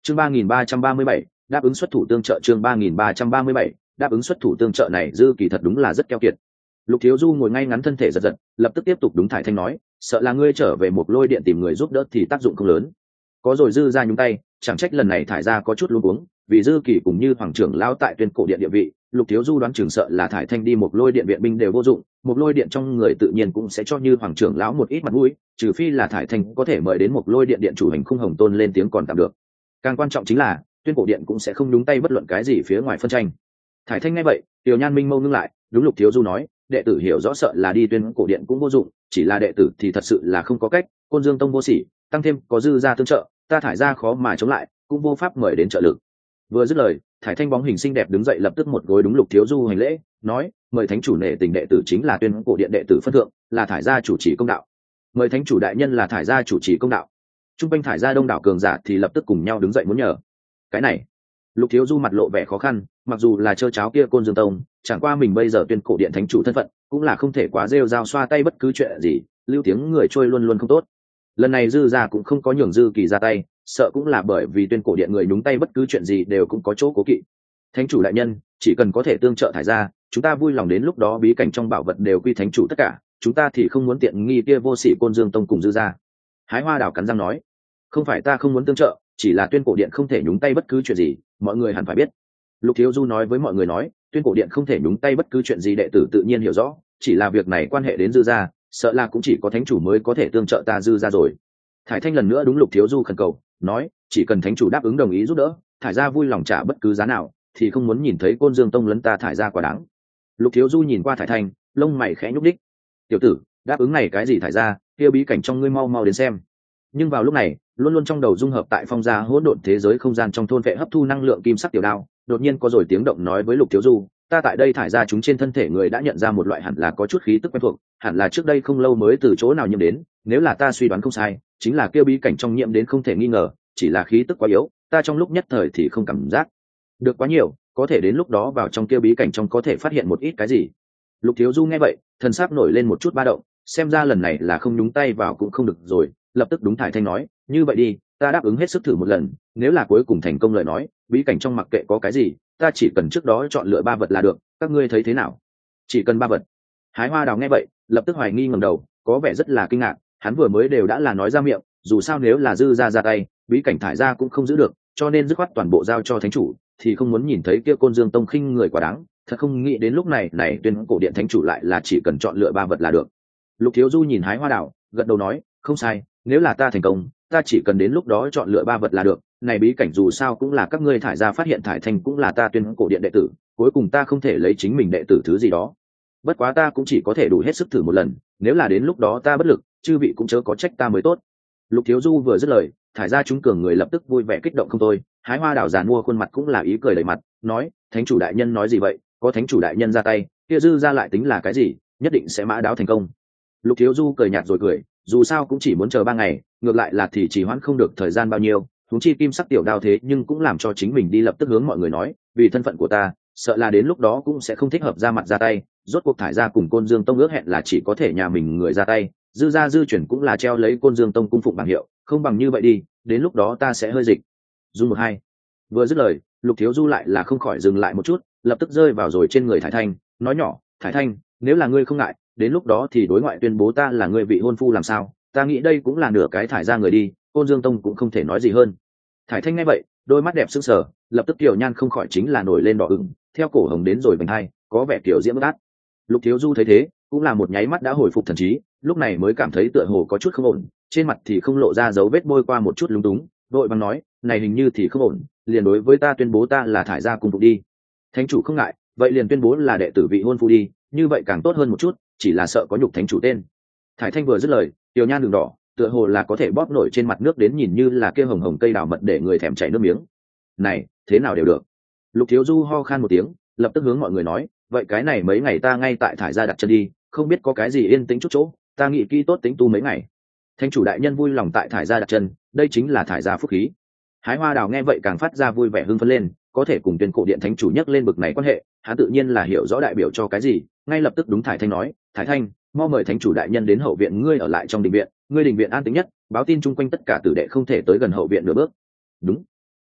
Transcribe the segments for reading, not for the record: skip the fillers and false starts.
chương 3337, đáp ứng xuất thủ tương trợ. chương 3337, đáp ứng xuất thủ tương trợ này dư kỳ thật đúng là rất keo kiệt. Lục Thiếu Du ngồi ngay ngắn thân thể giật giật, lập tức tiếp tục đúng Thải Thanh nói, sợ là ngươi trở về một lôi điện tìm người giúp đỡ thì tác dụng không lớn. Có rồi dư ra nhúng tay, chẳng trách lần này thải ra có chút luống cuống, vì dư kỳ cùng như hoàng trưởng lao tại tuyên cổ điện địa vị, Lục Thiếu Du đoán chừng sợ là Thải Thanh đi một lôi điện viện binh đều vô dụng, một lôi điện trong người tự nhiên cũng sẽ cho như hoàng trưởng lão một ít mặt mũi, trừ phi là Thải Thanh có thể mời đến một lôi điện điện chủ hành khung hồng tôn lên tiếng còn tạm được. Càng quan trọng chính là tuyên cổ điện cũng sẽ không nhúng tay bất luận cái gì phía ngoài phân tranh. Thải Thanh nghe vậy, Tiểu Nhan minh mâu ngưng lại, đúng Lục Thiếu Du nói, đệ tử hiểu rõ sợ là đi tuyên cổ điện cũng vô dụng, chỉ là đệ tử thì thật sự là không có cách, Côn Dương tông vô sỉ, tăng thêm có dư ra tương trợ, ta thải ra khó mà chống lại, cũng vô pháp mời đến trợ lực. Vừa dứt lời, Thải Thanh bóng hình xinh đẹp đứng dậy lập tức một gối đúng Lục Thiếu Du hành lễ, nói, mời thánh chủ nể tình đệ tử chính là tuyên cổ điện đệ tử phân thượng, là thải gia chủ trì công đạo. Mời thánh chủ đại nhân là thải gia chủ trì công đạo. Trung quanh thải gia đông đảo cường giả thì lập tức cùng nhau đứng dậy muốn nhờ. Cái này, Lục Thiếu Du mặt lộ vẻ khó khăn, mặc dù là trơ cháo kia Côn Dương tông, chẳng qua mình bây giờ tuyên cổ điện thánh chủ thân phận, cũng là không thể quá rêu rao xoa tay bất cứ chuyện gì, lưu tiếng người trôi luôn luôn không tốt. Lần này dư gia cũng không có nhường dư kỳ ra tay, sợ cũng là bởi vì tuyên cổ điện người nhúng tay bất cứ chuyện gì đều cũng có chỗ cố kỵ. Thánh chủ đại nhân, chỉ cần có thể tương trợ thải ra, chúng ta vui lòng đến lúc đó bí cảnh trong bảo vật đều quy thánh chủ tất cả, chúng ta thì không muốn tiện nghi kia vô sĩ Côn Dương tông cùng dư gia. Hái Hoa Đảo cắn răng nói, không phải ta không muốn tương trợ, chỉ là tuyên cổ điện không thể nhúng tay bất cứ chuyện gì, mọi người hẳn phải biết. Lục Thiếu Du nói với mọi người nói, tuyên cổ điện không thể nhúng tay bất cứ chuyện gì đệ tử tự nhiên hiểu rõ, chỉ là việc này quan hệ đến dư gia, sợ là cũng chỉ có thánh chủ mới có thể tương trợ ta dư gia rồi. Thải Thanh lần nữa đúng Lục Thiếu Du khẩn cầu, nói, chỉ cần thánh chủ đáp ứng đồng ý giúp đỡ, thải gia vui lòng trả bất cứ giá nào, thì không muốn nhìn thấy Côn Dương tông lấn ta thải gia quá đáng. Lục Thiếu Du nhìn qua Thải Thanh, lông mày khẽ nhúc đích. Tiểu tử, đáp ứng này cái gì thải gia, kia bí cảnh trong ngươi mau mau đến xem. Nhưng vào lúc này, luôn luôn trong đầu dung hợp tại phong gia hỗn độn thế giới không gian trong thôn vệ hấp thu năng lượng kim sắc tiểu đao, đột nhiên có rồi tiếng động nói với Lục Thiếu Du, ta tại đây thải ra chúng trên thân thể người đã nhận ra một loại hẳn là có chút khí tức quen thuộc, hẳn là trước đây không lâu mới từ chỗ nào nhiễm đến, nếu là ta suy đoán không sai, chính là kêu bí cảnh trong nhiễm đến không thể nghi ngờ, chỉ là khí tức quá yếu, ta trong lúc nhất thời thì không cảm giác được quá nhiều, có thể đến lúc đó vào trong kêu bí cảnh trong có thể phát hiện một ít cái gì. Lục Thiếu Du nghe vậy, thần sắc nổi lên một chút ba động, xem ra lần này là không nhúng tay vào cũng không được rồi, lập tức đúng Thải Thanh nói, như vậy đi, ta đáp ứng hết sức thử một lần, nếu là cuối cùng thành công lời nói, bí cảnh trong mặc kệ có cái gì, ta chỉ cần trước đó chọn lựa 3 vật là được, các ngươi thấy thế nào? Chỉ cần 3 vật. Hái Hoa Đào nghe vậy, lập tức hoài nghi ngẩng đầu, có vẻ rất là kinh ngạc, hắn vừa mới đều đã là nói ra miệng, dù sao nếu là dư ra tay, bí cảnh thải ra cũng không giữ được, cho nên dứt khoát toàn bộ giao cho thánh chủ, thì không muốn nhìn thấy kia Côn Dương tông khinh người quá đáng, thật không nghĩ đến lúc này tuyên cổ điện thánh chủ lại là chỉ cần chọn lựa 3 vật là được. Lục Thiếu Du nhìn Hái Hoa Đào, gật đầu nói, không sai, nếu là ta thành công, ta chỉ cần đến lúc đó chọn lựa 3 vật là được, này bí cảnh dù sao cũng là các ngươi thải ra phát hiện Thải Thanh cũng là ta tuyên cổ điện đệ tử, cuối cùng ta không thể lấy chính mình đệ tử thứ gì đó, bất quá ta cũng chỉ có thể đủ hết sức thử một lần, nếu là đến lúc đó ta bất lực, chư vị cũng chớ có trách ta mới tốt. Lục Thiếu Du vừa dứt lời, thải ra chúng cường người lập tức vui vẻ kích động không thôi, Hái Hoa Đào giàn mua khuôn mặt cũng là ý cười đầy mặt, nói, thánh chủ đại nhân nói gì vậy, có thánh chủ đại nhân ra tay, kia dư ra lại tính là cái gì, nhất định sẽ mã đáo thành công. Lục Thiếu Du cười nhạt rồi cười, dù sao cũng chỉ muốn chờ 3 ngày, ngược lại là thì chỉ hoãn không được thời gian bao nhiêu, huống chi kim sắc tiểu đao thế nhưng cũng làm cho chính mình đi lập tức hướng mọi người nói, vì thân phận của ta, sợ là đến lúc đó cũng sẽ không thích hợp ra mặt ra tay, rốt cuộc thải ra cùng Côn Dương tông ước hẹn là chỉ có thể nhà mình người ra tay, dư ra dư chuyển cũng là treo lấy Côn Dương tông cung phụng bảng hiệu, không bằng như vậy đi, đến lúc đó ta sẽ hơi dịch. Dung 12. Vừa dứt lời, Lục Thiếu Du lại là không khỏi dừng lại một chút, lập tức rơi vào rồi trên người Thải Thanh, nói nhỏ, Thải Thanh, nếu là ngươi không ngại, đến lúc đó thì đối ngoại tuyên bố ta là người vị hôn phu làm sao, ta nghĩ đây cũng là nửa cái thải ra người đi, Côn Dương tông cũng không thể nói gì hơn. Thải Thanh nghe vậy, đôi mắt đẹp sững sờ, lập tức Tiểu Nhan không khỏi chính là nổi lên đỏ ửng, theo cổ hồng đến rồi vành hai, có vẻ kiểu diễm át. Lục Thiếu Du thấy thế, cũng là một nháy mắt đã hồi phục thần trí, lúc này mới cảm thấy tựa hồ có chút không ổn, trên mặt thì không lộ ra dấu vết bôi qua một chút lúng túng, đội bằng nói, này hình như thì không ổn, liền đối với ta tuyên bố ta là thải gia cùng phục đi. Thánh chủ không ngại, vậy liền tuyên bố là đệ tử vị hôn phu đi, như vậy càng tốt hơn một chút, chỉ là sợ có nhục thánh chủ tên. Thải Thanh vừa dứt lời, Tiểu Nhan đường đỏ, tựa hồ là có thể bóp nổi trên mặt nước đến nhìn như là kia hồng hồng cây đào mật để người thèm chảy nước miếng. Này, thế nào đều được. Lục Thiếu Du ho khan một tiếng, lập tức hướng mọi người nói, vậy cái này mấy ngày ta ngay tại thải gia đặt chân đi, không biết có cái gì yên tĩnh chút chỗ, ta nghĩ kỹ tốt tính tu mấy ngày. Thánh chủ đại nhân vui lòng tại thải gia đặt chân, đây chính là thải gia phúc khí. Hái Hoa Đào nghe vậy càng phát ra vui vẻ hưng phấn lên, có thể cùng Tuyên cổ điện thánh chủ nhắc lên bực này quan hệ, hắn tự nhiên là hiểu rõ đại biểu cho cái gì, ngay lập tức đúng Thải Thanh nói, Thải Thanh, mau mời thánh chủ đại nhân đến hậu viện, ngươi ở lại trong đình viện, ngươi đình viện an tĩnh nhất, báo tin chung quanh tất cả tử đệ không thể tới gần hậu viện nửa bước. Đúng.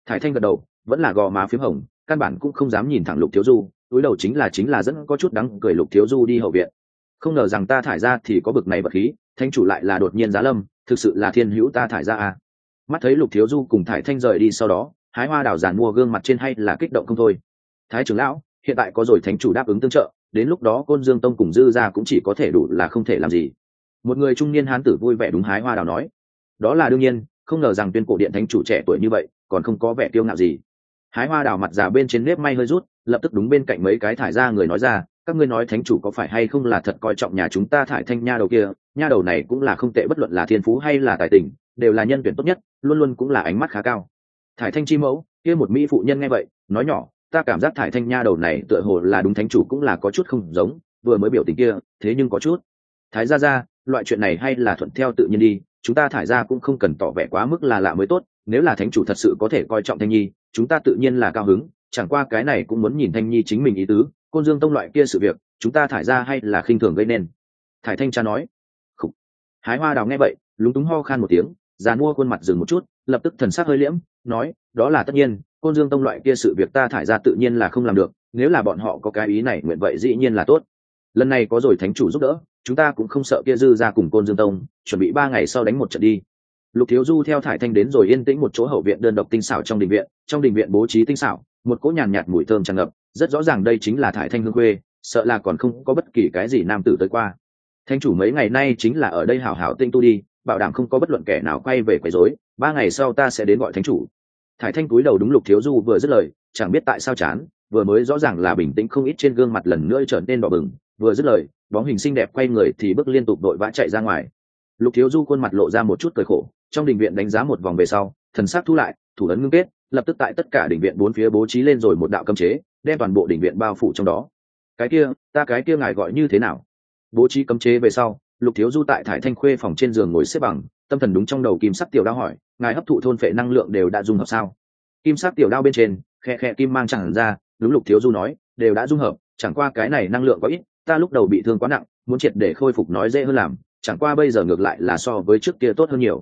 Thải Thanh gật đầu, vẫn là gò má phím hồng, căn bản cũng không dám nhìn thẳng Lục Thiếu Du, túi đầu chính là dẫn có chút đắng cười Lục Thiếu Du đi hậu viện. Không ngờ rằng ta thải ra thì có bực này vật khí, thanh chủ lại là đột nhiên giá lâm, thực sự là thiên hữu ta thải ra à. Mắt thấy Lục Thiếu Du cùng Thải Thanh rời đi sau đó, hái hoa đào giàn mua gương mặt trên hay là kích động không thôi. Thái trưởng lão, hiện tại có rồi thánh chủ đáp ứng tương trợ, đến lúc đó Côn Dương Tông cùng Dư gia cũng chỉ có thể đủ là không thể làm gì. Một người trung niên hán tử vui vẻ đúng hái hoa đào nói. Đó là đương nhiên, không ngờ rằng tuyên cổ điện thánh chủ trẻ tuổi như vậy còn không có vẻ kiêu ngạo gì. Hái hoa đào mặt già bên trên nếp may hơi rút, lập tức đúng bên cạnh mấy cái thải ra người nói ra, các ngươi nói thánh chủ có phải hay không là thật coi trọng nhà chúng ta Thải Thanh nha đầu kia, nha đầu này cũng là không tệ, bất luận là thiên phú hay là tài tình, đều là nhân tuyển tốt nhất, luôn luôn cũng là ánh mắt khá cao. Thải Thanh chi mẫu kia một mỹ phụ nhân nghe vậy nói nhỏ, ta cảm giác Thải Thanh nha đầu này tựa hồ là đúng thánh chủ cũng là có chút không giống, vừa mới biểu tình kia thế nhưng có chút. Thái gia, loại chuyện này hay là thuận theo tự nhiên đi, chúng ta Thải gia cũng không cần tỏ vẻ quá mức là lạ mới tốt, nếu là thánh chủ thật sự có thể coi trọng Thanh nhi, chúng ta tự nhiên là cao hứng, chẳng qua cái này cũng muốn nhìn Thanh nhi chính mình ý tứ, Côn Dương Tông loại kia sự việc chúng ta Thải gia hay là khinh thường gây nên. Thải Thanh cha nói. Khủ. Hái hoa đào nghe vậy lúng túng ho khan một tiếng, già mua khuôn mặt dừng một chút, lập tức thần sắc hơi liễm, nói, đó là tất nhiên, Côn Dương Tông loại kia sự việc ta Thải gia tự nhiên là không làm được, nếu là bọn họ có cái ý này nguyện vậy dĩ nhiên là tốt. Lần này có rồi thánh chủ giúp đỡ, chúng ta cũng không sợ kia Dư gia cùng Côn Dương Tông, chuẩn bị 3 ngày sau đánh một trận đi. Lục Thiếu Du theo Thải Thanh đến rồi yên tĩnh một chỗ hậu viện đơn độc tinh xảo trong đình viện bố trí tinh xảo, một cỗ nhàn nhạt mùi thơm tràn ngập, rất rõ ràng đây chính là Thải Thanh hương quê, sợ là còn không có bất kỳ cái gì nam tử tới qua. Thánh chủ mấy ngày nay chính là ở đây hảo hảo tinh tu đi, bảo đảm không có bất luận kẻ nào quay về quấy rối, 3 ngày sau ta sẽ đến gọi thánh chủ. Thải Thanh cúi đầu đúng Lục Thiếu Du vừa dứt lời, chẳng biết tại sao chán, vừa mới rõ ràng là bình tĩnh không ít trên gương mặt lần nữa trở nên đỏ bừng, vừa dứt lời, bóng hình xinh đẹp quay người thì bước liên tục đội vã chạy ra ngoài. Lục Thiếu Du khuôn mặt lộ ra một chút cười khổ, trong đình viện đánh giá một vòng về sau, thần sắc thu lại, thủ ấn ngưng kết, lập tức tại tất cả đình viện bốn phía bố trí lên rồi một đạo cấm chế, đem toàn bộ đình viện bao phủ trong đó. Cái kia ngài gọi như thế nào? Bố trí cấm chế về sau, Lục Thiếu Du tại Thải Thanh khuê phòng trên giường ngồi xếp bằng, tâm thần đúng trong đầu kim sắc tiểu đao hỏi, ngài hấp thụ thôn phệ năng lượng đều đã dung hợp sao? Kim sắc tiểu đao bên trên, khe kim mang chẳng ra, đúng Lục Thiếu Du nói, đều đã dung hợp, chẳng qua cái này năng lượng có ít, ta lúc đầu bị thương quá nặng, muốn triệt để khôi phục nói dễ hơn làm, chẳng qua bây giờ ngược lại là so với trước kia tốt hơn nhiều.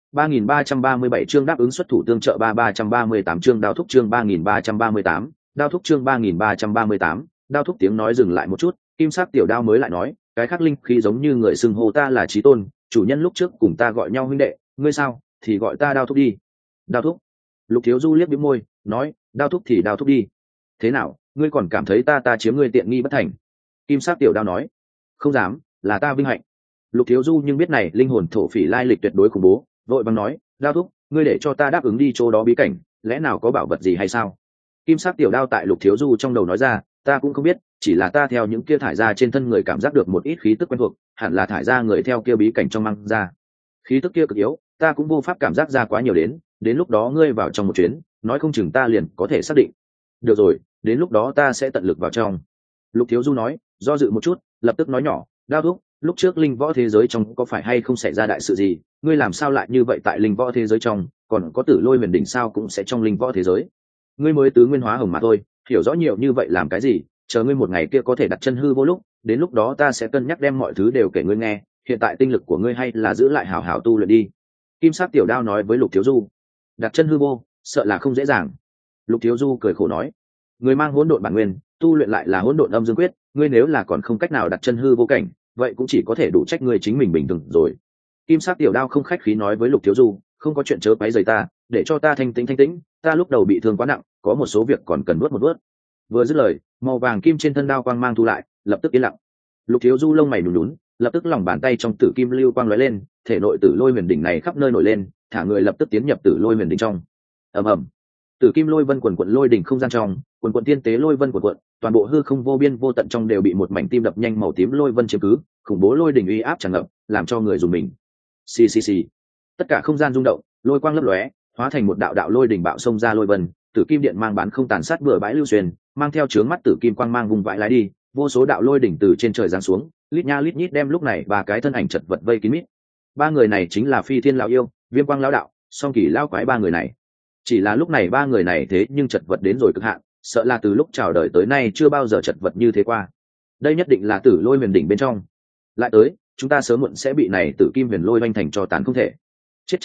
3337 chương đáp ứng xuất thủ tương trợ 3338 chương đao thúc chương 3338, đao thúc chương 3338, đao thúc tiếng nói dừng lại một chút, kim sắc tiểu đao mới lại nói, cái khác linh khí giống như người xưng hô ta là chí tôn, chủ nhân lúc trước cùng ta gọi nhau huynh đệ, ngươi sao, thì gọi ta đao thúc đi. Đao thúc. Lục Thiếu Du liếc bĩu môi, nói, đao thúc thì đao thúc đi. Thế nào, ngươi còn cảm thấy ta chiếm ngươi tiện nghi bất thành? Kim sắc tiểu đao nói, không dám, là ta vinh hạnh. Lục Thiếu Du nhưng biết này linh hồn thổ phỉ lai lịch tuyệt đối khủng bố, vội vàng nói, đao thúc, ngươi để cho ta đáp ứng đi chỗ đó bí cảnh, lẽ nào có bảo vật gì hay sao? Kim sắc tiểu đao tại Lục Thiếu Du trong đầu nói ra, ta cũng không biết, chỉ là ta theo những kia thải ra trên thân người cảm giác được một ít khí tức quen thuộc, hẳn là thải ra người theo kia bí cảnh trong mang ra. Khí tức kia cực yếu, ta cũng vô pháp cảm giác ra quá nhiều đến lúc đó ngươi vào trong một chuyến, nói không chừng ta liền có thể xác định. Được rồi, đến lúc đó ta sẽ tận lực vào trong. Lục Thiếu Du nói, do dự một chút, lập tức nói nhỏ, đao thúc, lúc trước linh võ thế giới trong có phải hay không xảy ra đại sự gì, ngươi làm sao lại như vậy tại linh võ thế giới trong, còn có Tử Lôi huyền đỉnh sao cũng sẽ trong linh võ thế giới. Ngươi mới tứ nguyên hóa hồng mà thôi, hiểu rõ nhiều như vậy làm cái gì, chờ ngươi một ngày kia có thể đặt chân hư vô lúc, đến lúc đó ta sẽ cân nhắc đem mọi thứ đều kể ngươi nghe, hiện tại tinh lực của ngươi hay là giữ lại hảo hảo tu luyện đi. Kim sắc tiểu đao nói với Lục Thiếu Du, đặt chân hư vô, sợ là không dễ dàng. Lục Thiếu Du cười khổ nói, người mang hỗn độn bản nguyên, tu luyện lại là hỗn độn âm dương quyết, ngươi nếu là còn không cách nào đặt chân hư vô cảnh, vậy cũng chỉ có thể đủ trách ngươi chính mình bình thường rồi. Kim sắc tiểu đao không khách khí nói với Lục Thiếu Du, không có chuyện chớ quấy rầy ta, để cho ta thanh tĩnh, ta lúc đầu bị thương quá nặng, có một số việc còn cần nuốt một nuốt. Vừa dứt lời, màu vàng kim trên thân đao quang mang thu lại, lập tức yên lặng. Lục Thiếu Du lông mày nhún nhún, lập tức lòng bàn tay trong tử kim lưu quang lóe lên, thể nội Tử Lôi huyền đỉnh này khắp nơi nổi lên, thả người lập tức tiến nhập Tử Lôi huyền đỉnh trong. Ầm ầm. Tử kim lôi vân quần quần lôi đỉnh không gian trong, quần quần tiên tế lôi vân quần quần, toàn bộ hư không vô biên vô tận trong đều bị một mảnh tim đập nhanh màu tím lôi vân chiếm cứ, khủng bố lôi đỉnh uy áp tràn ngập, làm cho người dùng mình. Xì xì xì. Tất cả không gian rung động, lôi quang lấp lóe, hóa thành một đạo đạo lôi đỉnh bạo xông ra lôi vân, tử kim điện mang bán không tàn sát bừa bãi lưu truyền, mang theo chướng mắt tử kim quang mang vùng vãi lái đi, vô số đạo lôi đỉnh từ trên trời giáng xuống, lít nha lít nhít đem lúc này ba cái thân ảnh chật vật vây kín mít. Ba người này chính là Phi Thiên lão yêu, Viêm Quang lão đạo, Song Kỳ lão quái ba người này. Chỉ là lúc này ba người này thế nhưng chật vật đến rồi cực hạn, sợ là từ lúc chào đời tới nay chưa bao giờ chật vật như thế qua. Đây nhất định là Tử Lôi huyền đỉnh bên trong. Lại tới, chúng ta sớm muộn sẽ bị này Tử Kim huyền lôi vanh thành cho tàn không thể. Chết chắc rồi,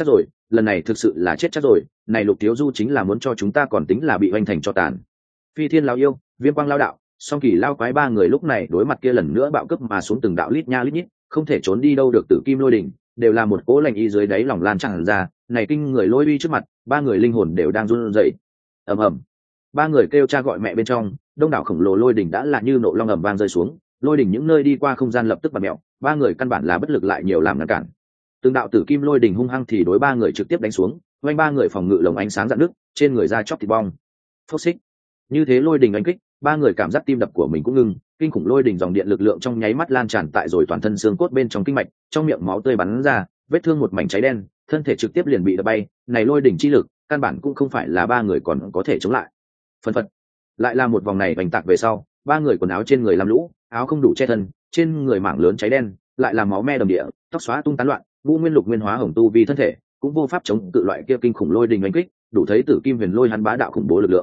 lần này thực sự là chết chắc rồi, này Lục Thiếu Du chính là muốn cho chúng ta còn tính là bị oanh thành cho tàn. Phi Thiên lão yêu, Viêm Quang lão đạo, Song Kỳ lao quái ba người lúc này đối mặt kia lần nữa bạo cướp mà xuống từng đạo lít nha lít nhít, không thể trốn đi đâu được. Tử Kim Lôi Đỉnh đều là một cỗ lạnh ý dưới đáy lòng lan tràn ra, này kinh người lôi uy trước mặt, ba người linh hồn đều đang run rẩy. Ầm ầm, ba người kêu cha gọi mẹ bên trong, đông đảo khổng lồ lôi đỉnh đã là như nộ long ầm vang rơi xuống, lôi đỉnh những nơi đi qua không gian lập tức bật mẹo, ba người căn bản là bất lực lại nhiều làm ngăn cản. Từng đạo tử kim lôi đỉnh hung hăng thì đối ba người trực tiếp đánh xuống, quanh ba người phòng ngự lồng ánh sáng rạng nước, trên người ra chóc thịt bong. Phốc xích. Như thế lôi đỉnh đánh kích, ba người cảm giác tim đập của mình cũng ngưng, kinh khủng lôi đỉnh dòng điện lực lượng trong nháy mắt lan tràn tại rồi toàn thân xương cốt bên trong kinh mạch, trong miệng máu tươi bắn ra, vết thương một mảnh cháy đen, thân thể trực tiếp liền bị đập bay, này lôi đỉnh chi lực, căn bản cũng không phải là ba người còn có thể chống lại. Phân phật, lại là một vòng này vành tạc về sau, ba người quần áo trên người làm lũ, áo không đủ che thân, trên người mảng lớn cháy đen, lại là máu me đầm địa, tóc xóa tung tán loạn, ngũ nguyên lục nguyên hóa hồng tu vì thân thể cũng vô pháp chống cự loại kia kinh khủng lôi đình đánh kích, đủ thấy tử kim huyền lôi hắn bá đạo khủng bố lực lượng.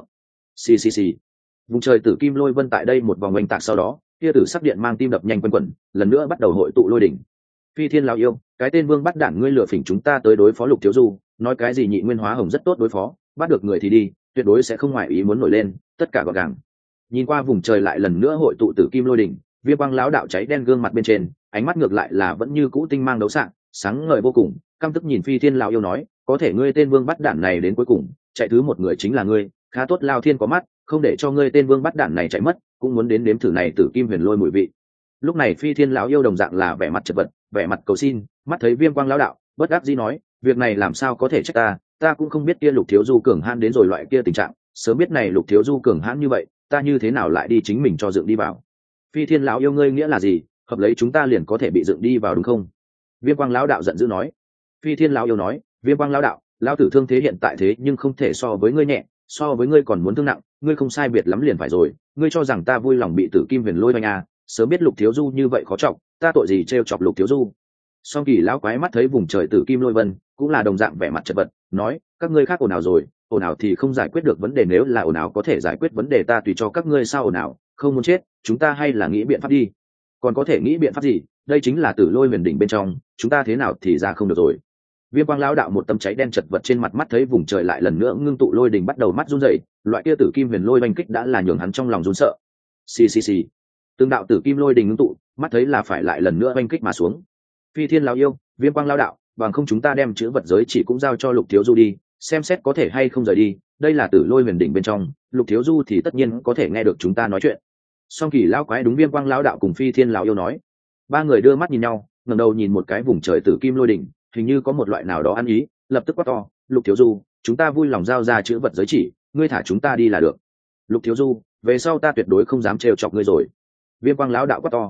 Xì. Vùng trời tử kim lôi vân tại đây một vòng oanh tạc sau đó, kia tử sắc điện mang tim đập nhanh quanh quẩn, lần nữa bắt đầu hội tụ lôi đỉnh. Phi Thiên lão yêu, cái tên vương bắt đản ngươi lừa phỉnh chúng ta tới đối phó Lục Thiếu Du, nói cái gì nhị nguyên hóa hồng rất tốt đối phó, bắt được người thì đi, tuyệt đối sẽ không ngoại ý muốn nổi lên, tất cả gọn gàng. Nhìn qua vùng trời lại lần nữa hội tụ tử kim lôi đỉnh, Viêm Quang lão đạo cháy đen gương mặt bên trên, ánh mắt ngược lại là vẫn như cũ tinh mang đấu sạng, sáng ngời vô cùng, căm tức nhìn Phi Thiên lão yêu nói, có thể ngươi tên vương bắt đản này đến cuối cùng, chạy thứ một người chính là ngươi, khá tốt Lao Thiên có mắt, không để cho ngươi tên vương bắt đản này chạy mất, cũng muốn đến đếm thử này tử kim huyền lôi mùi vị. Lúc này Phi Thiên lão yêu đồng dạng là vẻ mặt chật vật, vẻ mặt cầu xin, mắt thấy Viêm Quang lão đạo, bất đắc dĩ nói, việc này làm sao có thể trách ta cũng không biết kia Lục Thiếu Du cường hãn đến rồi loại kia tình trạng, sớm biết này Lục Thiếu Du cường hãn như vậy, ta như thế nào lại đi chính mình cho dựng đi vào. Phi Thiên lão yêu ngươi nghĩa là gì, hợp lấy chúng ta liền có thể bị dựng đi vào đúng không? Viêm Quang lão đạo giận dữ nói. Phi Thiên lão yêu nói, Viêm Quang lão đạo, lão tử thương thế hiện tại thế nhưng không thể so với ngươi nhẹ, so với ngươi còn muốn thương nặng, ngươi không sai biệt lắm liền phải rồi, ngươi cho rằng ta vui lòng bị tử kim huyền lôi oanh à, sớm biết Lục Thiếu Du như vậy khó trọng, ta tội gì trêu chọc Lục Thiếu Du. Song Kỳ lão quái mắt thấy vùng trời tử kim lôi vân, cũng là đồng dạng vẻ mặt chật vật, nói, các ngươi khác ồn ào rồi, ồn ào thì không giải quyết được vấn đề, nếu là ồn ào có thể giải quyết vấn đề ta tùy cho các ngươi sao ồn ào, không muốn chết, chúng ta hay là nghĩ biện pháp đi. Còn có thể nghĩ biện pháp gì, đây chính là Tử Lôi huyền đỉnh bên trong, chúng ta thế nào thì ra không được rồi. Viêm Quang lão đạo một tâm cháy đen chật vật trên mặt, mắt thấy vùng trời lại lần nữa ngưng tụ lôi đỉnh bắt đầu mắt run rẩy, loại kia tử kim huyền lôi oanh kích đã là nhường hắn trong lòng run sợ. Xì. Từng đạo tử kim lôi đỉnh ngưng tụ, mắt thấy là phải lại lần nữa oanh kích mà xuống. Phi Thiên lão yêu, Viêm Quang lão đạo, bằng không chúng ta đem chữ vật giới chỉ cũng giao cho Lục Thiếu Du đi, xem xét có thể hay không rời đi, đây là Tử Lôi huyền đỉnh bên trong, Lục Thiếu Du thì tất nhiên có thể nghe được chúng ta nói chuyện. Song Kỳ lão quái đúng Viêm Quang lão đạo cùng Phi Thiên lão yêu nói. Ba người đưa mắt nhìn nhau, ngẩng đầu nhìn một cái vùng trời tử kim lôi đỉnh, hình như có một loại nào đó ăn ý, lập tức quát to, Lục Thiếu Du, chúng ta vui lòng giao ra chữ vật giới chỉ, ngươi thả chúng ta đi là được. Lục Thiếu Du, về sau ta tuyệt đối không dám trêu chọc ngươi rồi. Viêm Quang lão đạo quát to.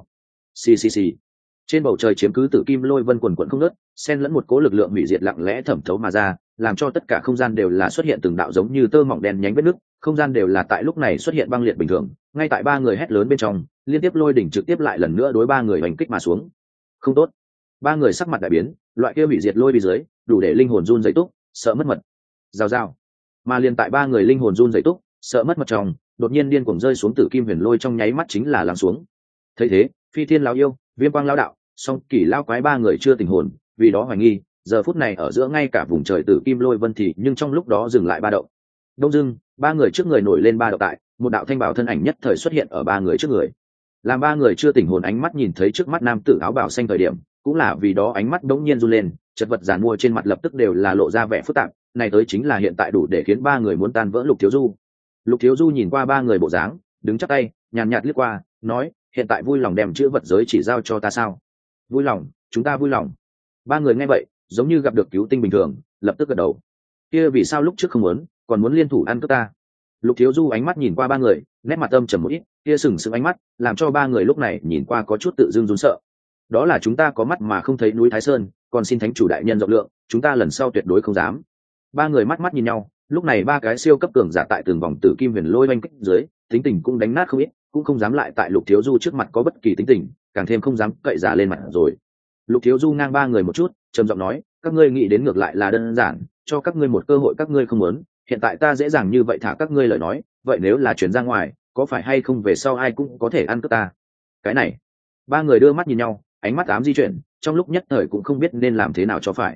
Xì. Trên bầu trời chiếm cứ tử kim lôi vân quần quần không ngớt, xen lẫn một cố lực lượng hủy diệt lặng lẽ thẩm thấu mà ra, làm cho tất cả không gian đều là xuất hiện từng đạo giống như tơ mỏng đen nhánh vết nứt, không gian đều là tại lúc này xuất hiện băng liệt bình thường. Ngay tại ba người hét lớn bên trong, liên tiếp lôi đỉnh trực tiếp lại lần nữa đối ba người hành kích mà xuống. Không tốt. Ba người sắc mặt đại biến, loại kia hủy diệt lôi bị dưới, đủ để linh hồn run rẩy túc, sợ mất mật. Rào. Mà liền tại ba người linh hồn run rẩy túc, sợ mất mật trong, đột nhiên điên cuồng rơi xuống tử kim huyền lôi trong nháy mắt chính là lắng xuống. Thấy thế, Phi Thiên lão yêu, Viêm Quang lão đạo, Song Kỳ lão quái ba người chưa tỉnh hồn, vì đó hoài nghi, giờ phút này ở giữa ngay cả vùng trời tử kim lôi vân thì nhưng trong lúc đó dừng lại ba động. Đông dưng, ba người trước người nổi lên ba động tại, một đạo thanh bảo thân ảnh nhất thời xuất hiện ở ba người trước người. Làm ba người chưa tỉnh hồn ánh mắt nhìn thấy trước mắt nam tử áo bào xanh thời điểm, cũng là vì đó ánh mắt đống nhiên run lên, chật vật giàn mua trên mặt lập tức đều là lộ ra vẻ phức tạp, này tới chính là hiện tại đủ để khiến ba người muốn tan vỡ Lục Thiếu Du. Lục Thiếu Du nhìn qua ba người bộ dáng, đứng chắp tay, nhàn nhạt liếc qua, nói, hiện tại vui lòng đem chữ vật giới chỉ giao cho ta sao? Vui lòng, chúng ta vui lòng. Ba người nghe vậy, giống như gặp được cứu tinh bình thường, lập tức gật đầu. Kia vì sao lúc trước không muốn, còn muốn liên thủ ăn cướp ta? Lục Thiếu Du ánh mắt nhìn qua ba người, nét mặt âm trầm một ít, kia sừng sững ánh mắt, làm cho ba người lúc này nhìn qua có chút tự dưng run sợ. Đó là chúng ta có mắt mà không thấy núi Thái Sơn, còn xin thánh chủ đại nhân rộng lượng, chúng ta lần sau tuyệt đối không dám. Ba người mắt nhìn nhau, lúc này ba cái siêu cấp cường giả tại từng vòng tử kim huyền lôi oanh kích dưới, tính tình cũng đánh nát không ít, cũng không dám lại tại Lục Thiếu Du trước mặt có bất kỳ tính tình, càng thêm không dám cậy giả lên mặt rồi. Lục Thiếu Du ngang ba người một chút, trầm giọng nói, các ngươi nghĩ đến ngược lại là đơn giản, cho các ngươi một cơ hội các ngươi không muốn, hiện tại ta dễ dàng như vậy thả các ngươi lời nói, vậy nếu là chuyển ra ngoài, có phải hay không về sau ai cũng có thể ăn cướp ta? Cái này, ba người đưa mắt nhìn nhau, ánh mắt ám di chuyển, trong lúc nhất thời cũng không biết nên làm thế nào cho phải.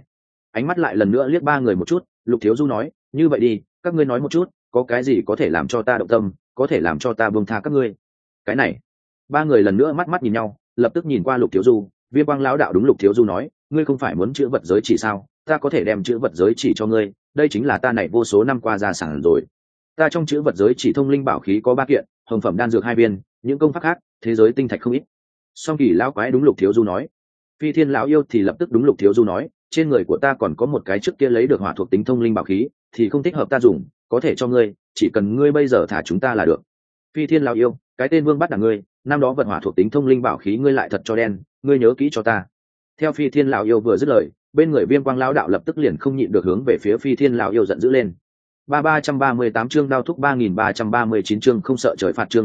Ánh mắt lại lần nữa liếc ba người một chút, Lục Thiếu Du nói, như vậy đi, các ngươi nói một chút, có cái gì có thể làm cho ta động tâm, có thể làm cho ta buông tha các ngươi. Cái này, ba người lần nữa mắt mắt nhìn nhau, lập tức nhìn qua Lục Thiếu Du. Viêm Quang lão đạo đúng Lục Thiếu Du nói, ngươi không phải muốn chữa vật giới chỉ sao, ta có thể đem chữa vật giới chỉ cho ngươi, đây chính là ta này vô số năm qua gia sản rồi. Ta trong chữa vật giới chỉ thông linh bảo khí có 3 kiện, hồng phẩm đan dược 2 viên, những công pháp khác, thế giới tinh thạch không ít. Song Kỳ lão quái đúng Lục Thiếu Du nói. Phi Thiên lão yêu thì lập tức đúng Lục Thiếu Du nói, trên người của ta còn có một cái trước kia lấy được hỏa thuộc tính thông linh bảo khí, thì không thích hợp ta dùng, có thể cho ngươi, chỉ cần ngươi bây giờ thả chúng ta là được. Phi Thiên lão yêu, cái tên Vương bắt đảng ngươi, năm đó vật hỏa thuộc tính thông linh bảo khí ngươi lại thật cho đen, ngươi nhớ kỹ cho ta. Theo Phi Thiên lão yêu vừa dứt lời, bên người Viêm Quang lão đạo lập tức liền không nhịn được hướng về phía Phi Thiên lão yêu giận dữ lên. 338 chương đao thúc 3339 chương không sợ trời phạt chương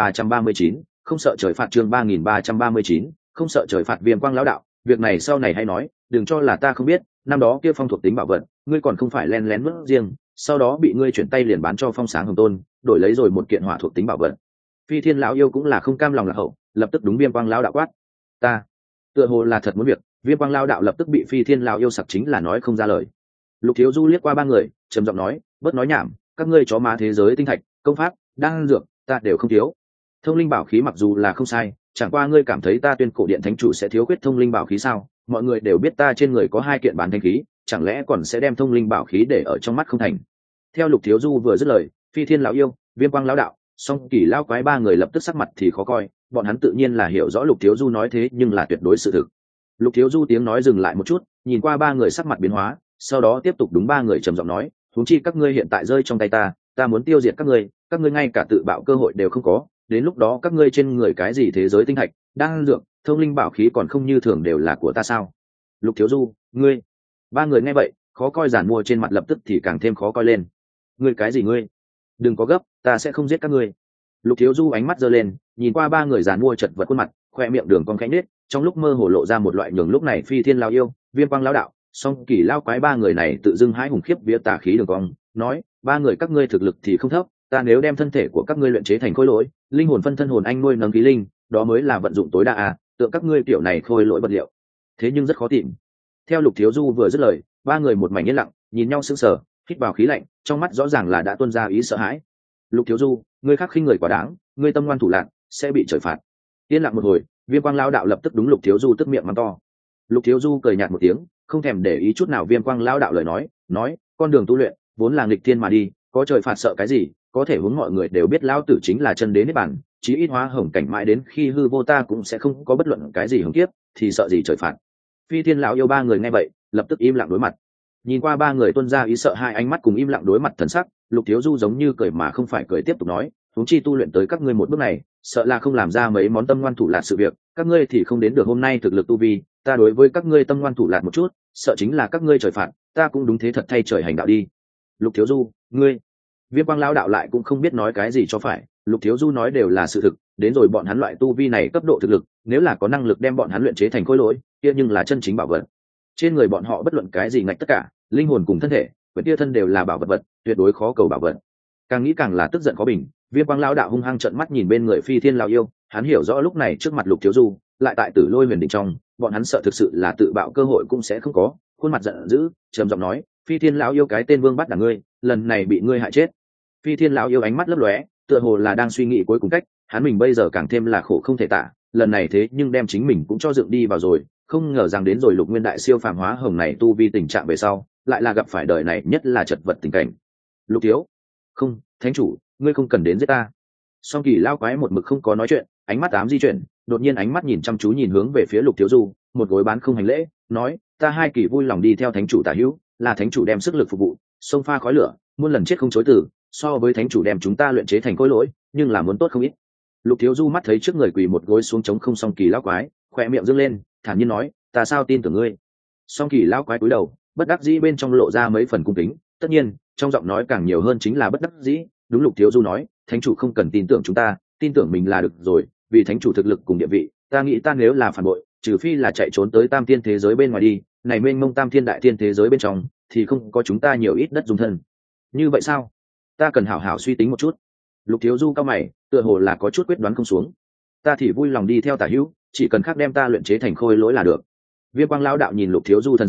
3339, không sợ trời phạt chương 3339, không sợ trời phạt. Viêm Quang lão đạo, việc này sau này hay nói, đừng cho là ta không biết, năm đó kia phong thuộc tính bảo vật, ngươi còn không phải len lén mất riêng, sau đó bị ngươi chuyển tay liền bán cho Phong Sáng Hồng Tôn, đổi lấy rồi một kiện hỏa thuộc tính bảo vật. Phi Thiên lão yêu cũng là không cam lòng lạc hậu, lập tức đúng Viêm Quang lão đạo quát, ta, tựa hồ là thật muốn việc. Viêm Quang lão đạo lập tức bị Phi Thiên lão yêu sặc chính là nói không ra lời. Lục Thiếu Du liếc qua ba người, trầm giọng nói, bớt nói nhảm, các ngươi chó má thế giới tinh thạch, công pháp, đan dược, ta đều không thiếu. Thông linh bảo khí mặc dù là không sai, chẳng qua ngươi cảm thấy ta Tuyên Cổ Điện thánh chủ sẽ thiếu khuyết thông linh bảo khí sao? Mọi người đều biết ta trên người có 2 kiện bán thanh khí, chẳng lẽ còn sẽ đem thông linh bảo khí để ở trong mắt không thành? Theo Lục Thiếu Du vừa dứt lời, Phi Thiên lão yêu, Viêm Quang lão đạo, Song Kỳ lão quái ba người lập tức sắc mặt thì khó coi, bọn hắn tự nhiên là hiểu rõ Lục Thiếu Du nói thế nhưng là tuyệt đối sự thực. Lục Thiếu Du tiếng nói dừng lại một chút, nhìn qua ba người sắc mặt biến hóa, sau đó tiếp tục đúng ba người trầm giọng nói, huống chi các ngươi hiện tại rơi trong tay ta muốn tiêu diệt các ngươi ngay cả tự bạo cơ hội đều không có, đến lúc đó các ngươi trên người cái gì thế giới tinh thạch, đan dược, thông linh bảo khí còn không như thường đều là của ta sao? Lục Thiếu Du, ngươi. Ba người nghe vậy, khó coi giản mua trên mặt lập tức thì càng thêm khó coi lên. Ngươi cái gì ngươi? Đừng có gấp, ta sẽ không giết các ngươi. Lục Thiếu Du ánh mắt giơ lên, nhìn qua ba người giản mua chật vật khuôn mặt, khoe miệng đường cong khẽ nhếch, trong lúc mơ hồ lộ ra một loại nhường lúc này Phi Thiên lão yêu, Viêm Quang lão đạo, Song Kỳ lão quái ba người này tự dưng hãi hùng khiếp vía tà khí đường cong, nói, ba người các ngươi thực lực thì không thấp, ta nếu đem thân thể của các ngươi luyện chế thành khối lỗi, linh hồn phân thân hồn anh nuôi nấng khí linh, đó mới là vận dụng tối đa à, tượng các ngươi kiểu này khôi lỗi vật liệu. Thế nhưng rất khó tìm. Theo Lục Thiếu Du vừa dứt lời, ba người một mảnh yên lặng, nhìn nhau sững sờ, hít vào khí lạnh, trong mắt rõ ràng là đã tuôn ra ý sợ hãi. Lục Thiếu Du, ngươi khắc khinh người quá đáng, ngươi tâm ngoan thủ lạn, sẽ bị trời phạt. Yên lặng một hồi, Viêm Quang lão đạo lập tức đúng Lục Thiếu Du tức miệng mắng to. Lục Thiếu Du cười nhạt một tiếng, không thèm để ý chút nào Viêm Quang lão đạo lời nói, con đường tu luyện vốn là nghịch thiên mà đi, có trời phạt sợ cái gì, có thể huống mọi người đều biết lão tử chính là chân đế niết bàn, chí ít hóa hồng cảnh mãi đến khi hư vô ta cũng sẽ không có bất luận cái gì hứng kiếp, thì sợ gì trời phạt. Phi Thiên lão yêu ba người nghe vậy, lập tức im lặng đối mặt. Nhìn qua ba người tuôn ra ý sợ hai ánh mắt cùng im lặng đối mặt thần sắc, Lục Thiếu Du giống như cười mà không phải cười tiếp tục nói, huống chi tu luyện tới các ngươi một bước này, sợ là không làm ra mấy món tâm ngoan thủ lạt sự việc, các ngươi thì không đến được hôm nay thực lực tu vi, ta đối với các ngươi tâm ngoan thủ lạt một chút, sợ chính là các ngươi trời phạt, ta cũng đúng thế thật thay trời hành đạo đi. Lục Thiếu Du, ngươi. Viêm Quang lão đạo lại cũng không biết nói cái gì cho phải, Lục Thiếu Du nói đều là sự thực, đến rồi bọn hắn loại tu vi này cấp độ thực lực, nếu là có năng lực đem bọn hắn luyện chế thành khối lỗi, kia nhưng là chân chính bảo vật. Trên người bọn họ bất luận cái gì ngạch tất cả, linh hồn cùng thân thể, vật tia thân đều là bảo vật, tuyệt đối khó cầu bảo vật. Càng nghĩ càng là tức giận khó bình, Viêm Quang lão đạo hung hăng trợn mắt nhìn bên người Phi Thiên lão yêu, hắn hiểu rõ lúc này trước mặt Lục Thiếu Du, lại tại Tử Lôi Huyền Đỉnh trong, bọn hắn sợ thực sự là tự bạo cơ hội cũng sẽ không có, khuôn mặt giận dữ, trầm giọng nói, Phi Thiên lão yêu cái tên Vương bắt đả ngươi, lần này bị ngươi hại chết. Phi Thiên lão yêu ánh mắt lấp lóe, tựa hồ là đang suy nghĩ cuối cùng cách, hắn mình bây giờ càng thêm là khổ không thể tả, lần này thế nhưng đem chính mình cũng cho dựng đi vào rồi, không ngờ rằng đến rồi Lục Nguyên đại siêu phàm hóa hồng này tu vi tình trạng về sau, lại là gặp phải đời này nhất là chật vật tình cảnh. Lục thiếu, không, thánh chủ, ngươi không cần đến giết ta. Song Kỳ lao quái một mực không có nói chuyện, ánh mắt ám di chuyển, đột nhiên ánh mắt nhìn chăm chú nhìn hướng về phía Lục Thiếu Du, một gối bán không hành lễ, nói, ta hai kỳ vui lòng đi theo thánh chủ tả hữu, là thánh chủ đem sức lực phục vụ, xông pha khói lửa, muôn lần chết không chối từ, so với thánh chủ đem chúng ta luyện chế thành khối lỗi, nhưng là muốn tốt không ít. Lục Thiếu Du mắt thấy trước người quỳ một gối xuống trống không Song Kỳ lao quái, khỏe miệng dương lên, thản nhiên nói, ta sao tin tưởng ngươi. Song Kỳ lao quái cúi đầu, bất đắc dĩ bên trong lộ ra mấy phần cung kính, tất nhiên trong giọng nói càng nhiều hơn chính là bất đắc dĩ. Đúng, Lục Thiếu Du nói, thánh chủ không cần tin tưởng chúng ta, tin tưởng mình là được rồi, vì thánh chủ thực lực cùng địa vị, ta nghĩ ta nếu là phản bội, trừ phi là chạy trốn tới tam thiên thế giới bên ngoài đi, này mênh mông tam thiên đại thiên thế giới bên trong thì không có chúng ta nhiều ít đất dung thân. Như vậy sao? Ta cần hảo hảo suy tính một chút. Lục Thiếu Du cao mày, tựa hồ là có chút quyết đoán không xuống. Ta thì vui lòng đi theo tả hữu, chỉ cần khác đem ta luyện chế thành khôi lỗi là được. Viêm Quang lão đạo nhìn Lục Thiếu Du thân sắc,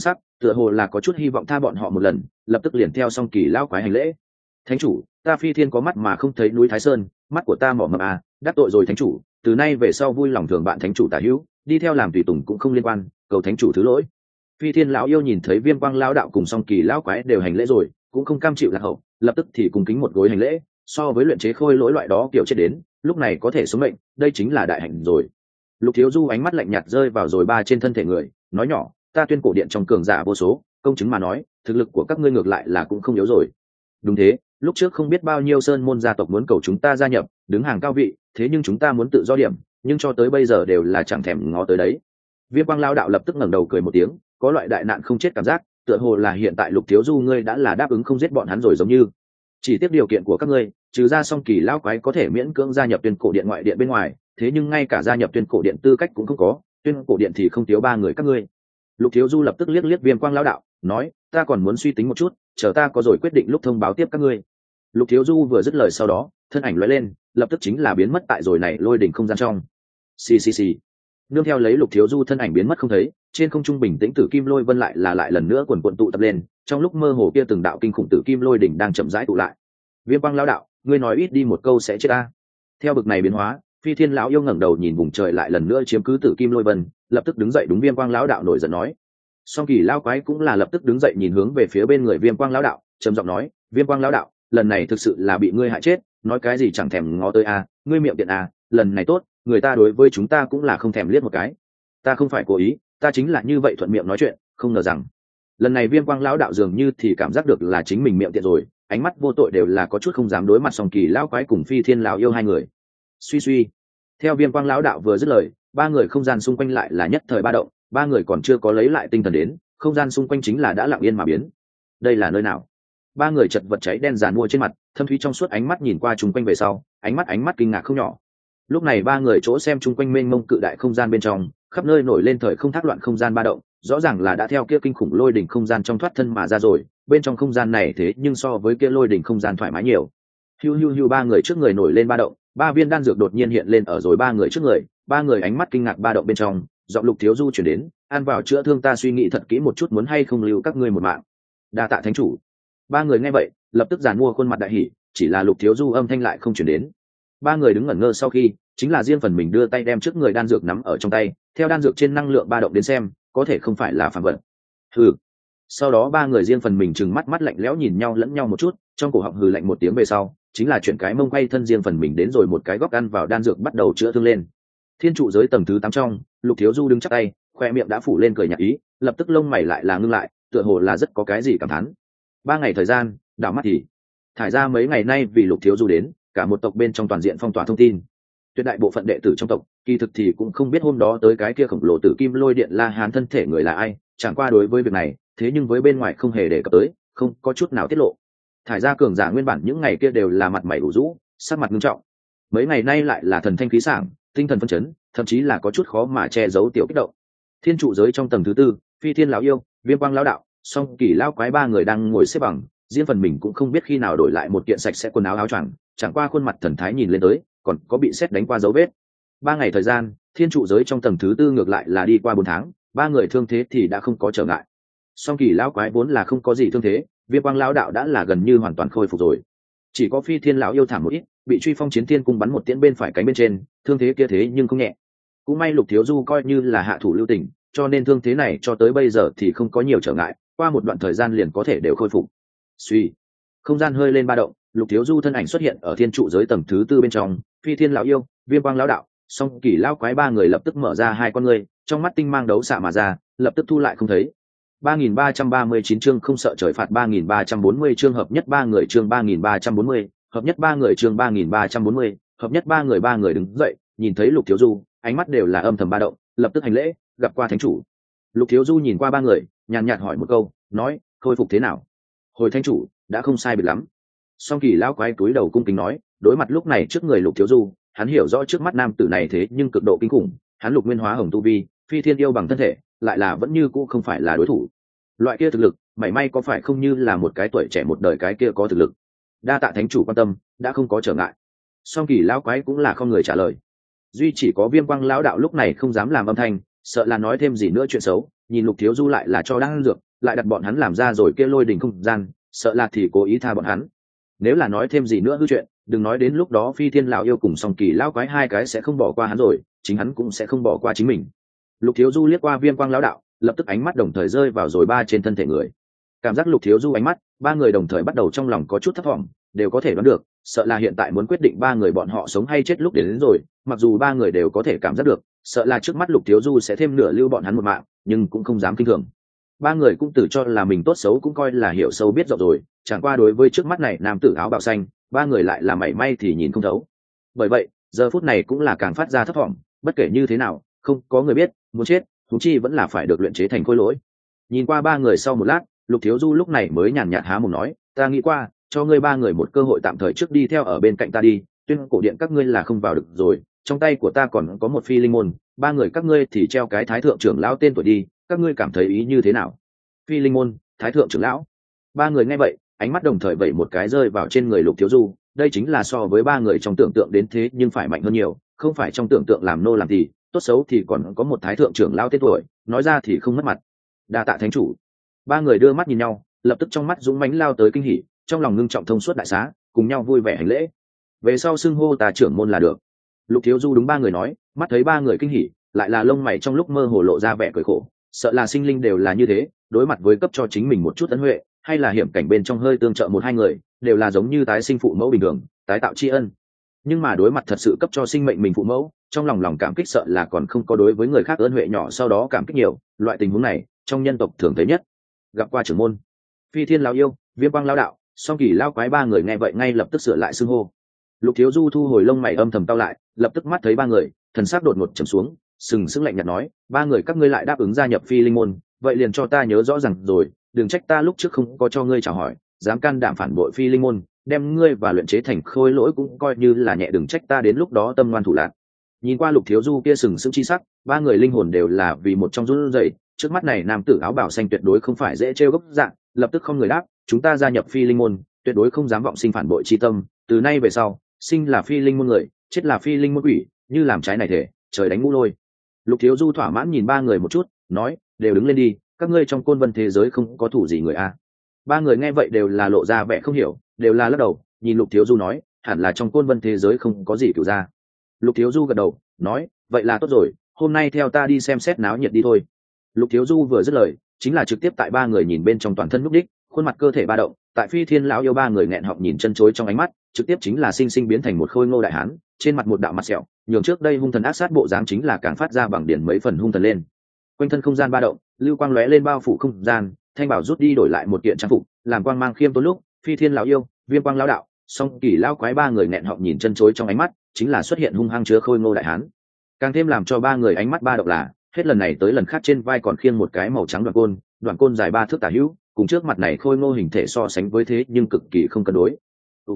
tựa hồ là có chút hy vọng tha bọn họ một lần, lập tức liền theo Song Kỳ lão quái hành lễ. Thánh chủ, ta Phi Thiên có mắt mà không thấy núi Thái Sơn, mắt của ta mỏ mập à, đắc tội rồi thánh chủ, từ nay về sau vui lòng thường bạn thánh chủ tả hữu, đi theo làm tùy tùng cũng không liên quan, cầu thánh chủ thứ lỗi. Phi Thiên lão yêu nhìn thấy Viêm Quang lão đạo cùng Song Kỳ lão quái đều hành lễ rồi, cũng không cam chịu lạc hậu, lập tức thì cùng kính một gối hành lễ. So với luyện chế khôi lỗi loại đó kiểu chết đến, lúc này có thể sống mệnh, đây chính là đại hạnh rồi. Lục Thiếu Du ánh mắt lạnh nhạt rơi vào rồi ba trên thân thể người, nói nhỏ, ta tuyên cổ điện trong cường giả vô số, công chứng mà nói, thực lực của các ngươi ngược lại là cũng không yếu rồi. Đúng thế, lúc trước không biết bao nhiêu sơn môn gia tộc muốn cầu chúng ta gia nhập, đứng hàng cao vị, thế nhưng chúng ta muốn tự do điểm, nhưng cho tới bây giờ đều là chẳng thèm ngó tới đấy. Viêm Quang lão đạo lập tức ngẩng đầu cười một tiếng, có loại đại nạn không chết cảm giác, tựa hồ là hiện tại Lục Thiếu Du ngươi đã là đáp ứng không giết bọn hắn rồi giống như. Chỉ tiếp điều kiện của các ngươi, trừ ra Song Kỳ lão quái có thể miễn cưỡng gia nhập tuyên cổ điện ngoại điện bên ngoài, thế nhưng ngay cả gia nhập tuyên cổ điện tư cách cũng không có, tuyên cổ điện thì không thiếu ba người các ngươi. Lục Thiếu Du lập tức liếc liếc Viêm Quang lão đạo, nói, ta còn muốn suy tính một chút, chờ ta có rồi quyết định lúc thông báo tiếp các ngươi. Lục Thiếu Du vừa dứt lời sau đó, thân ảnh lóe lên, lập tức chính là biến mất tại rồi này lôi đỉnh không gian trong. Xì xì xì. Nương theo lấy Lục Thiếu Du thân ảnh biến mất không thấy, trên không trung bình tĩnh tử kim lôi vân lại lần nữa quần quần tụ tập lên, trong lúc mơ hồ kia từng đạo kinh khủng tử kim lôi đỉnh đang chậm rãi tụ lại. Viêm Quang lão đạo, ngươi nói ít đi một câu sẽ chết ta. Theo bực này biến hóa, Phi Thiên lão yêu ngẩng đầu nhìn vùng trời lại lần nữa chiếm cứ tử kim lôi vân, lập tức đứng dậy đúng Viêm Quang lão đạo nổi giận nói. Song Kỳ lão quái cũng là lập tức đứng dậy nhìn hướng về phía bên người Viêm Quang lão đạo, trầm giọng nói, Viêm Quang lão đạo, lần này thực sự là bị ngươi hại chết, nói cái gì chẳng thèm ngó tới a, ngươi miệng tiện a, lần này tốt, người ta đối với chúng ta cũng là không thèm liếc một cái. Ta không phải cố ý, ta chính là như vậy thuận miệng nói chuyện, không ngờ rằng lần này Viêm Quang lão đạo dường như thì cảm giác được là chính mình miệng tiện rồi, ánh mắt vô tội đều là có chút không dám đối mặt Song Kỳ lão quái cùng Phi Thiên lão yêu hai người. Suy suy, theo Viêm Quang lão đạo vừa dứt lời, ba người không gian xung quanh lại là nhất thời ba động, ba người còn chưa có lấy lại tinh thần đến, không gian xung quanh chính là đã lặng yên mà biến. Đây là nơi nào? Ba người chật vật cháy đen dàn mua trên mặt, thâm thúy trong suốt ánh mắt nhìn qua chung quanh về sau, ánh mắt kinh ngạc không nhỏ. Lúc này ba người chỗ xem chung quanh mênh mông cự đại không gian bên trong, khắp nơi nổi lên thời không thác loạn không gian ba động, rõ ràng là đã theo kia kinh khủng lôi đỉnh không gian trong thoát thân mà ra rồi, bên trong không gian này thế nhưng so với kia lôi đỉnh không gian thoải mái nhiều. Hiu hiu hiu, ba người trước người nổi lên ba động, ba viên đan dược đột nhiên hiện lên ở rồi ba người trước người, ba người ánh mắt kinh ngạc ba động bên trong, giọng Lục Thiếu Du chuyển đến, ăn vào chữa thương, ta suy nghĩ thật kỹ một chút muốn hay không lưu các ngươi một mạng. Đa tạ thánh chủ. Ba người nghe vậy, lập tức giàn mua khuôn mặt đại hỉ, chỉ là Lục Thiếu Du âm thanh lại không chuyển đến. Ba người đứng ngẩn ngơ sau khi, chính là riêng phần mình đưa tay đem trước người đan dược nắm ở trong tay, theo đan dược trên năng lượng ba động đến xem, có thể không phải là phàm vật. Hừ. Sau đó ba người riêng phần mình trừng mắt lạnh lẽo nhìn nhau lẫn nhau một chút, trong cổ họng hừ lạnh một tiếng về sau, chính là chuyển cái mông quay thân riêng phần mình đến rồi một cái góc ăn vào đan dược bắt đầu chữa thương lên. Thiên trụ giới tầng thứ 8 trong, Lục Thiếu Du đứng chắp tay, khoe miệng đã phủ lên cười nhạt ý, lập tức lông mày lại là ngưng lại, tựa hồ là rất có cái gì cảm thán. 3 ngày thời gian, đảo mắt thì thải ra mấy ngày nay vì Lục Thiếu Du đến, cả một tộc bên trong toàn diện phong tỏa thông tin. Tuyệt đại bộ phận đệ tử trong tộc, kỳ thực thì cũng không biết hôm đó tới cái kia khổng lồ tử kim lôi điện La Hán thân thể người là ai, chẳng qua đối với việc này, thế nhưng với bên ngoài không hề đề cập tới, không có chút nào tiết lộ. Thải ra cường giả nguyên bản những ngày kia đều là mặt mày ủ rũ, sắc mặt nghiêm trọng. Mấy ngày nay lại là thần thanh khí sảng, tinh thần phấn chấn, thậm chí là có chút khó mà che giấu tiểu kích động. Thiên trụ giới trong tầng thứ 4, Phi Thiên lão yêu, Viêm Quang lão đạo, Song Kỳ lão quái ba người đang ngồi xếp bằng, riêng phần mình cũng không biết khi nào đổi lại một kiện sạch sẽ quần áo áo choàng, chẳng qua khuôn mặt thần thái nhìn lên tới, còn có bị sét đánh qua dấu vết. 3 ngày thời gian, thiên trụ giới trong tầng thứ 4 ngược lại là đi qua 4 tháng, ba người thương thế thì đã không có trở ngại. Song Kỳ lão quái vốn là không có gì thương thế, Viêm Quang lão đạo đã là gần như hoàn toàn khôi phục rồi. Chỉ có Phi Thiên lão yêu thảm một ít, bị Truy Phong Chiến Thiên cung bắn một tiễn bên phải cánh bên trên, thương thế kia thế nhưng không nhẹ. Cũng may Lục Thiếu Du coi như là hạ thủ lưu tình, cho nên thương thế này cho tới bây giờ thì không có nhiều trở ngại, qua một đoạn thời gian liền có thể đều khôi phục. Suy, không gian hơi lên ba động, Lục Thiếu Du thân ảnh xuất hiện ở thiên trụ giới tầng thứ 4 bên trong, Phi Thiên lão yêu, Viêm Quang lão đạo, Song Kỳ lão quái ba người lập tức mở ra hai con ngươi, trong mắt tinh mang đấu xạ mà ra, lập tức thu lại không thấy. 3339 chương không sợ trời phạt, 3340 chương hợp nhất ba người, chương 3340, hợp nhất ba người, chương 3340, hợp nhất ba người đứng dậy, nhìn thấy Lục Thiếu Du, ánh mắt đều là âm thầm ba động, lập tức hành lễ, gặp qua thánh chủ. Lục Thiếu Du nhìn qua ba người, nhàn nhạt hỏi một câu, nói, khôi phục thế nào? Hồi thánh chủ, đã không sai biệt lắm. Song Kỳ lão quái cúi đầu cung kính nói, đối mặt lúc này trước người Lục Thiếu Du, hắn hiểu rõ trước mắt nam tử này thế nhưng cực độ kinh khủng, hắn Lục Nguyên Hóa Hồng tu vi, Phi Thiên yêu bằng thân thể, lại là vẫn như cũ không phải là đối thủ. Loại kia thực lực, mảy may có phải không như là một cái tuổi trẻ một đời cái kia có thực lực. Đa tạ thánh chủ quan tâm, đã không có trở ngại. Song Kỳ lão quái cũng là không người trả lời. Duy chỉ có Viêm Quang lão đạo lúc này không dám làm âm thanh, sợ là nói thêm gì nữa chuyện xấu, nhìn Lục Thiếu Du lại là cho đang dược, lại đặt bọn hắn làm ra rồi kia lôi đình không gian, sợ là thì cố ý tha bọn hắn. Nếu là nói thêm gì nữa hư chuyện, đừng nói đến lúc đó Phi Thiên lão yêu cùng Song Kỳ lão quái hai cái sẽ không bỏ qua hắn rồi, chính hắn cũng sẽ không bỏ qua chính mình. Lục Thiếu Du liếc qua Viêm Quang lão đạo, lập tức ánh mắt đồng thời rơi vào rồi ba trên thân thể người. Cảm giác Lục Thiếu Du ánh mắt, ba người đồng thời bắt đầu trong lòng có chút thất vọng, đều có thể đoán được, sợ là hiện tại muốn quyết định ba người bọn họ sống hay chết lúc đến rồi, mặc dù ba người đều có thể cảm giác được, sợ là trước mắt Lục Thiếu Du sẽ thêm nửa lưu bọn hắn một mạng, nhưng cũng không dám kinh thường. Ba người cũng tự cho là mình tốt xấu cũng coi là hiểu sâu biết rộng rồi, chẳng qua đối với trước mắt này nam tử áo bào xanh, ba người lại là mảy may thì nhìn không thấu. Bởi vậy giờ phút này cũng là càng phát ra thất vọng, bất kể như thế nào không có người biết muốn chết thú chi vẫn là phải được luyện chế thành khối lỗi. Nhìn qua ba người sau một lát, Lục Thiếu Du lúc này mới nhàn nhạt há mồm nói, ta nghĩ qua cho ngươi ba người một cơ hội tạm thời trước đi theo ở bên cạnh ta đi, Tuyên Cổ Điện các ngươi là không vào được rồi, trong tay của ta còn có một phi linh môn, ba người các ngươi thì treo cái thái thượng trưởng lão tên tuổi đi, các ngươi cảm thấy ý như thế nào? Phi linh môn, thái thượng trưởng lão. Ba người nghe vậy, ánh mắt đồng thời vẩy một cái rơi vào trên người Lục Thiếu Du, đây chính là so với ba người trong tưởng tượng đến thế nhưng phải mạnh hơn nhiều, không phải trong tưởng tượng làm nô làm thì tốt xấu thì còn có một thái thượng trưởng lão tên tuổi, nói ra thì không mất mặt. Đa tạ thánh chủ. Ba người đưa mắt nhìn nhau, lập tức trong mắt dũng mãnh lao tới kinh hỉ, trong lòng ngưng trọng thông suốt đại xá, cùng nhau vui vẻ hành lễ. Về sau xưng hô ta trưởng môn là được. Lục Thiếu Du đúng ba người nói, mắt thấy ba người kinh hỉ, lại là lông mày trong lúc mơ hồ lộ ra vẻ cười khổ, sợ là sinh linh đều là như thế, đối mặt với cấp cho chính mình một chút ân huệ, hay là hiểm cảnh bên trong hơi tương trợ một hai người, đều là giống như tái sinh phụ mẫu bình thường, tái tạo tri ân. Nhưng mà đối mặt thật sự cấp cho sinh mệnh mình phụ mẫu, trong lòng cảm kích sợ là còn không có đối với người khác ơn huệ nhỏ sau đó cảm kích nhiều, loại tình huống này trong nhân tộc thường thấy nhất. Gặp qua trưởng môn, Phi Thiên lão yêu, Viêm Quang lão đạo, Song Kỳ lão quái, ba người nghe vậy ngay lập tức sửa lại xưng hô. Lục Thiếu Du thu hồi lông mày âm thầm cau lại, lập tức mắt thấy ba người, thần sắc đột ngột trầm xuống, sừng sững lạnh nhạt nói, ba người các ngươi lại đáp ứng gia nhập Phi Linh môn, vậy liền cho ta nhớ rõ rằng rồi, đừng trách ta lúc trước không có cho ngươi chào hỏi, dám can đảm phản bội Phi Linh môn, đem ngươi và luyện chế thành khôi lỗi cũng coi như là nhẹ, đừng trách ta đến lúc đó tâm ngoan thủ lạn. Nhìn qua Lục Thiếu Du kia sừng sững chi sắc, ba người linh hồn đều là vì một trong run rẩy, trước mắt này nam tử áo bào xanh tuyệt đối không phải dễ trêu gốc dạng, lập tức không người đáp, chúng ta gia nhập Phi Linh môn, tuyệt đối không dám vọng sinh phản bội chi tâm, từ nay về sau, sinh là Phi Linh môn người, chết là Phi Linh môn quỷ, như làm trái này thể, trời đánh ngũ lôi. Lục Thiếu Du thỏa mãn nhìn ba người một chút, nói, đều đứng lên đi, các ngươi trong côn vân thế giới không có thủ gì người a. Ba người nghe vậy đều là lộ ra vẻ không hiểu, đều là lắc đầu, nhìn Lục Thiếu Du nói, hẳn là trong côn vân thế giới không có gì cửu gia. Lục Thiếu Du gật đầu, nói, vậy là tốt rồi, hôm nay theo ta đi xem xét náo nhiệt đi thôi. Lục Thiếu Du vừa dứt lời, chính là trực tiếp tại ba người nhìn bên trong toàn thân núp đích, khuôn mặt cơ thể ba động, tại Phi Thiên lão yêu ba người nghẹn họng nhìn chân chối trong ánh mắt, trực tiếp chính là sinh sinh biến thành một khôi ngô đại hán, trên mặt một đạo mặt sẹo, nhường trước đây hung thần ác sát bộ dáng chính là càng phát ra bằng điển mấy phần hung thần lên. Quanh thân không gian ba động, lưu quang lóe lên bao phủ không gian, thanh bảo rút đi đổi lại một kiện trang phục, làm quang mang khiêm tốn lúc, Phi Thiên lão yêu, Viêm Quang lão đạo, Song Kỳ lão quái ba người nghẹn họng nhìn chân chối trong ánh mắt, chính là xuất hiện hung hăng chứa khôi ngô đại hán. Càng thêm làm cho ba người ánh mắt ba động là, hết lần này tới lần khác trên vai còn khiêng một cái màu trắng đoạn côn dài 3 thước tả hữu, cùng trước mặt này khôi ngô hình thể so sánh với thế nhưng cực kỳ không cân đối.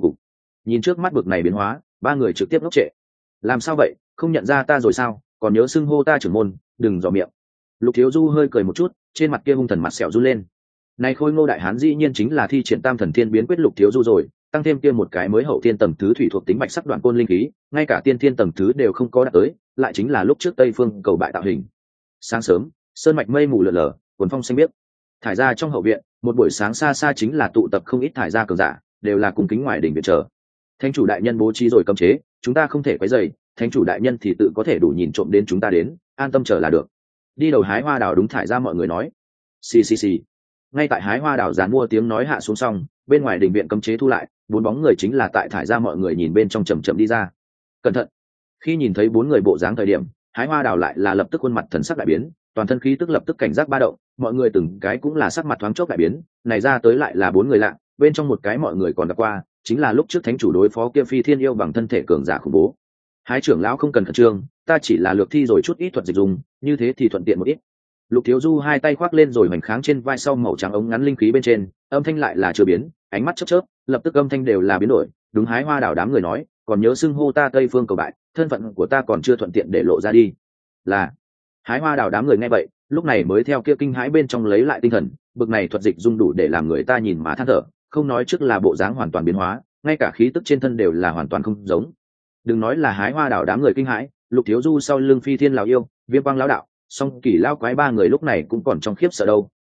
Nhìn trước mắt bực này biến hóa, ba người trực tiếp ngốc trệ. Làm sao vậy, không nhận ra ta rồi sao, còn nhớ xưng hô ta trưởng môn, đừng dò miệng. Lục Thiếu Du hơi cười một chút, trên mặt kia hung thần mặt sẹo run lên. Này khôi ngô đại hán dĩ nhiên chính là thi triển Tam Thần Thiên biến quyết Lục Thiếu Du rồi, tăng thêm kia một cái mới hậu thiên tầng thứ thủy thuộc tính bạch sắc đoạn côn linh khí, ngay cả tiên thiên tầng thứ đều không có đạt tới, lại chính là lúc trước Tây Phương cầu bại tạo hình. Sáng sớm, sơn mạch mây mù lờ lờ, cuốn phong xanh biếc. Thải ra trong hậu viện, một buổi sáng xa xa chính là tụ tập không ít thải ra cường giả, đều là cùng kính ngoài đỉnh viện chờ. Thánh chủ đại nhân bố trí rồi cấm chế, chúng ta không thể quấy rầy, thánh chủ đại nhân thì tự có thể đủ nhìn trộm đến chúng ta đến, an tâm chờ là được. Đi đầu hái hoa đào đúng thải ra mọi người nói. Xì xì xì. Ngay tại hái hoa đào dán mua tiếng nói hạ xuống xong, bên ngoài đình viện cấm chế thu lại, bốn bóng người chính là tại thải ra mọi người nhìn bên trong chậm chậm đi ra. Cẩn thận. Khi nhìn thấy bốn người bộ dáng thời điểm, hái hoa đào lại là lập tức khuôn mặt thần sắc đại biến, toàn thân khí tức lập tức cảnh giác ba động, mọi người từng cái cũng là sắc mặt thoáng chốc đại biến, này ra tới lại là bốn người lạ, bên trong một cái mọi người còn gặp qua, chính là lúc trước thánh chủ đối phó kia Phi Thiên yêu bằng thân thể cường giả khủng bố. Hái trưởng lão không cần khẩn trương, ta chỉ là lược thi rồi chút ít thuật dịch dùng, như thế thì thuận tiện một ít. Lục Thiếu Du hai tay khoác lên rồi mảnh kháng trên vai sau màu trắng ống ngắn linh khí bên trên, âm thanh lại là chưa biến, ánh mắt chớp chớp, lập tức âm thanh đều là biến đổi, đúng hái hoa đảo đám người nói, còn nhớ xưng hô ta Tây Phương cầu bại, thân phận của ta còn chưa thuận tiện để lộ ra đi. Là hái hoa đảo đám người nghe vậy, lúc này mới theo kia kinh hãi bên trong lấy lại tinh thần, bực này thuật dịch dung đủ để làm người ta nhìn mà than thở, không nói trước là bộ dáng hoàn toàn biến hóa, ngay cả khí tức trên thân đều là hoàn toàn không giống. Đừng nói là hái hoa đảo đám người kinh hãi, Lục Thiếu Du sau lưng Phi Thiên lão yêu, Viêm Quang lão đạo, Song Kỳ lão quái ba người lúc này cũng còn trong khiếp sợ đâu,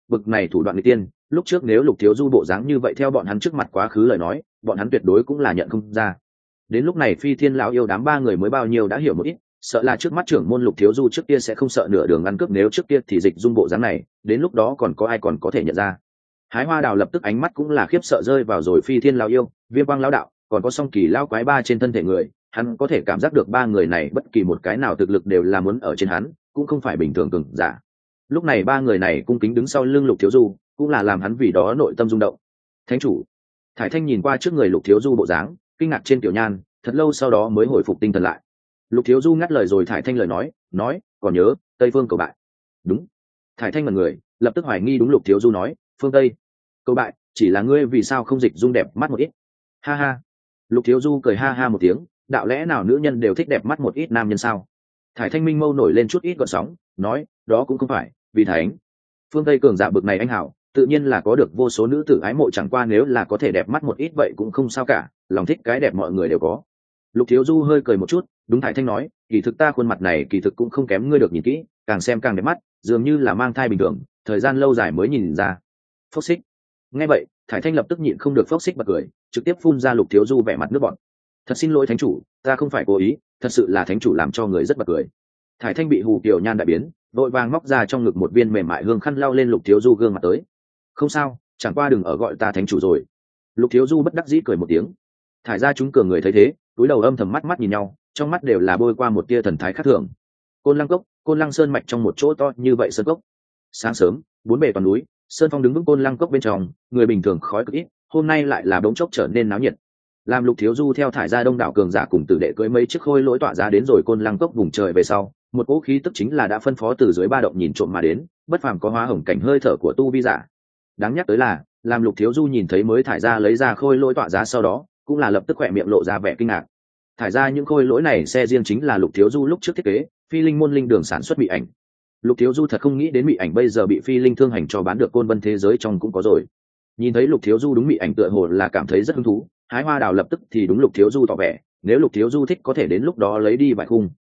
bực này thủ đoạn người tiên lúc trước nếu Lục Thiếu Du bộ dáng như vậy theo bọn hắn trước mặt quá khứ lời nói, bọn hắn tuyệt đối cũng là nhận không ra. Đến lúc này Phi Thiên lão yêu đám ba người mới bao nhiêu đã hiểu một ít, sợ là trước mắt trưởng môn Lục Thiếu Du trước kia sẽ không sợ nửa đường ngăn cướp, nếu trước kia thì Dịch Dung bộ dáng này, đến lúc đó còn có ai còn có thể nhận ra. Hái Hoa Đào lập tức ánh mắt cũng là khiếp sợ rơi vào rồi Phi Thiên lão yêu, Viêm Quang lão đạo, còn có Song Kỳ lão quái ba trên thân thể người, hắn có thể cảm giác được ba người này bất kỳ một cái nào thực lực đều là muốn ở trên hắn, cũng không phải bình thường cường giả. Lúc này ba người này cung kính đứng sau lưng Lục Thiếu Du, cũng là làm hắn vì đó nội tâm rung động. Thánh chủ. Thải Thanh nhìn qua trước người Lục Thiếu Du bộ dáng, kinh ngạc trên tiểu nhan, thật lâu sau đó mới hồi phục tinh thần lại. Lục Thiếu Du ngắt lời rồi Thải Thanh lời nói, còn nhớ Tây Phương cầu bại. Đúng. Thải Thanh ngẩn người, lập tức hoài nghi đúng Lục Thiếu Du nói, phương Tây cầu bại, chỉ là ngươi vì sao không Dịch Dung đẹp mắt một ít? Ha ha. Lục Thiếu Du cười ha ha một tiếng, đạo lẽ nào nữ nhân đều thích đẹp mắt một ít nam nhân sao? Thải Thanh minh mâu nổi lên chút ít gợn sóng, nói, đó cũng không phải, vì thánh phương Tây cường giả bực này anh hảo, tự nhiên là có được vô số nữ tử ái mộ, chẳng qua nếu là có thể đẹp mắt một ít vậy cũng không sao cả, lòng thích cái đẹp mọi người đều có. Lục Thiếu Du hơi cười một chút, đúng Thải Thanh nói, kỳ thực ta khuôn mặt này kỳ thực cũng không kém ngươi được nhìn kỹ, càng xem càng đẹp mắt, dường như là mang thai bình thường, thời gian lâu dài mới nhìn ra. Phốc xích. Nghe vậy, Thải Thanh lập tức nhịn không được phốc xích bật cười, trực tiếp phun ra Lục Thiếu Du vẻ mặt nước bọt. Thật xin lỗi thánh chủ, ta không phải cố ý, thật sự là thánh chủ làm cho người rất bật cười. Thải Thanh bị hù kiểu nhan đại biến, vội vàng móc ra trong ngực một viên mềm mại hương khăn lau lên Lục Thiếu Du gương mặt tới. Không sao, chẳng qua đừng ở gọi ta thánh chủ rồi. Lục Thiếu Du bất đắc dĩ cười một tiếng. Thải ra chúng cường người thấy thế, túi đầu âm thầm mắt mắt nhìn nhau, trong mắt đều là bôi qua một tia thần thái khác thường. Côn Lăng cốc, Côn Lăng sơn mạch trong một chỗ to như vậy sơn cốc. Sáng sớm, bốn bề toàn núi, sơn phong đứng vững Côn Lăng cốc bên trong, người bình thường khói cực ít, hôm nay lại là bỗng chốc trở nên náo nhiệt. Làm Lục Thiếu Du theo Thải ra đông đảo cường giả cùng tử đệ cưỡi mấy chiếc khôi lỗi tỏa ra đến rồi Côn Lăng cốc vùng trời về sau, một cỗ khí tức chính là đã phân phó từ dưới ba động nhìn trộm mà đến, bất phàm có hóa hồng cảnh hơi thở của tu vi giả. Đáng nhắc tới là, làm Lục Thiếu Du nhìn thấy mới Thải ra lấy ra khôi lỗi tỏa ra sau đó, cũng là lập tức khỏe miệng lộ ra vẻ kinh ngạc. Thải ra những khôi lỗi này xe riêng chính là Lục Thiếu Du lúc trước thiết kế, Phi Linh môn linh đường sản xuất bị ảnh. Lục Thiếu Du thật không nghĩ đến bị ảnh bây giờ bị Phi Linh thương hành cho bán được Côn Vân thế giới trong cũng có rồi. Nhìn thấy Lục Thiếu Du đúng bị ảnh tựa hồ là cảm thấy rất hứng thú, Hái Hoa Đào lập tức thì đúng Lục Thiếu Du tỏ vẻ, nếu Lục Thiếu Du thích có thể đến lúc đó lấy đi vài khung.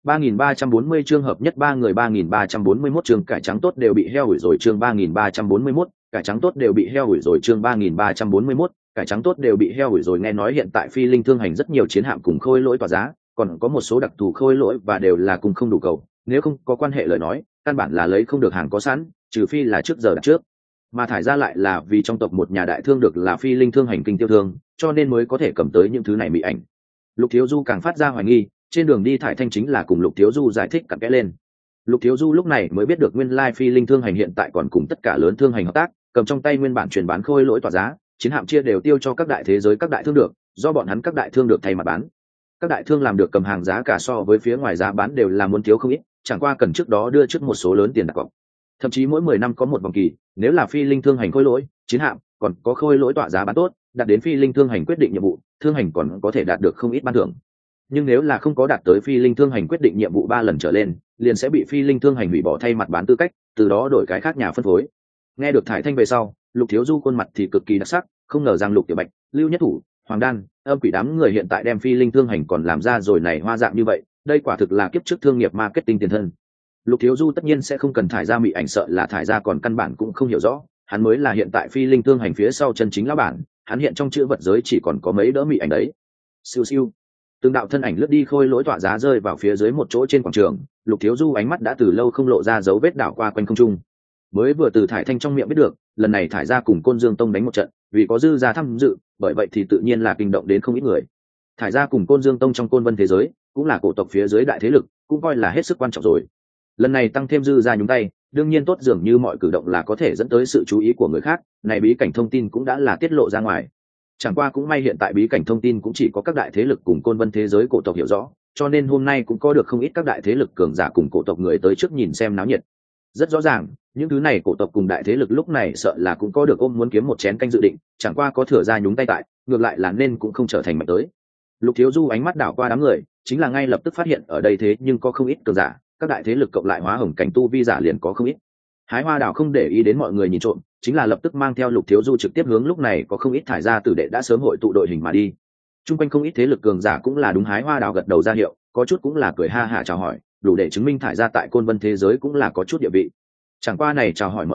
3340 chương hợp nhất ba người, 3341 chương cải trắng tốt đều bị heo hủi rồi, chương 3341 cải trắng tốt đều bị heo hủi rồi, chương 3341 cải trắng tốt đều bị heo hủi rồi. Nghe nói hiện tại Phi Linh thương hành rất nhiều chiến hạm cùng khôi lỗi tỏa giá, còn có một số đặc thù khôi lỗi và đều là cùng không đủ cầu, nếu không có quan hệ lời nói, căn bản là lấy không được hàng có sẵn, trừ phi là trước giờ đặt trước. Mà Thải ra lại là vì trong tộc một nhà đại thương được là Phi Linh thương hành kinh tiêu thương, cho nên mới có thể cầm tới những thứ này mỹ ảnh. Lục Thiếu Du càng phát ra hoài nghi, trên đường đi Thải Thanh chính là cùng Lục Thiếu Du giải thích cặn kẽ lên. Lục Thiếu Du lúc này mới biết được nguyên lai Phi Linh thương hành hiện tại còn cùng tất cả lớn thương hành hợp tác, cầm trong tay nguyên bản truyền bán khôi lỗi tỏa giá, chiến hạm chia đều tiêu cho các đại thế giới các đại thương được, do bọn hắn các đại thương được thay mà bán. Các đại thương làm được cầm hàng giá cả so với phía ngoài giá bán đều là muốn thiếu không ít, chẳng qua cần trước đó đưa trước một số lớn tiền đặt cọc. Thậm chí mỗi 10 năm có một vòng kỳ, nếu là Phi Linh thương hành khôi lỗi, chiến hạm, còn có khôi lỗi tỏa giá bán tốt, đạt đến Phi Linh thương hành quyết định nhiệm vụ, thương hành còn có thể đạt được không ít ban thưởng. Nhưng nếu là không có đạt tới Phi Linh thương hành quyết định nhiệm vụ 3 lần trở lên, liền sẽ bị Phi Linh thương hành hủy bỏ thay mặt bán tư cách, từ đó đổi cái khác nhà phân phối. Nghe được Thải Thanh về sau, Lục Thiếu Du khuôn mặt thì cực kỳ đặc sắc, không ngờ rằng Lục Tiểu Bạch, Lưu Nhất Thủ, Hoàng Đan, Âm Quỷ đám người hiện tại đem Phi Linh thương hành còn làm ra rồi này hoa dạng như vậy, đây quả thực là kiếp trước thương nghiệp marketing tiền thân. Lục Thiếu Du tất nhiên sẽ không cần Thải ra mị ảnh, sợ là Thải ra còn căn bản cũng không hiểu rõ, hắn mới là hiện tại Phi Linh thương hành phía sau chân chính lão bản, hắn hiện trong chữ vật giới chỉ còn có mấy đỡ mị ảnh đấy. Siêu siêu, từng đạo thân ảnh lướt đi khôi lỗi tỏa giá rơi vào phía dưới một chỗ trên quảng trường. Lục Thiếu Du ánh mắt đã từ lâu không lộ ra dấu vết đảo qua quanh không trung, mới vừa từ Thải Thanh trong miệng biết được, lần này Thải ra cùng Côn Dương Tông đánh một trận, vì có dư ra tham dự, bởi vậy thì tự nhiên là kinh động đến không ít người. Thải ra cùng Côn Dương Tông trong Côn Vân thế giới cũng là cổ tộc phía dưới đại thế lực, cũng coi là hết sức quan trọng rồi. Lần này tăng thêm dư ra nhúng tay, đương nhiên tốt, dường như mọi cử động là có thể dẫn tới sự chú ý của người khác, này bí cảnh thông tin cũng đã là tiết lộ ra ngoài. Chẳng qua cũng may hiện tại bí cảnh thông tin cũng chỉ có các đại thế lực cùng Côn Vân thế giới cổ tộc hiểu rõ, cho nên hôm nay cũng có được không ít các đại thế lực cường giả cùng cổ tộc người tới trước nhìn xem náo nhiệt. Rất rõ ràng, những thứ này cổ tộc cùng đại thế lực lúc này sợ là cũng có được ôm muốn kiếm một chén canh dự định, chẳng qua có thừa ra nhúng tay tại, ngược lại là nên cũng không trở thành mạnh tới. Lục Thiếu Du ánh mắt đảo qua đám người, chính là ngay lập tức phát hiện ở đây thế nhưng có không ít cường giả, các đại thế lực cộng lại hóa hồng cảnh tu vi giả liền có không ít. Hái Hoa Đào không để ý đến mọi người nhìn trộm, chính là lập tức mang theo Lục Thiếu Du trực tiếp hướng lúc này có không ít Thải ra tử đệ đã sớm hội tụ đội hình mà đi. Trung quanh không ít thế lực cường giả cũng là đúng Hái Hoa Đào gật đầu ra hiệu, có chút cũng là cười ha hả chào hỏi, đủ để chứng minh Thải ra tại Côn Vân thế giới cũng là có chút địa vị. Chẳng qua này chào hỏi mọi người,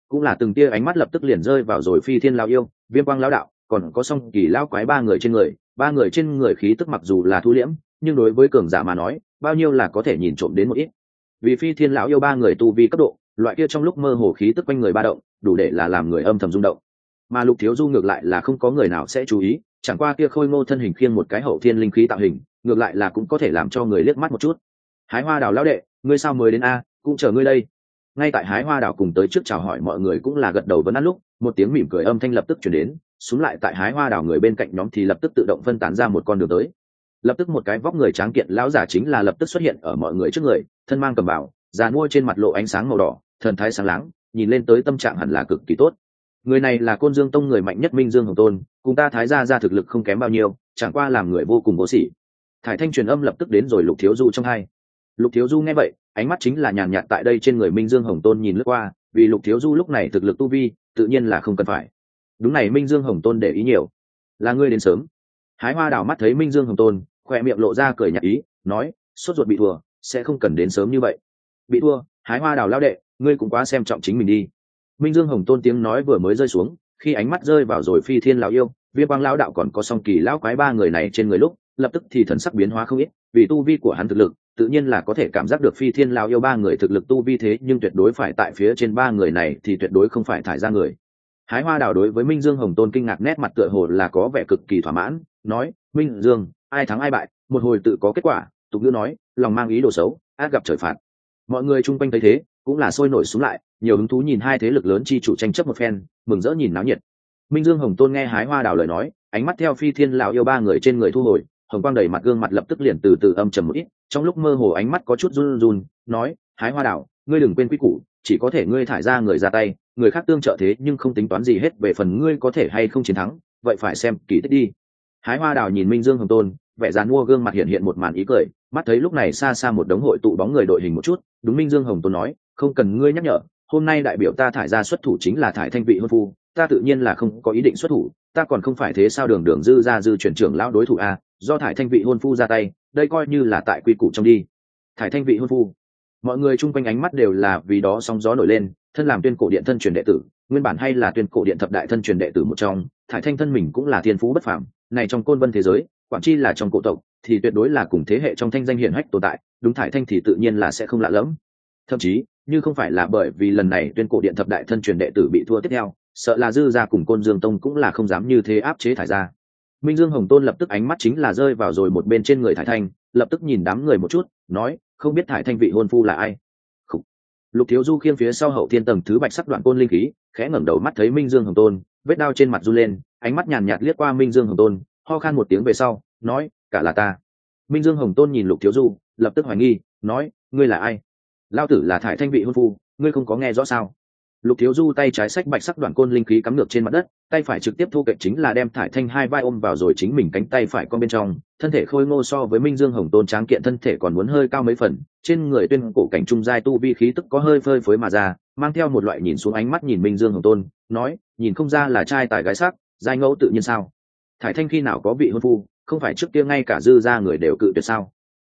cũng là từng tia ánh mắt lập tức liền rơi vào rồi Phi Thiên lão yêu, Viêm Quang lão đạo, còn có Song Kỳ lão quái ba người trên người khí tức mặc dù là thu liễm, nhưng đối với cường giả mà nói, bao nhiêu là có thể nhìn trộm đến một ít. Vì Phi Thiên lão yêu ba người tu vi cấp độ, loại kia trong lúc mơ hồ khí tức quanh người ba động, đủ để là làm người âm thầm rung động. Mà Lục Thiếu Du ngược lại là không có người nào sẽ chú ý, chẳng qua kia khôi ngô thân hình khiêng một cái hậu thiên linh khí tạo hình, ngược lại là cũng có thể làm cho người liếc mắt một chút. Hái Hoa Đào lão đệ, ngươi sao mới đến a? Cũng chờ ngươi đây. Ngay tại Hái Hoa Đào cùng tới trước chào hỏi mọi người cũng là gật đầu vấn an lúc, một tiếng mỉm cười âm thanh lập tức truyền đến, xuống lại tại Hái Hoa Đào người bên cạnh nhóm thì lập tức tự động phân tán ra một con đường tới. Lập tức một cái vóc người tráng kiện lão giả chính là lập tức xuất hiện ở mọi người trước người, thân mang cầm bảo, già mua trên mặt lộ ánh sáng màu đỏ, thần thái sáng láng, nhìn lên tới tâm trạng hẳn là cực kỳ tốt. Người này là Côn Dương Tông người mạnh nhất Minh Dương Hồng Tôn, cùng ta Thái gia thực lực không kém bao nhiêu, chẳng qua làm người vô cùng vô sỉ. Thải Thanh truyền âm lập tức đến rồi Lục Thiếu Du trong hai. Lục Thiếu Du nghe vậy, ánh mắt chính là nhàn nhạt tại đây trên người Minh Dương Hồng Tôn nhìn lướt qua, vì Lục Thiếu Du lúc này thực lực tu vi, tự nhiên là không cần phải. Đúng này Minh Dương Hồng Tôn để ý nhiều, là ngươi đến sớm. Hái Hoa Đào mắt thấy Minh Dương Hồng Tôn, khỏe miệng lộ ra cười nhạt ý, nói, sốt ruột bị thua, sẽ không cần đến sớm như vậy. Bị thua, Hái Hoa Đào lão đệ, ngươi cũng quá xem trọng chính mình đi. Minh Dương Hồng Tôn tiếng nói vừa mới rơi xuống, khi ánh mắt rơi vào rồi Phi Thiên lão yêu, Viêm Quang lão đạo còn có Song Kỳ lão quái ba người này trên người lúc, lập tức thì thần sắc biến hóa không ít, vì tu vi của hắn thực lực, tự nhiên là có thể cảm giác được Phi Thiên lão yêu ba người thực lực tu vi thế, nhưng tuyệt đối phải tại phía trên ba người này thì tuyệt đối không phải thải ra người. Hái Hoa Đào đối với Minh Dương Hồng Tôn kinh ngạc nét mặt tựa hồ là có vẻ cực kỳ thỏa mãn, nói: "Minh Dương, ai thắng ai bại, một hồi tự có kết quả." Tục ngữ nói, lòng mang ý đồ xấu, ác gặp trời phạt. Mọi người chung quanh thấy thế, cũng là sôi nổi xuống lại, nhiều hứng thú nhìn hai thế lực lớn chi chủ tranh chấp một phen, mừng rỡ nhìn náo nhiệt. Minh Dương Hồng Tôn nghe Hái Hoa Đào lời nói, ánh mắt theo Phi Thiên lão yêu ba người trên người thu hồi, hồng quang đầy mặt gương mặt lập tức liền từ từ âm trầm một ít, trong lúc mơ hồ ánh mắt có chút run run, nói: "Hái Hoa Đào, ngươi đừng quên quy củ, chỉ có thể ngươi thải ra người ra tay, người khác tương trợ thế nhưng không tính toán gì hết, về phần ngươi có thể hay không chiến thắng, vậy phải xem kỳ tích đi." Hái Hoa Đào nhìn Minh Dương Hồng Tôn, vẻ giàn mua gương mặt hiện hiện một màn ý cười, mắt thấy lúc này xa xa một đống hội tụ bóng người đội hình một chút, đúng Minh Dương Hồng Tôn nói: "Không cần ngươi nhắc nhở, hôm nay đại biểu ta thải ra xuất thủ chính là Thải Thanh vị hôn phu, ta tự nhiên là không có ý định xuất thủ, ta còn không phải thế sao đường đường dư ra dư chuyển trưởng lão đối thủ a, do Thải Thanh vị hôn phu ra tay, đây coi như là tại quy củ trong đi." Thải Thanh vị hôn phu, mọi người chung quanh ánh mắt đều là vì đó sóng gió nổi lên, thân làm Tuyên Cổ Điện thân truyền đệ tử, nguyên bản hay là Tuyên Cổ Điện thập đại thân truyền đệ tử một trong, Thải Thanh thân mình cũng là thiên phú bất phàm, này trong côn vân thế giới, quản chi là trong cổ tộc, thì tuyệt đối là cùng thế hệ trong thanh danh hiển hách tồn tại, đúng Thải Thanh thì tự nhiên là sẽ không lạ lẫm. Thậm chí, như không phải là bởi vì lần này Tuyên Cổ Điện thập đại thân truyền đệ tử bị thua tiếp theo, sợ là dư gia cùng Côn Dương Tông cũng là không dám như thế áp chế thải ra. Minh Dương Hồng Tôn lập tức ánh mắt chính là rơi vào rồi một bên trên người Thải Thanh, lập tức nhìn đám người một chút, nói: "Không biết Thải Thanh vị hôn phu là ai?" Khủ. Lục Thiếu Du khiêng phía sau hậu thiên tầng thứ bạch sắc đoạn côn linh khí, khẽ ngẩng đầu mắt thấy Minh Dương Hồng Tôn, vết đao trên mặt run lên, ánh mắt nhàn nhạt liếc qua Minh Dương Hồng Tôn, ho khan một tiếng về sau, nói: "Cả là ta." Minh Dương Hồng Tôn nhìn Lục Thiếu Du, lập tức hoài nghi, nói: "Ngươi là ai?" "Lao tử là Thải Thanh vị hôn phu, ngươi không có nghe rõ sao?" Lục Thiếu Du tay trái xách bạch sắc đoạn côn linh khí cắm ngược trên mặt đất, tay phải trực tiếp thu cạnh chính là đem Thải Thanh hai vai ôm vào rồi chính mình cánh tay phải con bên trong, thân thể khôi ngô so với Minh Dương Hồng Tôn tráng kiện thân thể còn muốn hơi cao mấy phần, trên người Tuyên Cổ cảnh trung giai tu vi khí tức có hơi phơi phới mà ra, mang theo một loại nhìn xuống ánh mắt nhìn Minh Dương Hồng Tôn, nói: "Nhìn không ra là trai tài gái sắc, giai ngẫu tự nhiên sao? Thải Thanh khi nào có vị hôn phu, không phải trước kia ngay cả dư gia người đều cự tuyệt sao?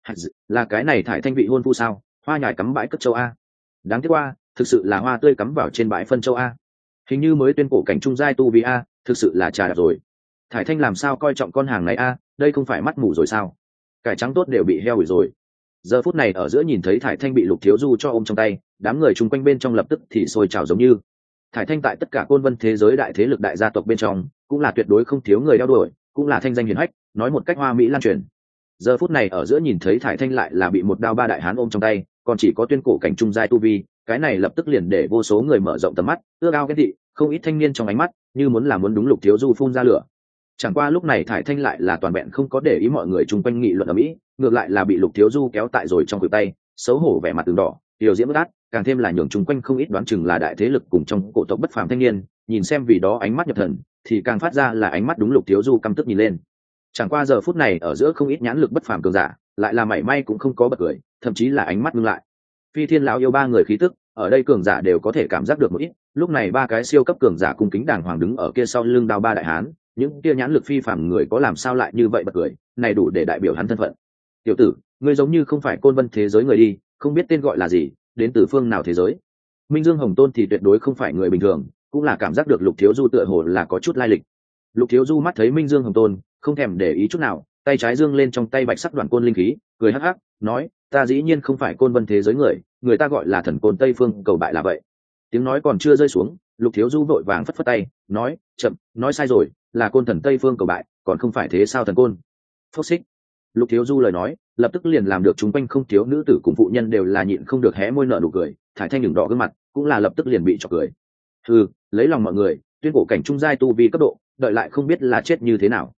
Là cái này Thải Thanh vị hôn phu sao? Hoa nhài cắm bãi cất châu a. Đáng tiếc qua, thực sự là hoa tươi cắm vào trên bãi phân châu a. Hình như mới Tuyên Cổ cảnh trung giai tu vi a, thực sự là trà đạp rồi. Thải Thanh làm sao coi trọng con hàng này a, đây không phải mắt mù rồi sao? Cải trắng tốt đều bị heo hủy rồi." Giờ phút này ở giữa nhìn thấy Thải Thanh bị Lục Thiếu Du cho ôm trong tay, đám người chung quanh bên trong lập tức thì sôi trào giống như. Thải Thanh tại tất cả côn vân thế giới đại thế lực đại gia tộc bên trong, cũng là tuyệt đối không thiếu người đeo đuổi, cũng là thanh danh hiển hách, nói một cách hoa mỹ lan truyền. Giờ phút này ở giữa nhìn thấy Thải Thanh lại là bị một đao ba đại hán ôm trong tay, còn chỉ có Tuyên Cổ cảnh trung giai tu vi, cái này lập tức liền để vô số người mở rộng tầm mắt, ước ao ghen tị, không ít thanh niên trong ánh mắt như muốn đúng Lục Thiếu Du phun ra lửa. Chẳng qua lúc này Thải Thanh lại là toàn vẹn không có để ý mọi người chung quanh nghị luận ở mỹ, ngược lại là bị Lục Thiếu Du kéo tại rồi trong khuỷu tay, xấu hổ vẻ mặt từng đỏ, điều diễm bất át, càng thêm là nhường chung quanh không ít đoán chừng là đại thế lực cùng trong cổ tộc bất phàm thanh niên, nhìn xem vì đó ánh mắt nhập thần, thì càng phát ra là ánh mắt đúng Lục Thiếu Du căm tức nhìn lên. Chẳng qua giờ phút này ở giữa không ít nhãn lực bất phàm cường giả, lại là mảy may cũng không có bật cười, thậm chí là ánh mắt ngưng lại. Phi Thiên lão yêu ba người khí tức, ở đây cường giả đều có thể cảm giác được một ít, lúc này ba cái siêu cấp cường giả cung kính đàng hoàng đứng ở kia sau lưng đao ba đại hán, những kia nhãn lực phi phàm người có làm sao lại như vậy bật cười, này đủ để đại biểu hắn thân phận. "Tiểu tử, ngươi giống như không phải côn vân thế giới người đi, không biết tên gọi là gì, đến từ phương nào thế giới?" Minh Dương Hồng Tôn thì tuyệt đối không phải người bình thường, cũng là cảm giác được Lục Thiếu Du tựa hồ là có chút lai lịch. Lục Thiếu Du mắt thấy Minh Dương Hồng Tôn, không thèm để ý chút nào, tay trái dương lên trong tay bạch sắc đoạn côn linh khí, cười hắc hắc, nói: "Ta dĩ nhiên không phải côn vân thế giới người, người ta gọi là thần côn Tây Phương cầu bại là vậy." Tiếng nói còn chưa rơi xuống, Lục Thiếu Du vội vàng phất phất tay, nói: "Chậm, nói sai rồi, là côn thần Tây Phương cầu bại, còn không phải thế sao thần côn." Phốc xích. Lục Thiếu Du lời nói, lập tức liền làm được chúng quanh không thiếu nữ tử cùng phụ nhân đều là nhịn không được hé môi nở nụ cười, thải thanh đường đỏ gương mặt, cũng là lập tức liền bị chọc cười. Hừ, lấy lòng mọi người, tuyên cổ cảnh trung giai tu vi cấp độ, đợi lại không biết là chết như thế nào.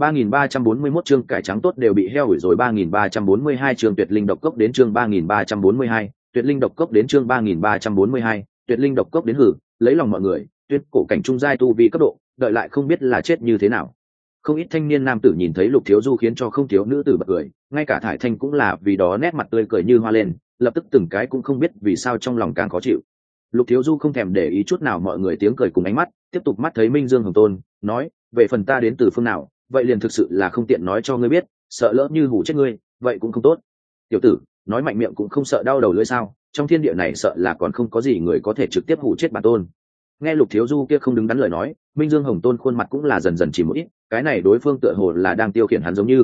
3341 chương cải trắng tốt đều bị heo hủi rồi. 3342 chương tuyệt linh độc cốc đến chương 3342, tuyệt linh độc cốc đến chương 3342, tuyệt linh độc cốc đến hử, lấy lòng mọi người, tuyên cổ cảnh trung giai tu vi cấp độ, đợi lại không biết là chết như thế nào. Không ít thanh niên nam tử nhìn thấy Lục Thiếu Du khiến cho không thiếu nữ tử bật cười, ngay cả thải thanh cũng là vì đó nét mặt tươi cười như hoa lên, lập tức từng cái cũng không biết vì sao trong lòng càng khó chịu. Lục Thiếu Du không thèm để ý chút nào mọi người tiếng cười cùng ánh mắt, tiếp tục mắt thấy Minh Dương Hồng Tôn, nói: "Về phần ta đến từ phương nào, vậy liền thực sự là không tiện nói cho ngươi biết, sợ lỡ như hủ chết ngươi, vậy cũng không tốt." Tiểu tử, nói mạnh miệng cũng không sợ đau đầu lưỡi sao? Trong thiên địa này sợ là còn không có gì người có thể trực tiếp hủ chết bản tôn. Nghe Lục Thiếu Du kia không đứng đắn lời nói, Minh Dương Hồng Tôn khuôn mặt cũng là dần dần chỉ một ít, cái này đối phương tựa hồ là đang tiêu khiển hắn giống như.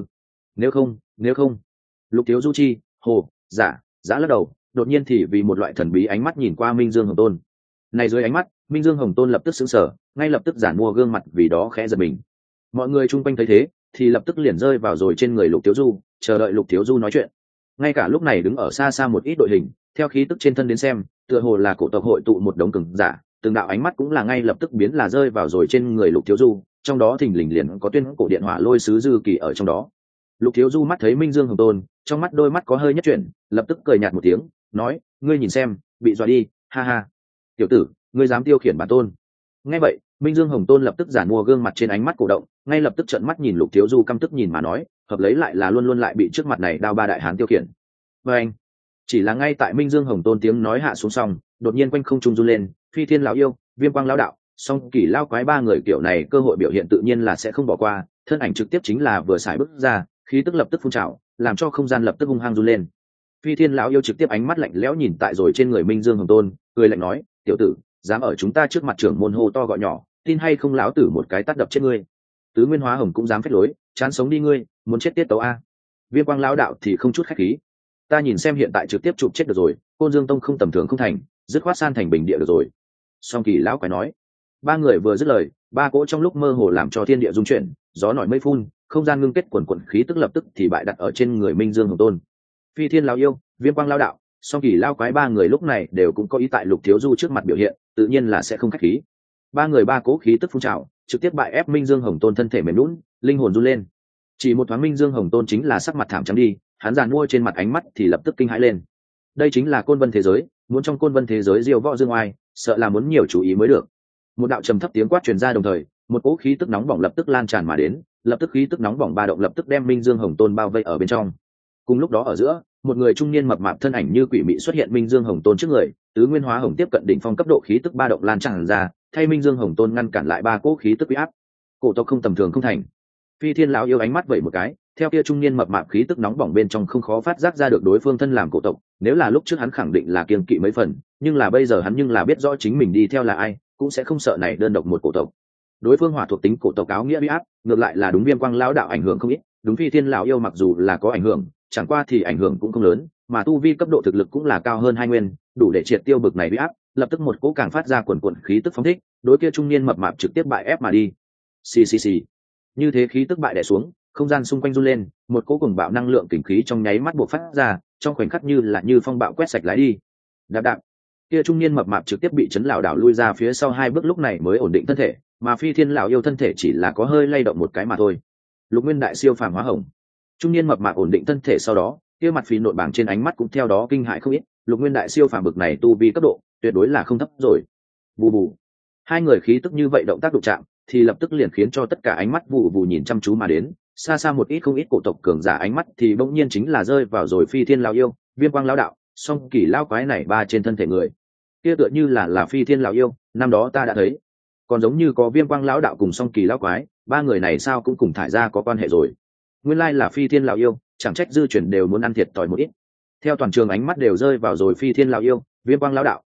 Nếu không. Lục Thiếu Du chi, hồ, giả lắc đầu, đột nhiên thì vì một loại thần bí ánh mắt nhìn qua Minh Dương Hồng Tôn. Này dưới ánh mắt, Minh Dương Hồng Tôn lập tức sững sờ, ngay lập tức giản mua gương mặt vì đó khẽ giật mình. Mọi người chung quanh thấy thế, thì lập tức liền rơi vào rồi trên người Lục Thiếu Du, chờ đợi Lục Thiếu Du nói chuyện. Ngay cả lúc này đứng ở xa xa một ít đội hình, theo khí tức trên thân đến xem, tựa hồ là cổ tộc hội tụ một đống cường giả, từng đạo ánh mắt cũng là ngay lập tức biến là rơi vào rồi trên người Lục Thiếu Du, trong đó thình lình liền có tuyên cổ điện hỏa lôi sứ Dư Kỳ ở trong đó. Lục Thiếu Du mắt thấy Minh Dương Hồng Tôn, trong mắt đôi mắt có hơi nhất chuyển, lập tức cười nhạt một tiếng, nói: "Ngươi nhìn xem, bị dọa đi, ha ha. Tiểu tử, ngươi dám tiêu khiển bản tôn?" Nghe vậy, Minh Dương Hồng Tôn lập tức giản mua gương mặt trên ánh mắt cổ động, ngay lập tức trợn mắt nhìn Lục Thiếu Du căm tức nhìn mà nói, hợp lấy lại là luôn luôn lại bị trước mặt này đao ba đại hán tiêu khiển. Và anh, chỉ là ngay tại Minh Dương Hồng Tôn tiếng nói hạ xuống xong, đột nhiên quanh không trung run lên, Phi Thiên lão yêu, Viêm Quang lão đạo, Song Kỳ lao quái ba người kiểu này cơ hội biểu hiện tự nhiên là sẽ không bỏ qua, thân ảnh trực tiếp chính là vừa xài bước ra, khí tức lập tức phun trào, làm cho không gian lập tức hung hăng run lên. Phi Thiên lão yêu trực tiếp ánh mắt lạnh lẽo nhìn tại rồi trên người Minh Dương Hồng Tôn, cười lạnh nói: "Tiểu tử, dám ở chúng ta trước mặt trưởng môn hô to gọi nhỏ, tin hay không lão tử một cái tát đập chết ngươi." Tứ Nguyên Hóa Hồng cũng dám phách lối, chán sống đi ngươi, muốn chết tiết tấu a. Viêm Quang lão đạo thì không chút khách khí: "Ta nhìn xem hiện tại trực tiếp chụp chết được rồi, Côn Dương Tông không tầm thường không thành, dứt khoát san thành bình địa được rồi." Song Kỳ lão quái nói. Ba người vừa dứt lời, ba cỗ trong lúc mơ hồ làm cho thiên địa rung chuyển, gió nổi mây phun, không gian ngưng kết quần quần khí tức lập tức thì bại đặt ở trên người Minh Dương Hồng Tôn. Phi Thiên lão yêu, Viêm Quang lão đạo, Song Kỳ lão quái ba người lúc này đều cũng có ý tại Lục Thiếu Du trước mặt biểu hiện, tự nhiên là sẽ không khách khí. Ba người ba cỗ khí tức phun trào, trực tiếp bại ép Minh Dương Hồng Tôn thân thể mềm nhũn, linh hồn run lên. Chỉ một thoáng Minh Dương Hồng Tôn chính là sắc mặt thảm trắng đi, hắn giàn mua trên mặt ánh mắt thì lập tức kinh hãi lên. Đây chính là côn vân thế giới, muốn trong côn vân thế giới diêu võ dương oai, sợ là muốn nhiều chú ý mới được. Một đạo trầm thấp tiếng quát truyền ra đồng thời, một cỗ khí tức nóng bỏng lập tức lan tràn mà đến, lập tức khí tức nóng bỏng ba động lập tức đem Minh Dương Hồng Tôn bao vây ở bên trong. Cùng lúc đó ở giữa, một người trung niên mập mạp thân ảnh như quỷ mị xuất hiện Minh Dương Hồng Tôn trước người, tứ nguyên hóa hồng tiếp cận đỉnh phong cấp độ khí tức ba động lan tràn ra, thay Minh Dương Hồng Tôn ngăn cản lại ba cỗ khí tức uy áp. Cổ tộc không tầm thường không thành. Phi Thiên lão yêu ánh mắt vẩy một cái, theo kia trung niên mập mạp khí tức nóng bỏng bên trong không khó phát giác ra được đối phương thân làm cổ tộc, nếu là lúc trước hắn khẳng định là kiêng kỵ mấy phần, nhưng là bây giờ hắn nhưng là biết rõ chính mình đi theo là ai, cũng sẽ không sợ này đơn độc một cổ tộc. Đối phương hỏa thuộc tính cổ tộc áo nghĩa uy áp, ngược lại là đúng Viêm Quang lão đạo ảnh hưởng không ít, đúng Phi Thiên lão yêu mặc dù là có ảnh hưởng, chẳng qua thì ảnh hưởng cũng không lớn, mà tu vi cấp độ thực lực cũng là cao hơn hai nguyên, đủ để triệt tiêu bực này uy áp, lập tức một cỗ càng phát ra quần quần khí tức phóng thích, đối kia trung niên mập mạp trực tiếp bại ép mà đi. Xì xì xì. Như thế khí tức bại đè xuống, không gian xung quanh run lên, một cỗ cuồng bạo năng lượng kình khí trong nháy mắt bộc phát ra, trong khoảnh khắc như là như phong bạo quét sạch lái đi. Đạp đạp. Kia trung niên mập mạp trực tiếp bị chấn lảo đảo lui ra phía sau hai bước lúc này mới ổn định thân thể, mà Phi Thiên lão yêu thân thể chỉ là có hơi lay động một cái mà thôi. Lục Nguyên đại siêu phàm hóa hồng. Trung niên mập mạp ổn định thân thể sau đó, kia mặt phì nội bảng trên ánh mắt cũng theo đó kinh hãi không ít, Lục Nguyên đại siêu phàm bực này tu vi cấp độ, tuyệt đối là không thấp rồi. Bù bù. Hai người khí tức như vậy động tác đụng chạm, thì lập tức liền khiến cho tất cả ánh mắt vụ vụ nhìn chăm chú mà đến, xa xa một ít không ít cổ tộc cường giả ánh mắt thì bỗng nhiên chính là rơi vào rồi Phi Thiên lão yêu, Viêm Quang lão đạo, Song Kỳ lão quái này ba trên thân thể người. Kia tựa như là Phi Thiên lão yêu, năm đó ta đã thấy. Còn giống như có Viêm Quang lão đạo cùng Song Kỳ lão quái, ba người này sao cũng cùng thải ra có quan hệ rồi. Nguyên lai là Phi Thiên lão yêu, chẳng trách dư truyền đều muốn ăn thiệt tỏi một ít. Theo toàn trường ánh mắt đều rơi vào rồi Phi Thiên lão yêu, Viêm Quang lão đạo,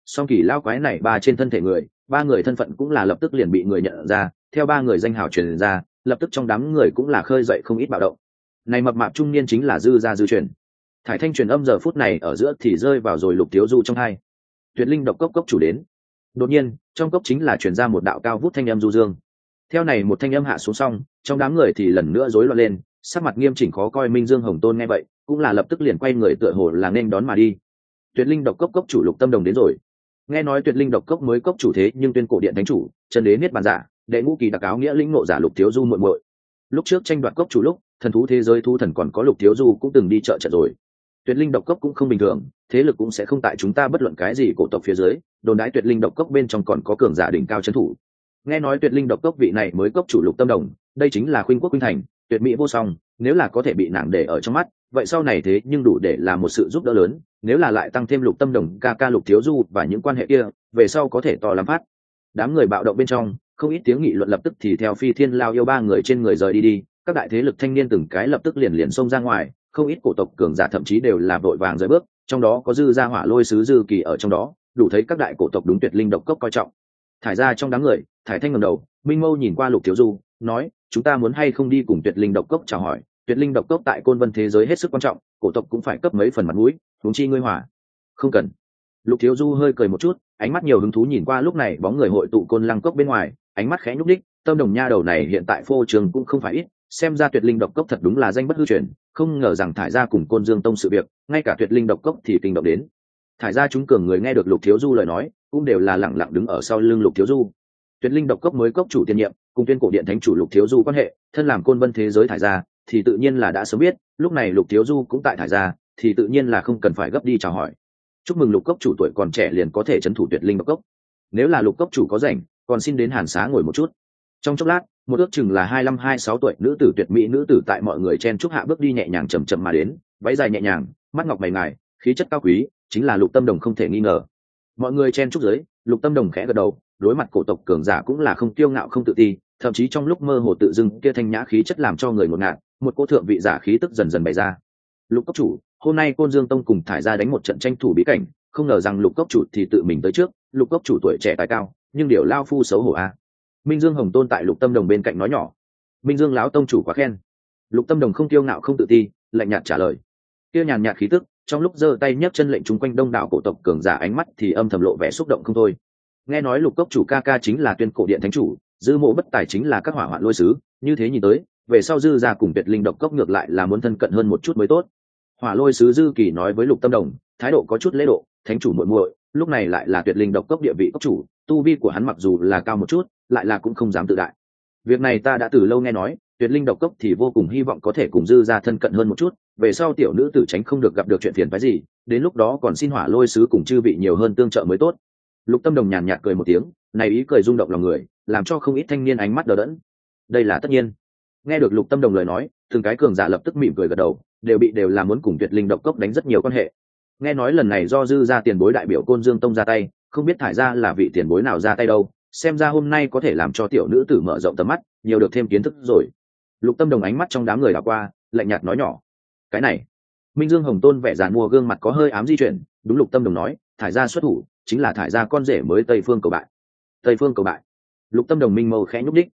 song kỳ lao quái này ba trên thân thể người, ba người thân phận cũng là lập tức liền bị người nhận ra, theo ba người danh hào truyền ra, lập tức trong đám người cũng là khơi dậy không ít bạo động. Này mập mạp trung niên chính là Dư Gia Dư Truyền. Thải thanh truyền âm giờ phút này ở giữa thì rơi vào rồi Lục Thiếu Du trong hai. Tuyệt linh độc cốc cốc chủ đến. Đột nhiên, trong cốc chính là truyền ra một đạo cao vút thanh âm du dương. Theo này một thanh âm hạ xuống xong, trong đám người thì lần nữa rối loạn lên, sắc mặt nghiêm chỉnh khó coi. Minh Dương Hồng Tôn nghe vậy, cũng là lập tức liền quay người tựa hồ là nên đón mà đi. Tuyệt linh độc cốc cốc chủ Lục Tâm Đồng đến rồi. Nghe nói Tuyệt linh độc cốc mới cốc chủ thế nhưng tuyên cổ điện thánh chủ, chân đế niết bàn giả, đệ ngũ kỳ đặc áo nghĩa lĩnh ngộ giả Lục Thiếu Du muội muội. Lúc trước tranh đoạt cốc chủ lúc, thần thú thế giới thu thần còn có Lục Thiếu Du cũng từng đi trợ trận rồi. Tuyệt linh độc cốc cũng không bình thường, thế lực cũng sẽ không tại chúng ta bất luận cái gì cổ tộc phía dưới, đồn đãi Tuyệt linh độc cốc bên trong còn có cường giả đỉnh cao trấn thủ. Nghe nói Tuyệt linh độc cốc vị này mới cốc chủ Lục Tâm Đồng, đây chính là khuynh quốc khuynh thành, tuyệt mỹ vô song, nếu là có thể bị nàng để ở trong mắt, vậy sau này thế nhưng đủ để là một sự giúp đỡ lớn, nếu là lại tăng thêm Lục Tâm Đồng ca ca Lục Thiếu Du và những quan hệ kia, về sau có thể to lắm phát. Đám người bạo động bên trong, không ít tiếng nghị luận lập tức thì theo Phi Thiên Lao yêu ba người trên người rời đi, các đại thế lực thanh niên từng cái lập tức liền xông ra ngoài, không ít cổ tộc cường giả thậm chí đều là vội vàng rời bước, trong đó có Dư Gia Hỏa Lôi sứ Dư Kỳ ở trong đó, đủ thấy các đại cổ tộc đúng Tuyệt linh độc cốc coi trọng. Thải ra trong đám người, Thải Thanh ngẩng đầu, minh mâu nhìn qua Lục Thiếu Du, nói: chúng ta muốn hay không đi cùng Tuyệt linh độc cốc chào hỏi? Tuyệt linh độc cốc tại Côn Vân thế giới hết sức quan trọng, cổ tộc cũng phải cấp mấy phần mặt mũi, huống chi ngươi Hỏa. Không cần. Lục Thiếu Du hơi cười một chút, ánh mắt nhiều hứng thú nhìn qua lúc này bóng người hội tụ Côn Lăng cốc bên ngoài, ánh mắt khẽ nhúc nhích, Tâm Đồng nha đầu này hiện tại phô trường cũng không phải ít, xem ra Tuyệt linh độc cốc thật đúng là danh bất hư truyền, không ngờ rằng thải ra cùng Côn Dương tông sự việc, ngay cả Tuyệt linh độc cốc thì kinh động đến. Thải ra chúng cường người nghe được Lục Thiếu Du lời nói, cũng đều là lặng lặng đứng ở sau lưng Lục Thiếu Du. Tuyệt linh độc cốc mới cốc chủ tiên nhiệm, cùng tuyên cổ điện thánh chủ Lục Thiếu Du quan hệ, thân làm Côn Vân thế giới thải ra, thì tự nhiên là đã sớm biết, lúc này Lục Thiếu Du cũng tại thải ra, thì tự nhiên là không cần phải gấp đi chào hỏi. Chúc mừng Lục cốc chủ tuổi còn trẻ liền có thể trấn thủ Tuyệt linh độc cốc. Nếu là Lục cốc chủ có rảnh, còn xin đến Hàn Xá ngồi một chút. Trong chốc lát, một ước chừng là 25-26 tuổi nữ tử tuyệt mỹ nữ tử tại mọi người chen chúc hạ bước đi nhẹ nhàng chậm chậm mà đến, váy dài nhẹ nhàng, mắt ngọc mày ngài, khí chất cao quý, chính là Lục Tâm Đồng không thể nghi ngờ. Mọi người chen chúc dưới, Lục Tâm Đồng khẽ gật đầu, đối mặt cổ tộc cường giả cũng là không kiêu ngạo không tự ti, thậm chí trong lúc mơ hồ tự dưng kia thanh nhã khí chất làm cho người ngột ngạt, một cỗ thượng vị giả khí tức dần dần bày ra. Lục cốc chủ, hôm nay Côn Dương tông cùng thải ra đánh một trận tranh thủ bí cảnh, không ngờ rằng Lục cốc chủ thì tự mình tới trước, Lục cốc chủ tuổi trẻ tài cao, nhưng điều lao phu xấu hổ a. Minh Dương Hồng Tôn tại Lục Tâm Đồng bên cạnh nói nhỏ. Minh Dương lão tông chủ quá khen. Lục Tâm Đồng không kiêu ngạo không tự ti, lạnh nhạt trả lời. Kia nhàn nhạt khí tức, trong lúc giơ tay nhấc chân lệnh chúng quanh đông đảo cổ tộc cường giả ánh mắt thì âm thầm lộ vẻ xúc động không thôi. Nghe nói Lục cốc chủ ca ca chính là Tuyên cổ điện thánh chủ, Dư Mộ bất tài chính là các hỏa hoạn lôi sứ, như thế nhìn tới, về sau Dư gia cùng Tuyệt linh độc cốc ngược lại là muốn thân cận hơn một chút mới tốt. Hỏa lôi sứ Dư Kỳ nói với Lục Tâm Đồng, thái độ có chút lễ độ, thánh chủ muội muội, lúc này lại là Tuyệt linh độc cốc địa vị cốc chủ, tu vi của hắn mặc dù là cao một chút, lại là cũng không dám tự đại. Việc này ta đã từ lâu nghe nói, Tuyệt linh độc cốc thì vô cùng hy vọng có thể cùng Dư gia thân cận hơn một chút, về sau tiểu nữ tử tránh không được gặp được chuyện phiền phức gì, đến lúc đó còn xin hỏa lôi sứ cùng chư vị nhiều hơn tương trợ mới tốt. Lục Tâm Đồng nhàn nhạt cười một tiếng, này ý cười rung động lòng người, làm cho không ít thanh niên ánh mắt đờ đẫn. Đây là tất nhiên. Nghe được Lục Tâm Đồng lời nói, từng cái cường giả lập tức mỉm cười gật đầu, đều là muốn cùng Tuyệt linh độc cốc đánh rất nhiều quan hệ. Nghe nói lần này do Dư gia tiền bối đại biểu Côn Dương tông ra tay, không biết thải ra là vị tiền bối nào ra tay đâu, xem ra hôm nay có thể làm cho tiểu nữ tử mở rộng tầm mắt, nhiều được thêm kiến thức rồi. Lục Tâm Đồng ánh mắt trong đám người đảo qua, lạnh nhạt nói nhỏ. Cái này, Minh Dương Hồng Tôn vẻ giàn mua gương mặt có hơi ám di chuyển, đúng Lục Tâm Đồng nói, thải ra xuất thủ, chính là thải ra con rể mới Tây Phương cầu bại. Tây Phương cầu bại. Lục Tâm Đồng minh mâu khẽ nhúc đích.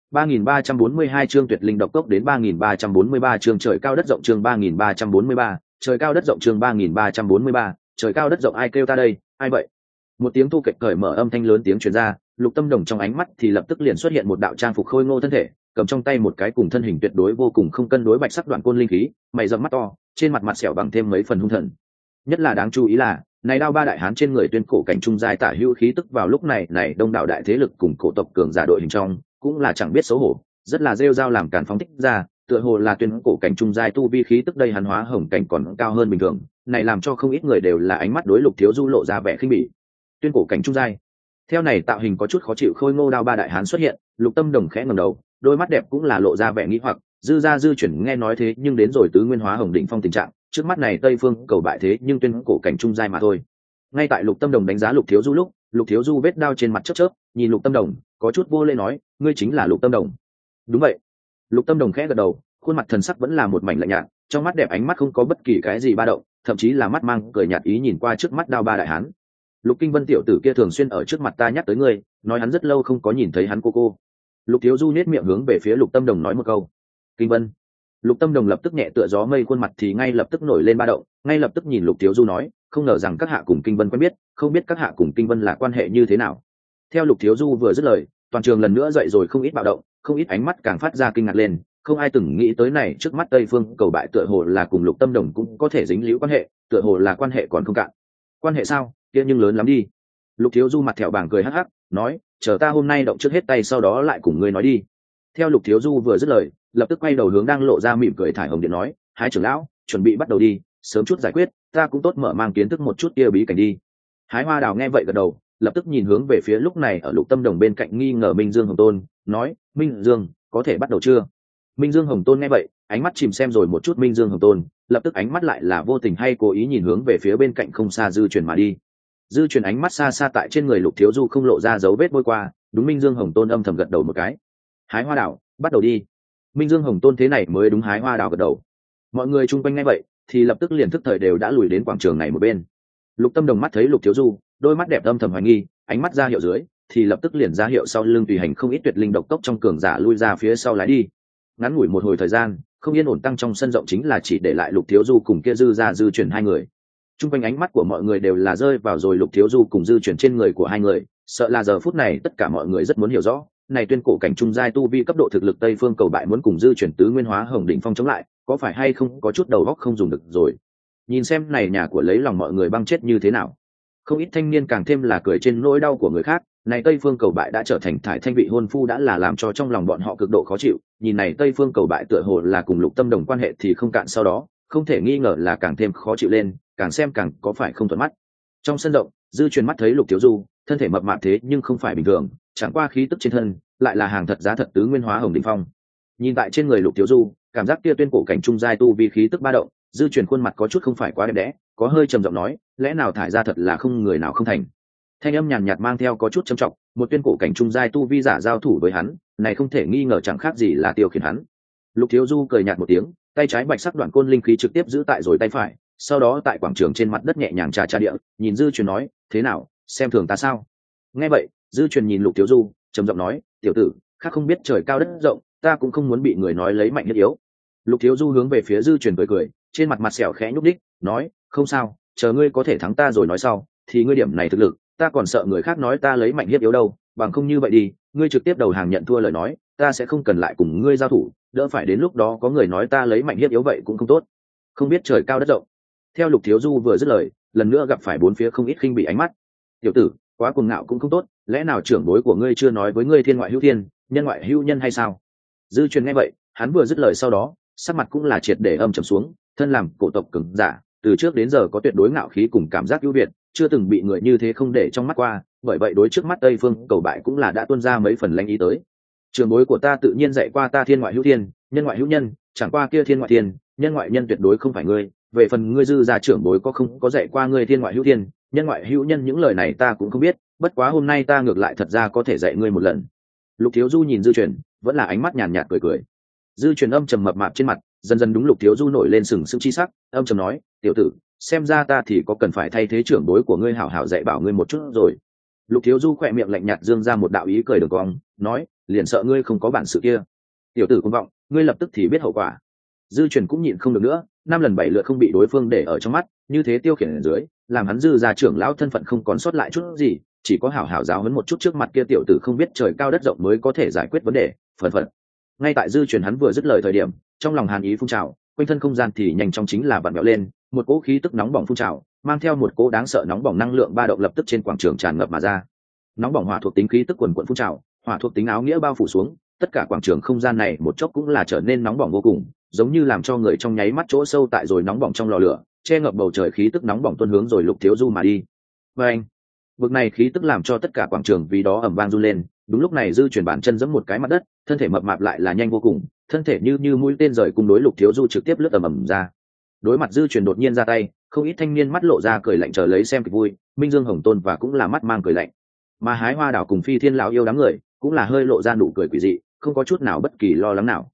3342 chương Tuyệt linh độc cốc đến 3343 chương trời cao đất rộng chương 3343, trời cao đất rộng chương 3343, trời cao đất rộng ai kêu ta đây, ai vậy? Một tiếng thu kịch cởi mở âm thanh lớn tiếng truyền ra, Lục Tâm Đồng trong ánh mắt thì lập tức liền xuất hiện một đạo trang phục khôi ngô thân thể, cầm trong tay một cái cùng thân hình tuyệt đối vô cùng không cân đối bạch sắc đoạn côn linh khí, mày rậm mắt to, trên mặt mặt sẹo bằng thêm mấy phần hung thần. Nhất là đáng chú ý là, này đao ba đại hán trên người Tuyên cổ cảnh trung giai tả hữu khí tức vào lúc này đông đảo đại thế lực cùng cổ tộc cường giả đội hình trong, cũng là chẳng biết xấu hổ, rất là rêu rao làm càn phóng thích ra, tựa hồ là Tuyên cổ cảnh trung giai tu vi khí tức đây hắn hóa hồng cảnh còn cao hơn bình thường, này làm cho không ít người đều là ánh mắt đối Lục Thiếu Du lộ ra vẻ khinh bỉ. Tuyên cổ cảnh trung giai. Theo này tạo hình có chút khó chịu khôi ngô đao ba đại hán xuất hiện, Lục Tâm Đồng khẽ ngẩng đầu, đôi mắt đẹp cũng là lộ ra vẻ nghi hoặc, Dư gia Dư chuyển nghe nói thế nhưng đến rồi tứ nguyên hóa hồng đỉnh phong tình trạng, trước mắt này Tây Phương cầu bại thế nhưng Tuyên cổ cảnh trung giai mà thôi. Ngay tại Lục Tâm Đồng đánh giá Lục Thiếu Du lúc, Lục Thiếu Du vết đao trên mặt chớp chớp, nhìn Lục Tâm Đồng, có chút vô lễ nói, ngươi chính là Lục Tâm Đồng. Đúng vậy. Lục Tâm Đồng khẽ gật đầu, khuôn mặt thần sắc vẫn là một mảnh lạnh nhạt, trong mắt đẹp ánh mắt không có bất kỳ cái gì ba động, thậm chí là mắt mang cười nhạt ý nhìn qua trước mắt đao ba đại hán. Lục Kinh Vân tiểu tử kia thường xuyên ở trước mặt ta nhắc tới ngươi, nói hắn rất lâu không có nhìn thấy hắn cô. Lục Thiếu Du nhếch miệng hướng về phía Lục Tâm Đồng nói một câu. Kinh Vân. Lục Tâm Đồng lập tức nhẹ tựa gió mây, khuôn mặt thì ngay lập tức nổi lên ba động, ngay lập tức nhìn Lục Thiếu Du nói, không ngờ rằng các hạ cùng Kinh Vân quen biết, không biết các hạ cùng Kinh Vân là quan hệ như thế nào. Theo Lục Thiếu Du vừa dứt lời, toàn trường lần nữa dậy rồi không ít bạo động, không ít ánh mắt càng phát ra kinh ngạc lên, không ai từng nghĩ tới này trước mắt Tây Phương Cầu Bại tựa hồ là cùng Lục Tâm Đồng cũng có thể dính líu quan hệ, tựa hồ là quan hệ còn không cạn. Quan hệ sao? Kia nhưng lớn lắm đi. Lục Thiếu Du mặt thẹo bảng cười hắc hắc, nói, chờ ta hôm nay động trước hết tay sau đó lại cùng ngươi nói đi. Theo Lục Thiếu Du vừa dứt lời, lập tức quay đầu hướng đang lộ ra mỉm cười thải hồng điện nói, Hái trưởng lão, chuẩn bị bắt đầu đi, sớm chút giải quyết, ta cũng tốt mở mang kiến thức một chút kia bí cảnh đi. Hái Hoa Đào nghe vậy gật đầu, lập tức nhìn hướng về phía lúc này ở Lục Tâm Đồng bên cạnh nghi ngờ Minh Dương Hồng Tôn, nói, Minh Dương, có thể bắt đầu chưa? Minh Dương Hồng Tôn nghe vậy, ánh mắt chìm xem rồi một chút Minh Dương Hồng Tôn, lập tức ánh mắt lại là vô tình hay cố ý nhìn hướng về phía bên cạnh không xa Dư Truyền mà đi. Dư Truyền ánh mắt xa xa tại trên người Lục Thiếu Du không lộ ra dấu vết bôi qua, đúng Minh Dương Hồng Tôn âm thầm gật đầu một cái. Hái Hoa Đào, bắt đầu đi. Minh Dương Hồng Tôn thế này mới đúng Hái Hoa Đào gật đầu. Mọi người chung quanh nghe vậy, thì lập tức liền thức thời đều đã lùi đến quảng trường này một bên. Lục Tâm Đồng mắt thấy Lục Thiếu Du, đôi mắt đẹp âm thầm hoài nghi, ánh mắt ra hiệu dưới, thì lập tức liền ra hiệu sau lưng tùy hành không ít tuyệt linh độc tốc trong cường giả lui ra phía sau lái đi. Ngắn ngủi một hồi thời gian, không yên ổn tăng trong sân rộng chính là chỉ để lại Lục Thiếu Du cùng kia Dư Truyền hai người. Chung quanh ánh mắt của mọi người đều là rơi vào rồi Lục Thiếu Du cùng Dư Truyền trên người của hai người, sợ là giờ phút này tất cả mọi người rất muốn hiểu rõ, này tuyên cổ cảnh trung giai tu vi cấp độ thực lực Tây Phương Cầu Bại muốn cùng Dư Truyền tứ nguyên hóa Hồng Đỉnh Phong chống lại, có phải hay không có chút đầu óc không dùng được rồi. Nhìn xem này nhà của lấy lòng mọi người băng chết như thế nào. Không ít thanh niên càng thêm là cười trên nỗi đau của người khác, này Tây Phương Cầu Bại đã trở thành thải thanh vị hôn phu đã là làm cho trong lòng bọn họ cực độ khó chịu, nhìn này Tây Phương Cầu Bại tựa hồ là cùng Lục Tâm Đồng quan hệ thì không cạn, sau đó không thể nghi ngờ là càng thêm khó chịu lên, càng xem càng có phải không thuận mắt. Trong sân rộng, Dư Truyền mắt thấy Lục Thiếu Du, thân thể mập mạp thế nhưng không phải bình thường, chẳng qua khí tức trên thân lại là hàng thật giá thật tứ nguyên hóa Hồng Đỉnh Phong. Nhìn tại trên người Lục Thiếu Du, cảm giác kia tuyên cổ cảnh trung giai tu vi khí tức ba động, Dư Truyền khuôn mặt có chút không phải quá đẹp đẽ, có hơi trầm giọng nói, lẽ nào thải ra thật là không người nào không thành. Thanh âm nhàn nhạt mang theo có chút trầm trọng, một tuyên cổ cảnh trung giai tu vi giả giao thủ với hắn, này không thể nghi ngờ chẳng khác gì là tiêu khiển hắn. Lục Thiếu Du cười nhạt một tiếng, tay trái bạch sắc đoạn côn linh khí trực tiếp giữ tại rồi tay phải, sau đó tại quảng trường trên mặt đất nhẹ nhàng trà địa, nhìn Dư Truyền nói, thế nào, xem thường ta sao? Nghe vậy, Dư Truyền nhìn Lục Thiếu Du, trầm giọng nói, tiểu tử, khác không biết trời cao đất rộng, ta cũng không muốn bị người nói lấy mạnh nhất yếu. Lục Thiếu Du hướng về phía Dư Truyền cười, trên mặt mặt sẹo khẽ nhúc đích, nói, không sao, chờ ngươi có thể thắng ta rồi nói sau, thì ngươi điểm này thực lực, ta còn sợ người khác nói ta lấy mạnh hiếp yếu đâu, bằng không như vậy đi, ngươi trực tiếp đầu hàng nhận thua lời nói, ta sẽ không cần lại cùng ngươi giao thủ, đỡ phải đến lúc đó có người nói ta lấy mạnh hiếp yếu vậy cũng không tốt. Không biết trời cao đất rộng. Theo Lục Thiếu Du vừa dứt lời, lần nữa gặp phải bốn phía không ít khinh bị ánh mắt. Tiểu tử, quá cuồng ngạo cũng không tốt, lẽ nào trưởng bối của ngươi chưa nói với ngươi thiên ngoại hữu thiên, nhân ngoại hữu nhân hay sao? Dư Truyền nghe vậy, hắn vừa dứt lời sau đó, sắc mặt cũng là triệt để âm trầm xuống, thân làm cổ tộc cường giả, từ trước đến giờ có tuyệt đối ngạo khí cùng cảm giác ưu việt, chưa từng bị người như thế không để trong mắt qua, bởi vậy đối trước mắt Tây Phương Cầu Bại cũng là đã tuôn ra mấy phần lãnh ý tới. Trường bối của ta tự nhiên dạy qua ta thiên ngoại hữu thiên, nhân ngoại hữu nhân, chẳng qua kia thiên ngoại thiên, nhân ngoại nhân tuyệt đối không phải ngươi, về phần ngươi Dư gia trưởng bối có không có dạy qua ngươi thiên ngoại hữu thiên, nhân ngoại hữu nhân những lời này ta cũng không biết, bất quá hôm nay ta ngược lại thật ra có thể dạy ngươi một lần. Lục Thiếu Du nhìn Dư Truyền, vẫn là ánh mắt nhàn nhạt cười. Dư Truyền âm trầm mập mạp trên mặt, dần dần đúng Lục Thiếu Du nổi lên sừng sững chi sắc, âm trầm nói, tiểu tử, xem ra ta thì có cần phải thay thế trưởng bối của ngươi hảo hảo dạy bảo ngươi một chút rồi. Lục Thiếu Du khỏe miệng lạnh nhạt dương ra một đạo ý cười đường cong, nói, liền sợ ngươi không có bản sự kia. Tiểu tử cuồng vọng, ngươi lập tức thì biết hậu quả. Dư Truyền cũng nhịn không được nữa, 5 lần 7 lượt không bị đối phương để ở trong mắt, như thế tiêu khiển ở dưới, làm hắn Dư gia trưởng lão thân phận không còn sót lại chút gì, chỉ có hảo hảo giáo huấn một chút trước mặt kia tiểu tử không biết trời cao đất rộng mới có thể giải quyết vấn đề. Phần. Ngay tại Dư Truyền hắn vừa dứt lời thời điểm, trong lòng hàn ý phun trào, quanh thân không gian thì nhanh chóng chính là vặn vẹo lên, một cỗ khí tức nóng bỏng phun trào, mang theo một cỗ đáng sợ nóng bỏng năng lượng ba động lập tức trên quảng trường tràn ngập mà ra. Nóng bỏng hỏa thuộc tính khí tức quần quần phun trào, hỏa thuộc tính áo nghĩa bao phủ xuống, tất cả quảng trường không gian này một chốc cũng là trở nên nóng bỏng vô cùng, giống như làm cho người trong nháy mắt chỗ sâu tại rồi nóng bỏng trong lò lửa, che ngập bầu trời khí tức nóng bỏng tuôn hướng rồi Lục Thiếu Du mà đi. Và anh, bực này khí tức làm cho tất cả quảng trường vì đó ầm vang run lên. Đúng lúc này Dư Truyền bản chân giẫm một cái mặt đất, thân thể mập mạp lại là nhanh vô cùng, thân thể như mũi tên rời cùng đối Lục Thiếu Du trực tiếp lướt ầm ra. Đối mặt Dư Truyền đột nhiên ra tay, không ít thanh niên mắt lộ ra cười lạnh chờ lấy xem kịch vui, Minh Dương Hồng Tôn và cũng là mắt mang cười lạnh. Mà Hái Hoa Đảo cùng Phi Thiên lão yêu đám người cũng là hơi lộ ra nụ cười quỷ dị, không có chút nào bất kỳ lo lắng nào.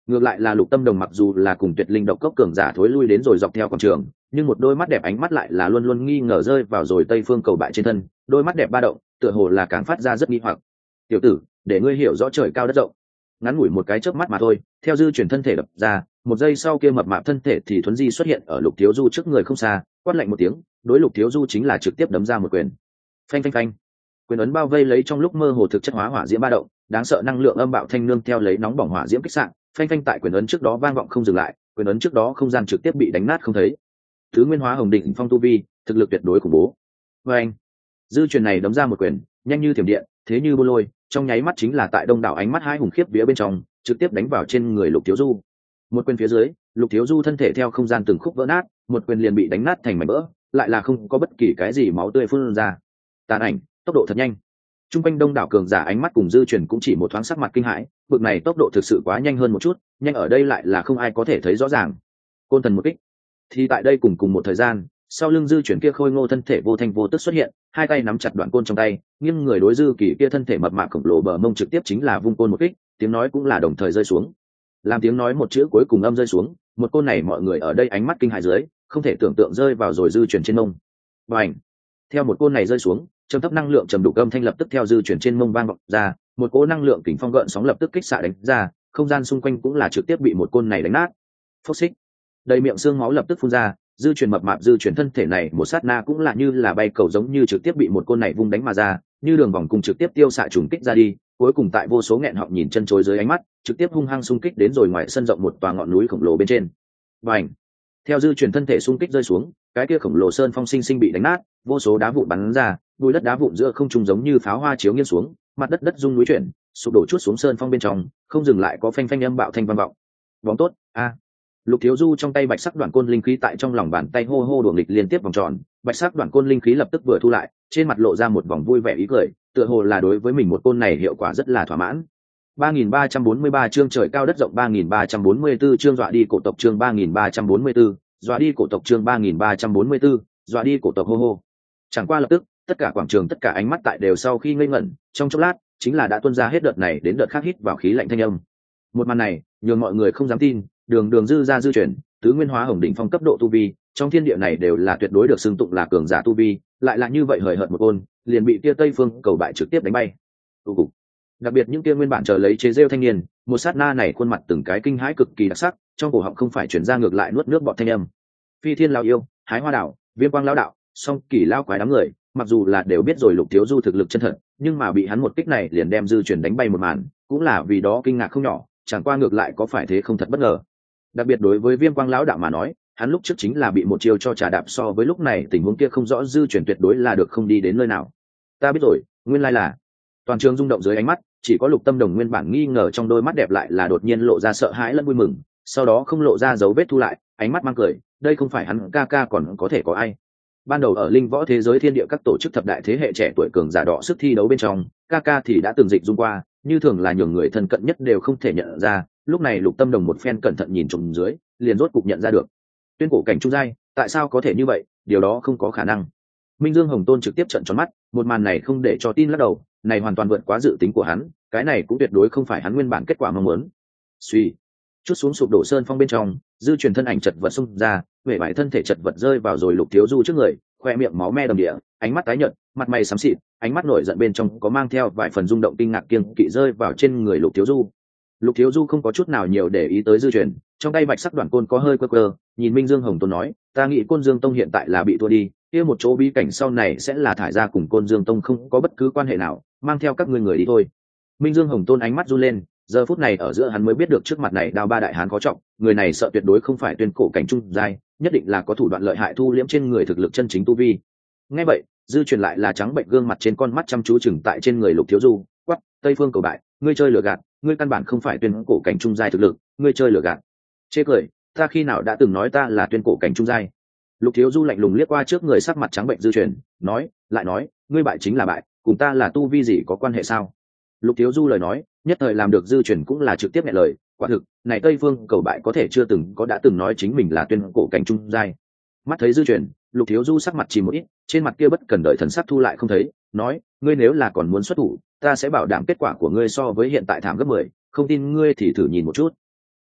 Ngược lại là Lục Tâm Đồng mặc dù là cùng Tuyệt Linh độc cốc cường giả thối lui đến rồi dọc theo quảng trường, nhưng một đôi mắt đẹp ánh mắt lại là luôn luôn nghi ngờ rơi vào rồi Tây Phương Cầu Bại trên thân, đôi mắt đẹp ba động, tựa hồ là càng phát ra rất nghi hoặc. "Tiểu tử, để ngươi hiểu rõ trời cao đất rộng." Ngắn ngủi một cái chớp mắt mà thôi, theo dư chuyển thân thể đập ra, một giây sau kia mập mạp thân thể thì thuấn di xuất hiện ở Lục Thiếu Du trước người không xa, quát lạnh một tiếng, đối Lục Thiếu Du chính là trực tiếp đấm ra một quyền. Phanh phanh phanh. Quyền ấn bao vây lấy trong lúc mơ hồ thực chất hóa hỏa diễm ba động, đáng sợ năng lượng âm bạo thanh nương theo lấy nóng bỏng hỏa diễm kích sạn, phanh phanh tại quyền ấn trước đó vang vọng không dừng lại, quyền ấn trước đó không gian trực tiếp bị đánh nát không thấy. Thứ nguyên hóa hồng định phong tu vi, thực lực tuyệt đối khủng bố. Và anh, dư truyền này đấm ra một quyền, nhanh như thiểm điện, thế như bô lôi, trong nháy mắt chính là tại đông đảo ánh mắt hai hùng khiếp vía bên trong, trực tiếp đánh vào trên người Lục Thiếu Du. Một quyền phía dưới, Lục Thiếu Du thân thể theo không gian từng khúc vỡ nát, một quyền liền bị đánh nát thành mảnh vỡ, lại là không có bất kỳ cái gì máu tươi phun ra. Tàn ảnh, tốc độ thật nhanh. Trung quanh đông đảo cường giả ánh mắt cùng dư truyền cũng chỉ một thoáng sắc mặt kinh hãi, bực này tốc độ thực sự quá nhanh hơn một chút, nhanh ở đây lại là không ai có thể thấy rõ ràng. Côn thần một kích. Thì tại đây cùng một thời gian, sau lưng dư truyền kia khôi ngô thân thể vô thanh vô tức xuất hiện, hai tay nắm chặt đoạn côn trong tay, nghiêng người đối dư kỳ kia thân thể mập mạp khổng lồ bờ mông trực tiếp chính là vung côn một kích, tiếng nói cũng là đồng thời rơi xuống. Làm tiếng nói một chữ cuối cùng âm rơi xuống, một côn này mọi người ở đây ánh mắt kinh hãi dưới, không thể tưởng tượng rơi vào rồi dư truyền trên mông. Bành! Theo một côn này rơi xuống, trầm thấp năng lượng trầm đục âm thanh lập tức theo dư chuyển trên mông vang vọng ra, một cỗ năng lượng kình phong gợn sóng lập tức kích xạ đánh ra, không gian xung quanh cũng là trực tiếp bị một côn này đánh nát. Phốc xích, đầy miệng xương máu lập tức phun ra, dư chuyển mập mạp dư chuyển thân thể này một sát na cũng là như là bay cầu giống như trực tiếp bị một côn này vung đánh mà ra, như đường vòng cùng trực tiếp tiêu xạ trùng kích ra đi, cuối cùng tại vô số nghẹn họng nhìn chân chối dưới ánh mắt, trực tiếp hung hăng xung kích đến rồi ngoài sân rộng một tòa ngọn núi khổng lồ bên trên. Bành! Theo dư chuyển thân thể xung kích rơi xuống, cái kia khổng lồ sơn phong sinh sinh bị đánh nát, vô số đá vụn bắn ra, bụi đất đá vụn giữa không trung giống như pháo hoa chiếu nghiêng xuống, mặt đất đất rung núi chuyển, sụp đổ chuốt xuống sơn phong bên trong, không dừng lại có phanh phanh âm bạo thanh vang vọng. Bóng tốt, a. Lục Thiếu Du trong tay bạch sắc đoạn côn linh khí tại trong lòng bàn tay hô hô đuổi nghịch liên tiếp vòng tròn, bạch sắc đoạn côn linh khí lập tức vừa thu lại, trên mặt lộ ra một vòng vui vẻ ý cười, tựa hồ là đối với mình một côn này hiệu quả rất là thỏa mãn. 3343 chương trời cao đất rộng 3344 chương dọa đi cổ tộc chương 3344, dọa đi cổ tộc chương 3344, dọa đi cổ tộc hô hô. Chẳng qua lập tức, tất cả quảng trường tất cả ánh mắt tại đều sau khi ngây ngẩn, trong chốc lát, chính là đã tuôn ra hết đợt này đến đợt khác hít vào khí lạnh thanh âm. Một màn này, nhường mọi người không dám tin, đường đường dư ra dư chuyển, tứ nguyên hóa hồng đỉnh phong cấp độ tu vi, trong thiên địa này đều là tuyệt đối được xưng tụng là cường giả tu vi, lại là như vậy hời hợt một côn, liền bị kia Tây Phương Cầu Bại trực tiếp đánh bay. Đặc biệt những kia nguyên bản chờ lấy chế rêu thanh niên, một sát na này khuôn mặt từng cái kinh hãi cực kỳ đặc sắc, trong cổ họng không phải chuyển ra ngược lại nuốt nước bọt thanh âm. Phi Thiên lão yêu, Hái Hoa đạo, Viêm Quang lão đạo, Song Kỳ lão quái đám người, mặc dù là đều biết rồi Lục Thiếu Du thực lực chân thật, nhưng mà bị hắn một kích này liền đem dư chuyển đánh bay một màn, cũng là vì đó kinh ngạc không nhỏ, chẳng qua ngược lại có phải thế không thật bất ngờ. Đặc biệt đối với Viêm Quang lão đạo mà nói, hắn lúc trước chính là bị một chiêu cho trà đạp, so với lúc này tình huống kia không rõ dư chuyển tuyệt đối là được không đi đến nơi nào. Ta biết rồi, nguyên lai là. Toàn trường rung động dưới ánh mắt, chỉ có Lục Tâm Đồng nguyên bản nghi ngờ trong đôi mắt đẹp lại là đột nhiên lộ ra sợ hãi lẫn vui mừng, sau đó không lộ ra dấu vết thu lại, ánh mắt mang cười, đây không phải hắn ca ca còn có thể có ai. Ban đầu ở linh võ thế giới thiên địa các tổ chức thập đại thế hệ trẻ tuổi cường giả đỏ sức thi đấu bên trong, ca ca thì đã từng dịch dung qua, như thường là nhường người thân cận nhất đều không thể nhận ra, lúc này Lục Tâm Đồng một phen cẩn thận nhìn trộm dưới, liền rốt cục nhận ra được. Tuyên cổ cảnh trung giai, tại sao có thể như vậy, điều đó không có khả năng. Minh Dương Hồng Tôn trực tiếp trợn tròn mắt, một màn này không để cho tin lắc đầu, này hoàn toàn vượt quá dự tính của hắn, cái này cũng tuyệt đối không phải hắn nguyên bản kết quả mong muốn. Suy, chút xuống sụp đổ sơn phong bên trong, dư truyền thân ảnh chật vật xông ra, vẻ vải thân thể chật vật rơi vào rồi Lục Thiếu Du trước người, khoe miệng máu me đầm địa, ánh mắt tái nhợt, mặt mày xám xịt, ánh mắt nổi giận bên trong có mang theo vài phần rung động kinh ngạc kiêng kỵ rơi vào trên người Lục Thiếu Du. Lục Thiếu Du không có chút nào nhiều để ý tới dư truyền, trong tay bạch sắc đoạn côn có hơi quơ quơ, nhìn Minh Dương Hồng Tôn nói, ta nghĩ Côn Dương Tông hiện tại là bị thua đi, kia một chỗ bí cảnh sau này sẽ là thải ra cùng Côn Dương Tông không có bất cứ quan hệ nào, mang theo các ngươi người đi thôi. Minh Dương Hồng Tôn ánh mắt run lên, giờ phút này ở giữa hắn mới biết được trước mặt này đao ba đại hán có trọng, người này sợ tuyệt đối không phải tuyên cổ cảnh trung giai, nhất định là có thủ đoạn lợi hại thu liễm trên người thực lực chân chính tu vi. Nghe vậy, dư truyền lại là trắng bệnh gương mặt trên con mắt chăm chú chừng tại trên người Lục Thiếu Du, quắc, Tây Phương Cầu Bại, ngươi chơi lừa gạt, ngươi căn bản không phải tuyên cổ cảnh trung giai thực lực, ngươi chơi lừa gạt. Chê cười, ta khi nào đã từng nói ta là tuyên cổ cảnh trung giai? Lục Thiếu Du lạnh lùng liếc qua trước người sắc mặt trắng bệnh dư truyền, nói, lại nói, ngươi bại chính là bại, cùng ta là tu vi gì có quan hệ sao? Lục Thiếu Du lời nói, nhất thời làm được dư truyền cũng là trực tiếp nghe lời, quả thực, này Tây Phương Cầu Bại có thể chưa từng có đã từng nói chính mình là tuyên cổ cảnh trung giai. Mắt thấy dư truyền, Lục Thiếu Du sắc mặt chìm một ít, trên mặt kia bất cần đợi thần sắc thu lại không thấy, nói, ngươi nếu là còn muốn xuất thủ, ta sẽ bảo đảm kết quả của ngươi so với hiện tại thảm gấp 10, không tin ngươi thì thử nhìn một chút.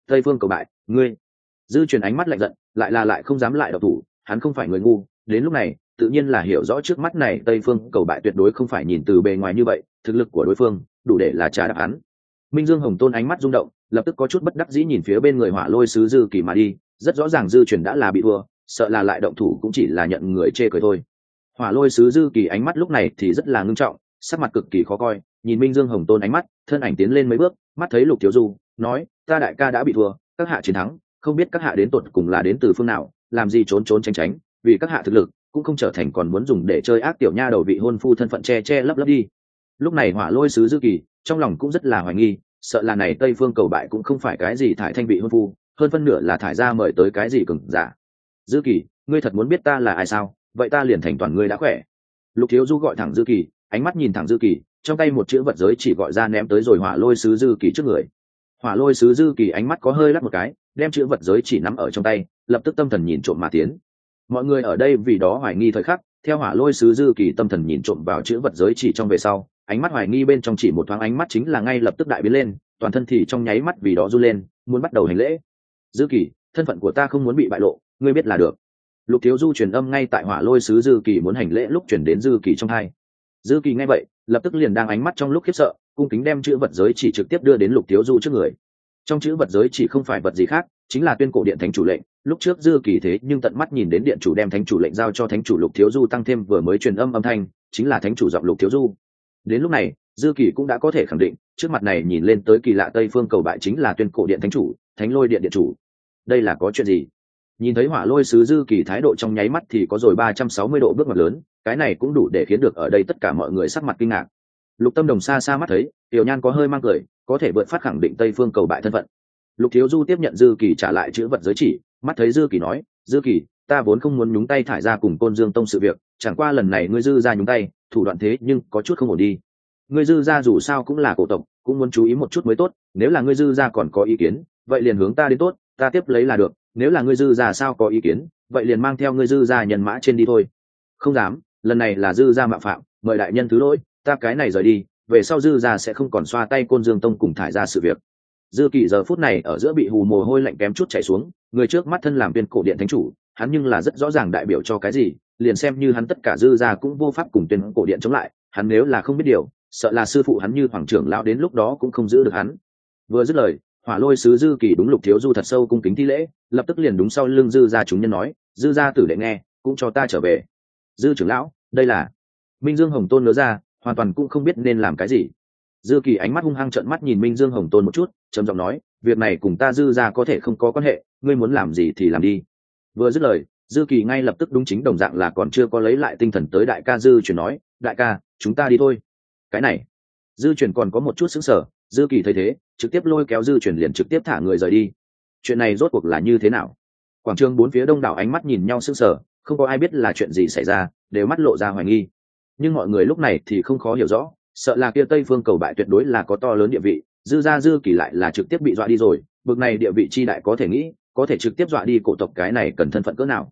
tây phương cầu bại, ngươi. Dư truyền ánh mắt lạnh giận, lại không dám lại độc thủ, hắn không phải người ngu, đến lúc này tự nhiên là hiểu rõ trước mắt này tây phương cầu bại tuyệt đối không phải nhìn từ bề ngoài như vậy, thực lực của đối phương đủ để là trả đạp hắn. Minh Dương Hồng Tôn ánh mắt rung động, lập tức có chút bất đắc dĩ nhìn phía bên người Hỏa Lôi sứ Dư Kỳ mà đi, rất rõ ràng Dư truyền đã là bị thua, sợ là lại động thủ cũng chỉ là nhận người chê cười thôi. Hỏa Lôi sứ Dư Kỳ ánh mắt lúc này thì rất là ngưng trọng, sắc mặt cực kỳ khó coi, nhìn Minh Dương Hồng Tôn ánh mắt, thân ảnh tiến lên mấy bước, mắt thấy Lục Thiếu Du, nói: "Ta đại ca đã bị thua, các hạ chiến thắng, không biết các hạ đến tột cùng là đến từ phương nào, làm gì trốn trốn tránh tránh, vì các hạ thực lực cũng không trở thành còn muốn dùng để chơi ác tiểu nha đầu vị hôn phu thân phận che lấp đi." Lúc này Hỏa Lôi sứ Dư Kỳ trong lòng cũng rất là hoài nghi, sợ là này Tây Phương cầu bại cũng không phải cái gì thải thanh vị hôn phu, hơn phân nửa là thải ra mời tới cái gì cường giả. Dư Kỳ, ngươi thật muốn biết ta là ai sao? Vậy ta liền thành toàn ngươi đã khỏe. Lục Thiếu Du gọi thẳng Dư Kỳ, ánh mắt nhìn thẳng Dư Kỳ, trong tay một chữ vật giới chỉ gọi ra ném tới rồi Hỏa Lôi sứ Dư Kỳ trước người. Hỏa Lôi sứ Dư Kỳ ánh mắt có hơi lắc một cái, đem chữ vật giới chỉ nắm ở trong tay, lập tức tâm thần nhìn trộm mà tiến. Mọi người ở đây vì đó hoài nghi thời khắc, theo Hỏa Lôi sứ Dư Kỳ tâm thần nhìn trộm vào chữ vật giới chỉ trong về sau, ánh mắt hoài nghi bên trong chỉ một thoáng ánh mắt chính là ngay lập tức đại biến lên, toàn thân thì trong nháy mắt vì đó run lên, muốn bắt đầu hành lễ. Dư Kỳ, thân phận của ta không muốn bị bại lộ, ngươi biết là được. Lục Thiếu Du truyền âm ngay tại Hỏa Lôi sứ Dư Kỳ muốn hành lễ lúc truyền đến Dư Kỳ trong tai. Dư Kỳ nghe vậy, lập tức liền đang ánh mắt trong lúc khiếp sợ, cung kính đem chữ vật giới chỉ trực tiếp đưa đến Lục Thiếu Du trước người. Trong chữ vật giới chỉ không phải vật gì khác, chính là tuyên cổ điện thánh chủ lệnh. Lúc trước Dư Kỳ thế nhưng tận mắt nhìn đến điện chủ đem thánh chủ lệnh giao cho thánh chủ Lục Thiếu Du, tăng thêm vừa mới truyền âm thanh, chính là thánh chủ giọng Lục Thiếu Du. Đến lúc này, Dư Kỳ cũng đã có thể khẳng định, trước mặt này nhìn lên tới kỳ lạ Tây Phương cầu bại chính là tuyên cổ điện thánh chủ, Thánh Lôi điện điện chủ. Đây là có chuyện gì? Nhìn thấy Hỏa Lôi sứ Dư Kỳ thái độ trong nháy mắt thì có rồi 360 độ bước ngoặt lớn, cái này cũng đủ để khiến được ở đây tất cả mọi người sắc mặt kinh ngạc. Lục Tâm Đồng xa xa mắt thấy, Tiểu Nhan có hơi mang cười, có thể vượt phát khẳng định Tây Phương cầu bại thân phận. Lục Thiếu Du tiếp nhận Dư Kỳ trả lại chữ vật giới chỉ, mắt thấy Dư Kỳ nói: "Dư Kỳ, ta vốn không muốn nhúng tay thải ra cùng Côn Dương Tông sự việc, chẳng qua lần này ngươi Dư ra nhúng tay, thủ đoạn thế nhưng có chút không ổn đi. Ngươi Dư ra dù sao cũng là cổ tộc, cũng muốn chú ý một chút mới tốt, nếu là ngươi Dư ra còn có ý kiến, vậy liền hướng ta đến tốt, ta tiếp lấy là được, nếu là ngươi Dư ra sao có ý kiến, vậy liền mang theo ngươi Dư ra nhân mã trên đi thôi." "Không dám, lần này là Dư ra mạo phạm, mời đại nhân thứ lỗi, ta cái này rời đi, về sau Dư ra sẽ không còn xoa tay Côn Dương Tông cùng thải ra sự việc." Dư Kỳ giờ phút này ở giữa bị hù mồ hôi lạnh kém chút chảy xuống, người trước mắt thân làm Tuyên cổ điện thánh chủ, hắn nhưng là rất rõ ràng đại biểu cho cái gì, liền xem như hắn tất cả Dư ra cũng vô pháp cùng Tuyên cổ điện chống lại, hắn nếu là không biết điều, sợ là sư phụ hắn như hoàng trưởng lão đến lúc đó cũng không giữ được hắn. Vừa dứt lời, Hỏa Lôi sứ Dư Kỳ đúng Lục Thiếu Du thật sâu cung kính thi lễ, lập tức liền đúng sau lưng Dư gia chúng nhân nói: "Dư gia tử đệ nghe, cũng cho ta trở về." "Dư trưởng lão, đây là..." Minh Dương Hồng Tôn ngớ ra, hoàn toàn cũng không biết nên làm cái gì. Dư Kỳ ánh mắt hung hăng trợn mắt nhìn Minh Dương Hồng Tôn một chút, trầm giọng nói: "Việc này cùng ta Dư gia có thể không có quan hệ, ngươi muốn làm gì thì làm đi." Vừa dứt lời, Dư Kỳ ngay lập tức đúng chính đồng dạng là còn chưa có lấy lại tinh thần tới đại ca Dư Truyền nói: "Đại ca, chúng ta đi thôi." Cái này, Dư Truyền còn có một chút sững sờ, Dư Kỳ thấy thế, trực tiếp lôi kéo Dư Truyền liền trực tiếp thả người rời đi. Chuyện này rốt cuộc là như thế nào? Quảng trường bốn phía đông đảo ánh mắt nhìn nhau sững sờ, không có ai biết là chuyện gì xảy ra, đều mắt lộ ra hoài nghi. Nhưng mọi người lúc này thì không khó hiểu rõ, sợ là kia Tây Phương cầu bại tuyệt đối là có to lớn địa vị, Dư gia Dư Kỳ lại là trực tiếp bị dọa đi rồi, bực này địa vị chi đại có thể nghĩ, có thể trực tiếp dọa đi cổ tộc cái này cần thân phận cỡ nào.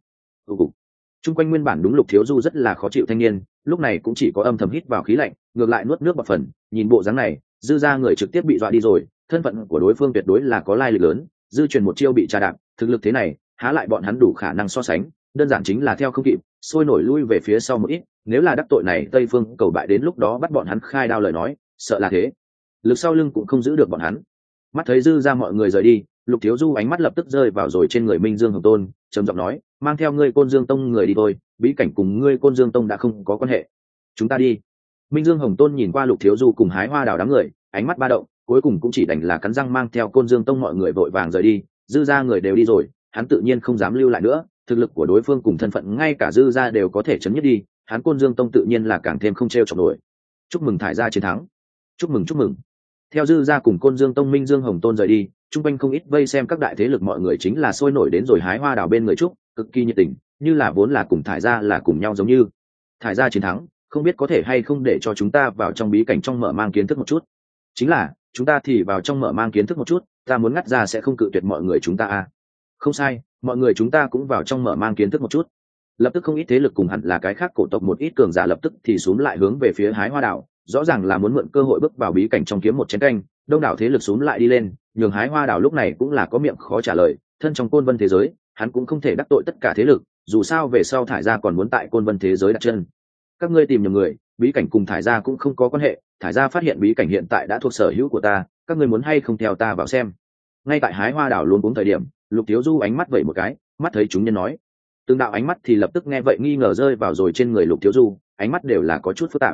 Trung quanh nguyên bản đúng Lục Thiếu Du rất là khó chịu thanh niên, lúc này cũng chỉ có âm thầm hít vào khí lạnh, ngược lại nuốt nước bọt phần, nhìn bộ dáng này, Dư gia người trực tiếp bị dọa đi rồi, thân phận của đối phương tuyệt đối là có lai lịch lớn, Dư Truyền một chiêu bị trà đạp, thực lực thế này, há lại bọn hắn đủ khả năng so sánh, đơn giản chính là theo không kịp, sôi nổi lui về phía sau một ít, nếu là đắc tội này Tây Phương cầu bại đến lúc đó bắt bọn hắn khai đao lời nói, sợ là thế, lực sau lưng cũng không giữ được bọn hắn. Mắt thấy Dư gia mọi người rời đi, Lục Thiếu Du ánh mắt lập tức rơi vào rồi trên người Minh Dương Hồng Tôn, trầm giọng nói: "Mang theo ngươi Côn Dương Tông người đi thôi, bí cảnh cùng ngươi Côn Dương Tông đã không có quan hệ, chúng ta đi." Minh Dương Hồng Tôn nhìn qua Lục Thiếu Du cùng Hái Hoa Đào đám người, ánh mắt ba động, cuối cùng cũng chỉ đành là cắn răng mang theo Côn Dương Tông mọi người vội vàng rời đi. Dư gia người đều đi rồi, hắn tự nhiên không dám lưu lại nữa, thực lực của đối phương cùng thân phận ngay cả Dư gia đều có thể chấn nhất đi, hắn Côn Dương Tông tự nhiên là càng thêm không trêu chọc nổi. Chúc mừng thải gia chiến thắng. Chúc mừng chúc mừng. Theo Dư gia cùng Côn Dương Tông Minh Dương Hồng Tôn rời đi, trung quanh không ít vây xem các đại thế lực mọi người chính là sôi nổi đến rồi Hái Hoa Đào bên người chúc, cực kỳ nhiệt tình, như là vốn là cùng thải gia là cùng nhau giống như. Thải gia chiến thắng, không biết có thể hay không để cho chúng ta vào trong bí cảnh trong mở mang kiến thức một chút. Chính là, chúng ta thì vào trong mở mang kiến thức một chút, ta muốn ngắt ra sẽ không cự tuyệt mọi người chúng ta à. Không sai, mọi người chúng ta cũng vào trong mở mang kiến thức một chút. Lập tức không ít thế lực cùng hẳn là cái khác cổ tộc một ít cường giả lập tức thì xuống lại hướng về phía Hái Hoa Đảo, rõ ràng là muốn mượn cơ hội bước vào bí cảnh trong kiếm một chén canh, đông đảo thế lực xuống lại đi lên, nhường Hái Hoa Đảo lúc này cũng là có miệng khó trả lời. Thân trong Côn Vân thế giới, hắn cũng không thể đắc tội tất cả thế lực, dù sao về sau thải gia còn muốn tại Côn Vân thế giới đặt chân. Các ngươi tìm nhầm người, bí cảnh cùng thải gia cũng không có quan hệ. Thải gia phát hiện bí cảnh hiện tại đã thuộc sở hữu của ta, các ngươi muốn hay không theo ta vào xem. Ngay tại Hái Hoa Đảo luôn cuống thời điểm, Lục Thiếu Du ánh mắt vẩy một cái, mắt thấy chúng nhân nói, từng đạo ánh mắt thì lập tức nghe vậy nghi ngờ rơi vào rồi trên người Lục Thiếu Du, ánh mắt đều là có chút phức tạp.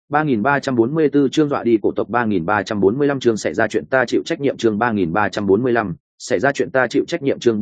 3344 chương dọa đi cổ tộc, 3345 chương xảy ra chuyện ta chịu trách nhiệm, chương 3345 xảy ra chuyện ta chịu trách nhiệm, chương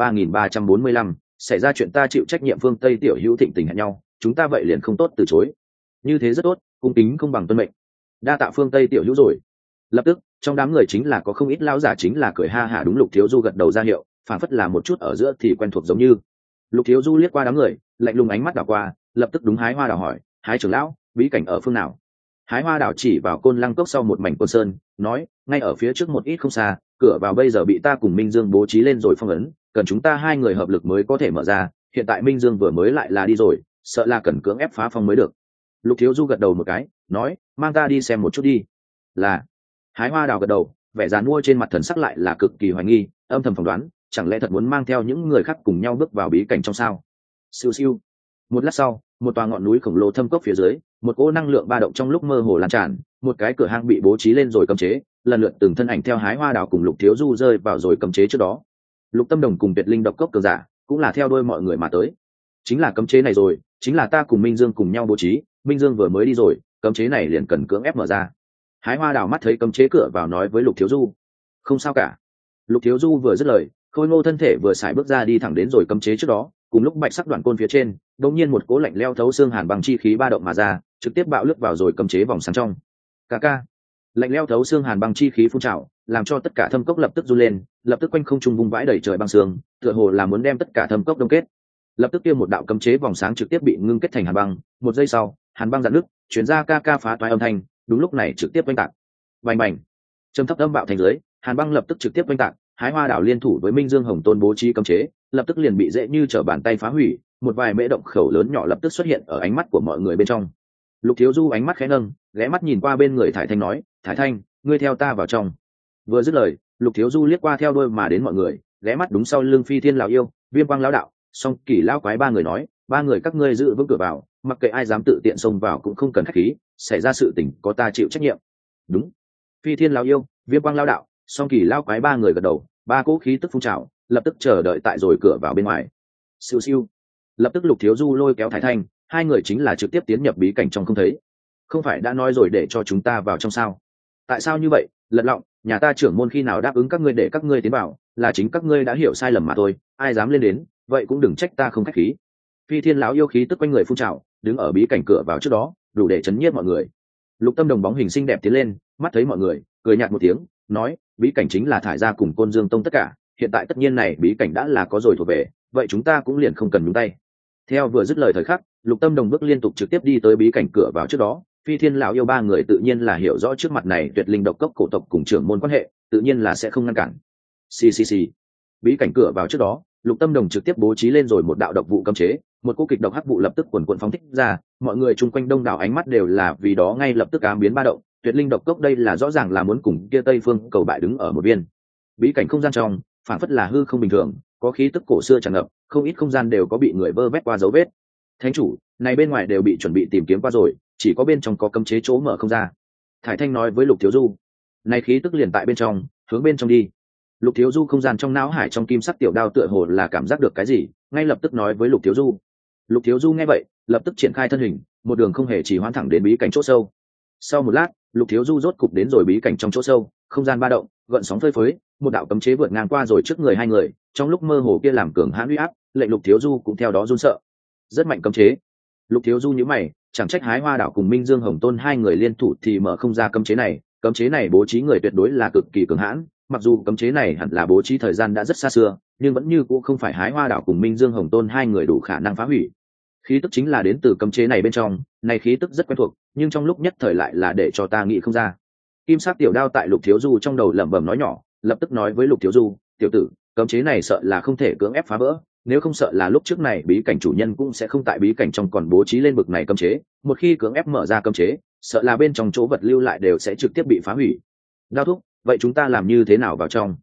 3345 xảy ra chuyện ta chịu trách nhiệm. Phương Tây tiểu hữu thịnh tình hẹn nhau, chúng ta vậy liền không tốt từ chối. Như thế rất tốt, cung kính không bằng tuân mệnh. Đa tạ Phương Tây tiểu hữu rồi. Lập tức trong đám người chính là có không ít lão giả chính là cười ha hả đúng Lục Thiếu Du gật đầu ra hiệu, phản phất là một chút ở giữa thì quen thuộc giống như. Lục Thiếu Du liếc qua đám người, lạnh lùng ánh mắt đảo qua, lập tức đúng Hái Hoa Đảo hỏi, Hái trưởng lão, bí cảnh ở phương nào? Hái Hoa Đảo chỉ vào Côn Lăng Cốc sau một mảnh côn sơn, nói, ngay ở phía trước một ít không xa, cửa vào bây giờ bị ta cùng Minh Dương bố trí lên rồi phong ấn, cần chúng ta hai người hợp lực mới có thể mở ra. Hiện tại Minh Dương vừa mới lại là đi rồi, sợ là cần cưỡng ép phá phong mới được. Lục Thiếu Du gật đầu một cái, nói, mang ta đi xem một chút đi. Là. Hái Hoa Đảo gật đầu, vẻ dàn mua trên mặt thần sắc lại là cực kỳ hoài nghi, âm thầm phỏng đoán, chẳng lẽ thật muốn mang theo những người khác cùng nhau bước vào bí cảnh trong sao? Siêu siêu. Một lát sau, một tòa ngọn núi khổng lồ thâm cốc phía dưới, một cỗ năng lượng ba động trong lúc mơ hồ lan tràn, một cái cửa hang bị bố trí lên rồi cấm chế, lần lượt từng thân ảnh theo Hái Hoa Đảo cùng Lục Thiếu Du rơi vào rồi cấm chế trước đó. Lục Tâm Đồng cùng Tuyệt Linh độc cốc cường giả cũng là theo đuôi mọi người mà tới. Chính là cấm chế này rồi, chính là ta cùng Minh Dương cùng nhau bố trí, Minh Dương vừa mới đi rồi, cấm chế này liền cần cưỡng ép mở ra. Hái Hoa Đảo mắt thấy cấm chế cửa vào nói với Lục Thiếu Du, không sao cả. Lục Thiếu Du vừa dứt lời, khôi ngô thân thể vừa xài bước ra đi thẳng đến rồi cấm chế trước đó, cùng lúc bạch sắc đoạn côn phía trên đột nhiên một cỗ lạnh leo thấu xương hàn băng chi khí ba động mà ra, trực tiếp bạo lướt vào rồi cấm chế vòng sáng trong. Ca lạnh leo thấu xương hàn băng chi khí phun trào, làm cho tất cả thâm cốc lập tức run lên, lập tức quanh không trung vung vãi đầy trời băng sương, tựa hồ là muốn đem tất cả thâm cốc đông kết. Lập tức kia một đạo cấm chế vòng sáng trực tiếp bị ngưng kết thành hàn băng, một giây sau hàn băng dạn nước chuyển ra ca phá toái âm thanh, đúng lúc này trực tiếp oanh tạc. Bành bành, trầm thấp âm bạo thành dưới, hàn băng lập tức trực tiếp oanh tạc. Hái Hoa Đảo liên thủ với Minh Dương Hồng Tôn bố trí cấm chế, lập tức liền bị dễ như trở bàn tay phá hủy, một vài mễ động khẩu lớn nhỏ lập tức xuất hiện ở ánh mắt của mọi người bên trong. Lục Thiếu Du ánh mắt khẽ nâng, ghé mắt nhìn qua bên người Thải Thanh nói, Thải Thanh, ngươi theo ta vào trong. Vừa dứt lời, Lục Thiếu Du liếc qua theo đuôi mà đến mọi người, ghé mắt đúng sau lưng Phi Thiên lão yêu, Viêm Quang lão đạo, Song Kỷ lão quái ba người nói, ba người các ngươi giữ vững cửa vào, mặc kệ ai dám tự tiện xông vào cũng không cần khách khí, xảy ra sự tình có ta chịu trách nhiệm. Đúng. Phi Thiên lão yêu, Viêm Quang lão đạo, Song Kỷ lão quái ba người gật đầu, ba cỗ khí tức phun trào, lập tức chờ đợi tại rồi cửa vào bên ngoài. Siêu siêu. Lập tức Lục Thiếu Du lôi kéo Thải Thanh, hai người chính là trực tiếp tiến nhập bí cảnh trong không thấy. Không phải đã nói rồi để cho chúng ta vào trong sao? Tại sao như vậy? Lật lọng, nhà ta trưởng môn khi nào đáp ứng các ngươi để các ngươi tiến vào, là chính các ngươi đã hiểu sai lầm mà thôi, ai dám lên đến, vậy cũng đừng trách ta không khách khí. Phi Thiên lão yêu khí tức quanh người phun trào, đứng ở bí cảnh cửa vào trước đó, đủ để chấn nhiếp mọi người. Lục Tâm Đồng bóng hình xinh đẹp tiến lên, mắt thấy mọi người, cười nhạt một tiếng, nói, bí cảnh chính là thải ra cùng Côn Dương Tông tất cả, hiện tại tất nhiên này bí cảnh đã là có rồi thuộc về, vậy chúng ta cũng liền không cần nhúng tay. Theo vừa dứt lời thời khắc, Lục Tâm Đồng bước liên tục trực tiếp đi tới bí cảnh cửa vào trước đó. Phi Thiên lão yêu ba người tự nhiên là hiểu rõ trước mặt này Tuyệt Linh độc cốc cổ tộc cùng trưởng môn quan hệ, tự nhiên là sẽ không ngăn cản. Xì. Bí cảnh cửa vào trước đó, Lục Tâm Đồng trực tiếp bố trí lên rồi một đạo độc vụ cấm chế, một cỗ kịch độc hắc vụ lập tức quần quần phóng thích ra, mọi người chung quanh đông đảo ánh mắt đều là vì đó ngay lập tức ám biến ba động. Tuyệt Linh độc cốc đây là rõ ràng là muốn cùng kia Tây Phương cầu bại đứng ở một viên. Bí cảnh không gian trong, phản phất là hư không bình thường, có khí tức cổ xưa tràn ngập, không ít không gian đều có bị người vơ vét qua dấu vết. Thánh chủ, này bên ngoài đều bị chuẩn bị tìm kiếm qua rồi, chỉ có bên trong có cấm chế chỗ mở không ra. Thải Thanh nói với Lục Thiếu Du, này khí tức liền tại bên trong, hướng bên trong đi. Lục Thiếu Du không gian trong não hải trong kim sắc tiểu đao tựa hồ là cảm giác được cái gì, ngay lập tức nói với Lục Thiếu Du. Lục Thiếu Du nghe vậy, lập tức triển khai thân hình, một đường không hề chỉ hoãn thẳng đến bí cảnh chỗ sâu. Sau một lát, Lục Thiếu Du rốt cục đến rồi bí cảnh trong chỗ sâu, không gian ba động, gợn sóng phơi phới, một đạo cấm chế vượt ngang qua rồi trước người hai người, trong lúc mơ hồ kia làm cường hãn uy áp, lệnh Lục Thiếu Du cũng theo đó run sợ. Rất mạnh cấm chế. Lục Thiếu Du nhíu mày, chẳng trách Hái Hoa Đảo cùng Minh Dương Hồng Tôn hai người liên thủ thì mở không ra cấm chế này bố trí người tuyệt đối là cực kỳ cường hãn, mặc dù cấm chế này hẳn là bố trí thời gian đã rất xa xưa, nhưng vẫn như cũng không phải Hái Hoa Đảo cùng Minh Dương Hồng Tôn hai người đủ khả năng phá hủy. Khí tức chính là đến từ cấm chế này bên trong, này khí tức rất quen thuộc, nhưng trong lúc nhất thời lại là để cho ta nghĩ không ra. Kim sắc tiểu đao tại Lục Thiếu Du trong đầu lẩm bẩm nói nhỏ, lập tức nói với Lục Thiếu Du, tiểu tử, cấm chế này sợ là không thể cưỡng ép phá vỡ, nếu không sợ là lúc trước này bí cảnh chủ nhân cũng sẽ không tại bí cảnh trong còn bố trí lên bực này cấm chế, một khi cưỡng ép mở ra cấm chế, sợ là bên trong chỗ vật lưu lại đều sẽ trực tiếp bị phá hủy. Đao thúc, vậy chúng ta làm như thế nào vào trong?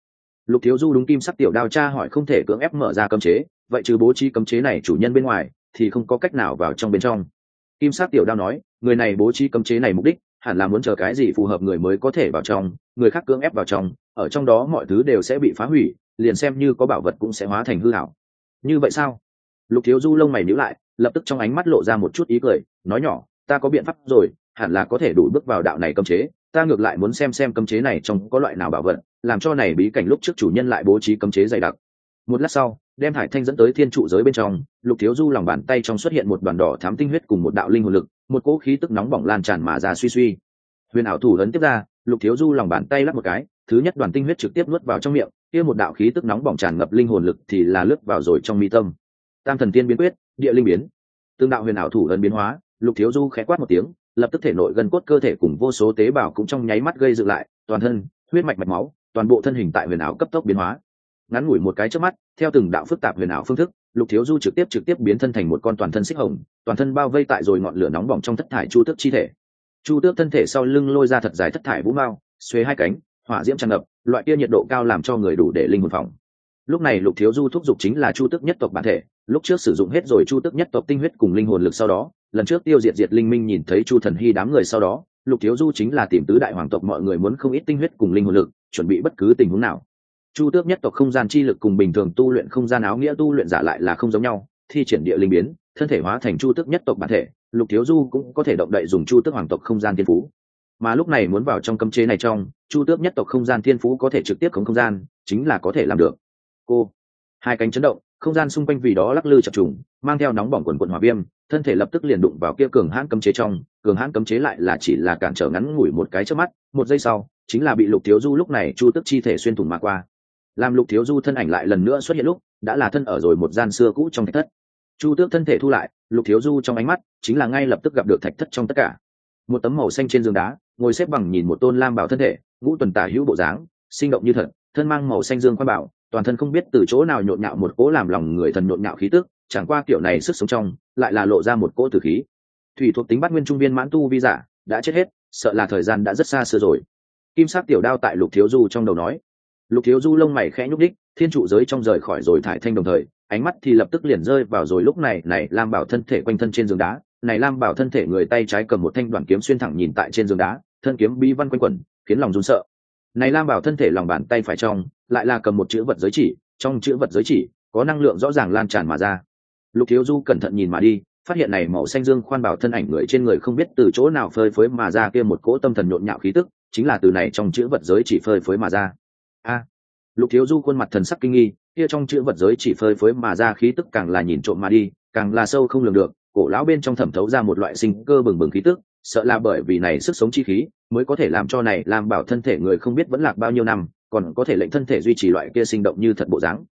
Lục Thiếu Du đúng kim sắc tiểu đao tra hỏi không thể cưỡng ép mở ra cấm chế, vậy trừ bố trí cấm chế này chủ nhân bên ngoài thì không có cách nào vào trong bên trong. Kim sắc tiểu đao nói, người này bố trí cấm chế này mục đích hẳn là muốn chờ cái gì phù hợp người mới có thể vào trong, người khác cưỡng ép vào trong, ở trong đó mọi thứ đều sẽ bị phá hủy, liền xem như có bảo vật cũng sẽ hóa thành hư ảo. Như vậy sao? Lục Thiếu Du lông mày nhíu lại, lập tức trong ánh mắt lộ ra một chút ý cười, nói nhỏ, ta có biện pháp rồi, hẳn là có thể đủ bước vào đạo này cấm chế, ta ngược lại muốn xem cấm chế này trong có loại nào bảo vật, làm cho này bí cảnh lúc trước chủ nhân lại bố trí cấm chế dày đặc. Một lát sau, đem Hải Thanh dẫn tới thiên trụ giới bên trong, Lục Thiếu Du lòng bàn tay trong xuất hiện một đoàn đỏ thắm tinh huyết cùng một đạo linh hồn lực, một cỗ khí tức nóng bỏng lan tràn mà ra suy suy. Huyền ảo thủ ấn tiếp ra, Lục Thiếu Du lòng bàn tay lắc một cái, thứ nhất đoàn tinh huyết trực tiếp nuốt vào trong miệng, kia một đạo khí tức nóng bỏng tràn ngập linh hồn lực thì là lướt vào rồi trong mi tâm. Tam thần tiên biến quyết, địa linh biến. Tương đạo huyền ảo thủ ấn biến hóa, Lục Thiếu Du khẽ quát một tiếng, lập tức thể nội gân cốt cơ thể cùng vô số tế bào cũng trong nháy mắt gây dựng lại, toàn thân, huyết mạch mạch máu, toàn bộ thân hình tại huyền ảo cấp tốc biến hóa. Ngắn ngủi một cái chớp mắt, theo từng đạo phức tạp huyền ảo phương thức, Lục Thiếu Du trực tiếp biến thân thành một con toàn thân xích hồng, toàn thân bao vây tại rồi ngọn lửa nóng bỏng trong thất thải chu tước chi thể. Chu tước thân thể sau lưng lôi ra thật dài thất thải vũ mao, xuề hai cánh, hỏa diễm tràn ngập, loại kia nhiệt độ cao làm cho người đủ để linh hồn phỏng. Lúc này Lục Thiếu Du thúc giục chính là chu tước nhất tộc bản thể, lúc trước sử dụng hết rồi chu tước nhất tộc tinh huyết cùng linh hồn lực sau đó, lần trước tiêu diệt linh minh nhìn thấy chu thần hy đám người sau đó, Lục Thiếu Du chính là tìm tứ đại hoàng tộc mọi người muốn không ít tinh huyết cùng linh hồn lực, chuẩn bị bất cứ tình huống nào. Chu tước nhất tộc không gian chi lực cùng bình thường tu luyện không gian áo nghĩa tu luyện giả lại là không giống nhau, thi triển địa linh biến, thân thể hóa thành chu tước nhất tộc bản thể, Lục Thiếu Du cũng có thể động đậy dùng chu tước hoàng tộc không gian thiên phú. Mà lúc này muốn vào trong cấm chế này trong, chu tước nhất tộc không gian thiên phú có thể trực tiếp khống không gian, chính là có thể làm được. Cô, hai cánh chấn động, không gian xung quanh vì đó lắc lư chập trùng, mang theo nóng bỏng quần quần hỏa viêm, thân thể lập tức liền đụng vào kia cường hãn cấm chế trong, cường hãn cấm chế lại là chỉ là cản trở ngắn ngủi một cái chớp mắt, một giây sau, chính là bị Lục Thiếu Du lúc này chu tước chi thể xuyên thủng mà qua. Làm Lục Thiếu Du thân ảnh lại lần nữa xuất hiện lúc, đã là thân ở rồi một gian xưa cũ trong thạch thất. Chu tước thân thể thu lại, Lục Thiếu Du trong ánh mắt chính là ngay lập tức gặp được thạch thất trong tất cả. Một tấm màu xanh trên giường đá, ngồi xếp bằng nhìn một tôn lam bảo thân thể, ngũ tuần tả hữu bộ dáng, sinh động như thật, thân mang màu xanh dương quan bảo, toàn thân không biết từ chỗ nào nhộn nhạo một cỗ làm lòng người thần nhộn nhạo khí tức, chẳng qua kiểu này sức sống trong, lại là lộ ra một cỗ tử khí. Thủy thuộc tính Bát Nguyên trung viên mãn tu vi giả, đã chết hết, sợ là thời gian đã rất xa xưa rồi. Kim sắc tiểu đao tại Lục Thiếu Du trong đầu nói. Lục Thiếu Du lông mày khẽ nhúc đích, thiên trụ giới trong rời khỏi rồi thải thanh đồng thời, ánh mắt thì lập tức liền rơi vào rồi lúc này lam bảo thân thể quanh thân trên giường đá, này lam bảo thân thể người tay trái cầm một thanh đoạn kiếm xuyên thẳng nhìn tại trên giường đá, thân kiếm bí văn quanh quẩn, khiến lòng run sợ. Này lam bảo thân thể lòng bàn tay phải trong, lại là cầm một chữ vật giới chỉ, trong chữ vật giới chỉ có năng lượng rõ ràng lan tràn mà ra. Lục Thiếu Du cẩn thận nhìn mà đi, phát hiện này màu xanh dương khoan bảo thân ảnh người trên người không biết từ chỗ nào phơi phới mà ra kia một cỗ tâm thần nhộn nhạo khí tức, chính là từ này trong chữ vật giới chỉ phơi phới mà ra. A, Lục Thiếu Du khuôn mặt thần sắc kinh nghi, kia trong chữ vật giới chỉ phơi phới mà ra khí tức càng là nhìn trộm mà đi, càng là sâu không lường được, cổ lão bên trong thẩm thấu ra một loại sinh cơ bừng bừng khí tức, sợ là bởi vì này sức sống chi khí mới có thể làm cho này làm bảo thân thể người không biết vẫn lạc bao nhiêu năm, còn có thể lệnh thân thể duy trì loại kia sinh động như thật bộ dáng.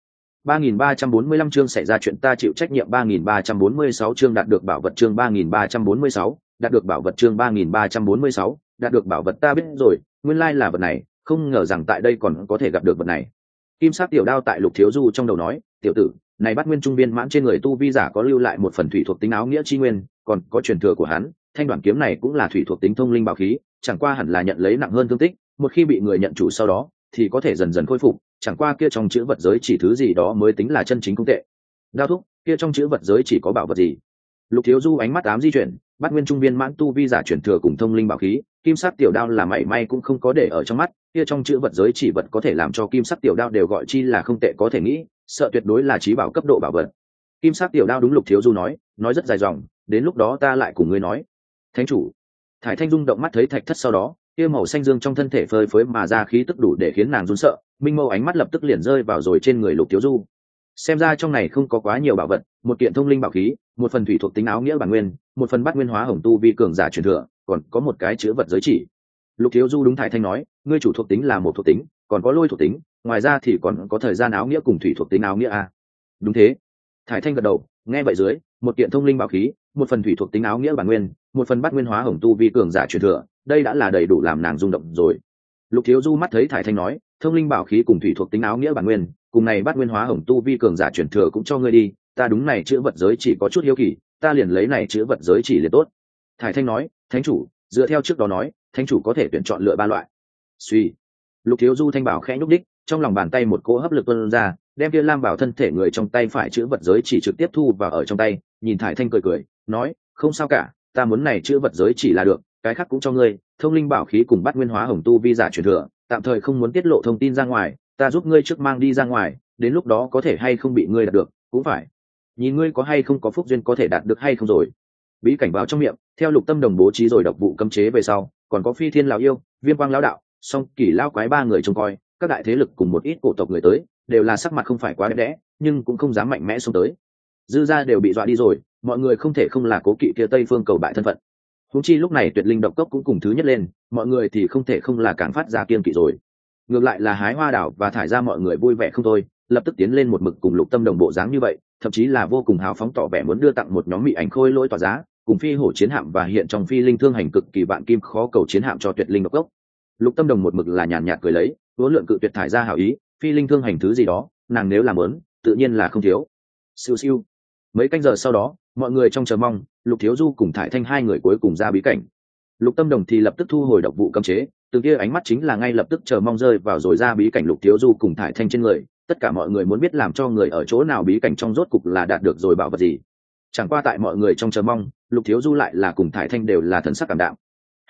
3345 chương xảy ra chuyện ta chịu trách nhiệm. 3346 chương đạt được bảo vật. Chương 3346 đạt được bảo vật. Chương 3346 đạt được bảo vật. Ta biết rồi, nguyên lai là vật này, không ngờ rằng tại đây còn có thể gặp được vật này. Kim sắc tiểu đao tại Lục Thiếu Du trong đầu nói, tiểu tử này Bát Nguyên trung viên mãn trên người tu vi giả có lưu lại một phần thủy thuộc tính áo nghĩa chi nguyên, còn có truyền thừa của hắn, thanh đoạn kiếm này cũng là thủy thuộc tính thông linh bảo khí, chẳng qua hẳn là nhận lấy nặng hơn thương tích, một khi bị người nhận chủ sau đó thì có thể dần dần khôi phục, chẳng qua kia trong chữ vật giới chỉ thứ gì đó mới tính là chân chính công tệ. Đao thúc, kia trong chữ vật giới chỉ có bảo vật gì? Lục Thiếu Du ánh mắt ám di chuyển, Bát Nguyên trung viên mãn tu vi giả truyền thừa cùng thông linh bảo khí, kim sắc tiểu đao là mảy may cũng không có để ở trong mắt, kia trong chữ vật giới chỉ vật có thể làm cho kim sắc tiểu đao đều gọi chi là không tệ có thể nghĩ, sợ tuyệt đối là chí bảo cấp độ bảo vật. Kim sắc tiểu đao đúng Lục Thiếu Du nói rất dài dòng, đến lúc đó ta lại cùng ngươi nói. Thánh chủ. Thải Thanh rung động mắt thấy thạch thất sau đó, kia màu xanh dương trong thân thể phơi phới mà ra khí tức đủ để khiến nàng run sợ, minh mâu ánh mắt lập tức liền rơi vào rồi trên người Lục Thiếu Du. Xem ra trong này không có quá nhiều bảo vật, một kiện thông linh bảo khí, một phần thủy thuộc tính áo nghĩa bản nguyên, một phần Bát Nguyên hóa hồng tu vi cường giả truyền thừa, còn có một cái chữ vật giới chỉ. Lục Thiếu Du đúng Thải Thanh nói, ngươi chủ thuộc tính là một thuộc tính, còn có lôi thuộc tính, ngoài ra thì còn có thời gian áo nghĩa cùng thủy thuộc tính áo nghĩa a. Đúng thế. Thải Thanh gật đầu, nghe vậy dưới, một kiện thông linh bảo khí, một phần thủy thuộc tính áo nghĩa bản nguyên, một phần Bát Nguyên hóa hồng tu vi cường giả truyền thừa, đây đã là đầy đủ làm nàng rung động rồi. Lục Thiếu Du mắt thấy Thải Thanh nói, thông linh bảo khí cùng thủy thuộc tính áo nghĩa bản nguyên, cùng này Bát Nguyên hóa hồng tu vi cường giả truyền thừa cũng cho ngươi đi, ta đúng này chữ vật giới chỉ có chút hiếu kỳ, ta liền lấy này chữ vật giới chỉ liền tốt. Thải Thanh nói, thánh chủ, dựa theo trước đó nói, thánh chủ có thể tuyển chọn lựa ba loại. Suy. Lục Thiếu Du thanh bảo khẽ nhúc đích, trong lòng bàn tay một cỗ hấp lực tuôn ra, đem kia lam bảo thân thể người trong tay phải chữ vật giới chỉ trực tiếp thu vào ở trong tay. Nhìn Thải Thanh cười cười nói, không sao cả, ta muốn này chữ vật giới chỉ là được, cái khác cũng cho ngươi. Thông linh bảo khí cùng Bát Nguyên Hóa Hồng tu vi giả truyền thừa, tạm thời không muốn tiết lộ thông tin ra ngoài, ta giúp ngươi trước mang đi ra ngoài, đến lúc đó có thể hay không bị ngươi đạt được cũng phải nhìn ngươi có hay không có phúc duyên có thể đạt được hay không rồi. Bí cảnh vào trong miệng, theo Lục Tâm Đồng bố trí rồi độc vụ cấm chế về sau, còn có Phi Thiên lão yêu, Viêm Quang lão đạo, Song Kỷ lão quái ba người trông coi, các đại thế lực cùng một ít cổ tộc người tới, đều là sắc mặt không phải quá đẹp đẽ, nhưng cũng không dám mạnh mẽ xông tới. Dư gia đều bị dọa đi rồi, mọi người không thể không là cố kỵ kia Tây Phương cầu bại thân phận. Huống chi lúc này Tuyệt Linh độc cốc cũng cùng thứ nhất lên, mọi người thì không thể không là càng phát ra kiên kỵ rồi. Ngược lại là Hái Hoa đảo và thải ra mọi người vui vẻ không thôi, lập tức tiến lên một mực cùng Lục Tâm Đồng bộ dáng như vậy, thậm chí là vô cùng hào phóng tỏ vẻ muốn đưa tặng một nhóm mỹ ảnh khôi lỗi tỏa giá, cùng phi hổ chiến hạm và hiện trong phi linh thương hành cực kỳ vạn kim khó cầu chiến hạm cho Tuyệt Linh độc cốc. Lục Tâm Đồng một mực là nhàn nhạt cười lấy, vốn lượng cự tuyệt thải ra hảo ý, phi linh thương hành thứ gì đó, nàng nếu làm muốn, tự nhiên là không thiếu. Siêu siêu. Mấy canh giờ sau đó, mọi người trong chờ mong, Lục Thiếu Du cùng Thải Thanh hai người cuối cùng ra bí cảnh. Lục Tâm Đồng thì lập tức thu hồi độc vụ cấm chế, từ kia ánh mắt chính là ngay lập tức chờ mong rơi vào rồi ra bí cảnh Lục Thiếu Du cùng Thải Thanh trên người. Tất cả mọi người muốn biết làm cho người ở chỗ nào bí cảnh trong rốt cục là đạt được rồi bảo vật gì. Chẳng qua tại mọi người trong chờ mong, Lục Thiếu Du lại là cùng Thải Thanh đều là thần sắc cảm đạm.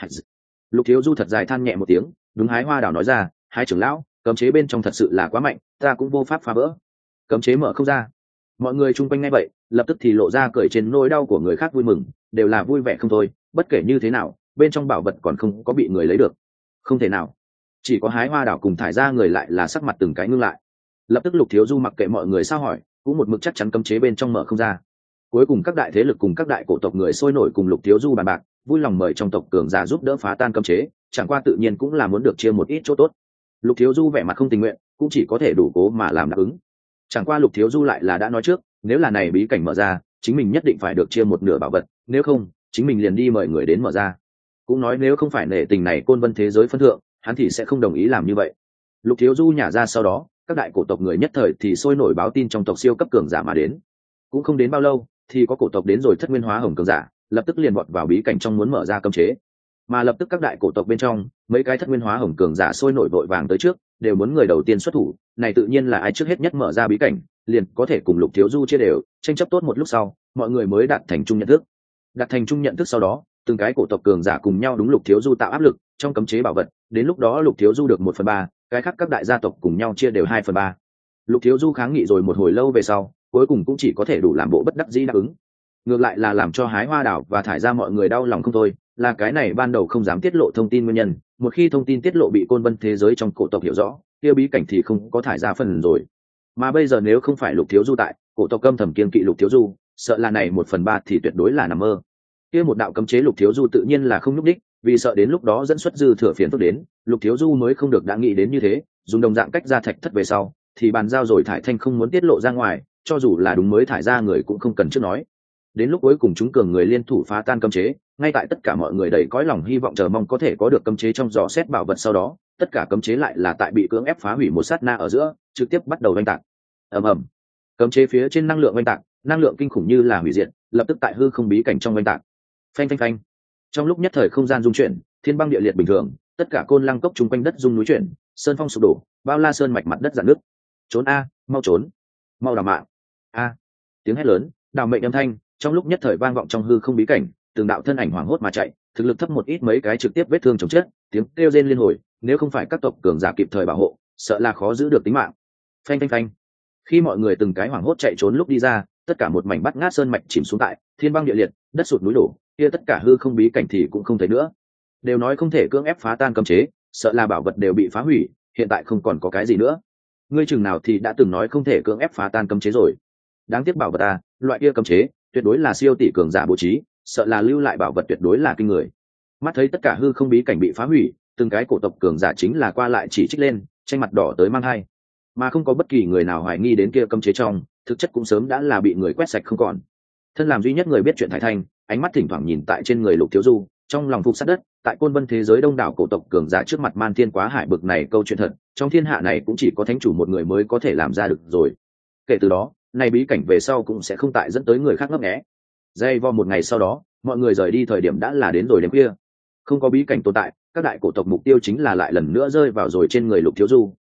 Lục Thiếu Du thật dài than nhẹ một tiếng, đúng Hái Hoa đảo nói ra, Hái trưởng lão, cấm chế bên trong thật sự là quá mạnh, ta cũng vô pháp phá vỡ. Cấm chế mở không ra. Mọi người chung quanh nghe vậy, lập tức thì lộ ra cười trên nỗi đau của người khác vui mừng, đều là vui vẻ không thôi. Bất kể như thế nào, bên trong bảo vật còn không có bị người lấy được. Không thể nào. Chỉ có Hái Hoa đảo cùng thải ra người lại là sắc mặt từng cái ngưng lại. Lập tức Lục Thiếu Du mặc kệ mọi người sao hỏi, cũng một mực chắc chắn cấm chế bên trong mở không ra. Cuối cùng các đại thế lực cùng các đại cổ tộc người sôi nổi cùng Lục Thiếu Du bàn bạc, vui lòng mời trong tộc cường giả giúp đỡ phá tan cấm chế, chẳng qua tự nhiên cũng là muốn được chia một ít chỗ tốt. Lục Thiếu Du vẻ mặt không tình nguyện, cũng chỉ có thể đủ cố mà làm đáp ứng. Chẳng qua Lục Thiếu Du lại là đã nói trước, nếu là này bí cảnh mở ra, chính mình nhất định phải được chia một nửa bảo vật, nếu không, chính mình liền đi mời người đến mở ra. Cũng nói nếu không phải nể tình này côn vân thế giới phân thượng, hắn thì sẽ không đồng ý làm như vậy. Lục Thiếu Du nhả ra sau đó, các đại cổ tộc người nhất thời thì sôi nổi báo tin trong tộc siêu cấp cường giả mà đến. Cũng không đến bao lâu, thì có cổ tộc đến rồi Thất Nguyên Hóa Hồng cường giả, lập tức liền vọt vào bí cảnh trong muốn mở ra cấm chế. Mà lập tức các đại cổ tộc bên trong, mấy cái Thất Nguyên Hóa Hồng cường giả sôi nổi vội vàng tới trước, đều muốn người đầu tiên xuất thủ, này tự nhiên là ai trước hết nhất mở ra bí cảnh, liền có thể cùng Lục Thiếu Du chia đều, tranh chấp tốt một lúc sau, mọi người mới đạt thành chung nhận thức. Đạt thành chung nhận thức sau đó, từng cái cổ tộc cường giả cùng nhau đúng Lục Thiếu Du tạo áp lực, trong cấm chế bảo vật, đến lúc đó Lục Thiếu Du được 1/3, cái khác các đại gia tộc cùng nhau chia đều 2/3. Lục Thiếu Du kháng nghị rồi một hồi lâu về sau, cuối cùng cũng chỉ có thể đủ làm bộ bất đắc dĩ đáp ứng. Ngược lại là làm cho Hái Hoa đảo và thải ra mọi người đau lòng không thôi, là cái này ban đầu không dám tiết lộ thông tin nguyên nhân, một khi thông tin tiết lộ bị côn vân thế giới trong cổ tộc hiểu rõ, kia bí cảnh thì không có thải ra phần rồi. Mà bây giờ nếu không phải Lục Thiếu Du tại, cổ tộc căm thầm kiên kỵ Lục Thiếu Du, sợ là này 1/3 thì tuyệt đối là nằm mơ. Kia một đạo cấm chế Lục Thiếu Du tự nhiên là không nhúc đích, vì sợ đến lúc đó dẫn xuất dư thừa phiền phức đến, Lục Thiếu Du mới không được đã nghĩ đến như thế, dùng đồng dạng cách ra thạch thất về sau, thì bàn giao rồi Thải Thanh không muốn tiết lộ ra ngoài, cho dù là đúng mới thải ra người cũng không cần trước nói. Đến lúc cuối cùng chúng cường người liên thủ phá tan cấm chế, ngay tại tất cả mọi người đầy cõi lòng hy vọng chờ mong có thể có được cấm chế trong dò xét bảo vật sau đó, tất cả cấm chế lại là tại bị cưỡng ép phá hủy một sát na ở giữa, trực tiếp bắt đầu oanh tạc. Ầm ầm. Cấm chế phía trên năng lượng oanh tạc, năng lượng kinh khủng như là hủy diệt, lập tức tại hư không bí cảnh trong oanh tạc. Phanh phanh phanh. Trong lúc nhất thời không gian rung chuyển, thiên băng địa liệt bình thường, tất cả côn lăng cốc chung quanh đất rung núi chuyển, sơn phong sụp đổ, bao la sơn mạch mặt đất rạn nứt. Trốn a, mau trốn, mau đào mạng. A. Tiếng hét lớn, đào mệnh âm thanh, trong lúc nhất thời vang vọng trong hư không bí cảnh, từng đạo thân ảnh hoảng hốt mà chạy, thực lực thấp một ít mấy cái trực tiếp vết thương chồng chết, tiếng kêu rên liên hồi, nếu không phải các tộc cường giả kịp thời bảo hộ, sợ là khó giữ được tính mạng. Phanh phanh phanh. Khi mọi người từng cái hoảng hốt chạy trốn lúc đi ra, tất cả một mảnh bát ngát sơn mạch chìm xuống tại, thiên băng địa liệt, đất sụt núi đổ, kia tất cả hư không bí cảnh thì cũng không thấy nữa. Đều nói không thể cưỡng ép phá tan cấm chế, sợ là bảo vật đều bị phá hủy, hiện tại không còn có cái gì nữa. Ngươi chừng nào thì đã từng nói không thể cưỡng ép phá tan cấm chế rồi. Đáng tiếc bảo vật ta, loại kia cấm chế, tuyệt đối là siêu tỷ cường giả bố trí, sợ là lưu lại bảo vật tuyệt đối là kinh người. Mắt thấy tất cả hư không bí cảnh bị phá hủy, từng cái cổ tộc cường giả chính là qua lại chỉ trích lên, tranh mặt đỏ tới mang hai, mà không có bất kỳ người nào hoài nghi đến kia cấm chế trong, thực chất cũng sớm đã là bị người quét sạch không còn. Thân làm duy nhất người biết chuyện Thải Thanh, ánh mắt thỉnh thoảng nhìn tại trên người Lục Thiếu Du, trong lòng phục sát đất, tại côn vân thế giới đông đảo cổ tộc cường giả trước mặt man thiên quá hải bực này câu chuyện thật, trong thiên hạ này cũng chỉ có thánh chủ một người mới có thể làm ra được rồi. Kể từ đó, này bí cảnh về sau cũng sẽ không tại dẫn tới người khác ngấp nghé. Dây vo một ngày sau đó, mọi người rời đi thời điểm đã là đến rồi đêm khuya. Không có bí cảnh tồn tại, các đại cổ tộc mục tiêu chính là lại lần nữa rơi vào rồi trên người Lục Thiếu Du,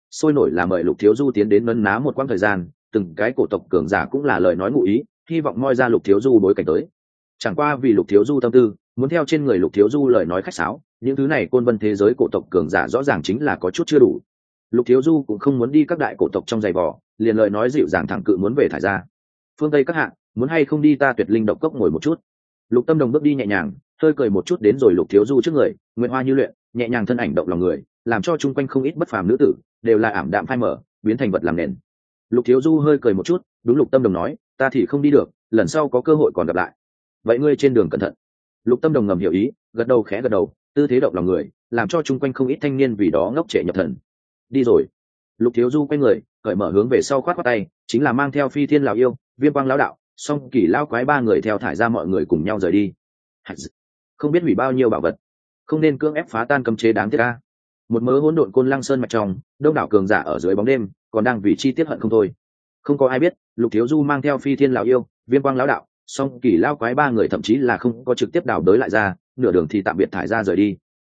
sôi nổi là mời Lục Thiếu Du tiến đến nấn ná một quãng thời gian, từng cái cổ tộc cường giả cũng là lời nói ngụ ý, hy vọng moi ra Lục Thiếu Du bối cảnh tới. Chẳng qua vì Lục Thiếu Du tâm tư, muốn theo trên người Lục Thiếu Du lời nói khách sáo, những thứ này côn vân thế giới cổ tộc cường giả rõ ràng chính là có chút chưa đủ. Lục Thiếu Du cũng không muốn đi các đại cổ tộc trong giày vò, liền lời nói dịu dàng thẳng cự muốn về thải ra. Phương Tây các hạ, muốn hay không đi ta Tuyệt Linh độc cốc ngồi một chút. Lục Tâm Đồng bước đi nhẹ nhàng, hơi cười một chút đến rồi Lục Thiếu Du trước người, nguyện hoa như luyện, nhẹ nhàng thân ảnh động lòng người, làm cho chung quanh không ít bất phàm nữ tử đều là ảm đạm phai mở, biến thành vật làm nền. Lục Thiếu Du hơi cười một chút, đúng Lục Tâm Đồng nói, ta thì không đi được, lần sau có cơ hội còn gặp lại. Vậy ngươi trên đường cẩn thận. Lục Tâm Đồng ngầm hiểu ý, gật đầu khẽ gật đầu, tư thế động lòng người, làm cho chung quanh không ít thanh niên vì đó ngốc trệ nhập thần. Đi rồi. Lục Thiếu Du quay người, cởi mở hướng về sau khoát khoát tay, chính là mang theo Phi Thiên lão yêu, Viêm Quang lão đạo, Song Kỷ lão quái ba người theo thải ra mọi người cùng nhau rời đi. Không biết hủy bao nhiêu bảo vật, không nên cưỡng ép phá tan cấm chế đáng tiếc a. Một mớ hỗn độn côn lăng sơn mạch trong, đông đảo cường giả ở dưới bóng đêm, còn đang vì chi tiết hận không thôi. Không có ai biết, Lục Thiếu Du mang theo Phi Thiên lão yêu, Viêm Quang lão đạo, Song Kỷ lão quái ba người thậm chí là không có trực tiếp đào đới lại ra, nửa đường thì tạm biệt thải ra rời đi.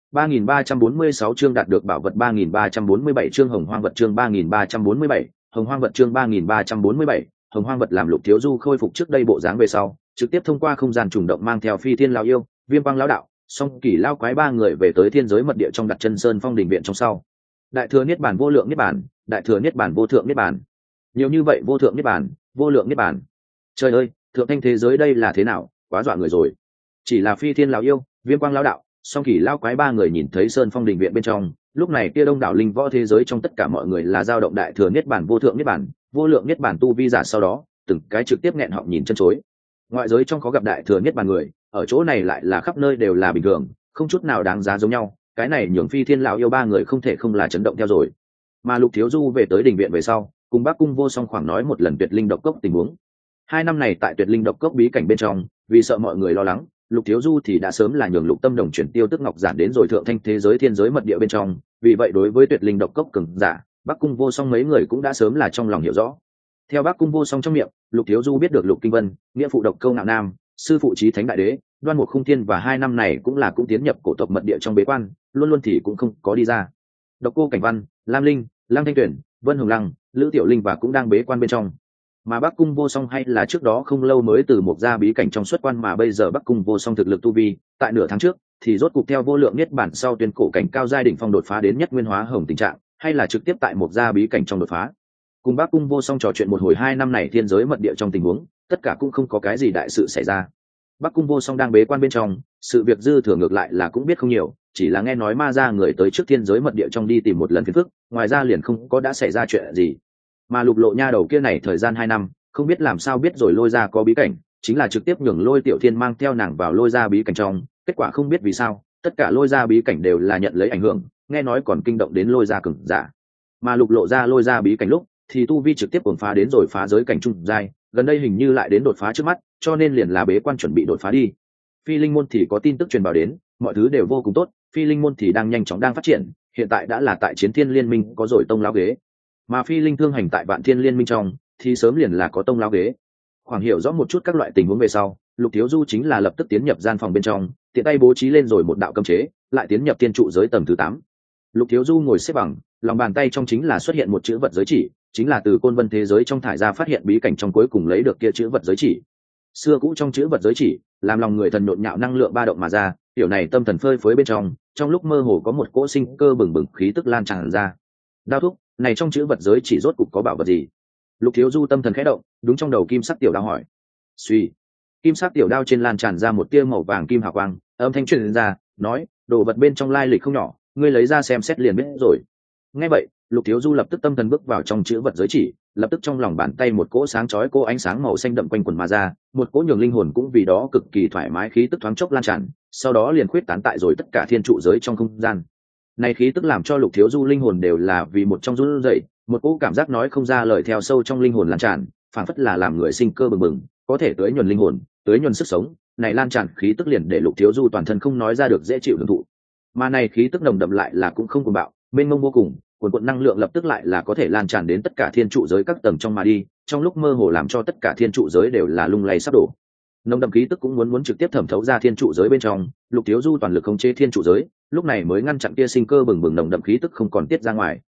3346 chương đạt được bảo vật 3347 chương hồng hoang vật chương 3347, hồng hoang vật chương 3347, hồng hoang vật làm Lục Thiếu Du khôi phục trước đây bộ dáng về sau, trực tiếp thông qua không gian trùng động mang theo Phi Thiên lão yêu, Viêm Quang lão đạo, Song Kỷ lão quái ba người về tới thiên giới mật địa trong đặt chân sơn phong đỉnh viện trong sau. Đại thừa niết bàn vô lượng niết bàn, đại thừa niết bàn vô thượng niết bàn. Nhiều như vậy vô thượng niết bàn, vô lượng niết bàn. Trời ơi, thượng thanh thế giới đây là thế nào, quá dọa người rồi. Chỉ là Phi Thiên lão yêu, Viêm Quang lão đạo, Song Kỷ lão quái ba người nhìn thấy sơn phong đình viện bên trong, lúc này kia đông đảo linh võ thế giới trong tất cả mọi người là dao động đại thừa niết bàn vô thượng niết bàn, vô lượng niết bàn tu vi giả sau đó, từng cái trực tiếp nghẹn họng nhìn chân chối. Ngoại giới trong có gặp đại thừa niết bàn người, ở chỗ này lại là khắp nơi đều là bình thường, không chút nào đáng giá giống nhau, cái này nhường Phi Thiên lão yêu ba người không thể không là chấn động theo rồi. Mà Lục Thiếu Du về tới đình viện về sau, cùng Bắc Cung Vô Song khoảng nói một lần Tuyệt Linh độc cốc tình huống. 2 năm này tại Tuyệt Linh độc cốc bí cảnh bên trong, vì sợ mọi người lo lắng, Lục Thiếu Du thì đã sớm là nhường Lục Tâm Đồng chuyển tiêu tức ngọc giản đến rồi thượng thanh thế giới thiên giới mật địa bên trong, vì vậy đối với Tuyệt Linh độc cốc cường giả, Bắc Cung Vô Song mấy người cũng đã sớm là trong lòng hiểu rõ. Theo Bắc Cung Vô Song trong miệng, Lục Thiếu Du biết được Lục Kinh Vân, nghĩa phụ độc câu ngạo nam, sư phụ chí thánh đại đế, Đoan Mục Khung Thiên và 2 năm này cũng tiến nhập cổ tộc mật địa trong bế quan, luôn luôn thì cũng không có đi ra. Độc Cô Cảnh Văn, Lam Linh, Lam Thanh Tuyển, Vân Hồng Lăng, Lữ Tiểu Linh và cũng đang bế quan bên trong. Mà Bắc Cung Vô Song hay là trước đó không lâu mới từ một gia bí cảnh trong xuất quan, mà bây giờ Bắc Cung Vô Song thực lực tu vi, tại nửa tháng trước thì rốt cục theo vô lượng niết bản sau tuyên cổ cảnh cao giai đỉnh phong đột phá đến nhất nguyên hóa hồng tình trạng, hay là trực tiếp tại một gia bí cảnh trong đột phá. Cùng Bắc Cung Vô Song trò chuyện một hồi 2 năm này thiên giới mật địa trong tình huống, tất cả cũng không có cái gì đại sự xảy ra. Bắc Cung Vô Song đang bế quan bên trong, sự việc dư thừa ngược lại là cũng biết không nhiều, chỉ là nghe nói ma gia người tới trước thiên giới mật địa trong đi tìm một lần phiền phức, ngoài ra liền không có đã xảy ra chuyện gì. Mà Lục Lộ nha đầu kia này thời gian 2 năm, không biết làm sao biết rồi Lôi Gia có bí cảnh, chính là trực tiếp nhường Lôi Tiểu Thiên mang theo nàng vào Lôi Gia bí cảnh trong, kết quả không biết vì sao, tất cả Lôi Gia bí cảnh đều là nhận lấy ảnh hưởng, nghe nói còn kinh động đến Lôi Gia cường giả. Mà Lục Lộ ra Lôi Gia bí cảnh lúc, thì tu vi trực tiếp cuồng phá đến rồi phá giới cảnh trung giai, gần đây hình như lại đến đột phá trước mắt, cho nên liền là bế quan chuẩn bị đột phá đi. Phi Linh môn thì có tin tức truyền vào đến, mọi thứ đều vô cùng tốt, Phi Linh môn thì đang nhanh chóng đang phát triển, hiện tại đã là tại Chiến Thiên Liên Minh có rồi tông lão ghế. Mà Phi Linh thương hành tại Vạn Thiên Liên Minh trong thì sớm liền là có tông lão ghế. Khoảng hiểu rõ một chút các loại tình huống về sau, Lục Thiếu Du chính là lập tức tiến nhập gian phòng bên trong, tiện tay bố trí lên rồi một đạo cấm chế, lại tiến nhập tiên trụ giới tầng thứ 8. Lục Thiếu Du ngồi xếp bằng, lòng bàn tay trong chính là xuất hiện một chữ vật giới chỉ, chính là từ côn vân thế giới trong thải ra phát hiện bí cảnh trong cuối cùng lấy được kia chữ vật giới chỉ. Xưa cũ trong chữ vật giới chỉ, làm lòng người thần nhộn nhạo năng lượng ba động mà ra, kiểu này tâm thần phơi phới bên trong lúc mơ hồ có một cỗ sinh cơ bừng bừng khí tức lan tràn ra. Đao thúc, này trong chữ vật giới chỉ rốt cục có bảo vật gì? Lục Thiếu Du tâm thần khẽ động, đúng trong đầu kim sắc tiểu đao hỏi. Suy, kim sắc tiểu đao trên lan tràn ra một tia màu vàng kim hào quang, âm thanh truyền ra, nói, đồ vật bên trong lai lịch không nhỏ, ngươi lấy ra xem xét liền biết rồi. Nghe vậy, Lục Thiếu Du lập tức tâm thần bước vào trong chữ vật giới chỉ, lập tức trong lòng bàn tay một cỗ sáng chói cô ánh sáng màu xanh đậm quanh quần mà ra, một cỗ nhường linh hồn cũng vì đó cực kỳ thoải mái khí tức thoáng chốc lan tràn, sau đó liền khuyết tán tại rồi tất cả thiên trụ giới trong không gian. Này khí tức làm cho Lục Thiếu Du linh hồn đều là vì một trong run rẩy, một cỗ cảm giác nói không ra lời theo sâu trong linh hồn lan tràn, phản phất là làm người sinh cơ bừng bừng, có thể tưới nhuần linh hồn, tưới nhuần sức sống. Này lan tràn khí tức liền để Lục Thiếu Du toàn thân không nói ra được dễ chịu hưởng thụ. Mà này khí tức nồng đậm lại là cũng không cuồng bạo, mênh mông vô cùng, cuồn cuộn năng lượng lập tức lại là có thể lan tràn đến tất cả thiên trụ giới các tầng trong mà đi, trong lúc mơ hồ làm cho tất cả thiên trụ giới đều là lung lay sắp đổ. Nồng đậm khí tức cũng muốn trực tiếp thẩm thấu ra thiên trụ giới bên trong, Lục Thiếu Du toàn lực khống chế thiên trụ giới, lúc này mới ngăn chặn kia sinh cơ bừng bừng nồng đậm khí tức không còn tiết ra ngoài.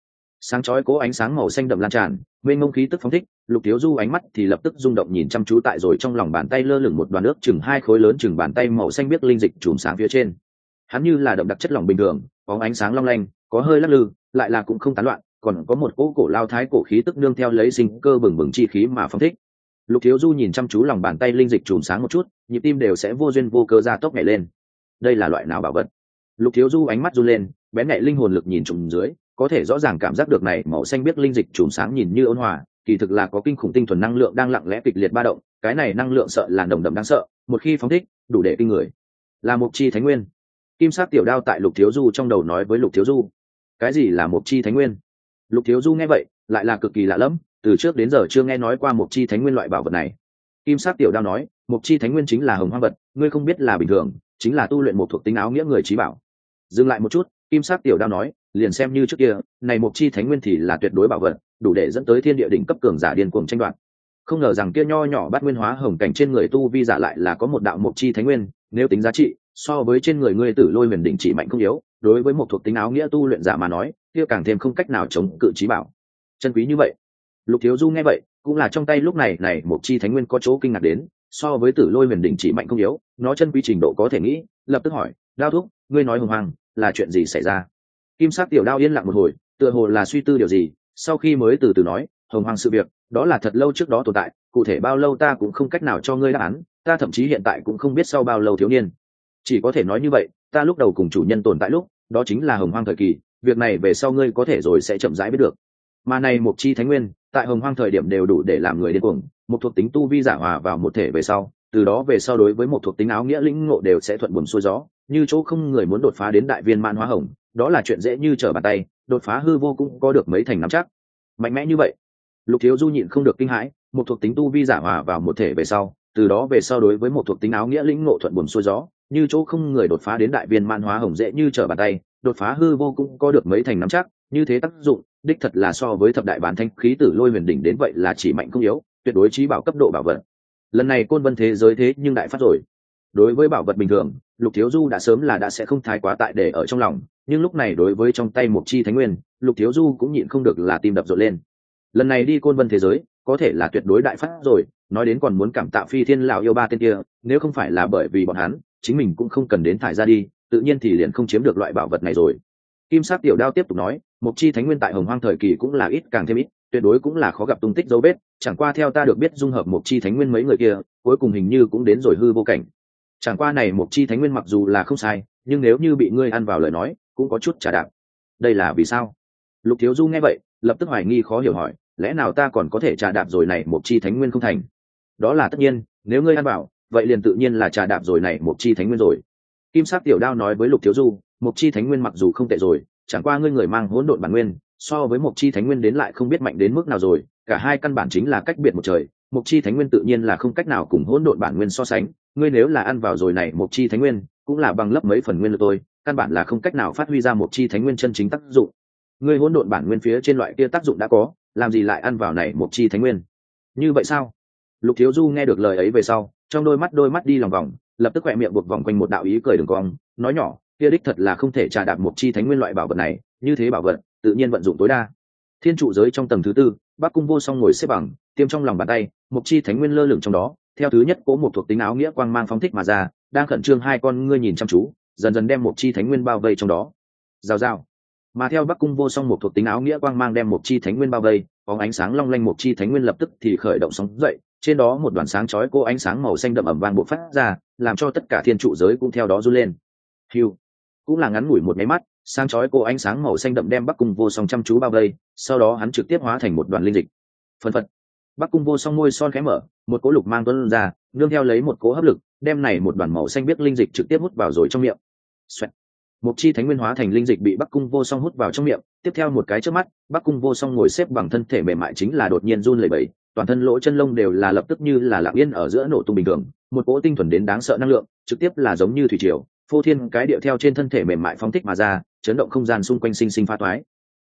sáng chói cố ánh sáng màu xanh đậm lan tràn, mênh mông khí tức phóng thích. Lục Thiếu Du ánh mắt thì lập tức rung động nhìn chăm chú tại rồi trong lòng bàn tay lơ lửng một đoàn nước chừng 2 khối lớn chừng bàn tay màu xanh biếc linh dịch chùm sáng phía trên. Hắn như là đậm đặc chất lỏng bình thường, có ánh sáng long lanh, có hơi lắc lư, lại là cũng không tán loạn, còn có một cỗ cổ lao thái cổ khí tức nương theo lấy sinh cơ bừng bừng chi khí mà phóng thích. Lục Thiếu Du nhìn chăm chú lòng bàn tay linh dịch chùm sáng một chút, nhịp tim đều sẽ vô duyên vô cớ ra tốc nhảy lên. Đây là loại nào bảo vật? Lục Thiếu Du ánh mắt run lên, bén nhạy linh hồn lực nhìn trùng dưới, có thể rõ ràng cảm giác được này màu xanh biếc linh dịch chùm sáng nhìn như ôn hòa, kỳ thực là có kinh khủng tinh thuần năng lượng đang lặng lẽ kịch liệt ba động, cái này năng lượng sợ là nồng đậm đáng sợ, một khi phóng thích, đủ để kinh người. Là Mộc Chi Thánh Nguyên. Kim sắc tiểu đao tại Lục Thiếu Du trong đầu nói với Lục Thiếu Du. Cái gì là Mộc Chi Thánh Nguyên? Lục Thiếu Du nghe vậy, lại là cực kỳ lạ lẫm, từ trước đến giờ chưa nghe nói qua Mộc Chi Thánh Nguyên loại bảo vật này. Kim sắc tiểu đao nói, Mộc Chi Thánh Nguyên chính là hồng hoang vật, ngươi không biết là bình thường, chính là tu luyện một thuộc tính áo nghĩa người trí bảo. Dừng lại một chút, Kim sắc tiểu đao nói, liền xem như trước kia, này Mộc Chi Thánh Nguyên thì là tuyệt đối bảo vật, đủ để dẫn tới thiên địa đỉnh cấp cường giả điên cuồng tranh đoạt. Không ngờ rằng kia nho nhỏ bát nguyên hóa hồng cảnh trên người tu vi giả lại là có một đạo Mộc Chi Thánh Nguyên, nếu tính giá trị, so với trên người ngươi Tử Lôi Huyền Đỉnh chỉ mạnh không yếu, đối với một thuộc tính áo nghĩa tu luyện giả mà nói, kia càng thêm không cách nào chống cự trí bảo. Chân quý như vậy. Lục Thiếu Du nghe vậy, cũng là trong tay lúc này Mộc Chi Thánh Nguyên có chỗ kinh ngạc đến, so với Tử Lôi Huyền Đỉnh chỉ mạnh không yếu, nó chân quý trình độ có thể nghĩ, lập tức hỏi, "Đao thúc, ngươi nói hồng hoang, là chuyện gì xảy ra?" Kim sắc tiểu đao yên lặng một hồi, tựa hồ là suy tư điều gì, sau khi mới từ từ nói, "Hồng hoang sự việc, đó là thật lâu trước đó tồn tại, cụ thể bao lâu ta cũng không cách nào cho ngươi đáp án, ta thậm chí hiện tại cũng không biết sau bao lâu thiếu niên. Chỉ có thể nói như vậy, ta lúc đầu cùng chủ nhân tồn tại lúc, đó chính là hồng hoang thời kỳ, việc này về sau ngươi có thể rồi sẽ chậm rãi biết được. Mà này Mộc Chi Thánh Nguyên, tại hồng hoang thời điểm đều đủ để làm người điên cuồng, một thuộc tính tu vi giả hòa vào một thể về sau, từ đó về sau đối với một thuộc tính áo nghĩa lĩnh ngộ đều sẽ thuận buồm xuôi gió, như chỗ không người muốn đột phá đến đại viên mãn hóa hồng, đó là chuyện dễ như trở bàn tay, đột phá hư vô cũng có được mấy thành nắm chắc. Mạnh mẽ như vậy." Lục Thiếu Du nhịn không được kinh hãi, một thuộc tính tu vi giả hòa vào một thể về sau, từ đó về sau đối với một thuộc tính áo nghĩa lĩnh ngộ thuận buồm xuôi gió, như chỗ không người đột phá đến đại viên mãn hóa hồng dễ như trở bàn tay, đột phá hư vô cũng có được mấy thành nắm chắc, như thế tác dụng, đích thật là so với thập đại bán thanh khí Tử Lôi Huyền Đỉnh đến vậy là chỉ mạnh không yếu, tuyệt đối chí bảo cấp độ bảo vật. Lần này côn vân thế giới thế nhưng đại phát rồi. Đối với bảo vật bình thường, Lục Thiếu Du đã sớm là đã sẽ không thái quá tại để ở trong lòng, nhưng lúc này đối với trong tay Mộc Chi Thánh Nguyên, Lục Thiếu Du cũng nhịn không được là tim đập rộn lên. Lần này đi côn vân thế giới, có thể là tuyệt đối đại phát rồi, nói đến còn muốn cảm tạ Phi Thiên lão yêu ba tên kia, nếu không phải là bởi vì bọn hắn, chính mình cũng không cần đến thải ra đi, tự nhiên thì liền không chiếm được loại bảo vật này rồi. Kim sắc tiểu đao tiếp tục nói, Mộc Chi Thánh Nguyên tại hồng hoang thời kỳ cũng là ít càng thêm ít, tuyệt đối cũng là khó gặp tung tích dấu vết, chẳng qua theo ta được biết dung hợp Mộc Chi Thánh Nguyên mấy người kia, cuối cùng hình như cũng đến rồi hư vô cảnh. Chẳng qua này Mộc Chi Thánh Nguyên mặc dù là không sai, nhưng nếu như bị ngươi ăn vào lời nói, cũng có chút trả đạp. Đây là vì sao? Lục Thiếu Du nghe vậy, lập tức hoài nghi khó hiểu hỏi, lẽ nào ta còn có thể trả đạp rồi này Mộc Chi Thánh Nguyên không thành? Đó là tất nhiên, nếu ngươi ăn vào, vậy liền tự nhiên là trả đạp rồi này Mộc Chi Thánh Nguyên rồi. Kim sắc tiểu đao nói với Lục Thiếu Du, Mộc Chi Thánh Nguyên mặc dù không tệ rồi, chẳng qua ngươi người mang hỗn độn bản nguyên, so với Mộc Chi Thánh Nguyên đến lại không biết mạnh đến mức nào rồi, cả hai căn bản chính là cách biệt một trời, Mộc Chi Thánh Nguyên tự nhiên là không cách nào cùng hỗn độn bản nguyên so sánh, ngươi nếu là ăn vào rồi này Mộc Chi Thánh Nguyên, cũng là bằng lấp mấy phần nguyên lực tôi, căn bản là không cách nào phát huy ra Mộc Chi Thánh Nguyên chân chính tác dụng. Ngươi hỗn độn bản nguyên phía trên loại kia tác dụng đã có, làm gì lại ăn vào này Mộc Chi Thánh Nguyên? Như vậy sao? Lục Thiếu Du nghe được lời ấy về sau, trong đôi mắt đi lòng vòng, lập tức khỏe miệng buộc vòng quanh một đạo ý cười đường cong, nói nhỏ, kia đích thật là không thể trà đạp Mộc Chi Thánh Nguyên loại bảo vật này, như thế bảo vật, tự nhiên vận dụng tối đa. Thiên trụ giới trong tầng thứ tư, Bắc Cung Vô Song ngồi xếp bằng, tiêm trong lòng bàn tay, Mộc Chi Thánh Nguyên lơ lửng trong đó, theo thứ nhất cố một thuộc tính áo nghĩa quang mang phóng thích mà ra, đang khẩn trương hai con ngươi nhìn chăm chú, dần dần đem Mộc Chi Thánh Nguyên bao vây trong đó. Rào rào. Mà theo Bắc Cung Vô Song một thuộc tính áo nghĩa quang mang đem Mộc Chi Thánh Nguyên bao vây, bóng ánh sáng long lanh Mộc Chi Thánh Nguyên lập tức thì khởi động sóng dậy, trên đó một đoàn sáng chói cô ánh sáng màu xanh đậm ầm vang bộc phát ra, làm cho tất cả thiên trụ giới cũng theo đó run lên. Hưu, cũng là ngắn ngủi một cái mắt, sáng chói cô ánh sáng màu xanh đậm đem Bắc Cung Vô Song chăm chú bao vây, sau đó hắn trực tiếp hóa thành một đoàn linh dịch. Phần phật, Bắc Cung Vô Song môi son khẽ mở, một cỗ lục mang tuôn ra, nương theo lấy một cỗ hấp lực, đem này một đoàn màu xanh biếc linh dịch trực tiếp hút vào rồi trong miệng. Xoẹt. Mộc Chi Thánh Nguyên hóa thành linh dịch bị Bắc Cung Vô Song hút vào trong miệng, tiếp theo một cái chớp mắt, Bắc Cung Vô Song ngồi xếp bằng thân thể mềm mại chính là đột nhiên run lẩy bẩy, toàn thân lỗ chân lông đều là lập tức như là lặng yên ở giữa nổ tung bình thường, một cỗ tinh thuần đến đáng sợ năng lượng, trực tiếp là giống như thủy triều, phô thiên cái điệu theo trên thân thể mềm mại phóng thích mà ra, chấn động không gian xung quanh sinh sinh phá toái.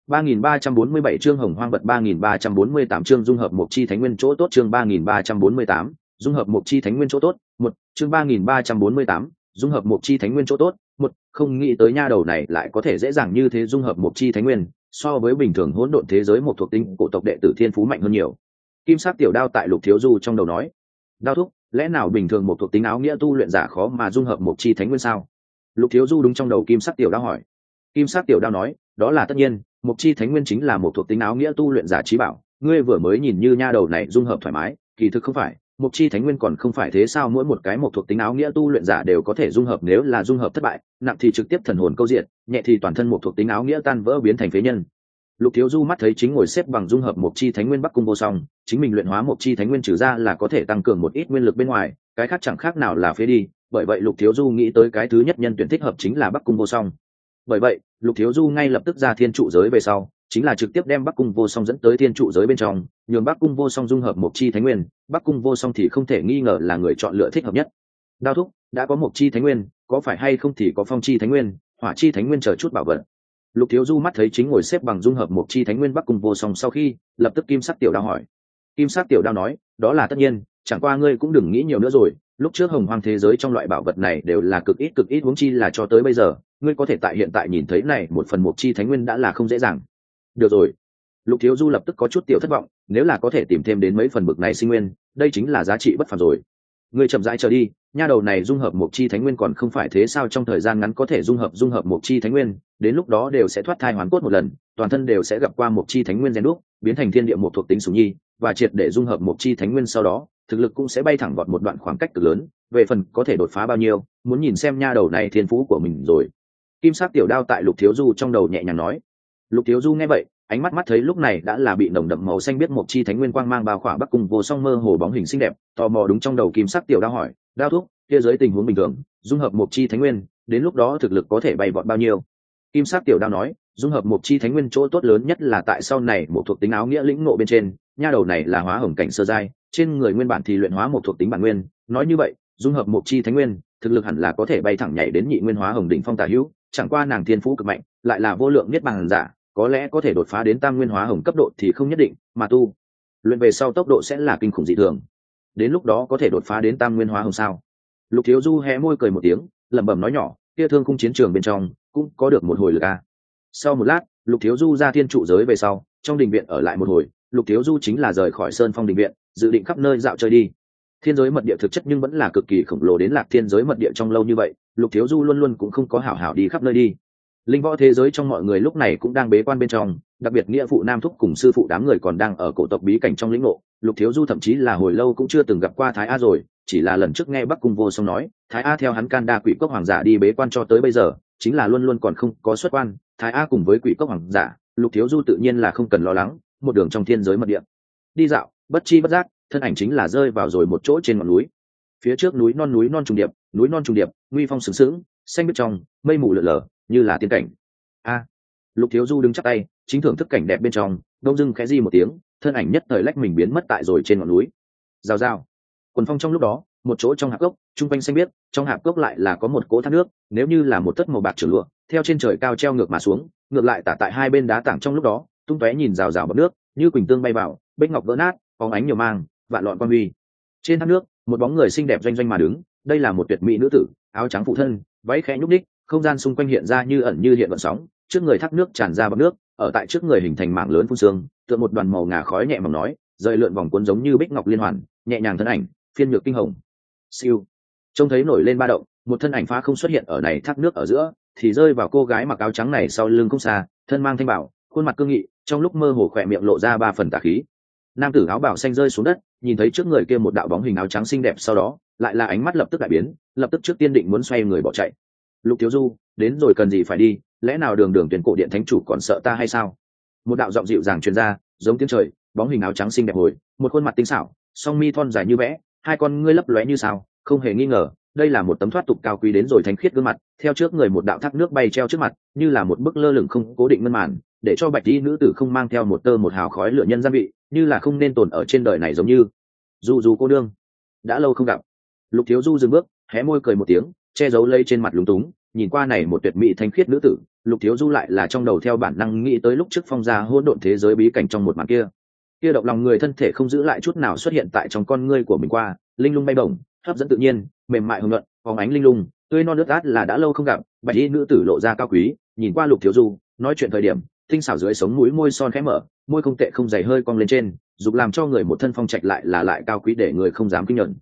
3347 chương Hồng Hoang vật 3348 chương dung hợp Mộc Chi Thánh Nguyên chỗ tốt chương 3348, dung hợp Mộc Chi Thánh Nguyên chỗ tốt, 1, chương 3348, dung hợp Mộc Chi Thánh Nguyên chỗ tốt, một không nghĩ tới nha đầu này lại có thể dễ dàng như thế dung hợp một chi thánh nguyên, so với bình thường hỗn độn thế giới một thuộc tính cổ tộc đệ tử thiên phú mạnh hơn nhiều. Kim sắc tiểu đao tại Lục Thiếu Du trong đầu nói, đao thúc, lẽ nào bình thường một thuộc tính áo nghĩa tu luyện giả khó mà dung hợp một chi thánh nguyên sao? Lục Thiếu Du đúng trong đầu kim sắc tiểu đao hỏi. Kim sắc tiểu đao nói, đó là tất nhiên, một chi thánh nguyên chính là một thuộc tính áo nghĩa tu luyện giả trí bảo, ngươi vừa mới nhìn như nha đầu này dung hợp thoải mái, kỳ thực không phải, một chi thánh nguyên còn không phải thế sao? Mỗi một cái một thuộc tính áo nghĩa tu luyện giả đều có thể dung hợp, nếu là dung hợp thất bại, nặng thì trực tiếp thần hồn câu diện, nhẹ thì toàn thân một thuộc tính áo nghĩa tan vỡ biến thành phế nhân. Lục Thiếu Du mắt thấy chính ngồi xếp bằng dung hợp một chi thánh nguyên Bắc Cung Vô Song, chính mình luyện hóa một chi thánh nguyên trừ ra là có thể tăng cường một ít nguyên lực bên ngoài, cái khác chẳng khác nào là phế đi, bởi vậy Lục Thiếu Du nghĩ tới cái thứ nhất nhân tuyển thích hợp chính là Bắc Cung Vô Song. Bởi vậy, Lục Thiếu Du ngay lập tức ra thiên trụ giới về sau, chính là trực tiếp đem Bắc Cung Vô Song dẫn tới thiên trụ giới bên trong, nhường Bắc Cung Vô Song dung hợp một chi thánh nguyên, Bắc Cung Vô Song thì không thể nghi ngờ là người chọn lựa thích hợp nhất. Đao thúc, đã có một chi thánh nguyên, có phải hay không thì có phong chi thánh nguyên, hỏa chi thánh nguyên chờ chút bảo vật. Lục Thiếu Du mắt thấy chính ngồi xếp bằng dung hợp một chi thánh nguyên Bắc Cung Vô Song sau khi, lập tức kim sắc tiểu đao hỏi. Kim sắc tiểu đao nói, đó là tất nhiên, chẳng qua ngươi cũng đừng nghĩ nhiều nữa rồi, lúc trước hồng hoang thế giới trong loại bảo vật này đều là cực ít huống chi là cho tới bây giờ, ngươi có thể tại hiện tại nhìn thấy này một phần một chi thánh nguyên đã là không dễ dàng. Được rồi. Lục Thiếu Du lập tức có chút tiểu thất vọng, nếu là có thể tìm thêm đến mấy phần bực này sinh nguyên, đây chính là giá trị bất phàm rồi. Ngươi chậm rãi chờ đi, nha đầu này dung hợp một chi thánh nguyên còn không phải thế sao? Trong thời gian ngắn có thể dung hợp một chi thánh nguyên, đến lúc đó đều sẽ thoát thai hoàn cốt một lần, toàn thân đều sẽ gặp qua một chi thánh nguyên rèn đúc, biến thành thiên địa một thuộc tính sủng nhi, và triệt để dung hợp một chi thánh nguyên sau đó, thực lực cũng sẽ bay thẳng vọt một đoạn khoảng cách cực lớn, về phần có thể đột phá bao nhiêu, muốn nhìn xem nha đầu này thiên phú của mình rồi. Kim sắc tiểu đao tại Lục Thiếu Du trong đầu nhẹ nhàng nói. Lục Thiếu Du nghe vậy, ánh mắt thấy lúc này đã là bị nồng đậm màu xanh biết một chi thánh nguyên quang mang bao khỏa Bắc Cung Vô Song mơ hồ bóng hình xinh đẹp, tò mò đúng trong đầu kim sắc tiểu đao hỏi, đao thúc, kia dưới tình huống bình thường, dung hợp một chi thánh nguyên, đến lúc đó thực lực có thể bay vọt bao nhiêu? Kim sắc tiểu đao nói, dung hợp một chi thánh nguyên chỗ tốt lớn nhất là tại sau này một thuộc tính áo nghĩa lĩnh ngộ bên trên, nha đầu này là hóa hồng cảnh sơ giai, trên người nguyên bản thì luyện hóa một thuộc tính bản nguyên, nói như vậy, dung hợp một chi thánh nguyên, thực lực hẳn là có thể bay thẳng nhảy đến nhị nguyên hóa hồng đỉnh phong tả hữu, chẳng qua nàng thiên phú cực mạnh, lại là vô lượng niết bàn giả, có lẽ có thể đột phá đến tam nguyên hóa hồng cấp độ thì không nhất định, mà tu luyện về sau tốc độ sẽ là kinh khủng dị thường. Đến lúc đó có thể đột phá đến tam nguyên hóa hồng sao? Lục Thiếu Du hé môi cười một tiếng, lẩm bẩm nói nhỏ, kia thương khung chiến trường bên trong cũng có được một hồi lực a. Sau một lát, Lục Thiếu Du ra thiên trụ giới về sau, trong đình viện ở lại một hồi, Lục Thiếu Du chính là rời khỏi Sơn Phong đình viện, dự định khắp nơi dạo chơi đi. Thiên giới mật địa thực chất nhưng vẫn là cực kỳ khổng lồ, đến Lạc Thiên giới mật địa trong lâu như vậy, Lục Thiếu Du luôn luôn cũng không có hảo hảo đi khắp nơi đi. Linh võ thế giới trong mọi người lúc này cũng đang bế quan bên trong, đặc biệt nghĩa phụ Nam Thúc cùng sư phụ đám người còn đang ở cổ tộc bí cảnh trong lĩnh ngộ. Lục Thiếu Du thậm chí là hồi lâu cũng chưa từng gặp qua Thái A rồi, chỉ là lần trước nghe Bắc Cung Vô Song nói, Thái A theo hắn can đa quỷ cốc hoàng giả đi bế quan cho tới bây giờ, chính là luôn luôn còn không có xuất quan. Thái A cùng với quỷ cốc hoàng giả, Lục Thiếu Du tự nhiên là không cần lo lắng, một đường trong thiên giới mật địa đi dạo, bất chi bất giác, thân ảnh chính là rơi vào rồi một chỗ trên ngọn núi. Phía trước núi non trùng điệp, nguy phong sướng sướng, xanh biết trong, mây mù lượn lờ, như là tiên cảnh. Lục Thiếu Du đứng chắp tay, chính thưởng thức cảnh đẹp bên trong, đông dưng khẽ di một tiếng, thân ảnh nhất thời lách mình biến mất tại rồi trên ngọn núi. Rào rào, quần phong trong lúc đó, một chỗ trong hạp cốc, trung quanh xanh biếc, trong hạp cốc lại là có một cỗ thác nước, nếu như là một tấc màu bạc trưởng lụa, theo trên trời cao treo ngược mà xuống, ngược lại tả tại hai bên đá tảng trong lúc đó, tung tóe nhìn rào rào bọt nước, như quỳnh tương bay vào, bích ngọc vỡ nát, phóng ánh nhiều mang, vạn lọn quan huy. Trên thác nước, một bóng người xinh đẹp doanh doanh mà đứng, đây là một tuyệt mỹ nữ tử, áo trắng phụ thân, váy khẽ nhúc nhích, không gian xung quanh hiện ra như ẩn như hiện vận sóng, trước người thác nước tràn ra bọt nước, ở tại trước người hình thành mảng lớn phun sương, tựa một đoàn màu ngà khói nhẹ mỏng nói, rời lượn vòng cuốn giống như bích ngọc liên hoàn, nhẹ nhàng thân ảnh, phiên nhược kinh hồng. Siêu, trông thấy nổi lên ba động, một thân ảnh phá không xuất hiện ở này thác nước ở giữa, thì rơi vào cô gái mặc áo trắng này sau lưng không xa, thân mang thanh bảo, khuôn mặt cương nghị, trong lúc mơ hồ khỏe miệng lộ ra ba phần tà khí. Nam tử áo bảo xanh rơi xuống đất, nhìn thấy trước người kia một đạo bóng hình áo trắng xinh đẹp, sau đó lại là ánh mắt lập tức đại biến, lập tức trước tiên định muốn xoay người bỏ chạy. Lục Thiếu Du, đến rồi cần gì phải đi, lẽ nào đường đường tuyển cổ điện thánh chủ còn sợ ta hay sao? Một đạo giọng dịu dàng truyền ra, giống tiếng trời, bóng hình áo trắng xinh đẹp hồi, một khuôn mặt tinh xảo, song mi thon dài như vẽ, hai con ngươi lấp lóe như sao, không hề nghi ngờ, đây là một tấm thoát tục cao quý đến rồi thánh khiết gương mặt. Theo trước người một đạo thác nước bay treo trước mặt, như là một bức lơ lửng không cố định ngân màn, để cho bạch y nữ tử không mang theo một tơ một hào khói lửa nhân gian vị, như là không nên tồn ở trên đời này, giống như Du cô đương đã lâu không gặp. Lục Thiếu Du dừng bước, hé môi cười một tiếng, che giấu lây trên mặt lúng túng, nhìn qua này một tuyệt mỹ thanh khiết nữ tử, Lục Thiếu Du lại là trong đầu theo bản năng nghĩ tới lúc trước phong gia hỗn độn thế giới bí cảnh trong một màn kia động lòng người thân thể không giữ lại chút nào xuất hiện tại trong con ngươi của mình, qua linh lung bay bổng, hấp dẫn tự nhiên, mềm mại hùng luận, phóng ánh linh lung, tươi non nước át là đã lâu không gặp. Bạch y nữ tử lộ ra cao quý, nhìn qua Lục Thiếu Du nói chuyện thời điểm tinh xảo dưới sống mũi môi son khẽ mở, môi không tệ không dày hơi cong lên trên, dục làm cho người một thân phong trạch lại cao quý để người không dám kinh nhận.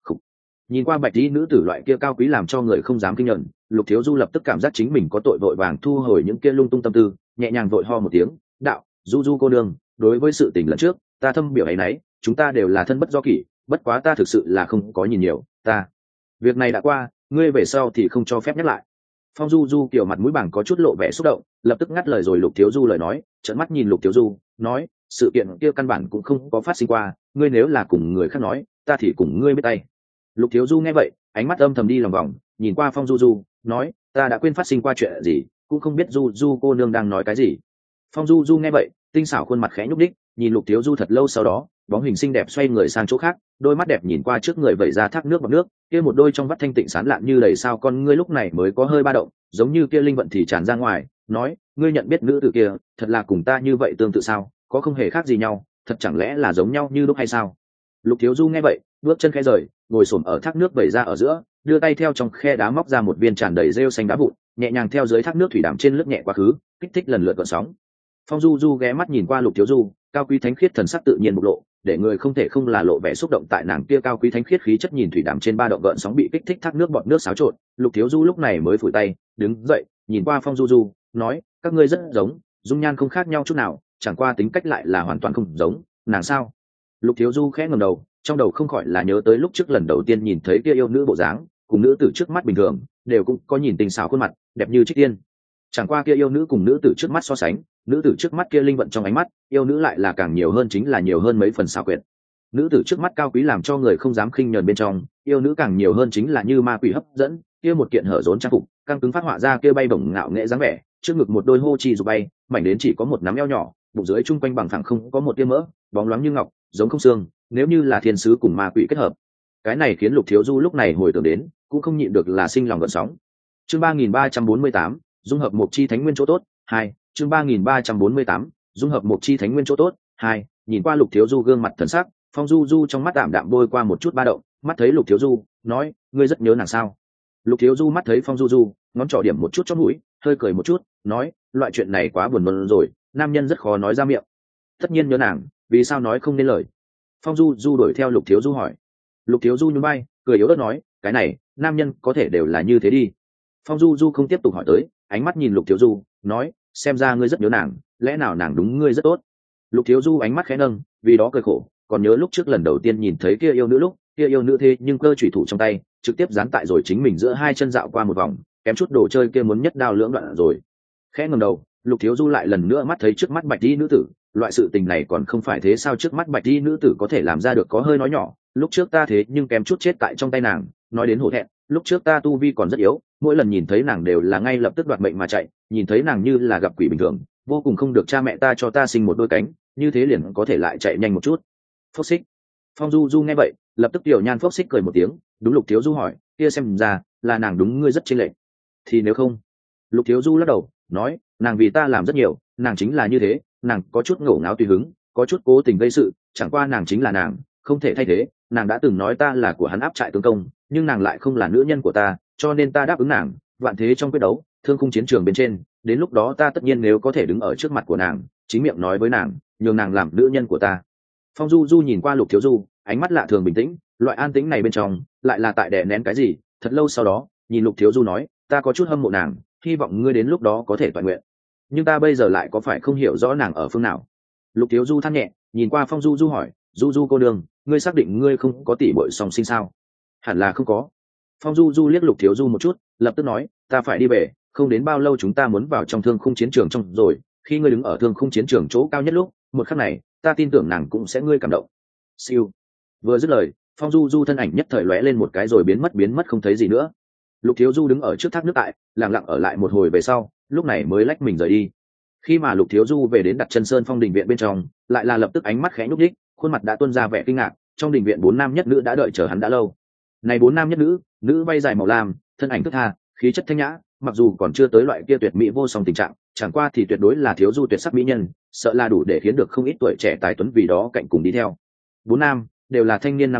Nhìn qua bạch y nữ tử loại kia cao quý làm cho người không dám kinh nhận, Lục Thiếu Du lập tức cảm giác chính mình có tội, vội vàng thu hồi những kia lung tung tâm tư, nhẹ nhàng vội ho một tiếng, đạo: Du Du cô nương, đối với sự tình lần trước ta thâm biểu ấy nấy, chúng ta đều là thân bất do kỷ, bất quá ta thực sự là không có nhìn nhiều, việc này đã qua, ngươi về sau thì không cho phép nhắc lại. Phong Du Du kiểu mặt mũi bảng có chút lộ vẻ xúc động, lập tức ngắt lời rồi Lục Thiếu Du lời nói, trợn mắt nhìn Lục Thiếu Du nói: sự kiện kia căn bản cũng không có phát sinh qua, ngươi nếu là cùng người khác nói, ta thì cùng ngươi biết tay. Lục Thiếu Du nghe vậy, ánh mắt âm thầm đi lòng vòng, nhìn qua Phong Du Du nói: ta đã quên phát sinh qua chuyện gì, cũng không biết Du Du cô nương đang nói cái gì. Phong Du Du nghe vậy, tinh xảo khuôn mặt khẽ nhúc đích, nhìn Lục Thiếu Du thật lâu, sau đó bóng hình xinh đẹp xoay người sang chỗ khác, đôi mắt đẹp nhìn qua trước người vẩy ra thác nước bọt nước kia, một đôi trong vắt thanh tịnh sán lạn như đầy sao con ngươi lúc này mới có hơi ba động, giống như kia linh vận thì tràn ra ngoài, nói: ngươi nhận biết nữ tử kia thật là cùng ta như vậy tương tự sao, có không hề khác gì nhau, thật chẳng lẽ là giống nhau như lúc hay sao? Lục Thiếu Du nghe vậy, bước chân khẽ rời, ngồi xổm ở thác nước vẩy ra ở giữa, đưa tay theo trong khe đá móc ra một viên tràn đầy rêu xanh đá vụn, nhẹ nhàng theo dưới thác nước thủy đàm trên lướt nhẹ quá khứ, kích thích lần lượt gợn sóng. Phong Du Du ghé mắt nhìn qua Lục Thiếu Du, cao quý thánh khiết thần sắc tự nhiên bộc lộ, để người không thể không là lộ vẻ xúc động tại nàng kia cao quý thánh khiết khí chất, nhìn thủy đàm trên ba động gợn sóng bị kích thích, thác nước bọt nước xáo trộn. Lục Thiếu Du lúc này mới phủi tay, đứng dậy, nhìn qua Phong Du Du, nói: các ngươi rất giống, dung nhan không khác nhau chút nào, chẳng qua tính cách lại là hoàn toàn không giống, nàng sao? Lục Thiếu Du khẽ ngẩng đầu, trong đầu không khỏi là nhớ tới lúc trước lần đầu tiên nhìn thấy kia yêu nữ bộ dáng, cùng nữ tử trước mắt bình thường, đều cũng có nhìn tình xảo khuôn mặt, đẹp như trích tiên. Chẳng qua kia yêu nữ cùng nữ tử trước mắt so sánh, nữ tử trước mắt kia linh vận trong ánh mắt, yêu nữ lại là càng nhiều hơn, chính là nhiều hơn mấy phần xảo quyệt. Nữ tử trước mắt cao quý làm cho người không dám khinh nhờn bên trong, yêu nữ càng nhiều hơn chính là như ma quỷ hấp dẫn, kia một kiện hở rốn trang phục, căng cứng phát họa ra kia bay bổng ngạo nghệ dáng vẻ, trước ngực một đôi hô chi dù bay, mảnh đến chỉ có một nắm eo nhỏ, bụng dưới trung quanh bằng phẳng không có một tia mỡ, bóng loáng như ngọc, giống không xương, nếu như là thiên sứ cùng ma quỷ kết hợp. Cái này khiến Lục Thiếu Du lúc này hồi tưởng đến, cũng không nhịn được là sinh lòng gợn sóng. Chương 3348, dung hợp một chi thánh nguyên chỗ tốt 2. Chương 3348, dung hợp một chi thánh nguyên chỗ tốt 2. Nhìn qua Lục Thiếu Du gương mặt thần sắc, Phong Du Du trong mắt đạm đạm bôi qua một chút ba động, mắt thấy Lục Thiếu Du nói: ngươi rất nhớ nàng sao? Lục Thiếu Du mắt thấy Phong Du Du, ngón trỏ điểm một chút chót mũi, hơi cười một chút, nói: loại chuyện này quá buồn nôn rồi, nam nhân rất khó nói ra miệng. Tất nhiên nhớ nàng, vì sao nói không nên lời? Phong Du Du đuổi theo Lục Thiếu Du hỏi. Lục Thiếu Du nhún vai, cười yếu ớt nói: cái này, nam nhân có thể đều là như thế đi. Phong Du Du không tiếp tục hỏi tới, ánh mắt nhìn Lục Thiếu Du, nói: xem ra ngươi rất nhớ nàng, lẽ nào nàng đúng ngươi rất tốt? Lục Thiếu Du ánh mắt khẽ nâng, vì đó cười khổ, còn nhớ lúc trước lần đầu tiên nhìn thấy kia yêu nữ lúc, kia yêu nữ thế nhưng cơ chủy thủ trong tay, trực tiếp dán tại rồi chính mình giữa hai chân dạo qua một vòng, kém chút đồ chơi kia muốn nhất đao lưỡng đoạn rồi. Khẽ ngẩng đầu, Lục Thiếu Du lại lần nữa mắt thấy trước mắt bạch y nữ tử, loại sự tình này còn không phải thế sao, trước mắt bạch y nữ tử có thể làm ra được, có hơi nói nhỏ: lúc trước ta thế nhưng kém chút chết tại trong tay nàng, nói đến hổ thẹn, lúc trước ta tu vi còn rất yếu, mỗi lần nhìn thấy nàng đều là ngay lập tức đoạt mệnh mà chạy, nhìn thấy nàng như là gặp quỷ bình thường, vô cùng không được cha mẹ ta cho ta sinh một đôi cánh, như thế liền có thể lại chạy nhanh một chút. Phốc xích. Phong Du Du nghe vậy, lập tức tiểu nhan phốc xích cười một tiếng, đúng Lục Thiếu Du hỏi: kia xem ra là nàng đúng ngươi rất chênh lệch. Thì nếu không? Lục Thiếu Du lắc đầu, nói: nàng vì ta làm rất nhiều, nàng chính là như thế, nàng có chút ngổ ngáo tùy hứng, có chút cố tình gây sự, chẳng qua nàng chính là nàng, không thể thay thế. Nàng đã từng nói ta là của hắn áp trại tướng công, nhưng nàng lại không là nữ nhân của ta, cho nên ta đáp ứng nàng, vạn thế trong quyết đấu, thương khung chiến trường bên trên, đến lúc đó ta tất nhiên nếu có thể đứng ở trước mặt của nàng, chính miệng nói với nàng, nhường nàng làm nữ nhân của ta. Phong Du Du nhìn qua Lục Thiếu Du, ánh mắt lạ thường bình tĩnh, loại an tĩnh này bên trong lại là tại đè nén cái gì. Thật lâu sau đó, nhìn Lục Thiếu Du nói: ta có chút hâm mộ nàng, hy vọng ngươi đến lúc đó có thể toàn nguyện, nhưng ta bây giờ lại có phải không hiểu rõ nàng ở phương nào? Lục Thiếu Du than nhẹ, nhìn qua Phong Du Du hỏi: Du Du cô đương, ngươi xác định ngươi không có tỷ muội song sinh sao? Hẳn là không có. Phong Du Du liếc Lục Thiếu Du một chút, lập tức nói: ta phải đi về, không đến bao lâu chúng ta muốn vào trong thương khung chiến trường trong rồi, khi ngươi đứng ở thương khung chiến trường chỗ cao nhất lúc, một khắc này, ta tin tưởng nàng cũng sẽ ngươi cảm động. Siêu. Vừa dứt lời, Phong Du Du thân ảnh nhất thời lóe lên một cái rồi biến mất không thấy gì nữa. Lục Thiếu Du đứng ở trước thác nước tại, lặng lặng ở lại một hồi về sau, lúc này mới lách mình rời đi. Khi mà Lục Thiếu Du về đến đặt chân sơn phong đình viện bên trong, lại là lập tức ánh mắt khẽ nhúc nhích, khuôn mặt đã tuôn ra vẻ kinh ngạc. Trong đình viện 4 nam nhất nữ đã đợi chờ hắn đã lâu. Này 4 nam nhất nữ, nữ bay dài màu lam, thân ảnh thướt tha, khí chất thanh nhã, mặc dù còn chưa tới loại kia tuyệt mỹ vô song tình trạng, chẳng qua thì tuyệt đối là Thiếu Du tuyệt sắc mỹ nhân, sợ là đủ để khiến được không ít tuổi trẻ tài tuấn vì đó cạnh cùng đi theo. 4 nam đều là thanh niên nam tử,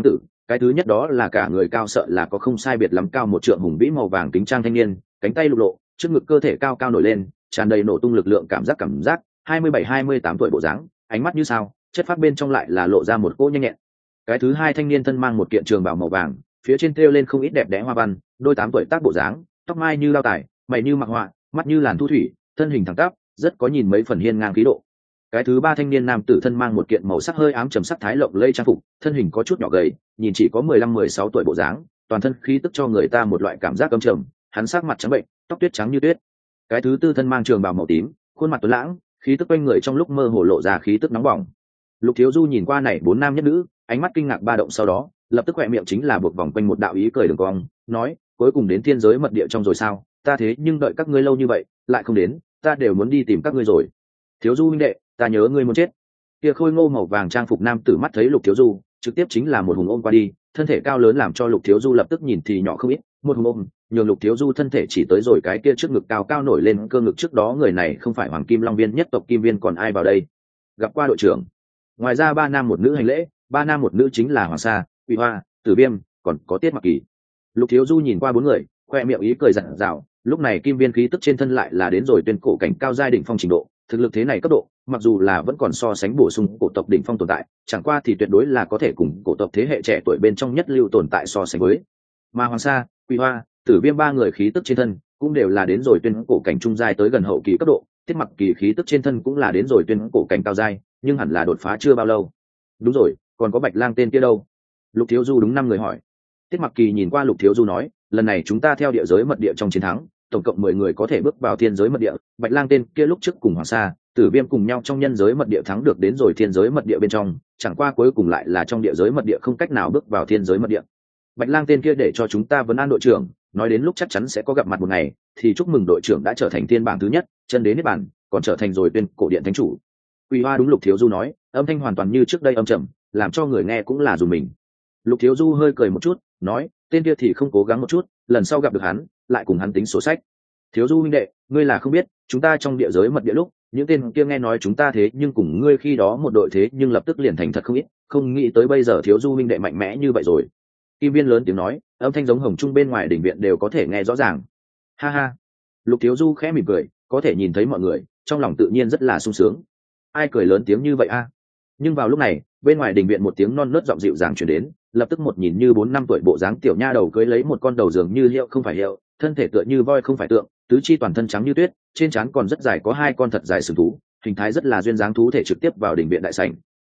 Cái thứ nhất đó là cả người cao sợ là có không sai biệt lắm cao một trượng hùng vĩ màu vàng kính trang thanh niên, cánh tay lục lộ, trước ngực cơ thể cao cao nổi lên, tràn đầy nổ tung lực lượng cảm giác 27-28 tuổi bộ dáng, ánh mắt như sao, chất phát bên trong lại là lộ ra một cỗ nhanh nhẹn. Cái thứ hai thanh niên thân mang một kiện trường bào màu vàng, phía trên thêu lên không ít đẹp đẽ hoa văn, đôi 8 tuổi tác bộ dáng, tóc mai như lao tải, mày như mặc họa, mắt như làn thu thủy, thân hình thẳng tắp, rất có nhìn mấy phần hiên ngang khí độ. Cái thứ ba thanh niên nam tử thân mang một kiện màu sắc hơi ám trầm sắc thái lộng lây trang phục, thân hình có chút nhỏ gầy, nhìn chỉ có 15-16 tuổi bộ dáng, toàn thân khí tức cho người ta một loại cảm giác âm trầm, hắn sắc mặt trắng bệnh, tóc tuyết trắng như tuyết. Cái thứ tư thân mang trường bào màu tím, khuôn mặt tuấn lãng, khí tức quanh người trong lúc mơ hồ lộ ra khí tức nóng bỏng. Lục Thiếu Du nhìn qua này bốn nam nhất nữ, ánh mắt kinh ngạc ba động sau đó, lập tức khỏe miệng chính là buộc vòng quanh một đạo ý cười đường cong, nói, cuối cùng đến thiên giới mật địa trong rồi sao? Ta thế nhưng đợi các ngươi lâu như vậy, lại không đến, ta đều muốn đi tìm các ngươi rồi. Thiếu Du huynh đệ, ta nhớ ngươi muốn chết. Kia khôi ngô màu vàng trang phục nam tử mắt thấy Lục Thiếu Du, trực tiếp chính là một hùng ôm qua đi, thân thể cao lớn làm cho Lục Thiếu Du lập tức nhìn thì nhỏ không ít, một hùng ôm, nhường Lục Thiếu Du thân thể chỉ tới rồi cái kia trước ngực cao cao nổi lên cơ ngực, trước đó người này không phải Hoàng Kim Long Viên nhất tộc Kim Viên còn ai vào đây? Gặp qua đội trưởng. Ngoài ra ba nam một nữ hành lễ, ba nam một nữ chính là Hoàng Sa, Quỷ Hoa, Tử Viêm, còn có Tiết Mặc Kỳ. Lục Thiếu Du nhìn qua bốn người, khoe miệng ý cười rạng rào, lúc này Kim Viên khí tức trên thân lại là đến rồi tuyên cổ cảnh cao giai đỉnh phong trình độ, thực lực thế này cấp độ, mặc dù là vẫn còn so sánh bổ sung cổ tộc đỉnh phong tồn tại, chẳng qua thì tuyệt đối là có thể cùng cổ tộc thế hệ trẻ tuổi bên trong nhất lưu tồn tại so sánh với. Mà Hoàng Sa, Quỷ Hoa, Tử Viêm ba người khí tức trên thân cũng đều là đến rồi tuyên cổ cảnh trung giai tới gần hậu kỳ cấp độ, Tiết Mặc Kỳ khí tức trên thân cũng là đến rồi tuyên cổ cảnh cao giai, nhưng hẳn là đột phá chưa bao lâu. Đúng rồi, còn có Bạch Lang tên kia đâu? Lục Thiếu Du đúng năm người hỏi. Tiết Mặc Kỳ nhìn qua Lục Thiếu Du nói, lần này chúng ta theo địa giới mật địa trong chiến thắng, tổng cộng 10 người có thể bước vào thiên giới mật địa, Bạch Lang tên kia lúc trước cùng Hoàng Sa, Tử Viêm cùng nhau trong nhân giới mật địa thắng được đến rồi thiên giới mật địa bên trong, chẳng qua cuối cùng lại là trong địa giới mật địa không cách nào bước vào thiên giới mật địa. Bạch Lang tên kia để cho chúng ta vấn an đội trưởng, nói đến lúc chắc chắn sẽ có gặp mặt một ngày, thì chúc mừng đội trưởng đã trở thành thiên bảng thứ nhất, chân đến niết bàn, còn trở thành rồi tuyên cổ điện thánh chủ. Quỳ Hoa đúng Lục Thiếu Du nói, âm thanh hoàn toàn như trước đây âm trầm, làm cho người nghe cũng là dùng mình. Lục Thiếu Du hơi cười một chút, nói, tên kia thì không cố gắng một chút, lần sau gặp được hắn, lại cùng hắn tính sổ sách. Thiếu Du huynh đệ, ngươi là không biết, chúng ta trong địa giới mật địa lúc, những tên kia nghe nói chúng ta thế nhưng cùng ngươi khi đó một đội thế nhưng lập tức liền thành thật không ít, không nghĩ tới bây giờ Thiếu Du huynh đệ mạnh mẽ như vậy rồi. Kim Viên lớn tiếng nói, âm thanh giống hồng trung bên ngoài đỉnh viện đều có thể nghe rõ ràng. Ha ha. Lục Thiếu Du khẽ mỉm cười, có thể nhìn thấy mọi người, trong lòng tự nhiên rất là sung sướng. Ai cười lớn tiếng như vậy a? Nhưng vào lúc này, bên ngoài đình viện một tiếng non nớt giọng dịu dàng truyền đến, lập tức một nhìn như 4-5 tuổi bộ dáng tiểu nha đầu cưới lấy một con đầu dường như liệu không phải liệu, thân thể tựa như voi không phải tượng, tứ chi toàn thân trắng như tuyết, trên trán còn rất dài có hai con thật dài sừng thú, hình thái rất là duyên dáng thú thể trực tiếp vào đình viện đại sảnh.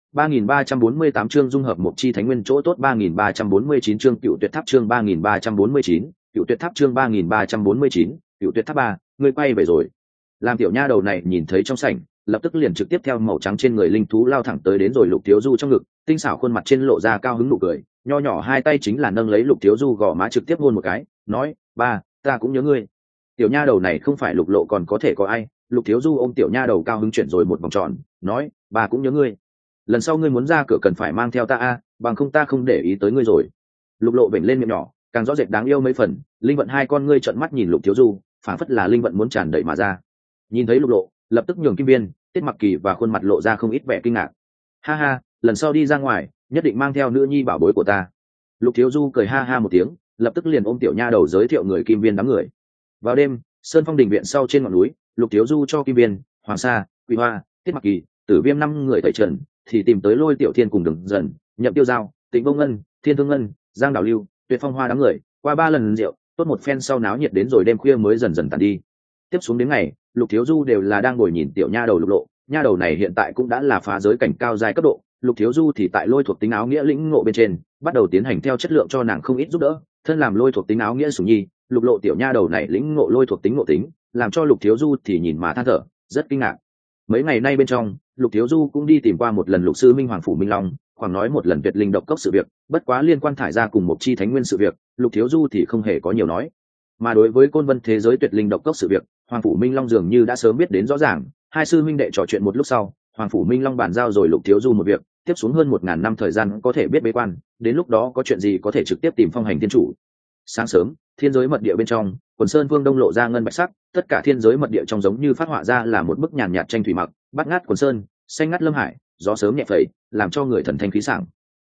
3348 chương dung hợp một chi thánh nguyên chỗ tốt, 3349 chương cựu tuyệt tháp, chương 3349, cựu tuyệt tháp, chương 3349, cựu tuyệt tháp 3, ngươi quay về rồi. Làm tiểu nha đầu này nhìn thấy trong sảnh, lập tức liền trực tiếp theo màu trắng trên người linh thú lao thẳng tới đến rồi Lục Thiếu Du trong ngực, tinh xảo khuôn mặt trên lộ ra cao hứng nụ cười, nho nhỏ hai tay chính là nâng lấy Lục Thiếu Du gò má trực tiếp hôn một cái, nói, ba, ta cũng nhớ ngươi. Tiểu nha đầu này không phải Lục Lộ còn có thể có ai? Lục Thiếu Du ôm tiểu nha đầu cao hứng chuyển rồi một vòng tròn, nói, ba cũng nhớ ngươi. Lần sau ngươi muốn ra cửa cần phải mang theo ta a, bằng không ta không để ý tới ngươi rồi. Lục Lộ vểnh lên miệng nhỏ, càng rõ rệt đáng yêu mấy phần. Linh vận hai con ngươi trợn mắt nhìn Lục Thiếu Du, phảng phất là linh vận muốn tràn đầy mà ra. Nhìn thấy Lục Lộ, lập tức nhường Kim Viên, Tiết Mặc Kỳ và khuôn mặt lộ ra không ít vẻ kinh ngạc. Ha ha, lần sau đi ra ngoài, nhất định mang theo nữ nhi bảo bối của ta. Lục Thiếu Du cười ha ha một tiếng, lập tức liền ôm tiểu nha đầu giới thiệu người Kim Viên đám người. Vào đêm, Sơn Phong đình viện sau trên ngọn núi, Lục Thiếu Du cho Kim Viên, Hoàng Sa, Quỳ Hoa, Tiết Mặc Kỳ, Tử Viêm 5 người tẩy trần, thì tìm tới Lôi Tiểu Thiên cùng Đường Dần, Nhậm Tiêu Giao, Tịnh Vô Ngân, Thiên Thương Ngân, Giang Đào Lưu, Tuyệt Phong Hoa đám người, qua 3 lần rượu, tốt một phen sau náo nhiệt đến rồi đêm khuya mới dần dần tàn đi. Tiếp xuống đến ngày, Lục Thiếu Du đều là đang ngồi nhìn tiểu nha đầu Lục Lộ, nha đầu này hiện tại cũng đã là phá giới cảnh cao giai cấp độ, Lục Thiếu Du thì tại lôi thuộc tính áo nghĩa lĩnh ngộ bên trên, bắt đầu tiến hành theo chất lượng cho nàng không ít giúp đỡ, thân làm lôi thuộc tính áo nghĩa sủng nhi, Lục Lộ tiểu nha đầu này lĩnh ngộ lôi thuộc tính ngộ tính, làm cho Lục Thiếu Du thì nhìn mà than thở, rất kinh ngạc. Mấy ngày nay bên trong, Lục Thiếu Du cũng đi tìm qua một lần Lục sư Minh Hoàng phủ Minh Long, khoảng nói một lần tuyệt linh độc cốc sự việc, bất quá liên quan thải ra cùng một chi thánh nguyên sự việc, Lục Thiếu Du thì không hề có nhiều nói. Mà đối với côn vân thế giới tuyệt linh độc cốc sự việc, Hoàng phủ Minh Long dường như đã sớm biết đến rõ ràng, hai sư huynh đệ trò chuyện một lúc sau, Hoàng phủ Minh Long bàn giao rồi Lục Thiếu Du một việc, tiếp xuống hơn 1000 năm thời gian có thể biết bế quan, đến lúc đó có chuyện gì có thể trực tiếp tìm phong hành thiên chủ. Sáng sớm, thiên giới mật địa bên trong, quần sơn vương đông lộ ra ngân bạch sắc, tất cả thiên giới mật địa trong giống như phát họa ra là một bức nhàn nhạt tranh thủy mặc, bát ngát quần sơn, xanh ngắt lâm hải, gió sớm nhẹ phẩy, làm cho người thần thanh khí sảng.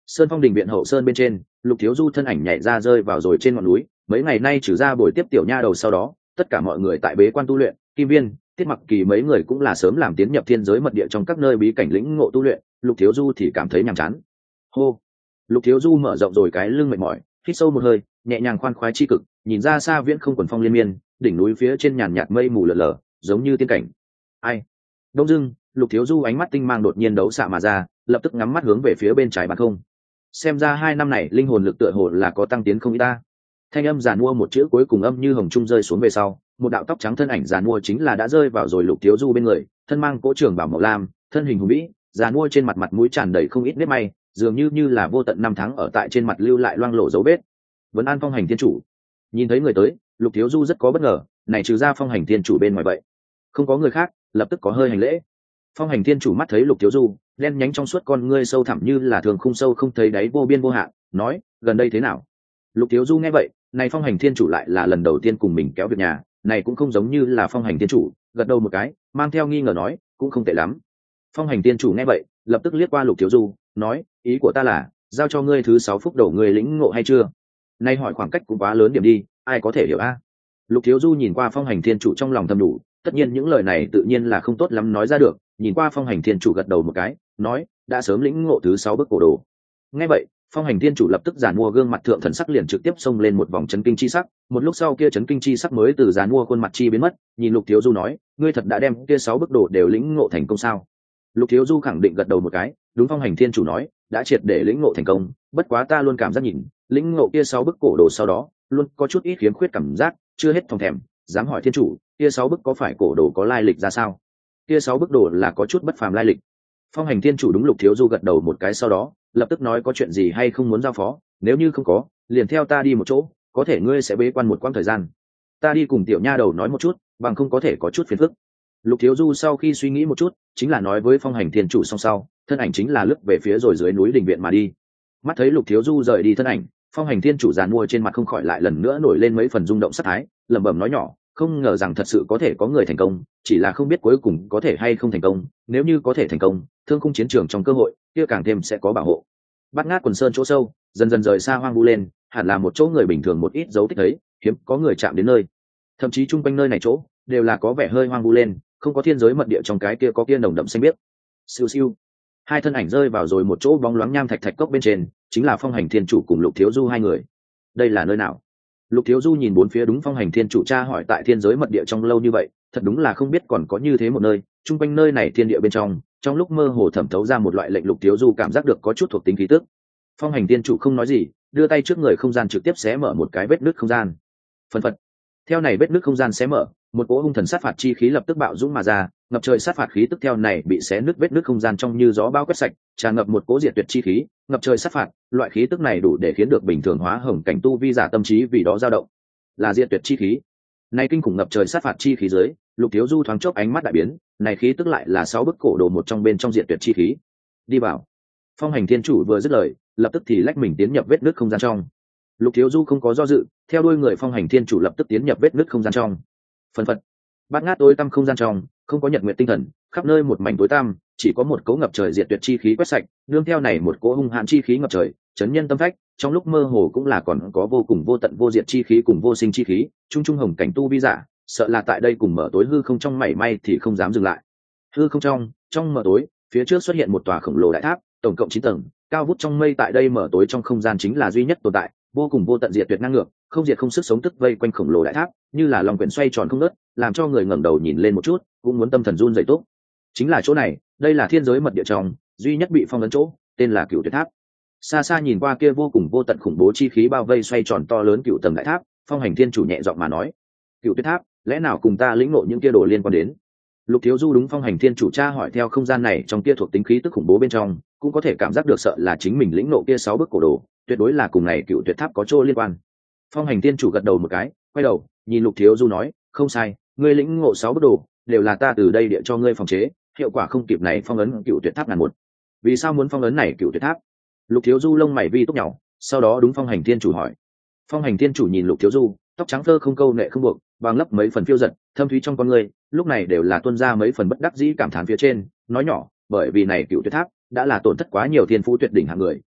Sơn Phong đình viện hậu sơn bên trên, Lục Thiếu Du thân ảnh nhảy ra rơi vào rồi trên ngọn núi. Mấy ngày nay trừ ra buổi tiếp tiểu nha đầu sau đó, tất cả mọi người tại bế quan tu luyện. Kim Viên, Tiết Mặc Kỳ mấy người cũng là sớm làm tiến nhập thiên giới mật địa trong các nơi bí cảnh lĩnh ngộ tu luyện. Lục Thiếu Du thì cảm thấy nhàm chán. Hô. Lục Thiếu Du mở rộng rồi cái lưng mệt mỏi, hít sâu một hơi, nhẹ nhàng khoan khoái chi cực, nhìn ra xa viễn không quần phong liên miên, đỉnh núi phía trên nhàn nhạt mây mù lờ lờ, giống như tiên cảnh. Ai? Đông dưng, Lục Thiếu Du ánh mắt tinh mang đột nhiên đấu xạ mà ra, lập tức ngắm mắt hướng về phía bên trái bàn không. Xem ra 2 năm này linh hồn lực tựa hồ là có tăng tiến không ít ta. Thanh âm giàn mua một chữ cuối cùng âm như hồng trung rơi xuống về sau, một đạo tóc trắng thân ảnh giàn mua chính là đã rơi vào rồi Lục Thiếu Du bên người, thân mang cỗ trường bảo màu lam, thân hình hùng vĩ, giàn mua trên mặt mặt mũi tràn đầy không ít nếp may, dường như là vô tận năm tháng ở tại trên mặt lưu lại loang lổ dấu vết. Vấn an Phong Hành Thiên Chủ. Nhìn thấy người tới, Lục Thiếu Du rất có bất ngờ, này trừ ra Phong Hành Thiên Chủ bên ngoài vậy, không có người khác, lập tức có hơi hành lễ. Phong Hành Thiên Chủ mắt thấy Lục Thiếu Du, đen nhánh trong suốt con ngươi sâu thẳm như là thường khung sâu không thấy đáy vô biên vô hạn, nói, gần đây thế nào? Lục Thiếu Du nghe vậy, này Phong Hành Thiên Chủ lại là lần đầu tiên cùng mình kéo việc nhà, này cũng không giống như là Phong Hành Thiên Chủ, gật đầu một cái, mang theo nghi ngờ nói, cũng không tệ lắm. Phong Hành Thiên Chủ nghe vậy, lập tức liếc qua Lục Thiếu Du, nói, ý của ta là, giao cho ngươi thứ 6 phúc đầu ngươi lĩnh ngộ hay chưa? Nay hỏi khoảng cách cũng quá lớn điểm đi, ai có thể hiểu a? Lục Thiếu Du nhìn qua Phong Hành Thiên Chủ trong lòng thầm đủ, tất nhiên những lời này tự nhiên là không tốt lắm nói ra được, nhìn qua Phong Hành Thiên Chủ gật đầu một cái, nói, đã sớm lĩnh ngộ thứ 6 bức cổ đồ. Nghe vậy, Phong Hành Thiên Chủ lập tức giàn mua gương mặt thượng thần sắc liền trực tiếp xông lên một vòng chấn kinh chi sắc, một lúc sau kia chấn kinh chi sắc mới từ giàn mua khuôn mặt chi biến mất, nhìn Lục Thiếu Du nói, ngươi thật đã đem kia 6 bức đồ đều lĩnh ngộ thành công sao? Lục Thiếu Du khẳng định gật đầu một cái, đúng. Phong Hành Thiên Chủ nói, đã triệt để lĩnh ngộ thành công, bất quá ta luôn cảm giác nhìn, lĩnh ngộ kia 6 bức cổ đồ sau đó, luôn có chút ít khiếm khuyết cảm giác, chưa hết phòng thèm, dám hỏi Thiên Chủ, kia 6 bức có phải cổ đồ có lai lịch ra sao? Kia 6 bức đồ là có chút bất phàm lai lịch. Phong Hành Thiên Chủ đúng Lục Thiếu Du gật đầu một cái sau đó, lập tức nói có chuyện gì hay không muốn giao phó, nếu như không có, liền theo ta đi một chỗ, có thể ngươi sẽ bế quan một quãng thời gian. Ta đi cùng tiểu nha đầu nói một chút, bằng không có thể có chút phiền phức. Lục Thiếu Du sau khi suy nghĩ một chút, chính là nói với Phong Hành Thiên Chủ xong sau, thân ảnh chính là lướt về phía rồi dưới núi đình viện mà đi. Mắt thấy Lục Thiếu Du rời đi thân ảnh, Phong Hành Thiên Chủ giàn mua trên mặt không khỏi lại lần nữa nổi lên mấy phần rung động sát thái, lẩm bẩm nói nhỏ, không ngờ rằng thật sự có thể có người thành công, chỉ là không biết cuối cùng có thể hay không thành công, nếu như có thể thành công, thương khung chiến trường trong cơ hội, kia càng thêm sẽ có bảo hộ. Bát Ngát quần sơn chỗ sâu, dần dần rời xa hoang vu lên, hẳn là một chỗ người bình thường một ít dấu tích thấy, hiếm có người chạm đến nơi. Thậm chí chung quanh nơi này chỗ, đều là có vẻ hơi hoang vu lên, không có thiên giới mật địa trong cái kia có kia nồng đậm xanh biếc. Siêu siêu. Hai thân ảnh rơi vào rồi một chỗ bóng loáng nham thạch thạch cốc bên trên, chính là Phong Hành Thiên Chủ cùng Lục Thiếu Du hai người. Đây là nơi nào? Lục Thiếu Du nhìn bốn phía, đúng. Phong Hành Thiên Chủ tra hỏi tại thiên giới mật địa trong lâu như vậy, thật đúng là không biết còn có như thế một nơi, chung quanh nơi này thiên địa bên trong lúc mơ hồ thẩm thấu ra một loại lệnh Lục Thiếu Du cảm giác được có chút thuộc tính khí tức. Phong Hành Thiên Chủ không nói gì, đưa tay trước người không gian trực tiếp xé mở một cái vết nứt không gian. Phần phật. Theo này vết nứt không gian xé mở, một cỗ hung thần sát phạt chi khí lập tức bạo dũng mà ra, ngập trời sát phạt khí tức theo này bị xé nứt vết nứt không gian trong như gió bao quét sạch, tràn ngập một cỗ diệt tuyệt chi khí, ngập trời sát phạt, loại khí tức này đủ để khiến được bình thường hóa hồng cảnh tu vi giả tâm trí vì đó dao động. Là diệt tuyệt chi khí. Này kinh khủng ngập trời sát phạt chi khí dưới, Lục Thiếu Du thoáng chốc ánh mắt đại biến, này khí tức lại là 6 bức cổ đồ một trong bên trong diệt tuyệt chi khí. Đi vào. Phong Hành Thiên Chủ vừa dứt lời, lập tức thì lách mình tiến nhập vết nứt không gian trong. Lục Thiếu Du không có do dự, theo đuôi người Phong Hành Thiên Chủ lập tức tiến nhập vết nứt không gian trong. Phần phật. Bát Ngát tối tăm không gian trong, không có nhật nguyệt tinh thần, khắp nơi một mảnh tối tăm, chỉ có một cỗ ngập trời diệt tuyệt chi khí quét sạch, nương theo này một cỗ hung hãn chi khí ngập trời, chấn nhân tâm phách, trong lúc mơ hồ cũng là còn có vô cùng vô tận vô diệt chi khí cùng vô sinh chi khí, trung trung hồng cảnh tu vi giả, sợ là tại đây cùng mở tối hư không trong mảy may thì không dám dừng lại. Hư không trong mở tối, phía trước xuất hiện một tòa khổng lồ đại tháp, tổng cộng 9 tầng, cao vút trong mây, tại đây mở tối trong không gian chính là duy nhất tồn tại, vô cùng vô tận diệt tuyệt năng ngược, không diệt không sức sống tức vây quanh khổng lồ đại tháp, như là lòng quyển xoay tròn không ngớt, làm cho người ngẩng đầu nhìn lên một chút, cũng muốn tâm thần run rẩy tốt. Chính là chỗ này, đây là thiên giới mật địa trong duy nhất bị phong ấn chỗ, tên là Cửu Tuyệt Tháp. Xa xa nhìn qua kia vô cùng vô tận khủng bố chi khí bao vây xoay tròn to lớn cựu tầng đại tháp, Phong Hành Thiên Chủ nhẹ giọng mà nói, Cửu Tuyệt Tháp, lẽ nào cùng ta lĩnh ngộ những kia đồ liên quan đến? Lục Thiếu Du đúng Phong Hành Thiên Chủ tra hỏi, theo không gian này trong kia thuộc tính khí tức khủng bố bên trong, cũng có thể cảm giác được sợ là chính mình lĩnh ngộ kia 6 bức cổ đồ, tuyệt đối là cùng này Cửu Tuyệt Tháp có chỗ liên quan. Phong Hành Thiên Chủ gật đầu một cái, quay đầu nhìn Lục Thiếu Du nói, không sai, ngươi lĩnh ngộ 6 bức đồ đều là ta từ đây địa cho ngươi phòng chế, hiệu quả không kịp này phong ấn Cửu Tuyệt Tháp ngàn một. Vì sao muốn phong ấn này Cửu Tuyệt Tháp? Lục Thiếu Du lông mày vi túc nhàu, sau đó đúng Phong Hành Thiên Chủ hỏi. Phong Hành Thiên Chủ nhìn Lục Thiếu Du, tóc trắng phơ không câu nệ không buộc, bằng lấp mấy phần phiêu giật, thâm thúy trong con người, lúc này đều là tuôn ra mấy phần bất đắc dĩ cảm thán phía trên, nói nhỏ, bởi vì này Cửu Tuyệt Tháp đã là tổn thất quá nhiều thiên phú tuyệt đỉnh hạng người,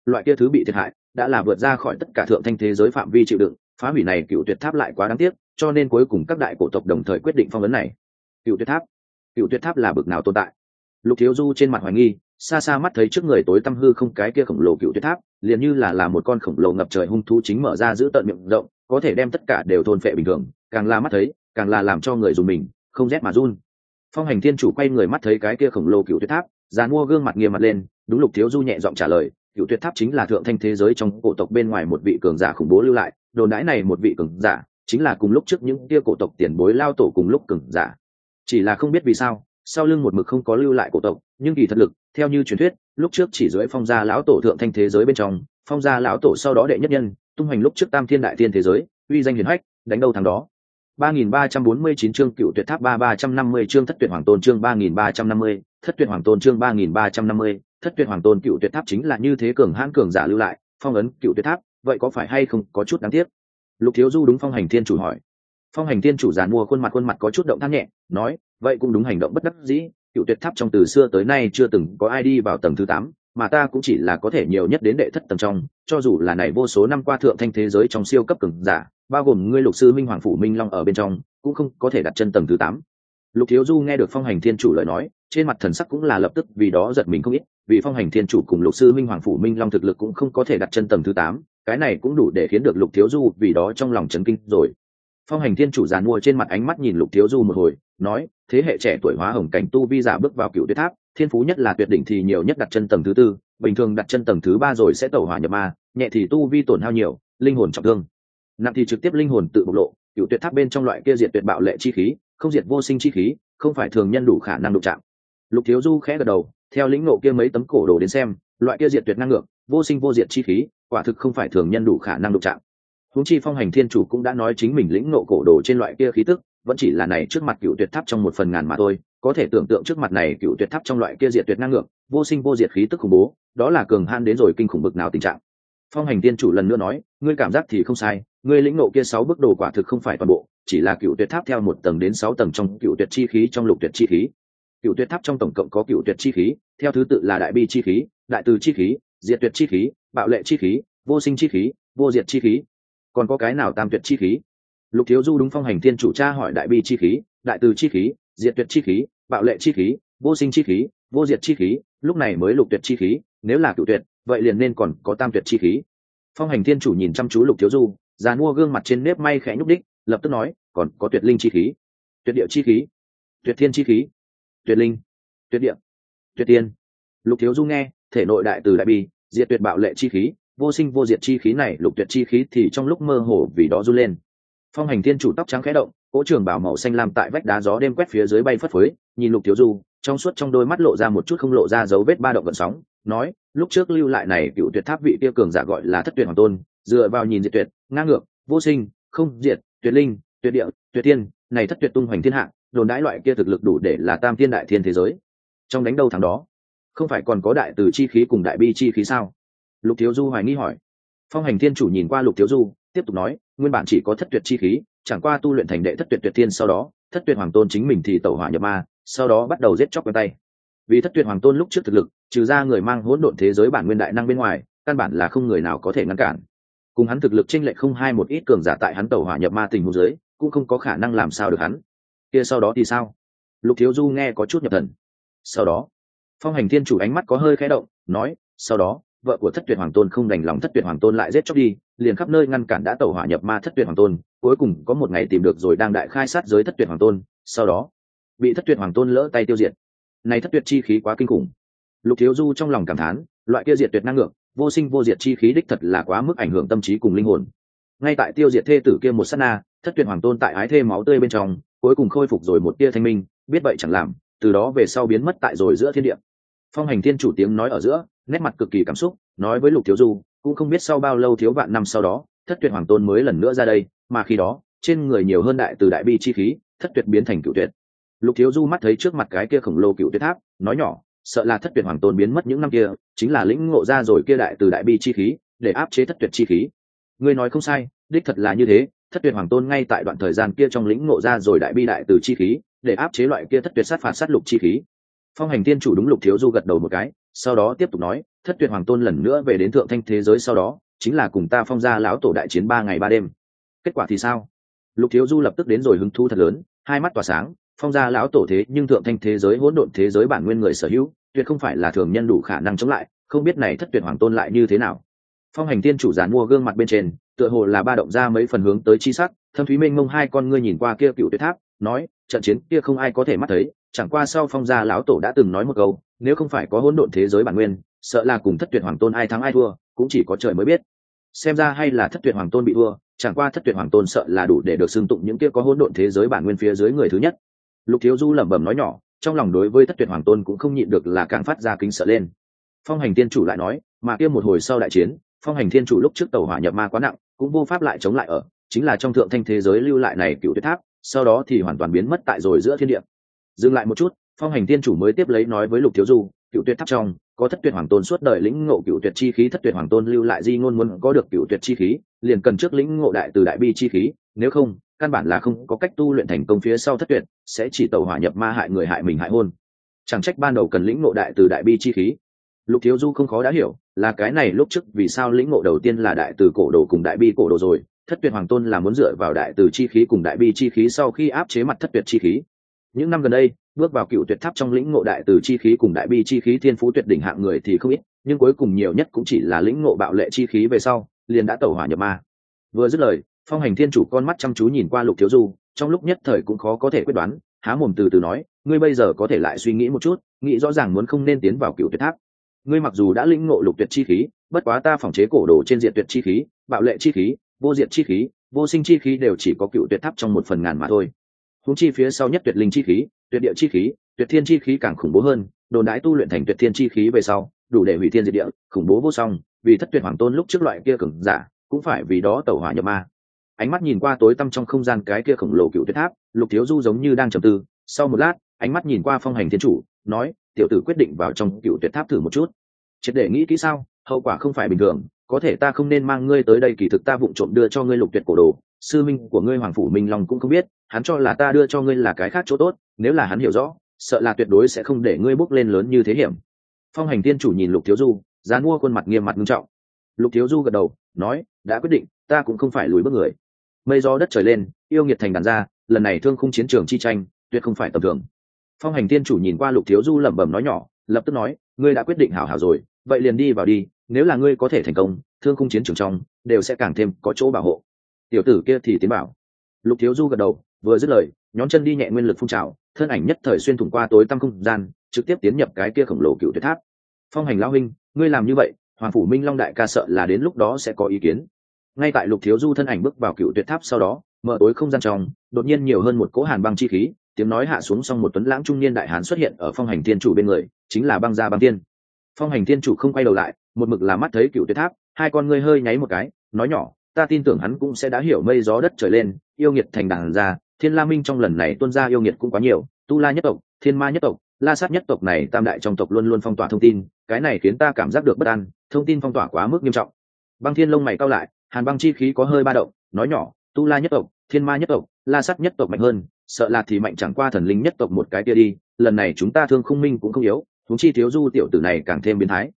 loại kia thứ bị thiệt hại đã là vượt ra khỏi tất cả thượng thanh thế giới phạm vi chịu đựng, phá hủy này cựu tuyệt tháp lại quá đáng tiếc, cho nên cuối cùng các đại cổ tộc đồng thời quyết định phong ấn này. Cựu tuyệt tháp là bực nào tồn tại? Lục Thiếu Du trên mặt hoài nghi, xa xa mắt thấy trước người tối tăm hư không cái kia khổng lồ cựu tuyệt tháp, liền như là một con khổng lồ ngập trời hung thú chính mở ra giữ tận miệng rộng, có thể đem tất cả đều thôn phệ bình thường, càng là mắt thấy, càng là làm cho người dùng mình không rét mà run. Phong Hành Thiên Chủ quay người mắt thấy cái kia khổng lồ cựu tuyệt tháp, giàn mua gương mặt nghiêm mặt lên, đúng Lục Thiếu Du nhẹ giọng trả lời, cựu tuyệt tháp chính là thượng thanh thế giới trong cổ tộc bên ngoài một vị cường giả khủng bố lưu lại, đồn đãi này một vị cường giả chính là cùng lúc trước những kia cổ tộc tiền bối lao tổ cùng lúc cường giả, chỉ là không biết vì sao sau lưng một mực không có lưu lại cổ tộc, nhưng kỳ thật lực theo như truyền thuyết lúc trước chỉ dưới Phong gia lão tổ thượng thanh thế giới bên trong, Phong gia lão tổ sau đó đệ nhất nhân tung hoành lúc trước tam thiên đại thiên thế giới, uy danh hiển hách, đánh đâu thắng đó. 3349 chương cựu tuyệt tháp 350 chương thất tuyệt hoàng tôn chương 3350, thất tuyệt hoàng tôn chương 3350, thất tuyệt hoàng tôn cựu tuyệt tháp chính là như thế cường hãn cường giả lưu lại, phong ấn cựu tuyệt tháp, vậy có phải hay không có chút đáng tiếc? Lục Thiếu Du đúng Phong Hành Thiên Chủ hỏi. Phong Hành Thiên Chủ giàn mua khuôn mặt có chút động than nhẹ, nói, vậy cũng đúng, hành động bất đắc dĩ, cựu tuyệt tháp trong từ xưa tới nay chưa từng có ai đi vào tầng thứ 8, mà ta cũng chỉ là có thể nhiều nhất đến đệ thất tầng trong, cho dù là này vô số năm qua thượng thanh thế giới trong siêu cấp cường giả, bao gồm ngươi Lục sư minh Hoàng phủ Minh Long ở bên trong, cũng không có thể đặt chân tầng thứ 8. Lục Thiếu Du nghe được Phong Hành Thiên Chủ lời nói, trên mặt thần sắc cũng là lập tức vì đó giật mình không ít, vì Phong Hành Thiên Chủ cùng Lục sư minh Hoàng phủ Minh Long thực lực cũng không có thể đặt chân tầng thứ 8, cái này cũng đủ để khiến được Lục Thiếu Du vì đó trong lòng chấn kinh rồi. Phong Hành Thiên Chủ giàn mua trên mặt ánh mắt nhìn Lục Thiếu Du một hồi, nói, thế hệ trẻ tuổi hóa hồng cảnh tu vi giả bước vào cựu tuyệt tháp, thiên phú nhất là tuyệt đỉnh thì nhiều nhất đặt chân tầng thứ 4, bình thường đặt chân tầng thứ 3 rồi sẽ tẩu hỏa nhập ma, nhẹ thì tu vi tổn hao nhiều, linh hồn trọng thương, nặng thì trực tiếp linh hồn tự bộc lộ. Cựu tuyệt tháp bên trong loại kia diệt tuyệt bạo lệ chi khí, không diệt vô sinh chi khí, không phải thường nhân đủ khả năng đụng chạm. Lục Thiếu Du khẽ gật đầu, theo lĩnh ngộ kia mấy tấm cổ đồ đến xem, loại kia diệt tuyệt năng lượng, vô sinh vô diệt chi khí, quả thực không phải thường nhân đủ khả năng đụng chạm. Huống chi Phong Hành Thiên Chủ cũng đã nói chính mình lĩnh ngộ cổ đồ trên loại kia khí tức, vẫn chỉ là này trước mặt cựu tuyệt tháp trong 1/1000 mà thôi, có thể tưởng tượng trước mặt này cựu tuyệt tháp trong loại kia diệt tuyệt năng lượng, vô sinh vô diệt khí tức khủng bố, đó là cường han đến rồi kinh khủng bực nào tình trạng. Phong Hành Thiên Chủ lần nữa nói, ngươi cảm giác thì không sai, ngươi lĩnh ngộ kia 6 bước đồ quả thực không phải toàn bộ, chỉ là cựu tuyệt tháp theo 1 tầng đến 6 tầng trong cựu tuyệt chi khí trong lục tuyệt chi khí. Cựu tuyệt tháp trong tổng cộng có cựu tuyệt chi khí, theo thứ tự là đại bi chi khí, đại từ chi khí, diệt tuyệt chi khí, bạo lệ chi khí, vô sinh chi khí, vô diệt chi khí. Còn có cái nào tam tuyệt chi khí? Lục Thiếu Du đúng Phong Hành Thiên Chủ tra hỏi đại bi chi khí, đại từ chi khí, diệt tuyệt chi khí, bạo lệ chi khí, vô sinh chi khí, vô diệt chi khí, lúc này mới lục tuyệt chi khí, nếu là cựu tuyệt, vậy liền nên còn có tam tuyệt chi khí. Phong Hành Thiên Chủ nhìn chăm chú Lục Thiếu Du, già mua gương mặt trên nếp may khẽ nhúc đích, lập tức nói, còn có tuyệt linh chi khí, tuyệt địa chi khí, tuyệt thiên chi khí, tuyệt linh, tuyệt địa, tuyệt tiên. Lục Thiếu Du nghe, thể nội đại từ đại bi, diệt tuyệt bạo lệ chi khí, vô sinh vô diệt chi khí này, lục tuyệt chi khí thì trong lúc mơ hồ vì đó run lên. Phong Hành Thiên Chủ tóc trắng khẽ động, cỗ trường bảo màu xanh lam tại vách đá gió đêm quét phía dưới bay phất phới, nhìn Lục Thiếu Du, trong suốt trong đôi mắt lộ ra một chút không lộ ra dấu vết ba động gợn sóng, nói, lúc trước lưu lại này cựu tuyệt tháp vị kia cường giả gọi là thất tuyệt hoàng tôn, dựa vào nhìn diệt tuyệt, ngang ngược, vô sinh, không diệt, tuyệt linh, tuyệt địa, tuyệt tiên, này thất tuyệt tung hoành thiên hạ, đồn đãi loại kia thực lực đủ để là tam thiên đại thiên thế giới. Trong đánh đâu thắng đó, không phải còn có đại từ chi khí cùng đại bi chi khí sao? Lục Thiếu Du hoài nghi hỏi. Phong Hành Thiên Chủ nhìn qua Lục Thiếu Du, tiếp tục nói, nguyên bản chỉ có thất tuyệt chi khí, chẳng qua tu luyện thành đệ thất tuyệt tuyệt thiên sau đó, thất tuyệt hoàng tôn chính mình thì tẩu hỏa nhập ma, sau đó bắt đầu giết chóc quen tay. Vì thất tuyệt hoàng tôn lúc trước thực lực, trừ ra người mang hỗn độn thế giới bản nguyên đại năng bên ngoài, căn bản là không người nào có thể ngăn cản. Cùng hắn thực lực chênh lệch không hai một ít cường giả tại hắn tẩu hỏa nhập ma tình huống dưới, cũng không có khả năng làm sao được hắn. Kia sau đó thì sao? Lục Thiếu Du nghe có chút nhập thần. Sau đó, Phong Hành Thiên Chủ ánh mắt có hơi khẽ động, nói, sau đó, vợ của thất tuyệt hoàng tôn không đành lòng thất tuyệt hoàng tôn lại giết chóc đi, liền khắp nơi ngăn cản đã tẩu hỏa nhập ma thất tuyệt hoàng tôn, cuối cùng có một ngày tìm được rồi đang đại khai sát giới thất tuyệt hoàng tôn, sau đó bị thất tuyệt hoàng tôn lỡ tay tiêu diệt. Này thất tuyệt chi khí quá kinh khủng. Lục Thiếu Du trong lòng cảm thán, loại kia diệt tuyệt năng lượng, vô sinh vô diệt chi khí đích thật là quá mức ảnh hưởng tâm trí cùng linh hồn. Ngay tại tiêu diệt thê tử kia một sát na, thất tuyệt hoàng tôn tại ái thê máu tươi bên trong, cuối cùng khôi phục rồi một tia thanh minh, biết vậy chẳng làm, từ đó về sau biến mất tại rồi giữa thiên địa. Phong Hành Thiên Chủ tiếng nói ở giữa, nét mặt cực kỳ cảm xúc, nói với Lục Thiếu Du, cũng không biết sau bao lâu thiếu vạn năm sau đó, thất tuyệt hoàng tôn mới lần nữa ra đây, mà khi đó, trên người nhiều hơn đại từ đại bi chi khí, thất tuyệt biến thành cựu tuyệt. Lục Thiếu Du mắt thấy trước mặt cái kia khổng lồ cựu tuyệt tháp, nói nhỏ, sợ là thất tuyệt hoàng tôn biến mất những năm kia, chính là lĩnh ngộ ra rồi kia đại từ đại bi chi khí, để áp chế thất tuyệt chi khí. Ngươi nói không sai, đích thật là như thế, thất tuyệt hoàng tôn ngay tại đoạn thời gian kia trong lĩnh ngộ ra rồi đại bi đại từ chi khí, để áp chế loại kia thất tuyệt sát phạt sát lục chi khí. Phong Hành Thiên Chủ đúng Lục Thiếu Du gật đầu một cái, sau đó tiếp tục nói, thất tuyệt hoàng tôn lần nữa về đến thượng thanh thế giới sau đó chính là cùng ta Phong gia lão tổ đại chiến 3 ngày 3 đêm. Kết quả thì sao? Lục Thiếu Du lập tức đến rồi hứng thú thật lớn, hai mắt tỏa sáng. Phong gia lão tổ thế nhưng thượng thanh thế giới hỗn độn thế giới bản nguyên người sở hữu, tuyệt không phải là thường nhân đủ khả năng chống lại, không biết này thất tuyệt hoàng tôn lại như thế nào. Phong hành tiên chủ giàn mua gương mặt bên trên tựa hồ là ba động ra mấy phần hướng tới chi sắc, thâm thúy mênh mông hai con ngươi nhìn qua kia cựu tuyệt tháp, nói trận chiến kia không ai có thể mắt thấy, chẳng qua sau Phong gia lão tổ đã từng nói một câu, nếu không phải có hỗn độn thế giới bản nguyên, sợ là cùng thất tuyệt hoàng tôn ai thắng ai thua cũng chỉ có trời mới biết. Xem ra hay là thất tuyệt hoàng tôn bị thua, chẳng qua thất tuyệt hoàng tôn sợ là đủ để được xưng tụng những kia có hỗn độn thế giới bản nguyên phía dưới người thứ nhất. Lục Thiếu Du lẩm bẩm nói nhỏ, trong lòng đối với thất tuyệt hoàng tôn cũng không nhịn được là càng phát ra kính sợ lên. Phong hành tiên chủ lại nói, mà kia một hồi sau đại chiến, Phong hành thiên chủ lúc trước tẩu hỏa nhập ma quá nặng, cũng vô pháp lại chống lại ở, chính là trong thượng thanh thế giới lưu lại này cựu tuyệt tháp, sau đó thì hoàn toàn biến mất tại rồi giữa thiên địa. Dừng lại một chút, Phong hành tiên chủ mới tiếp lấy nói với Lục Thiếu Du, cựu tuyệt tháp trong có thất tuyệt hoàng tôn suốt đời lĩnh ngộ cựu tuyệt chi khí, thất tuyệt hoàng tôn lưu lại di ngôn muốn có được cựu tuyệt chi khí, liền cần trước lĩnh ngộ đại từ đại bi chi khí, nếu không, căn bản là không có cách tu luyện thành công phía sau thất tuyệt, sẽ chỉ tẩu hỏa nhập ma hại người hại mình hại hôn. Chẳng trách ban đầu cần lĩnh ngộ đại từ đại bi chi khí. Lục Thiếu Du không khó đã hiểu, là cái này lúc trước vì sao lĩnh ngộ đầu tiên là đại từ cổ đồ cùng đại bi cổ đồ rồi, thất tuyệt hoàng tôn là muốn dựa vào đại từ chi khí cùng đại bi chi khí sau khi áp chế mặt thất tuyệt chi khí. Những năm gần đây, bước vào cựu tuyệt tháp trong lĩnh ngộ đại từ chi khí cùng đại bi chi khí thiên phú tuyệt đỉnh hạng người thì không ít, nhưng cuối cùng nhiều nhất cũng chỉ là lĩnh ngộ bạo lệ chi khí về sau, liền đã tẩu hỏa nhập ma. Vừa dứt lời, Phong hành thiên chủ con mắt chăm chú nhìn qua Lục Thiếu Du, trong lúc nhất thời cũng khó có thể quyết đoán, há mồm từ từ nói, ngươi bây giờ có thể lại suy nghĩ một chút, nghĩ rõ ràng muốn không nên tiến vào cựu tuyệt tháp. Ngươi mặc dù đã lĩnh ngộ lục tuyệt chi khí, bất quá ta phỏng chế cổ đồ trên diện tuyệt chi khí, bạo lệ chi khí, vô diệt chi khí, vô sinh chi khí đều chỉ có cựu tuyệt tháp trong 1/1000 mà thôi. Huống chi phía sau nhất tuyệt linh chi khí, tuyệt địa chi khí, tuyệt thiên chi khí càng khủng bố hơn, đồn đãi tu luyện thành tuyệt thiên chi khí về sau, đủ để hủy thiên diệt địa, khủng bố vô song, vì thất tuyệt hoàng tôn lúc trước loại kia cường giả, cũng phải vì đó tẩu hỏa nhập ma. Ánh mắt nhìn qua tối tăm trong không gian cái kia khổng lồ cựu tuyệt tháp, Lục Thiếu Du giống như đang trầm tư, sau một lát, ánh mắt nhìn qua Phong hành thiên chủ, nói, tiểu tử quyết định vào trong cựu tuyệt tháp thử một chút. Triệt để nghĩ kỹ sao, hậu quả không phải bình thường, có thể ta không nên mang ngươi tới đây, kỳ thực ta vụng trộm đưa cho ngươi lục tuyệt cổ đồ, sư minh của ngươi Hoàng phủ Minh Long cũng không biết, hắn cho là ta đưa cho ngươi là cái khác chỗ tốt, nếu là hắn hiểu rõ, sợ là tuyệt đối sẽ không để ngươi bước lên lớn như thế hiểm. Phong hành tiên chủ nhìn Lục Thiếu Du, dán mua khuôn mặt nghiêm mặt nghiêm trọng. Lục Thiếu Du gật đầu, nói, đã quyết định, ta cũng không phải lùi bước người. Mây gió đất trời lên, yêu nghiệt thành đàn ra, lần này thương khung chiến trường chi tranh, tuyệt không phải tầm thường. Phong hành tiên chủ nhìn qua Lục Thiếu Du lẩm bẩm nói nhỏ, lập tức nói, ngươi đã quyết định hảo hảo rồi, vậy liền đi vào đi, nếu là ngươi có thể thành công, thương khung chiến trường trong đều sẽ càng thêm có chỗ bảo hộ. Tiểu tử kia thì tiến bảo. Lục Thiếu Du gật đầu, vừa dứt lời, nhón chân đi nhẹ, nguyên lực phun trào, thân ảnh nhất thời xuyên thủng qua tối tăm không gian, trực tiếp tiến nhập cái kia khổng lồ cựu tuyệt tháp. Phong hành lão huynh, ngươi làm như vậy, Hoàng phủ Minh Long đại ca sợ là đến lúc đó sẽ có ý kiến. Ngay tại Lục Thiếu Du thân ảnh bước vào cựu tuyệt tháp sau đó, mở tối không gian trong, đột nhiên nhiều hơn một cỗ hàn băng chi khí, tiếng nói hạ xuống, xong một tuấn lãng trung niên đại hán xuất hiện ở Phong hành thiên chủ bên người, chính là Băng Gia Băng Tiên. Phong hành thiên chủ không quay đầu lại, một mực là mắt thấy cựu tuyệt tháp, hai con ngươi hơi nháy một cái, nói nhỏ, ta tin tưởng hắn cũng sẽ đã hiểu mây gió đất trời lên, yêu nghiệt thành đàn ra, Thiên La Minh trong lần này tuôn ra yêu nghiệt cũng quá nhiều, Tu La nhất tộc, Thiên Ma nhất tộc, La Sát nhất tộc này tam đại trong tộc luôn luôn phong tỏa thông tin, cái này khiến ta cảm giác được bất an, thông tin phong tỏa quá mức nghiêm trọng. Băng Thiên lông mày cau lại, hàn băng chi khí có hơi ba động, nói nhỏ, Tu La nhất tộc, Thiên Ma nhất tộc, La Sát nhất tộc mạnh hơn, sợ là thì mạnh chẳng qua thần linh nhất tộc một cái kia đi, lần này chúng ta Thương Khung Minh cũng không yếu, huống chi Thiếu Du tiểu tử này càng thêm biến thái.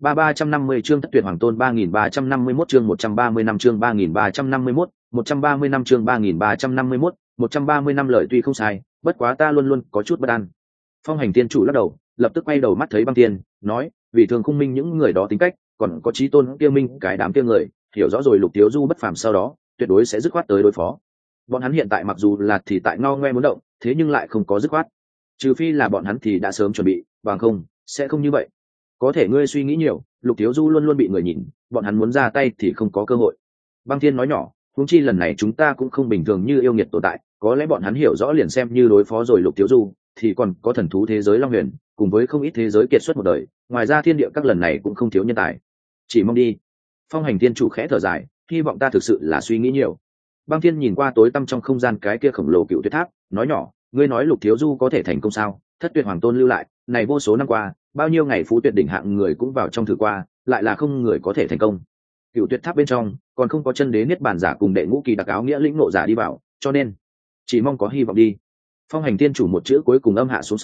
350 chương Thất Tuyệt Hoàng Tôn, 3351 chương 130 năm chương 3351, 130 năm chương 3351, 130 năm lời tuy không sai, bất quá ta luôn luôn có chút bất an. Phong hành tiên chủ lắc đầu, lập tức quay đầu mắt thấy Băng Tiên, nói, vì Thường Khung Minh những người đó tính cách, còn có chí tôn kia minh cái đám kia người, hiểu rõ rồi Lục Thiếu Du bất phàm sau đó, tuyệt đối sẽ dứt khoát tới đối phó. Bọn hắn hiện tại mặc dù là thì tại ngao ngoe muốn động, thế nhưng lại không có dứt khoát. Trừ phi là bọn hắn thì đã sớm chuẩn bị, bằng không, sẽ không như vậy. Có thể ngươi suy nghĩ nhiều, Lục Thiếu Du luôn luôn bị người nhìn, bọn hắn muốn ra tay thì không có cơ hội. Băng Thiên nói nhỏ, huống chi lần này chúng ta cũng không bình thường như yêu nghiệt tồn tại, có lẽ bọn hắn hiểu rõ liền xem như đối phó rồi Lục Thiếu Du, thì còn có thần thú thế giới Long Huyền, cùng với không ít thế giới kiệt xuất một đời, ngoài ra thiên địa các lần này cũng không thiếu nhân tài. Chỉ mong đi. Phong hành tiên chủ khẽ thở dài, hy vọng ta thực sự là suy nghĩ nhiều. Băng Thiên nhìn qua tối tăm trong không gian cái kia khổng lồ cựu tuyệt tháp, nói nhỏ, ngươi nói Lục Thiếu Du có thể thành công sao? Thất Tuyệt Hoàng Tôn lưu lại, này vô số năm qua, bao nhiêu ngày phú tuyệt đỉnh hạng người cũng vào trong thử qua, lại là không người có thể thành công. Cựu tuyệt tháp bên trong còn không có chân đế niết bàn giả cùng đệ ngũ kỳ đặc áo nghĩa lĩnh ngộ giả đi vào, cho nên chỉ mong có hy vọng đi. Phong hành tiên chủ một chữ cuối cùng âm hạ xuống xong,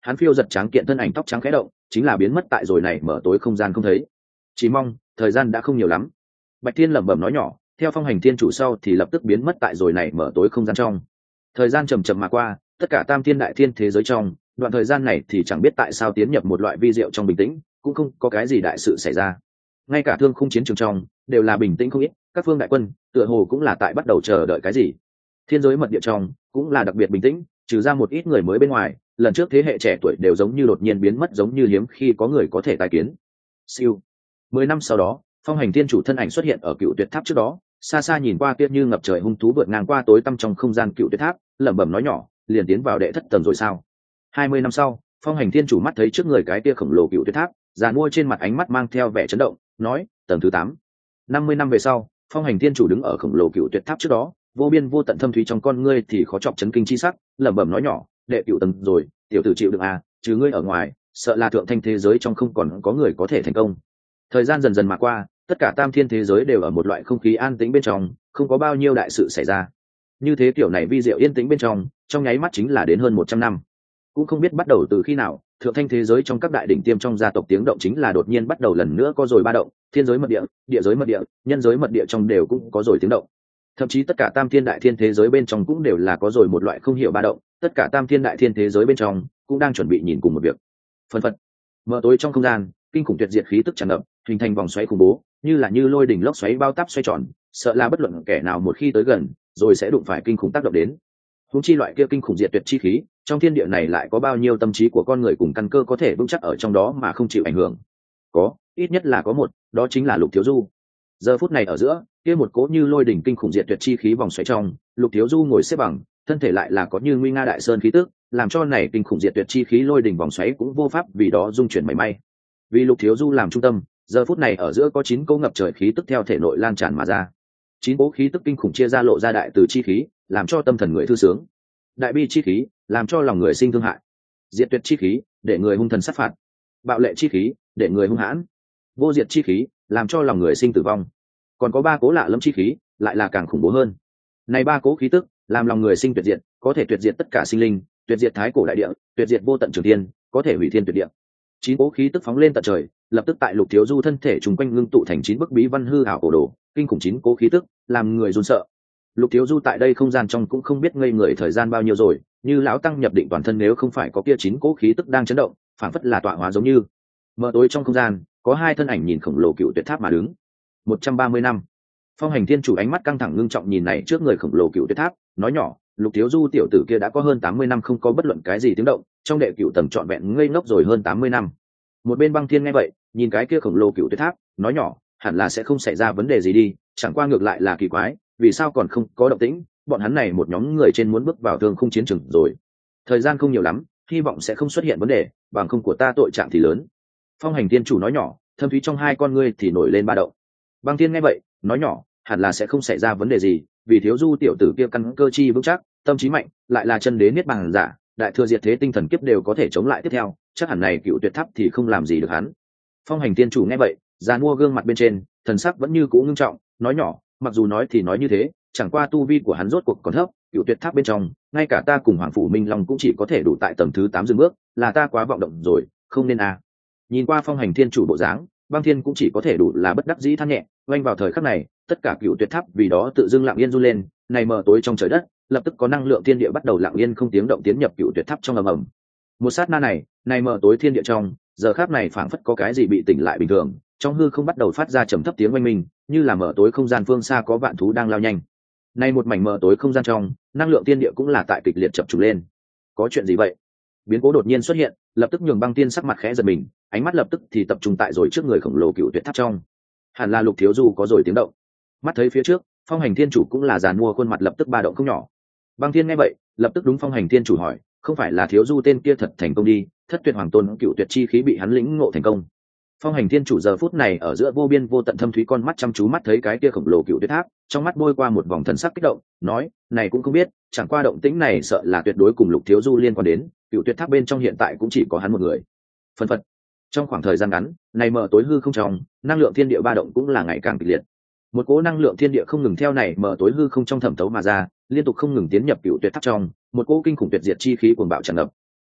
hắn phiêu giật tráng kiện thân ảnh tóc trắng khẽ động chính là biến mất tại rồi này mở tối không gian không thấy. Chỉ mong thời gian đã không nhiều lắm. Bạch Thiên lẩm bẩm nói nhỏ, theo phong hành thiên chủ sau thì lập tức biến mất tại rồi này mở tối không gian trong. Thời gian chầm chậm mà qua, tất cả tam thiên đại thiên thế giới trong đoạn thời gian này thì chẳng biết tại sao tiến nhập một loại vi diệu trong bình tĩnh, cũng không có cái gì đại sự xảy ra. Ngay cả thương khung chiến trường trong đều là bình tĩnh không ít, các phương đại quân tựa hồ cũng là tại bắt đầu chờ đợi cái gì. Thiên giới mật địa trong cũng là đặc biệt bình tĩnh, trừ ra một ít người mới bên ngoài, lần trước thế hệ trẻ tuổi đều giống như đột nhiên biến mất, giống như hiếm khi có người có thể tái kiến. Siêu. 10 năm sau đó, phong hành thiên chủ thân ảnh xuất hiện ở cựu tuyệt tháp trước đó, xa xa nhìn qua kia như ngập trời hung thú vượt ngang qua tối tăm trong không gian cựu tuyệt tháp, lẩm bẩm nói nhỏ, liền tiến vào đệ thất tầng rồi sao? 20 năm sau, phong hành thiên chủ mắt thấy trước người cái kia khổng lồ cựu tuyệt tháp, giàn mua trên mặt ánh mắt mang theo vẻ chấn động, nói, tầng thứ 8. 50 năm về sau, phong hành thiên chủ đứng ở khổng lồ cựu tuyệt tháp trước đó, vô biên vô tận thâm thúy trong con ngươi thì khó chọc chấn kinh chi sắc, lẩm bẩm nói nhỏ, đệ cựu tầng rồi, tiểu tử chịu được à, trừ ngươi ở ngoài, sợ là thượng thanh thế giới trong không còn có người có thể thành công. Thời gian dần dần mà qua, tất cả tam thiên thế giới đều ở một loại không khí an tĩnh bên trong, không có bao nhiêu đại sự xảy ra. Như thế kiểu này vi diệu yên tĩnh bên trong nháy mắt chính là đến hơn 100 năm. Cũng không biết bắt đầu từ khi nào, thượng thanh thế giới trong các đại đỉnh tiêm trong gia tộc tiếng động chính là đột nhiên bắt đầu lần nữa có rồi ba động, thiên giới mật địa, địa giới mật địa, nhân giới mật địa trong đều cũng có rồi tiếng động. Thậm chí tất cả tam thiên đại thiên thế giới bên trong cũng đều là có rồi một loại không hiểu ba động, tất cả tam thiên đại thiên thế giới bên trong cũng đang chuẩn bị nhìn cùng một việc. Phân phật, mở tối trong không gian, kinh khủng tuyệt diệt khí tức tràn ngập, hình thành vòng xoáy khủng bố, như lôi đỉnh lốc xoáy bao táp xoay tròn, sợ là bất luận kẻ nào một khi tới gần, rồi sẽ đụng phải kinh khủng tác động đến. Huống chi loại kia kinh khủng diệt tuyệt chi khí, trong thiên địa này lại có bao nhiêu tâm trí của con người cùng căn cơ có thể vững chắc ở trong đó mà không chịu ảnh hưởng? Có, ít nhất là có một, đó chính là Lục Thiếu Du. Giờ phút này ở giữa, kia một cỗ như lôi đỉnh kinh khủng diệt tuyệt chi khí vòng xoáy trong, Lục Thiếu Du ngồi xếp bằng, thân thể lại là có như nguy nga đại sơn khí tức, làm cho này kinh khủng diệt tuyệt chi khí lôi đỉnh vòng xoáy cũng vô pháp vì đó dung chuyển mảy may. Vì Lục Thiếu Du làm trung tâm, giờ phút này ở giữa có 9 cỗ ngập trời khí tức theo thể nội lan tràn mà ra. 9 cỗ khí tức kinh khủng chia ra lộ ra đại từ chi khí, làm cho tâm thần người thư sướng. Đại bi chi khí, làm cho lòng người sinh thương hại. Diệt tuyệt chi khí, để người hung thần sát phạt. Bạo lệ chi khí, để người hung hãn. Vô diệt chi khí, làm cho lòng người sinh tử vong. Còn có 3 cỗ lạ lẫm chi khí, lại là càng khủng bố hơn. Này 3 cỗ khí tức, làm lòng người sinh tuyệt diệt, có thể tuyệt diệt tất cả sinh linh, tuyệt diệt thái cổ đại địa, tuyệt diệt vô tận trường thiên, có thể hủy thiên tuyệt địa. 9 cỗ khí tức phóng lên tận trời, lập tức tại Lục Thiếu Du thân thể trùng quanh ngưng tụ thành 9 bức bí văn hư ảo cổ đồ, kinh khủng 9 cỗ khí tức, làm người run sợ. Lục Thiếu Du tại đây không gian trong cũng không biết ngây người thời gian bao nhiêu rồi, như lão tăng nhập định toàn thân, nếu không phải có kia 9 cỗ khí tức đang chấn động, phảng phất là tọa hóa giống như. Mở tối trong không gian, có 2 thân ảnh nhìn khổng lồ cựu tuyệt tháp mà đứng. 130 năm. Phong hành thiên chủ ánh mắt căng thẳng ngưng trọng nhìn này trước người khổng lồ cựu tuyệt tháp, nói nhỏ, Lục Thiếu Du tiểu tử kia đã có hơn 80 năm không có bất luận cái gì tiếng động, trong đệ cựu tầng trọn vẹn ngây ngốc rồi hơn 80 năm. Một bên Băng Thiên nghe vậy, nhìn cái kia khổng lồ cựu tuyệt tháp, nói nhỏ, hẳn là sẽ không xảy ra vấn đề gì đi, chẳng qua ngược lại là kỳ quái, vì sao còn không có động tĩnh, bọn hắn này một nhóm người trên muốn bước vào thương khung chiến trường rồi. Thời gian không nhiều lắm, hy vọng sẽ không xuất hiện vấn đề, bằng không của ta tội trạng thì lớn. Phong hành thiên chủ nói nhỏ, thâm thúy trong hai con ngươi thì nổi lên ba động. Băng Thiên nghe vậy, nói nhỏ, hẳn là sẽ không xảy ra vấn đề gì, vì Thiếu Du tiểu tử kia căn cơ chi vững chắc, tâm trí mạnh, lại là chân đế niết bàn giả, đại thừa diệt thế tinh thần kiếp đều có thể chống lại tiếp theo, chắc hẳn này cựu tuyệt tháp thì không làm gì được hắn. Phong hành thiên chủ nghe vậy, già mua gương mặt bên trên, thần sắc vẫn như cũ ngưng trọng, nói nhỏ, mặc dù nói thì nói như thế, chẳng qua tu vi của hắn rốt cuộc còn thấp, cựu tuyệt tháp bên trong, ngay cả ta cùng Hoàng phủ Minh Long cũng chỉ có thể đủ tại tầng thứ 8 dừng bước, là ta quá vọng động rồi, không nên à. Nhìn qua Phong hành thiên chủ bộ dáng, Băng Thiên cũng chỉ có thể đủ là bất đắc dĩ than nhẹ, oanh vào thời khắc này, tất cả cựu tuyệt tháp vì đó tự dưng lặng yên run lên, này mờ tối trong trời đất, lập tức có năng lượng thiên địa bắt đầu lặng yên không tiếng động tiến nhập cựu tuyệt tháp trong ầm ầm. Một sát na này, này mờ tối thiên địa trong, giờ khắc này phảng phất có cái gì bị tỉnh lại bình thường, trong hư không bắt đầu phát ra trầm thấp tiếng oanh minh, như là mờ tối không gian phương xa có vạn thú đang lao nhanh. Này một mảnh mờ tối không gian trong, năng lượng thiên địa cũng là tại kịch liệt chập trùng lên. Có chuyện gì vậy? Biến cố đột nhiên xuất hiện, lập tức nhường Băng Tiên sắc mặt khẽ giật mình, ánh mắt lập tức thì tập trung tại rồi trước người khổng lồ cựu tuyệt tháp trong. Hẳn là Lục Thiếu Du có rồi tiếng động. Mắt thấy phía trước, Phong hành thiên chủ cũng là giàn mua khuôn mặt lập tức ba động không nhỏ. Băng Thiên nghe vậy, lập tức đúng Phong hành thiên chủ hỏi, không phải là Thiếu Du tên kia thật thành công đi, thất tuyệt hoàng tôn cựu tuyệt chi khí bị hắn lĩnh ngộ thành công. Phong hành thiên chủ giờ phút này ở giữa vô biên vô tận thâm thúy con mắt chăm chú mắt thấy cái kia khổng lồ cựu tuyệt tháp, trong mắt bôi qua một vòng thần sắc kích động, nói, này cũng không biết, chẳng qua động tĩnh này sợ là tuyệt đối cùng Lục Thiếu Du liên quan đến, cựu tuyệt tháp bên trong hiện tại cũng chỉ có hắn một người. Phân phật. Trong khoảng thời gian ngắn, này mở tối hư không trong, năng lượng thiên địa ba động cũng là ngày càng kịch liệt. Một cỗ năng lượng thiên địa không ngừng theo này mở tối hư không trong thẩm thấu mà ra, liên tục không ngừng tiến nhập cựu tuyệt tháp trong, một cỗ kinh khủng tuyệt diệt chi khí cuồng bạo tràn ngập.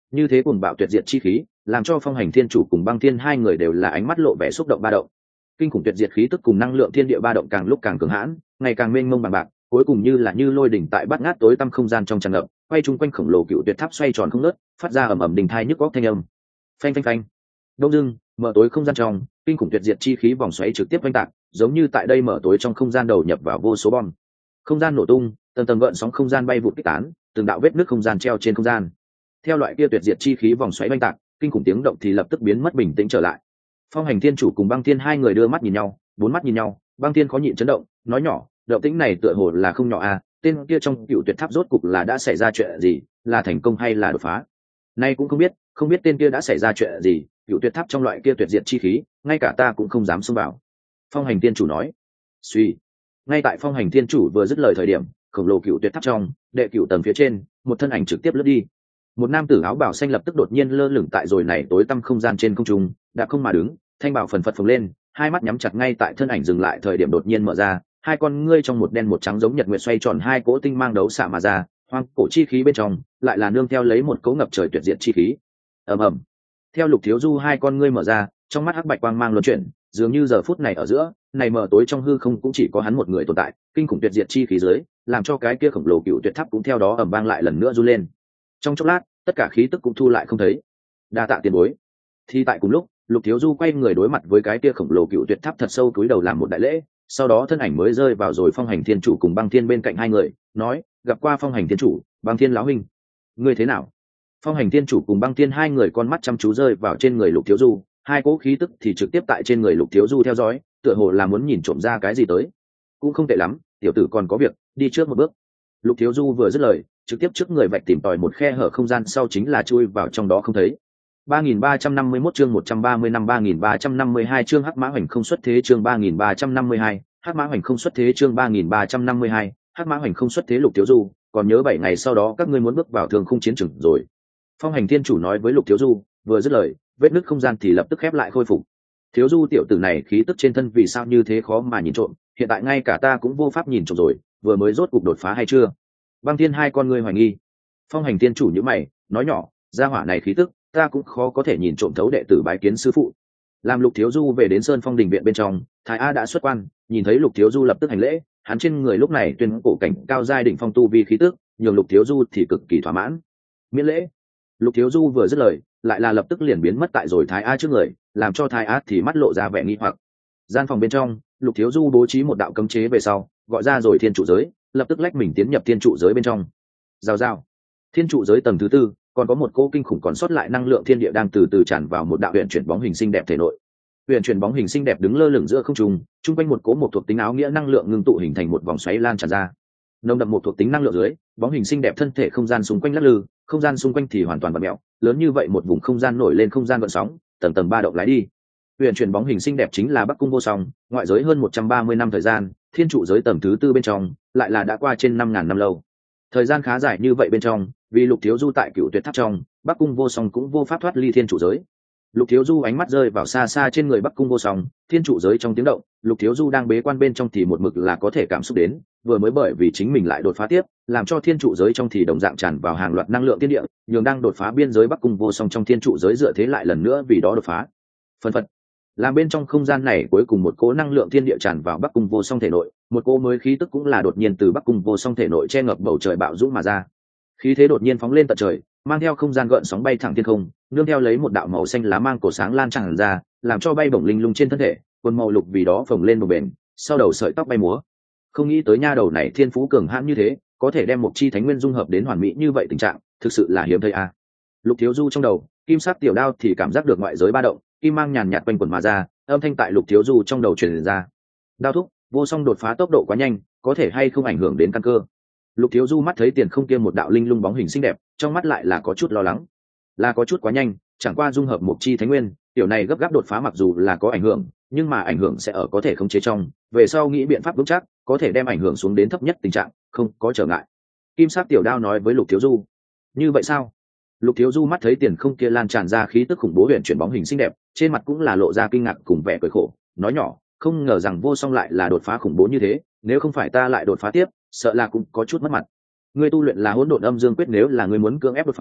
như thế cuồng bạo tuyệt diệt chi khí làm cho Phong Hành Thiên Chủ cùng Băng Thiên hai người đều là ánh mắt lộ vẻ xúc động ba động. Kinh khủng tuyệt diệt khí tức cùng năng lượng thiên địa ba động càng lúc càng cường hãn, ngày càng mênh mông bằng bạc, cuối cùng như lôi đỉnh tại bát ngát tối tăm không gian trong tràn ngập, quay chung quanh khổng lồ cựu tuyệt tháp xoay tròn không ngớt, phát ra ầm ầm đình thai nhức góc thanh âm. Phanh phanh phanh. Đông dưng, mở tối không gian trong, kinh khủng tuyệt diệt chi khí vòng xoáy trực tiếp oanh tạc, giống như tại đây mở tối trong không gian đầu nhập vào vô số bom. Không gian nổ tung, tầng tầng gợn sóng không gian bay vụt kích tán, từng đạo vết nứt không gian treo trên không gian. Theo loại kia tuyệt diệt chi khí vòng xoáy oanh tạc, kinh khủng tiếng động thì lập tức biến mất bình tĩnh trở lại. Phong Hành Thiên Chủ cùng Băng Thiên hai người đưa mắt nhìn nhau, bốn mắt nhìn nhau, Băng Thiên khó nhịn chấn động, nói nhỏ, động tĩnh này tựa hồ là không nhỏ à, tên kia trong cựu tuyệt tháp rốt cục là đã xảy ra chuyện gì, là thành công hay là đột phá? Nay cũng không biết tên kia đã xảy ra chuyện gì, cựu tuyệt tháp trong loại kia tuyệt diệt chi khí, ngay cả ta cũng không dám xông vào. Phong Hành Thiên Chủ nói. Suy. Ngay tại Phong Hành Thiên Chủ vừa dứt lời thời điểm, khổng lồ cựu tuyệt tháp trong, đệ cựu tầng phía trên, một thân ảnh trực tiếp lướt đi. Một nam tử áo bào xanh lập tức đột nhiên lơ lửng tại rồi này tối tăm không gian trên không trung, đã không mà đứng, thanh bào phần phật phồng lên, hai mắt nhắm chặt ngay tại thân ảnh dừng lại thời điểm đột nhiên mở ra, hai con ngươi trong một đen một trắng giống nhật nguyệt xoay tròn hai cỗ tinh mang đấu xạ mà ra, hoang cổ chi khí bên trong lại là nương theo lấy một cỗ ngập trời tuyệt diệt chi khí. Ầm ầm. Theo Lục Thiếu Du hai con ngươi mở ra, trong mắt hắc bạch quang mang luân chuyển, dường như giờ phút này ở giữa, này mở tối trong hư không cũng chỉ có hắn một người tồn tại, kinh khủng tuyệt diệt chi khí dưới, làm cho cái kia khổng lồ cựu tuyệt tháp cũng theo đó ầm vang lại lần nữa run lên. Trong chốc lát, tất cả khí tức cũng thu lại không thấy. Đa tạ tiền bối. Thì tại cùng lúc, Lục Thiếu Du quay người đối mặt với cái kia khổng lồ cựu tuyệt tháp thật sâu cúi đầu làm một đại lễ, sau đó thân ảnh mới rơi vào rồi Phong Hành Thiên Chủ cùng Băng Thiên bên cạnh hai người, nói, gặp qua Phong Hành Thiên Chủ, Băng Thiên lão huynh. Ngươi thế nào? Phong Hành Thiên Chủ cùng Băng Thiên hai người con mắt chăm chú rơi vào trên người Lục Thiếu Du, hai cỗ khí tức thì trực tiếp tại trên người Lục Thiếu Du theo dõi, tựa hồ là muốn nhìn trộm ra cái gì tới. Cũng không tệ lắm, tiểu tử còn có việc, đi trước một bước. Lục Thiếu Du vừa dứt lời, trực tiếp trước người vạch tìm tòi một khe hở không gian sau chính là chui vào trong đó không thấy. 3351 chương 130 năm 3352 chương Hắc Mã Hoành không xuất thế chương 3352, Hắc Mã Hoành không xuất thế chương 3352, Hắc Mã Hoành không xuất thế. Lục Thiếu Du, còn nhớ 7 ngày sau đó các ngươi muốn bước vào Thường Khung chiến trường rồi. Phong Hành Thiên Chủ nói với Lục Thiếu Du, vừa dứt lời, vết nứt không gian thì lập tức khép lại khôi phục. Thiếu Du tiểu tử này khí tức trên thân vì sao như thế khó mà nhìn trộm, hiện tại ngay cả ta cũng vô pháp nhìn trộm rồi, vừa mới rốt cục đột phá hay chưa? Băng Thiên hai con ngươi hoài nghi. Phong Hành Thiên Chủ nhíu mày, nói nhỏ, gia hỏa này khí tức, ta cũng khó có thể nhìn trộm thấu đệ tử bái kiến sư phụ. Làm Lục Thiếu Du về đến Sơn Phong đình viện bên trong, Thái A đã xuất quan, nhìn thấy Lục Thiếu Du lập tức hành lễ, hắn trên người lúc này tuyên cổ cảnh cao giai đỉnh phong tu vi khí tức, nhường Lục Thiếu Du thì cực kỳ thỏa mãn. Miễn lễ. Lục Thiếu Du vừa dứt lời, lại là lập tức liền biến mất tại rồi Thái A trước người, làm cho Thái A thì mắt lộ ra vẻ nghi hoặc. Gian phòng bên trong, Lục Thiếu Du bố trí một đạo cấm chế về sau, gọi ra rồi thiên trụ giới, lập tức lách mình tiến nhập thiên trụ giới bên trong. Rào rào. Thiên trụ giới tầng thứ tư, còn có một cỗ kinh khủng còn sót lại năng lượng thiên địa đang từ từ tràn vào một đạo huyền chuyển bóng hình xinh đẹp thể nội. Huyền chuyển bóng hình xinh đẹp đứng lơ lửng giữa không trung, trung quanh một cỗ một thuộc tính áo nghĩa năng lượng ngưng tụ hình thành một vòng xoáy lan tràn ra. Nồng đậm một thuộc tính năng lượng dưới, bóng hình xinh đẹp thân thể không gian xung quanh lắc lư, không gian xung quanh thì hoàn toàn bật mèo, lớn như vậy một vùng không gian nổi lên không gian gợn sóng, tầng tầng ba động lái đi. Huyền chuyển bóng hình xinh đẹp chính là Bắc Cung Vô Song, ngoại giới hơn 130 năm thời gian, thiên trụ giới tầng thứ tư bên trong, lại là đã qua trên 5000 năm lâu. Thời gian khá dài như vậy bên trong, vì Lục Thiếu Du tại Cựu Tuyệt Tháp trong, Bắc Cung Vô Song cũng vô pháp thoát ly thiên trụ giới. Lục Thiếu Du ánh mắt rơi vào xa xa trên người Bắc Cung Vô Song, thiên trụ giới trong tiếng động, Lục Thiếu Du đang bế quan bên trong thì một mực là có thể cảm xúc đến, vừa mới bởi vì chính mình lại đột phá tiếp, làm cho thiên trụ giới trong thì đồng dạng tràn vào hàng loạt năng lượng thiên địa, nhường đang đột phá biên giới Bắc Cung Vô Song trong thiên trụ giới dựa thế lại lần nữa vì đó đột phá. Phân phật. Làm bên trong không gian này cuối cùng một cỗ năng lượng thiên địa tràn vào Bắc Cung Vô Song thể nội, một cỗ mới khí tức cũng là đột nhiên từ Bắc Cung Vô Song thể nội che ngập bầu trời bạo dũng mà ra. Khí thế đột nhiên phóng lên tận trời, mang theo không gian gợn sóng bay thẳng thiên không, nương theo lấy một đạo màu xanh lá mang cổ sáng lan tràn ra, làm cho bay bổng linh lung trên thân thể, quần màu lục vì đó phồng lên một bền, sau đầu sợi tóc bay múa. Không nghĩ tới nha đầu này thiên phú cường hãn như thế, có thể đem một chi thánh nguyên dung hợp đến hoàn mỹ như vậy tình trạng, thực sự là hiếm thấy a. Lục Thiếu Du trong đầu, kim sắc tiểu đao thì cảm giác được ngoại giới ba động, kim mang nhàn nhạt quanh quẩn mà ra, âm thanh tại Lục Thiếu Du trong đầu truyền ra. Đao thúc, Vô Song đột phá tốc độ quá nhanh, có thể hay không ảnh hưởng đến căn cơ. Lục Thiếu Du mắt thấy tiền không kia một đạo linh lung bóng hình xinh đẹp, trong mắt lại là có chút lo lắng. Là có chút quá nhanh, chẳng qua dung hợp một chi thánh nguyên, tiểu này gấp gáp đột phá mặc dù là có ảnh hưởng, nhưng mà ảnh hưởng sẽ ở có thể khống chế trong, về sau nghĩ biện pháp vững chắc, có thể đem ảnh hưởng xuống đến thấp nhất tình trạng, không có trở ngại. Kim sắc tiểu đao nói với Lục Thiếu Du. Như vậy sao? Lục Thiếu Du mắt thấy tiền không kia lan tràn ra khí tức khủng bố huyền chuyển bóng hình xinh đẹp, trên mặt cũng là lộ ra kinh ngạc cùng vẻ cười khổ, nói nhỏ, không ngờ rằng Vô Song lại là đột phá khủng bố như thế, nếu không phải ta lại đột phá tiếp, sợ là cũng có chút mất mặt. Ngươi tu luyện là Hỗn Độn Âm Dương Quyết, nếu là ngươi muốn cưỡng ép đột phá,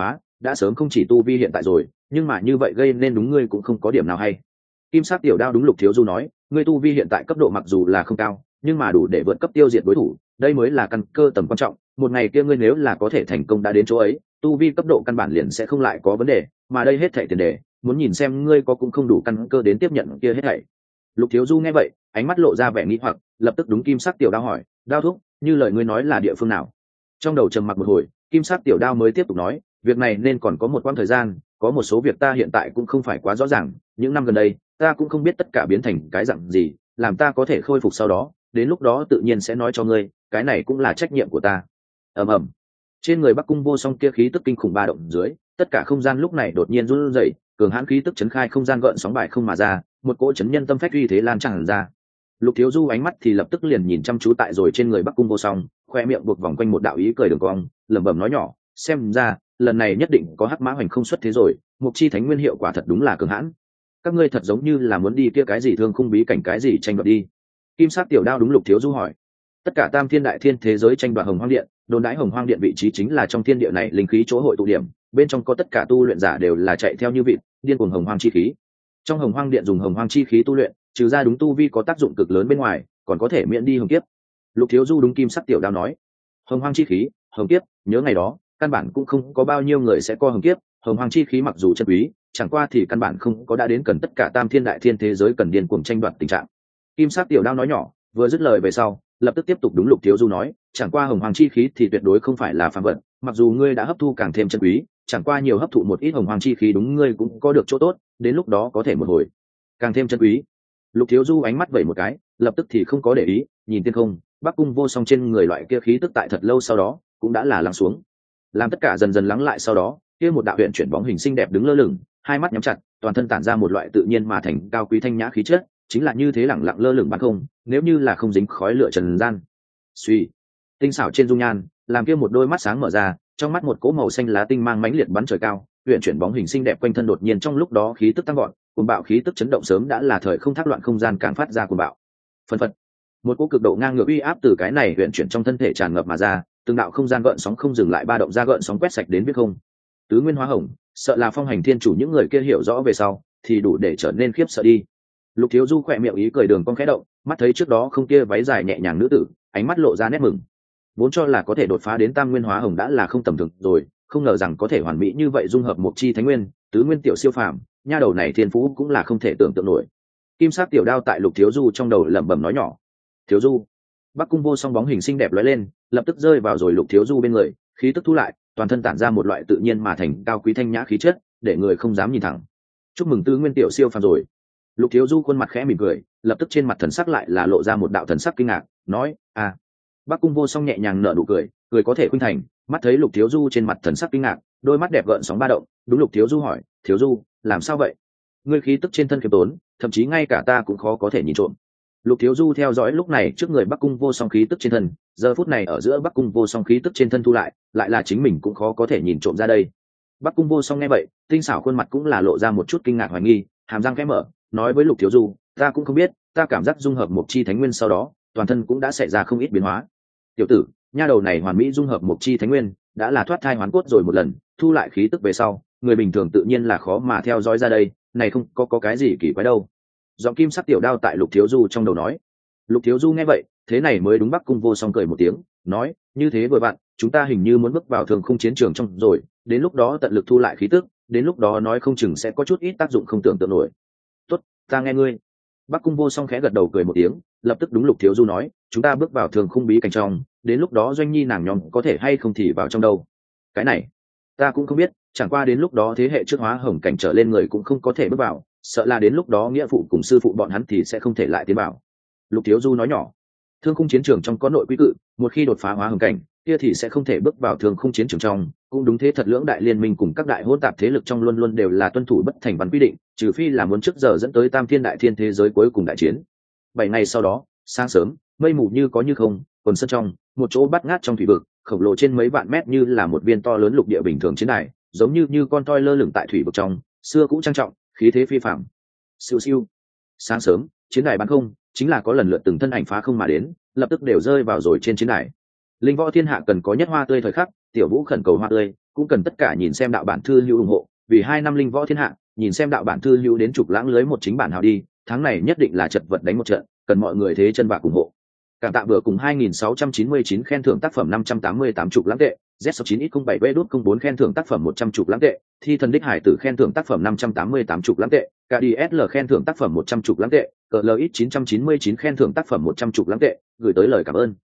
đã sớm không chỉ tu vi hiện tại rồi, nhưng mà như vậy gây nên đúng ngươi cũng không có điểm nào hay. Kim sắc tiểu đao đúng Lục Thiếu Du nói, ngươi tu vi hiện tại cấp độ mặc dù là không cao, nhưng mà đủ để vượt cấp tiêu diệt đối thủ, đây mới là căn cơ tầm quan trọng. Một ngày kia ngươi nếu là có thể thành công đã đến chỗ ấy, tu vi cấp độ căn bản liền sẽ không lại có vấn đề, mà đây hết thảy tiền đề, muốn nhìn xem ngươi có cũng không đủ căn cơ đến tiếp nhận kia hết thảy. Lục Thiếu Du nghe vậy, ánh mắt lộ ra vẻ nghi hoặc, lập tức đúng Kim sắc tiểu đao hỏi, đao thúc, như lời ngươi nói là địa phương nào? Trong đầu trầm mặc một hồi, Kim sắc tiểu đao mới tiếp tục nói, việc này nên còn có một quãng thời gian, có một số việc ta hiện tại cũng không phải quá rõ ràng, những năm gần đây ta cũng không biết tất cả biến thành cái dạng gì, làm ta có thể khôi phục sau đó, đến lúc đó tự nhiên sẽ nói cho ngươi, cái này cũng là trách nhiệm của ta. Ầm ầm. Trên người Bắc Cung Vô Song kia khí tức kinh khủng ba động dưới, tất cả không gian lúc này đột nhiên run rẩy, cường hãn khí tức chấn khai không gian gợn sóng bài không mà ra, một cỗ chấn nhân tâm phách uy thế lan tràn ra. Lục Thiếu Du ánh mắt thì lập tức liền nhìn chăm chú tại rồi trên người Bắc Cung Vô Song, khoe miệng buộc vòng quanh một đạo ý cười đường cong, lẩm bẩm nói nhỏ, xem ra lần này nhất định có hắc mã hoành không xuất thế rồi, mục chi thánh nguyên hiệu quả thật đúng là cường hãn. Các ngươi thật giống như là muốn đi kia cái gì thương khung bí cảnh cái gì tranh đoạt đi. Kim sắc tiểu đao đúng Lục Thiếu Du hỏi. Tất cả tam thiên đại thiên thế giới tranh đoạt hồng hoang điện, đồn đãi hồng hoang điện vị trí chính là trong thiên địa này linh khí chỗ hội tụ điểm, bên trong có tất cả tu luyện giả đều là chạy theo như vịt, điên cuồng hồng hoang chi khí. Trong hồng hoang điện dùng hồng hoang chi khí tu luyện, trừ ra đúng tu vi có tác dụng cực lớn bên ngoài, còn có thể miễn đi hồng kiếp. Lục Thiếu Du đúng Kim sắc tiểu đao nói, hồng hoang chi khí, hồng kiếp, nhớ ngày đó căn bản cũng không có bao nhiêu người sẽ coi hồng kiếp, hồng hoang chi khí mặc dù chân quý, chẳng qua thì căn bản không có đã đến cần tất cả tam thiên đại thiên thế giới cần điên cuồng tranh đoạt tình trạng. Kim sắc tiểu đao nói nhỏ, vừa dứt lời về sau, lập tức tiếp tục đúng Lục Thiếu Du nói, chẳng qua hồng hoàng chi khí thì tuyệt đối không phải là phàm vật, mặc dù ngươi đã hấp thu càng thêm chân quý, chẳng qua nhiều hấp thụ một ít hồng hoàng chi khí đúng ngươi cũng có được chỗ tốt, đến lúc đó có thể một hồi càng thêm chân quý. Lục Thiếu Du ánh mắt vẩy một cái, lập tức thì không có để ý, nhìn tiên không, Bắc Cung Vô Song trên người loại kia khí tức tại thật lâu sau đó cũng đã là lắng xuống, làm tất cả dần dần lắng lại sau đó, kia một đạo huyền chuyển bóng hình xinh đẹp đứng lơ lửng, hai mắt nhắm chặt, toàn thân tản ra một loại tự nhiên mà thành cao quý thanh nhã khí chất, chính là như thế lẳng lặng lơ lửng bán không, nếu như là không dính khói lửa trần gian. Suy, tinh xảo trên dung nhan, làm kia một đôi mắt sáng mở ra, trong mắt một cỗ màu xanh lá tinh mang mãnh liệt bắn trời cao, huyền chuyển bóng hình xinh đẹp quanh thân đột nhiên trong lúc đó khí tức tăng vọt, cuồng bạo khí tức chấn động sớm đã là thời không thác loạn không gian càng phát ra cuồng bạo. Phân phật, một cỗ cực độ ngang ngược uy áp từ cái này huyền chuyển trong thân thể tràn ngập mà ra, từng đạo không gian gợn sóng không dừng lại ba động ra gợn sóng quét sạch đến biết không. Tứ nguyên hóa hồng, sợ là phong hành thiên chủ những người kia hiểu rõ về sau, thì đủ để trở nên khiếp sợ đi. Lục Thiếu Du khỏe miệng ý cười đường cong khẽ động, mắt thấy trước đó không kia váy dài nhẹ nhàng nữ tử, ánh mắt lộ ra nét mừng. Vốn cho là có thể đột phá đến tam nguyên hóa hồng đã là không tầm thường rồi, không ngờ rằng có thể hoàn mỹ như vậy dung hợp một chi thánh nguyên, tứ nguyên tiểu siêu phàm, nha đầu này thiên phú cũng là không thể tưởng tượng nổi. Kim sắc tiểu đao tại Lục Thiếu Du trong đầu lẩm bẩm nói nhỏ. Thiếu Du. Bắc Cung Vô Song bóng hình xinh đẹp lóe lên, lập tức rơi vào rồi Lục Thiếu Du bên người, khí tức thu lại, toàn thân tản ra một loại tự nhiên mà thành cao quý thanh nhã khí chất, để người không dám nhìn thẳng. Chúc mừng tứ nguyên tiểu siêu phàm rồi. Lục Thiếu Du khuôn mặt khẽ mỉm cười, lập tức trên mặt thần sắc lại là lộ ra một đạo thần sắc kinh ngạc, nói, "À." Bắc Cung Vô Song nhẹ nhàng nở nụ cười, cười có thể khuynh thành, mắt thấy Lục Thiếu Du trên mặt thần sắc kinh ngạc, đôi mắt đẹp gợn sóng ba động, đúng Lục Thiếu Du hỏi, "Thiếu Du, làm sao vậy?" Ngươi khí tức trên thân khiêm tốn, thậm chí ngay cả ta cũng khó có thể nhìn trộm. Lục Thiếu Du theo dõi lúc này trước người Bắc Cung Vô Song khí tức trên thân, giờ phút này ở giữa Bắc Cung Vô Song khí tức trên thân thu lại, lại là chính mình cũng khó có thể nhìn trộm ra đây. Bắc Cung Vô Song nghe vậy, tinh xảo khuôn mặt cũng là lộ ra một chút kinh ngạc hoài nghi, hàm răng khẽ mở, nói với Lục Thiếu Du, "Ta cũng không biết, ta cảm giác dung hợp một chi thánh nguyên sau đó, toàn thân cũng đã xảy ra không ít biến hóa." Tiểu tử, nha đầu này hoàn mỹ dung hợp một chi thánh nguyên, đã là thoát thai hoán cốt rồi một lần, thu lại khí tức về sau, người bình thường tự nhiên là khó mà theo dõi ra đây, này không có cái gì kỳ quái đâu. Giọng kim sắc tiểu đao tại Lục Thiếu Du trong đầu nói. Lục Thiếu Du nghe vậy, thế này mới đúng. Bắc Cung Vô Song cười một tiếng, nói, "Như thế vừa vặn, chúng ta hình như muốn bước vào thường khung chiến trường trong rồi, đến lúc đó tận lực thu lại khí tức, đến lúc đó nói không chừng sẽ có chút ít tác dụng không tưởng tượng nổi." "Tốt, ta nghe ngươi." Bắc Cung Vô Song khẽ gật đầu cười một tiếng, lập tức đúng Lục Thiếu Du nói, "Chúng ta bước vào thường khung bí cảnh trong, đến lúc đó doanh nhi nàng nhóm có thể hay không thì vào trong đâu." "Cái này, ta cũng không biết, chẳng qua đến lúc đó thế hệ trước hóa hồng cảnh trở lên người cũng không có thể bước vào, sợ là đến lúc đó nghĩa phụ cùng sư phụ bọn hắn thì sẽ không thể lại tiến vào." Lục Thiếu Du nói nhỏ, thương khung chiến trường trong có nội quy cự, một khi đột phá hóa hồng cảnh, kia thì sẽ không thể bước vào thương khung chiến trường trong, cũng đúng thế thật lưỡng đại liên minh cùng các đại hỗn tạp thế lực trong luôn luôn đều là tuân thủ bất thành văn quy định, trừ phi là muốn trước giờ dẫn tới tam thiên đại thiên thế giới cuối cùng đại chiến. 7 ngày sau đó, sáng sớm, mây mù như có như không, quần sơn trong, một chỗ bát ngát trong thủy vực, khổng lồ trên mấy vạn mét như là một viên to lớn lục địa bình thường chiến đài, giống như con toi lơ lửng tại thủy vực trong, xưa cũ trang trọng, khí thế phi phàm. Siêu siêu. Sáng sớm, chiến đài bán không, chính là có lần lượt từng thân ảnh phá không mà đến, lập tức đều rơi vào rồi trên chiến đài. Linh võ thiên hạ cần có nhất hoa tươi thời khắc, tiểu vũ khẩn cầu hoa tươi, cũng cần tất cả nhìn xem đạo bản thư hữu ủng hộ, vì 2 năm linh võ thiên hạ, nhìn xem đạo bản thư hữu đến trục lãng lưới một chính bản hào đi, tháng này nhất định là chật vật đánh một trận, cần mọi người thế chân bạc ủng hộ. Cảm tạ vừa cùng 2699 khen thưởng tác phẩm 588 trục lãng tệ, Z69X07V04 khen thưởng tác phẩm 100 trục lãng tệ, Thi thần đích hải tử khen thưởng tác phẩm 588 trục lãng tệ, KDSL khen thưởng tác phẩm 100 trục lãng tệ, CLX999 khen thưởng tác phẩm 100 trục lãng tệ, gửi tới lời cảm ơn.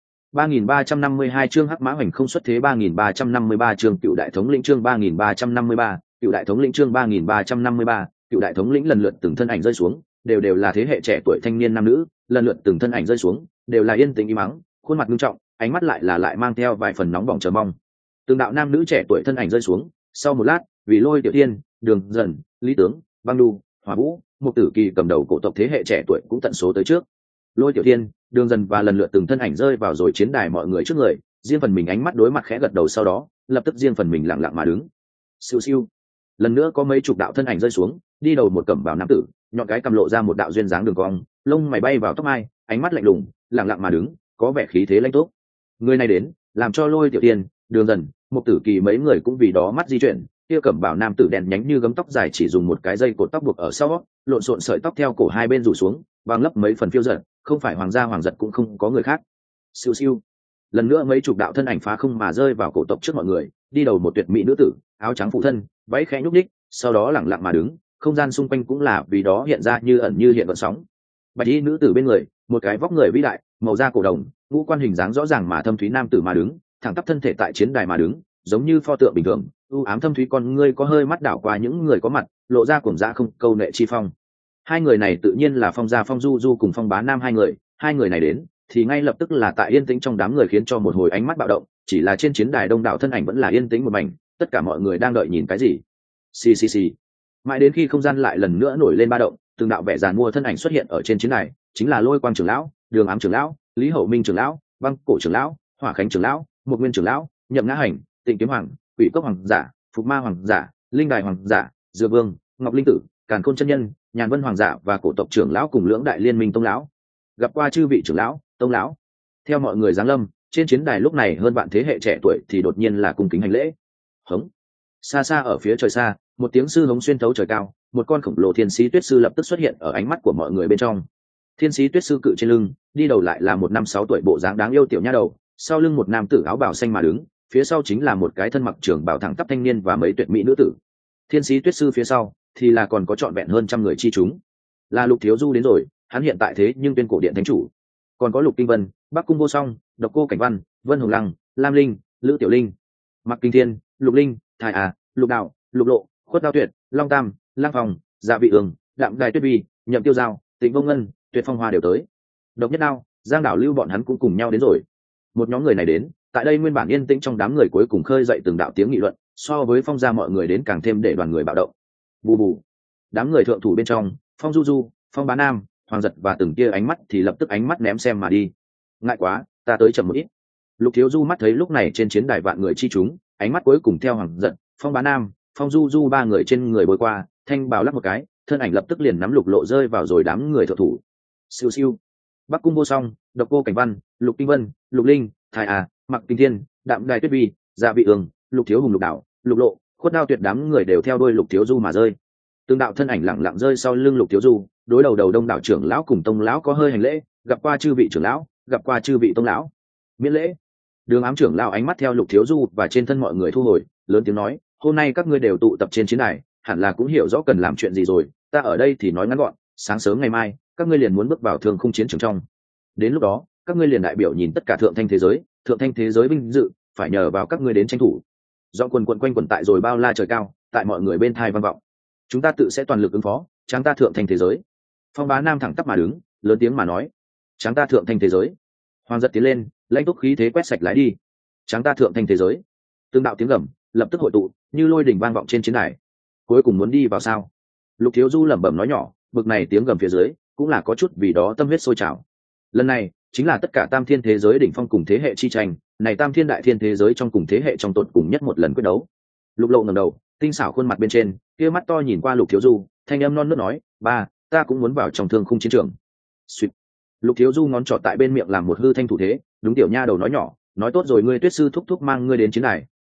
3352 chương hắc mã hoành không xuất thế 3353 chương cựu đại thống lĩnh chương 3353, cựu đại thống lĩnh chương 3353, cựu đại thống lĩnh lần lượt từng thân ảnh rơi xuống, đều là thế hệ trẻ tuổi thanh niên nam nữ, lần lượt từng thân ảnh rơi xuống, đều là yên tĩnh im mắng, khuôn mặt nghiêm trọng, ánh mắt lại mang theo vài phần nóng bỏng chờ mong. Từng đạo nam nữ trẻ tuổi thân ảnh rơi xuống, sau một lát, vì Lôi Tiểu Thiên, Đường Dần, Lý Tướng, Băng Đu, Hỏa Vũ, một tử kỳ cầm đầu cổ tộc thế hệ trẻ tuổi cũng tận số tới trước. Lôi Tiểu Thiên, Đường Dần và lần lượt từng thân ảnh rơi vào rồi chiến đài mọi người trước người, riêng phần mình ánh mắt đối mặt khẽ gật đầu sau đó, lập tức riêng phần mình lặng lặng mà đứng. Siêu siêu. Lần nữa có mấy chục đạo thân ảnh rơi xuống, đi đầu một cẩm bào nam tử, nhọn cái cầm lộ ra một đạo duyên dáng đường cong, lông mày bay vào tóc mai, ánh mắt lạnh lùng, lặng lặng mà đứng, có vẻ khí thế lãnh túc. Người này đến, làm cho Lôi Tiểu Thiên, Đường Dần, một tử kỳ mấy người cũng vì đó mắt di chuyển. Kia cẩm bào nam tử đen nhánh như gấm tóc dài chỉ dùng một cái dây cột tóc buộc ở sau, lộn xộn sợi tóc theo cổ hai bên rủ xuống, vàng lấp mấy phần phiêu dật, không phải hoàng gia hoàng giật cũng không có người khác. Siêu siêu. Lần nữa mấy chục đạo thân ảnh phá không mà rơi vào cổ tộc trước mọi người, đi đầu một tuyệt mỹ nữ tử, áo trắng phụ thân, váy khẽ nhúc nhích, sau đó lẳng lặng mà đứng, không gian xung quanh cũng là vì đó hiện ra như ẩn như hiện vận sóng. Bạch y nữ tử bên người, một cái vóc người vĩ đại, màu da cổ đồng, ngũ quan hình dáng rõ ràng mà thâm thúy nam tử mà đứng, thẳng tắp thân thể tại chiến đài mà đứng, giống như pho tượng bình thường, u ám thâm thúy con ngươi có hơi mắt đảo qua những người có mặt, lộ ra cuồng dã không câu nệ chi phong. Hai người này tự nhiên là Phong gia Phong Du Du cùng Phong Bá Nam hai người này đến thì ngay lập tức là tại yên tĩnh trong đám người khiến cho một hồi ánh mắt bạo động, chỉ là trên chiến đài đông đảo thân ảnh vẫn là yên tĩnh một mảnh, tất cả mọi người đang đợi nhìn cái gì. Xì xì xì. Mãi đến khi không gian lại lần nữa nổi lên ba động, từng đạo vẻ giàn mua thân ảnh xuất hiện ở trên chiến đài, chính là Lôi Quang trưởng lão, Đường Ám trưởng lão, Lý Hậu Minh trưởng lão, Băng Cổ trưởng lão, Hỏa Khánh trưởng lão, Mục Nguyên trưởng lão, Nhậm Ngã Hành, Tịnh Kiếm Hoàng, Quỷ Cốc hoàng giả, Phục Ma hoàng giả, Linh Đài hoàng giả, Dược Vương, Ngọc Linh tử, Càn Khôn chân nhân, Nhàn Vân hoàng giả và cổ tộc trưởng lão cùng lưỡng đại liên minh tông lão. Gặp qua chư vị trưởng lão, tông lão. Theo mọi người giáng lâm, trên chiến đài lúc này hơn bạn thế hệ trẻ tuổi thì đột nhiên là cung kính hành lễ. Hống. Xa xa ở phía trời xa, một tiếng sư hống xuyên thấu trời cao, một con khổng lồ thiên sĩ tuyết sư lập tức xuất hiện ở ánh mắt của mọi người bên trong. Thiên sĩ tuyết sư cự trên lưng, đi đầu lại là một năm 6 tuổi bộ dáng đáng yêu tiểu nha đầu, sau lưng một nam tử áo bào xanh mà đứng, phía sau chính là một cái thân mặc trường bào thẳng tắp thanh niên và mấy tuyệt mỹ nữ tử. Thiên sĩ tuyết sư phía sau thì là còn có trọn vẹn hơn trăm người chi chúng. Là Lục Thiếu Du đến rồi, hắn hiện tại thế nhưng tuyên cổ điện thánh chủ. Còn có Lục Kinh Vân, Bắc Cung Vô Song, Độc Cô Cảnh Văn, Vân Hồng Lăng, Lam Linh, Lữ Tiểu Linh, Mặc Kinh Thiên, Lục Linh, Thái Hà, Lục Đạo, Lục Lộ, Khuất Đao Tuyệt, Long Tam, Lang Phòng, Dạ Vị Ương, Đạm Đài Tuyết Vi, Nhậm Tiêu Giao, Tịnh Vô Ngân, Tuyệt Phong Hoa đều tới. Độc Nhất Đao, Giang Đảo Lưu bọn hắn cũng cùng nhau đến rồi. Một nhóm người này đến, tại đây nguyên bản yên tĩnh trong đám người cuối cùng khơi dậy từng đạo tiếng nghị luận, so với Phong gia mọi người đến càng thêm để đoàn người bạo động. Bù bù. Đám người thượng thủ bên trong, Phong Du Du, Phong Bá Nam, Hoàng Giật và từng kia ánh mắt thì lập tức ánh mắt ném xem mà đi. Ngại quá, ta tới chậm một ít. Lục Thiếu Du mắt thấy lúc này trên chiến đài vạn người chi chúng, ánh mắt cuối cùng theo Hoàng Giật, Phong Bá Nam, Phong Du Du ba người trên người bôi qua, thanh bào lắc một cái, thân ảnh lập tức liền nắm Lục Lộ rơi vào rồi đám người thượng thủ. Siêu siêu. Bắc Cung Vô Song, Độc Cô Cảnh Văn, Lục Kinh Vân, Lục Linh, Thái Hà, Mặc Kinh Thiên, Đạm Đài Tuyết Vi, Dạ Vị Ương, Lục Thiếu Hùng, Lục Đạo, Lục Lộ, Khuất Đao Tuyệt đám người đều theo đuôi Lục Thiếu Du mà rơi. Tương đạo thân ảnh lặng lặng rơi sau lưng Lục Thiếu Du, đối đầu đông đảo trưởng lão cùng tông lão có hơi hành lễ, gặp qua chư vị trưởng lão, gặp qua chư vị tông lão. Miễn lễ. Đường Ám trưởng lão ánh mắt theo Lục Thiếu Du và trên thân mọi người thu hồi, lớn tiếng nói, hôm nay các ngươi đều tụ tập trên chiến đài, hẳn là cũng hiểu rõ cần làm chuyện gì rồi, ta ở đây thì nói ngắn gọn, sáng sớm ngày mai, các ngươi liền muốn bước vào Thương Khung chiến trường trong. Đến lúc đó, các ngươi liền đại biểu nhìn tất cả thượng thanh thế giới vinh dự, phải nhờ vào các ngươi đến tranh thủ. Do quần quần quanh quẩn tại rồi bao la trời cao, tại mọi người bên thai vang vọng. Chúng ta tự sẽ toàn lực ứng phó, tráng ta thượng thanh thế giới. Phong Bá Nam thẳng tắp mà đứng, lớn tiếng mà nói, tráng ta thượng thanh thế giới. Hoàng Giật tiến lên, lãnh túc khí thế quét sạch lái đi. Tráng ta thượng thanh thế giới. Tương đạo tiếng gầm lập tức hội tụ, như lôi đỉnh vang vọng trên chiến đài. Cuối cùng muốn đi vào sao? Lục Thiếu Du lẩm bẩm nói nhỏ, bực này tiếng gầm phía dưới cũng là có chút vì đó tâm huyết sôi trào. Lần này chính là tất cả tam thiên thế giới đỉnh phong cùng thế hệ chi tranh, này tam thiên đại thiên thế giới trong cùng thế hệ trong tột cùng nhất một lần quyết đấu. Lục Lộ ngẩng đầu, tinh xảo khuôn mặt bên trên, kia mắt to nhìn qua Lục Thiếu Du, thanh âm non nớt nói, ba, ta cũng muốn vào trong Thương Khung chiến trường. Xuyệt. Lục Thiếu Du ngón trỏ tại bên miệng làm một hư thanh thủ thế, đúng tiểu nha đầu nói nhỏ, nói tốt rồi, ngươi Tuyết sư thúc thúc mang ngươi đến chiến đài,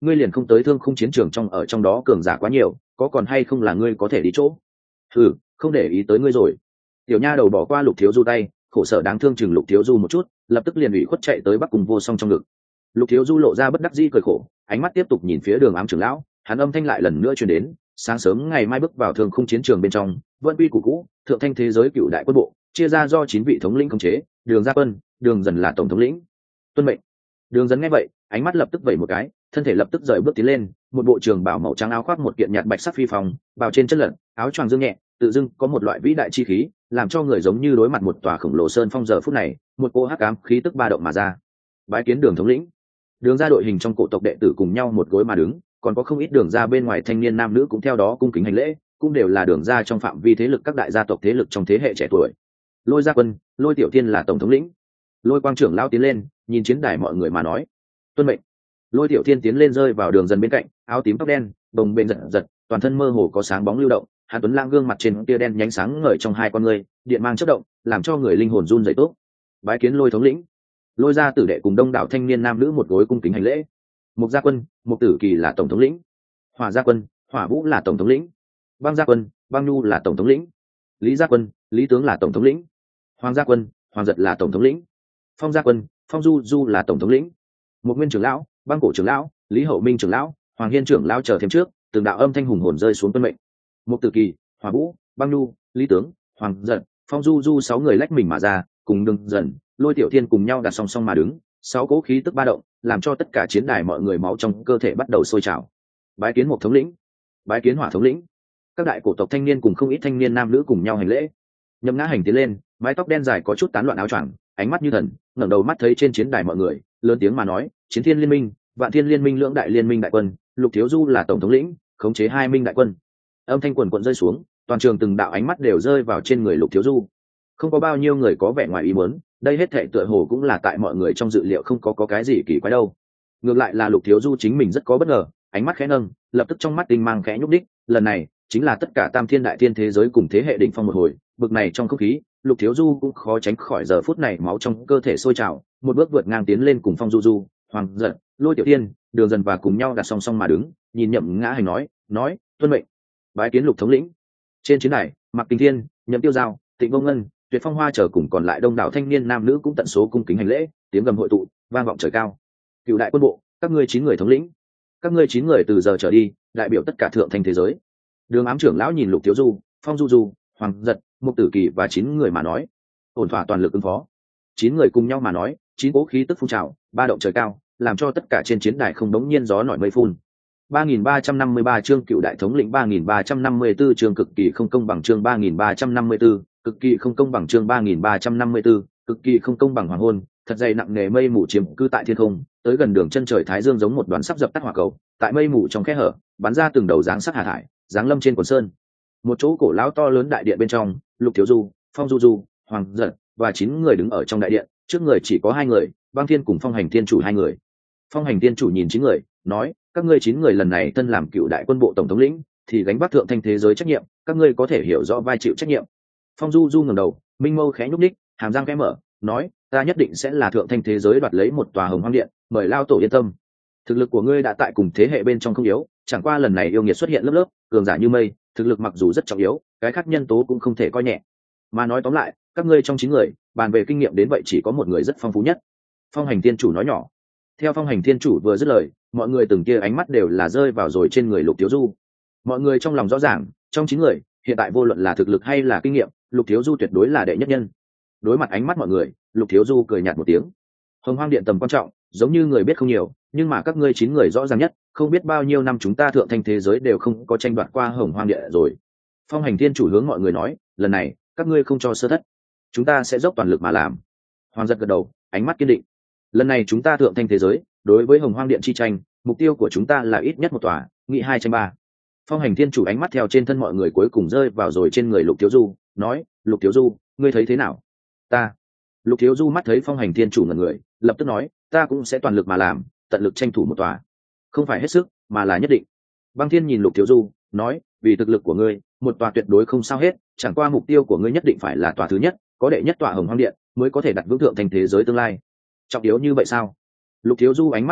ngươi liền không tới thương khung chiến trường trong đó cường giả quá nhiều, có còn hay không là ngươi có thể đi chỗ? Không để ý tới ngươi rồi. Tiểu nha đầu bỏ qua Lục Thiếu Du tay, khổ sở đáng thương chừng Lục Thiếu Du một chút, lập tức liền ủy khuất chạy tới Bắc Cùng Vô Song trong ngực. Lục Thiếu Du lộ ra bất đắc dĩ cười khổ, ánh mắt tiếp tục nhìn phía Đường Ám trưởng lão, hắn âm thanh lại lần nữa truyền đến, sáng sớm ngày mai bước vào thương khung chiến trường bên trong, vẫn quy củ cũ, thượng thanh thế giới cựu đại quân bộ, chia ra do 9 vị thống lĩnh khống chế, Đường Gia Quân, Đường Dần là tổng thống lĩnh. Tuân mệnh. Đường Dần nghe vậy, ánh mắt lập tức vẩy một cái, thân thể lập tức rời bước tiến lên, một bộ trường bào màu trắng áo khoác một kiện nhạt bạch sắc phi phong, bào trên chân lật, áo choàng dương nhẹ, tự dưng có một loại vĩ đại chi khí, làm cho người giống như đối mặt một tòa khổng lồ sơn phong. Giờ phút này, một cỗ hắc ám khí tức ba động mà ra. Bái kiến Đường thống lĩnh. Đường Gia đội hình trong cổ tộc đệ tử cùng nhau một gối mà đứng, còn có không ít Đường Gia bên ngoài thanh niên nam nữ cũng theo đó cung kính hành lễ, cũng đều là Đường Gia trong phạm vi thế lực các đại gia tộc thế lực trong thế hệ trẻ tuổi. Lôi Gia Quân, Lôi Tiểu Tiên là tổng thống lĩnh. Lôi Quang trưởng lao tiến lên, nhìn chiến đài mọi người mà nói. Tuân mệnh. Lôi Tiểu Tiên tiến lên rơi vào Đường Dần bên cạnh, áo tím tóc đen, bồng bềnh giật giật, toàn thân mơ hồ có sáng bóng lưu động, Hàn Tuấn Lang gương mặt trên tia đen nhánh sáng ngời trong hai con người, điện mang chớp động, làm cho người linh hồn run rẩy tốt. Bái kiến Lôi thống lĩnh. Lôi Gia tử đệ cùng đông đảo thanh niên nam nữ một gối cung kính hành lễ. Mục Gia Quân, Mục Tử Kỳ là tổng thống lĩnh. Hỏa Gia Quân, Hỏa Vũ là tổng thống lĩnh. Băng Gia Quân, Băng Nhu là tổng thống lĩnh. Lý Gia Quân, Lý Tướng là tổng thống lĩnh. Hoàng Gia Quân, Hoàng Giật là tổng thống lĩnh. Phong Gia Quân, Phong Du Du là tổng thống lĩnh. Một Nguyên trưởng lão, Băng Cổ trưởng lão, Lý Hậu Minh trưởng lão, Hoàng Hiên trưởng lão chờ thêm trước, từng đạo âm thanh hùng hồn rơi xuống tuân mệnh. Mục Tử Kỳ, Hỏa Vũ, Băng Nhu, Lý Tướng, Hoàng Giật, Phong Du Du 6 người lách mình mà ra, cùng Đường Dần, Lôi Tiểu Thiên cùng nhau đặt song song mà đứng, 6 cỗ khí tức ba động, làm cho tất cả chiến đài mọi người máu trong cơ thể bắt đầu sôi trào. Bái kiến Mục thống lĩnh. Bái kiến Hỏa thống lĩnh. Các đại cổ tộc thanh niên cùng không ít thanh niên nam nữ cùng nhau hành lễ. Nhậm Ngã Hành tiến lên, mái tóc đen dài có chút tán loạn áo choàng, ánh mắt như thần, ngẩng đầu mắt thấy trên chiến đài mọi người, lớn tiếng mà nói: Chiến Thiên Liên Minh, Vạn Thiên Liên Minh lưỡng đại liên minh đại quân, Lục Thiếu Du là tổng thống lĩnh, khống chế 2 minh đại quân. Âm thanh quần quần rơi xuống, toàn trường từng đạo ánh mắt đều rơi vào trên người Lục Thiếu Du. Không có bao nhiêu người có vẻ ngoài ý muốn, đây hết thảy tựa hồ cũng là tại mọi người trong dự liệu, không có cái gì kỳ quái đâu. Ngược lại là Lục Thiếu Du chính mình rất có bất ngờ, ánh mắt khẽ nâng, lập tức trong mắt tinh mang khẽ nhúc đích, lần này chính là tất cả Tam Thiên Đại Thiên thế giới cùng thế hệ đỉnh phong một hồi, bực này trong không khí, Lục Thiếu Du cũng khó tránh khỏi giờ phút này máu trong cơ thể sôi trào, một bước vượt ngang tiến lên cùng Phong Du Du, Hoàng Giật, Lôi Tiểu Tiên, Đường Dần và cùng nhau đặt song song mà đứng, nhìn Nhậm Ngã Hành nói: Tuân mệnh. Bái kiến Lục thống lĩnh. Trên chiến đài, Mạc Kinh Thiên, Nhậm Tiêu Giao, Tịnh Vô Ngân, Tuyệt Phong Hoa chờ cùng còn lại đông đảo thanh niên nam nữ cũng tận số cung kính hành lễ, tiếng gầm hội tụ, vang vọng trời cao. Cựu đại quân bộ, các ngươi 9 người thống lĩnh, các ngươi 9 người từ giờ trở đi, đại biểu tất cả thượng thanh thế giới. Đường Ám trưởng lão nhìn Lục Thiếu Du, Phong Du Du, Hoàng Giật, Mục Tử Kỳ và 9 người mà nói: ổn thỏa toàn lực ứng phó. 9 người cùng nhau mà nói, 9 cỗ khí tức phun trào, ba động trời cao, làm cho tất cả trên chiến đài không đống nhiên gió nổi mây phun. 3353 chương cựu đại thống lĩnh, 3354 chương cực kỳ không công bằng, chương 3354 cực kỳ không công bằng, chương 3354 cực kỳ không công bằng. Hoàng hôn thật dày nặng nề mây mù chiếm cư tại thiên không, tới gần đường chân trời thái dương giống một đoàn sắp dập tắt hỏa cầu, tại mây mù trong khe hở bắn ra từng đầu dáng sắc hà thải, dáng lâm trên quần sơn. Một chỗ cổ lão to lớn đại điện bên trong, Lục Thiếu Du, Phong Du Du, Hoàng Giật và 9 người đứng ở trong đại điện, trước người chỉ có 2 người, Băng Thiên cùng Phong Hành Thiên chủ 2 người. Phong Hành Thiên chủ nhìn 9 người, nói: các ngươi 9 người lần này thân làm cựu đại quân bộ tổng thống lĩnh, thì gánh vác thượng thanh thế giới trách nhiệm, các ngươi có thể hiểu rõ vai chịu trách nhiệm. Phong Du Du ngẩng đầu, minh mâu khẽ nhúc nhích, hàm răng khẽ mở, nói: ta nhất định sẽ là thượng thanh thế giới đoạt lấy một tòa Hồng Hoang Điện, mời lao tổ yên tâm. Thực lực của ngươi đã tại cùng thế hệ bên trong không yếu, chẳng qua lần này yêu nghiệt xuất hiện lớp lớp, cường giả như mây, thực lực mặc dù rất trọng yếu, cái khác nhân tố cũng không thể coi nhẹ. Mà nói tóm lại, các ngươi trong 9 người, bàn về kinh nghiệm đến vậy chỉ có một người rất phong phú nhất. Phong Hành Thiên chủ nói nhỏ. Theo Phong Hành Thiên chủ vừa dứt lời, mọi người từng kia ánh mắt đều là rơi vào rồi trên người Lục Thiếu Du. Mọi người trong lòng rõ ràng, trong 9 người, hiện tại vô luận là thực lực hay là kinh nghiệm, Lục Thiếu Du tuyệt đối là đệ nhất nhân. Đối mặt ánh mắt mọi người, Lục Thiếu Du cười nhạt một tiếng. Hồng Hoang Điện tầm quan trọng, giống như người biết không nhiều, nhưng mà các ngươi 9 người rõ ràng nhất, không biết bao nhiêu năm chúng ta thượng thanh thế giới đều không có tranh đoạt qua Hồng Hoang Điện rồi. Phong Hành Thiên chủ hướng mọi người nói: lần này các ngươi không cho sơ thất, chúng ta sẽ dốc toàn lực mà làm. Hoàng Giật gật đầu, ánh mắt kiên định. Lần này chúng ta thượng thanh thế giới, đối với Hồng Hoang Điện chi tranh, mục tiêu của chúng ta là ít nhất một tòa, nghị 2 tranh 3. Phong Hành Thiên chủ ánh mắt theo trên thân mọi người cuối cùng rơi vào rồi trên người Lục Thiếu Du, nói: Lục Thiếu Du, ngươi thấy thế nào? Lục Thiếu Du mắt thấy Phong Hành Thiên chủ ngẩn người, lập tức nói: ta cũng sẽ toàn lực mà làm, tận lực tranh thủ một tòa, không phải hết sức mà là nhất định. Băng Thiên nhìn Lục Thiếu Du, nói: vì thực lực của ngươi, một tòa tuyệt đối không sao hết, chẳng qua mục tiêu của ngươi nhất định phải là tòa thứ nhất, có đệ nhất tòa Hồng Hoang Điện mới có thể đặt vững thượng thành thế giới tương lai. Trọng yếu như vậy sao? Lục Thiếu Du ánh mắt chớp chớp,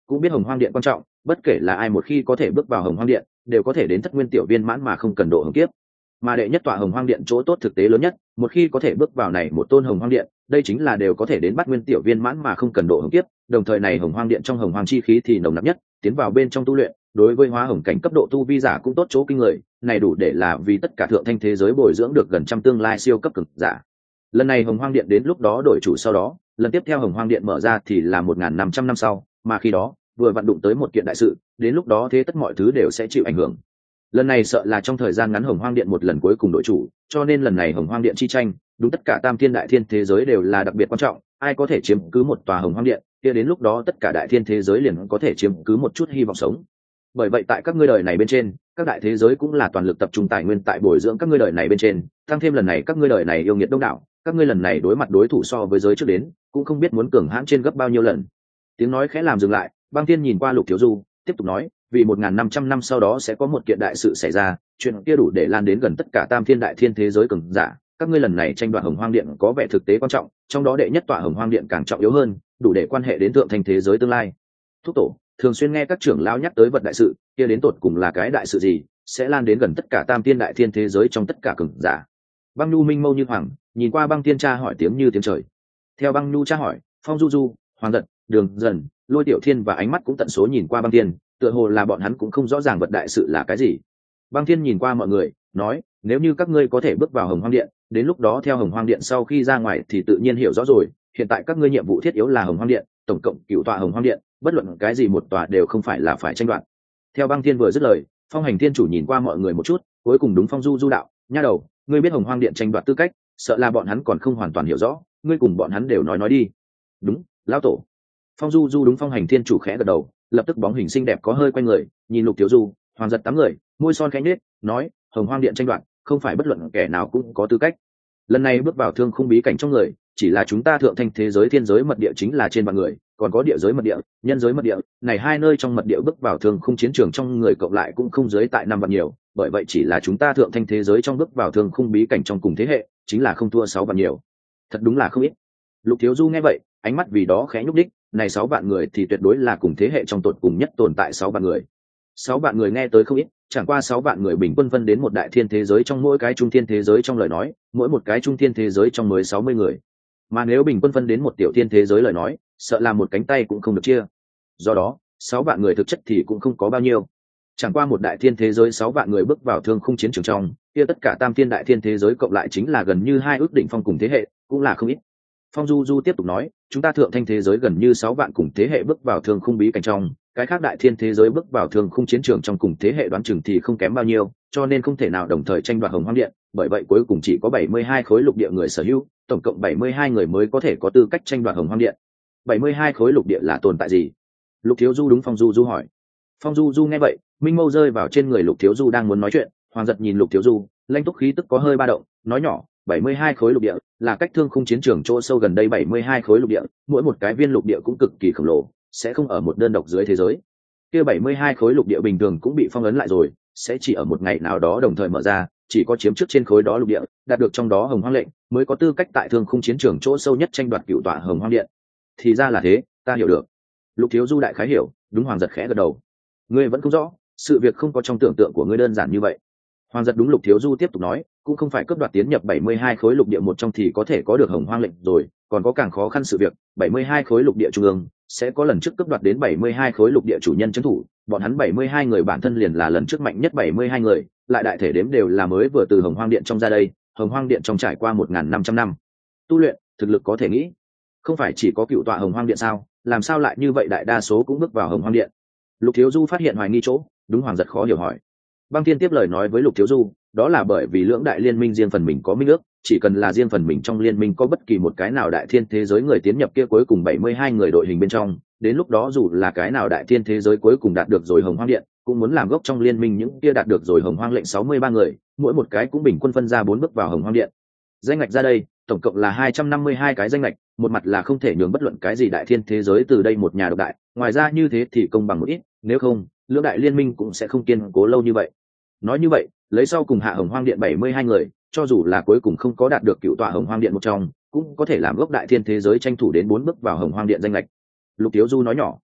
cũng biết hồng hoang điện quan trọng, bất kể là ai một khi có thể bước vào hồng hoang điện đều có thể đến thất nguyên tiểu viên mãn mà không cần độ hồng kiếp. Mà đệ nhất tọa hồng hoang điện chỗ tốt thực tế lớn nhất, một khi có thể bước vào này một tôn hồng hoang điện, đây chính là đều có thể đến bắt nguyên tiểu viên mãn mà không cần độ hồng kiếp. Đồng thời này hồng hoang điện trong hồng hoang chi khí thì nồng nặc nhất, tiến vào bên trong tu luyện, đối với hóa hồng cảnh cấp độ tu vi giả cũng tốt chỗ kinh người, này đủ để là vì tất cả thượng thanh thế giới bồi dưỡng được gần trăm tương lai siêu cấp cực giả. Lần này hồng hoang điện đến lúc đó đổi chủ sau đó, lần tiếp theo hồng hoang điện mở ra thì là 1.500 năm sau, mà khi đó vừa vặn đụng tới một kiện đại sự, đến lúc đó thế tất mọi thứ đều sẽ chịu ảnh hưởng. Lần này sợ là trong thời gian ngắn hồng hoang điện một lần cuối cùng đổi chủ, cho nên lần này hồng hoang điện chi tranh, đúng tất cả tam thiên đại thiên thế giới đều là đặc biệt quan trọng, ai có thể chiếm cứ một tòa hồng hoang điện, kia đến lúc đó tất cả đại thiên thế giới liền có thể chiếm cứ một chút hy vọng sống. Bởi vậy tại các ngươi đời này bên trên, các đại thế giới cũng là toàn lực tập trung tài nguyên tại bồi dưỡng các ngươi đời này bên trên, tăng thêm lần này các ngươi đời này yêu nghiệt đông đảo, các ngươi lần này đối mặt đối thủ so với giới trước đến, cũng không biết muốn cường hãn trên gấp bao nhiêu lần. Tiếng nói khẽ làm dừng lại, Băng Thiên nhìn qua Lục Thiếu Du, tiếp tục nói, vì 1.500 năm sau đó sẽ có một kiện đại sự xảy ra, chuyện kia đủ để lan đến gần tất cả tam thiên đại thiên thế giới cường giả. Các ngươi lần này tranh đoạt hồng hoang điện có vẻ thực tế quan trọng, trong đó đệ nhất tọa hồng hoang điện càng trọng yếu hơn, đủ để quan hệ đến thượng thành thế giới tương lai. Thúc tổ thường xuyên nghe các trưởng lão nhắc tới vật đại sự, kia đến tột cùng là cái đại sự gì, sẽ lan đến gần tất cả tam thiên đại thiên thế giới trong tất cả cường giả. Băng Nhu minh mâu như hoàng, nhìn qua Băng Thiên tra hỏi tiếng như tiếng trời. Theo Băng Nhu tra hỏi, Phong Du Du, Hoàng Giật, Đường Dần, Lôi Tiểu Thiên và ánh mắt cũng tận số nhìn qua Băng Thiên, tựa hồ là bọn hắn cũng không rõ ràng vật đại sự là cái gì. Băng Thiên nhìn qua mọi người, nói, nếu như các ngươi có thể bước vào hồng hoang điện, đến lúc đó theo hồng hoang điện sau khi ra ngoài thì tự nhiên hiểu rõ rồi, hiện tại các ngươi nhiệm vụ thiết yếu là hồng hoang điện, tổng cộng 9 tòa hồng hoang điện, bất luận cái gì một tòa đều không phải là phải tranh đoạt. Theo Băng Thiên vừa dứt lời, Phong Hành Thiên chủ nhìn qua mọi người một chút, cuối cùng đúng Phong Du Du đạo, nha đầu, ngươi biết hồng hoang điện tranh đoạt tư cách, sợ là bọn hắn còn không hoàn toàn hiểu rõ, ngươi cùng bọn hắn đều nói đi. Đúng, lão tổ. Phong Du Du đúng Phong Hành Thiên chủ khẽ gật đầu, lập tức bóng hình xinh đẹp có hơi quay người, nhìn Lục Thiếu Du, Hoàng Giật 8 người, môi son khẽ nhếch, nói, hồng hoang điện tranh đoạt, không phải bất luận kẻ nào cũng có tư cách. Lần này bước vào thương khung bí cảnh trong người, chỉ là chúng ta thượng thanh thế giới thiên giới mật địa chính là trên vạn người, còn có địa giới mật địa, nhân giới mật địa, này hai nơi trong mật địa bước vào thương khung chiến trường trong người cộng lại cũng không dưới tại 5 vạn nhiều, bởi vậy chỉ là chúng ta thượng thanh thế giới trong bước vào thương khung bí cảnh trong cùng thế hệ, chính là không thua 6 vạn nhiều. Thật đúng là không ít. Lục Thiếu Du nghe vậy, ánh mắt vì đó khẽ nhúc đích, này 6 vạn người thì tuyệt đối là cùng thế hệ trong tột cùng nhất tồn tại 6 vạn người. 6 vạn người nghe tới không ít, chẳng qua 6 vạn người bình quân phân đến một đại thiên thế giới trong mỗi cái trung thiên thế giới trong lời nói, mỗi một cái trung thiên thế giới trong mới 60 người. Mà nếu bình quân phân đến một tiểu thiên thế giới lời nói, sợ là một cánh tay cũng không được chia. Do đó, 6 vạn người thực chất thì cũng không có bao nhiêu. Chẳng qua một đại thiên thế giới 6 vạn người bước vào thương khung chiến trường trong, kia tất cả tam thiên đại thiên thế giới cộng lại chính là gần như 2 ước đỉnh phong cùng thế hệ, cũng là không ít. Phong Du Du tiếp tục nói, chúng ta thượng thanh thế giới gần như 6 vạn cùng thế hệ bước vào thương khung bí cảnh trong, cái khác đại thiên thế giới bước vào thương khung chiến trường trong cùng thế hệ đoán chừng thì không kém bao nhiêu, cho nên không thể nào đồng thời tranh đoạt hồng hoang điện, bởi vậy cuối cùng chỉ có 72 khối lục địa người sở hữu, tổng cộng 72 người mới có thể có tư cách tranh đoạt hồng hoang điện. 72 khối lục địa là tồn tại gì? Lục Thiếu Du đúng Phong Du Du hỏi. Phong Du Du nghe vậy, minh mâu rơi vào trên người Lục Thiếu Du đang muốn nói chuyện, Hoàng Giật nhìn Lục Thiếu Du, lanh túc khí tức có hơi ba động, nói nhỏ, 72 khối lục địa là cách thương khung chiến trường chỗ sâu gần đây 72 khối lục địa, mỗi một cái viên lục địa cũng cực kỳ khổng lồ, sẽ không ở một đơn độc dưới thế giới. Kia 72 khối lục địa bình thường cũng bị phong ấn lại rồi, sẽ chỉ ở một ngày nào đó đồng thời mở ra, chỉ có chiếm trước trên khối đó lục địa, đạt được trong đó hồng hoang lệnh, mới có tư cách tại thương khung chiến trường chỗ sâu nhất tranh đoạt cựu tọa hồng hoang điện. Thì ra là thế, ta hiểu được. Lục Thiếu Du đại khái hiểu, đúng Hoàng Giật khẽ gật đầu. Ngươi vẫn không rõ, sự việc không có trong tưởng tượng của ngươi đơn giản như vậy. Hoàng Giật đúng Lục Thiếu Du tiếp tục nói, cũng không phải cướp đoạt tiến nhập 72 khối lục địa một trong thì có thể có được hồng hoang lệnh rồi, còn có càng khó khăn sự việc, 72 khối lục địa trung ương sẽ có lần trước cướp đoạt đến 72 khối lục địa chủ nhân trấn thủ, bọn hắn 72 người bản thân liền là lần trước mạnh nhất 72 người, lại đại thể đếm đều là mới vừa từ hồng hoang điện trong ra đây, hồng hoang điện trong trải qua 1.500 năm tu luyện, thực lực có thể nghĩ, không phải chỉ có cựu tọa hồng hoang điện sao, làm sao lại như vậy đại đa số cũng bước vào hồng hoang điện? Lục Thiếu Du phát hiện hoài nghi chỗ, đúng Hoàng Giật khó hiểu hỏi. Băng Thiên tiếp lời nói với Lục Thiếu Du, đó là bởi vì lưỡng đại liên minh riêng phần mình có minh ước, chỉ cần là riêng phần mình trong liên minh có bất kỳ một cái nào đại thiên thế giới người tiến nhập kia cuối cùng 72 người đội hình bên trong, đến lúc đó dù là cái nào đại thiên thế giới cuối cùng đạt được rồi hồng hoang điện, cũng muốn làm gốc trong liên minh những kia đạt được rồi hồng hoang lệnh 63 người, mỗi một cái cũng bình quân phân ra 4 bước vào hồng hoang điện. Danh ngạch ra đây, tổng cộng là 252 cái danh ngạch, một mặt là không thể nhường bất luận cái gì đại thiên thế giới từ đây một nhà độc đại, ngoài ra như thế thì công bằng một ít, nếu không, lưỡng đại liên minh cũng sẽ không kiên cố lâu như vậy. Nói như vậy, lấy sau cùng hạ hồng hoang điện 72 người, cho dù là cuối cùng không có đạt được cựu tọa hồng hoang điện một trong, cũng có thể làm gốc đại thiên thế giới tranh thủ đến 4 bước vào hồng hoang điện danh lệch. Lục Thiếu Du nói nhỏ.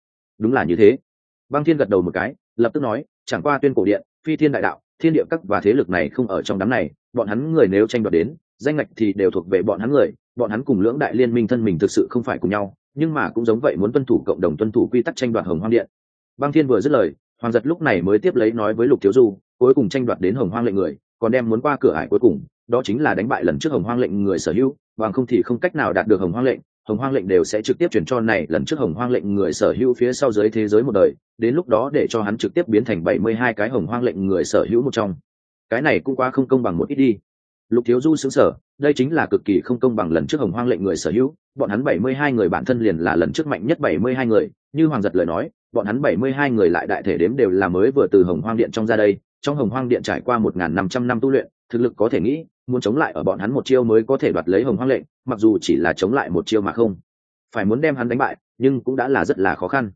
đúng là như thế. Băng Thiên gật đầu một cái, lập tức nói, chẳng qua Tuyên Cổ Điện, Phi Thiên Đại Đạo, Thiên Địa Các và thế lực này không ở trong đám này, bọn hắn người nếu tranh đoạt đến, danh ngạch thì đều thuộc về bọn hắn người, bọn hắn cùng lưỡng đại liên minh thân mình thực sự không phải cùng nhau, nhưng mà cũng giống vậy muốn tuân thủ cộng đồng tuân thủ quy tắc tranh đoạt Hồng Hoang Điện. Băng Thiên vừa dứt lời, Hoàng Giật lúc này mới tiếp lấy nói với Lục Thiếu Du, cuối cùng tranh đoạt đến Hồng Hoang lệnh người, còn đem muốn qua cửa ải cuối cùng, đó chính là đánh bại lần trước Hồng Hoang lệnh người sở hữu, bằng không thì không cách nào đạt được Hồng Hoang lệnh. Hồng Hoang lệnh đều sẽ trực tiếp chuyển cho này lần trước Hồng Hoang lệnh người sở hữu phía sau dưới thế giới một đời, đến lúc đó để cho hắn trực tiếp biến thành 72 cái Hồng Hoang lệnh người sở hữu một trong. Cái này cũng quá không công bằng một ít đi. Lục Thiếu Du sững sờ, đây chính là cực kỳ không công bằng lần trước Hồng Hoang lệnh người sở hữu, bọn hắn 72 người bản thân liền là lần trước mạnh nhất 72 người, như Hoàng Giật lời nói, bọn hắn 72 người lại đại thể đếm đều là mới vừa từ Hồng Hoang Điện trong ra đây, trong Hồng Hoang Điện trải qua 1500 năm tu luyện, thực lực có thể nghĩ, muốn chống lại ở bọn hắn một chiêu mới có thể đoạt lấy Hồng Hoang lệnh, mặc dù chỉ là chống lại một chiêu mà không phải muốn đem hắn đánh bại, nhưng cũng đã là rất là khó khăn.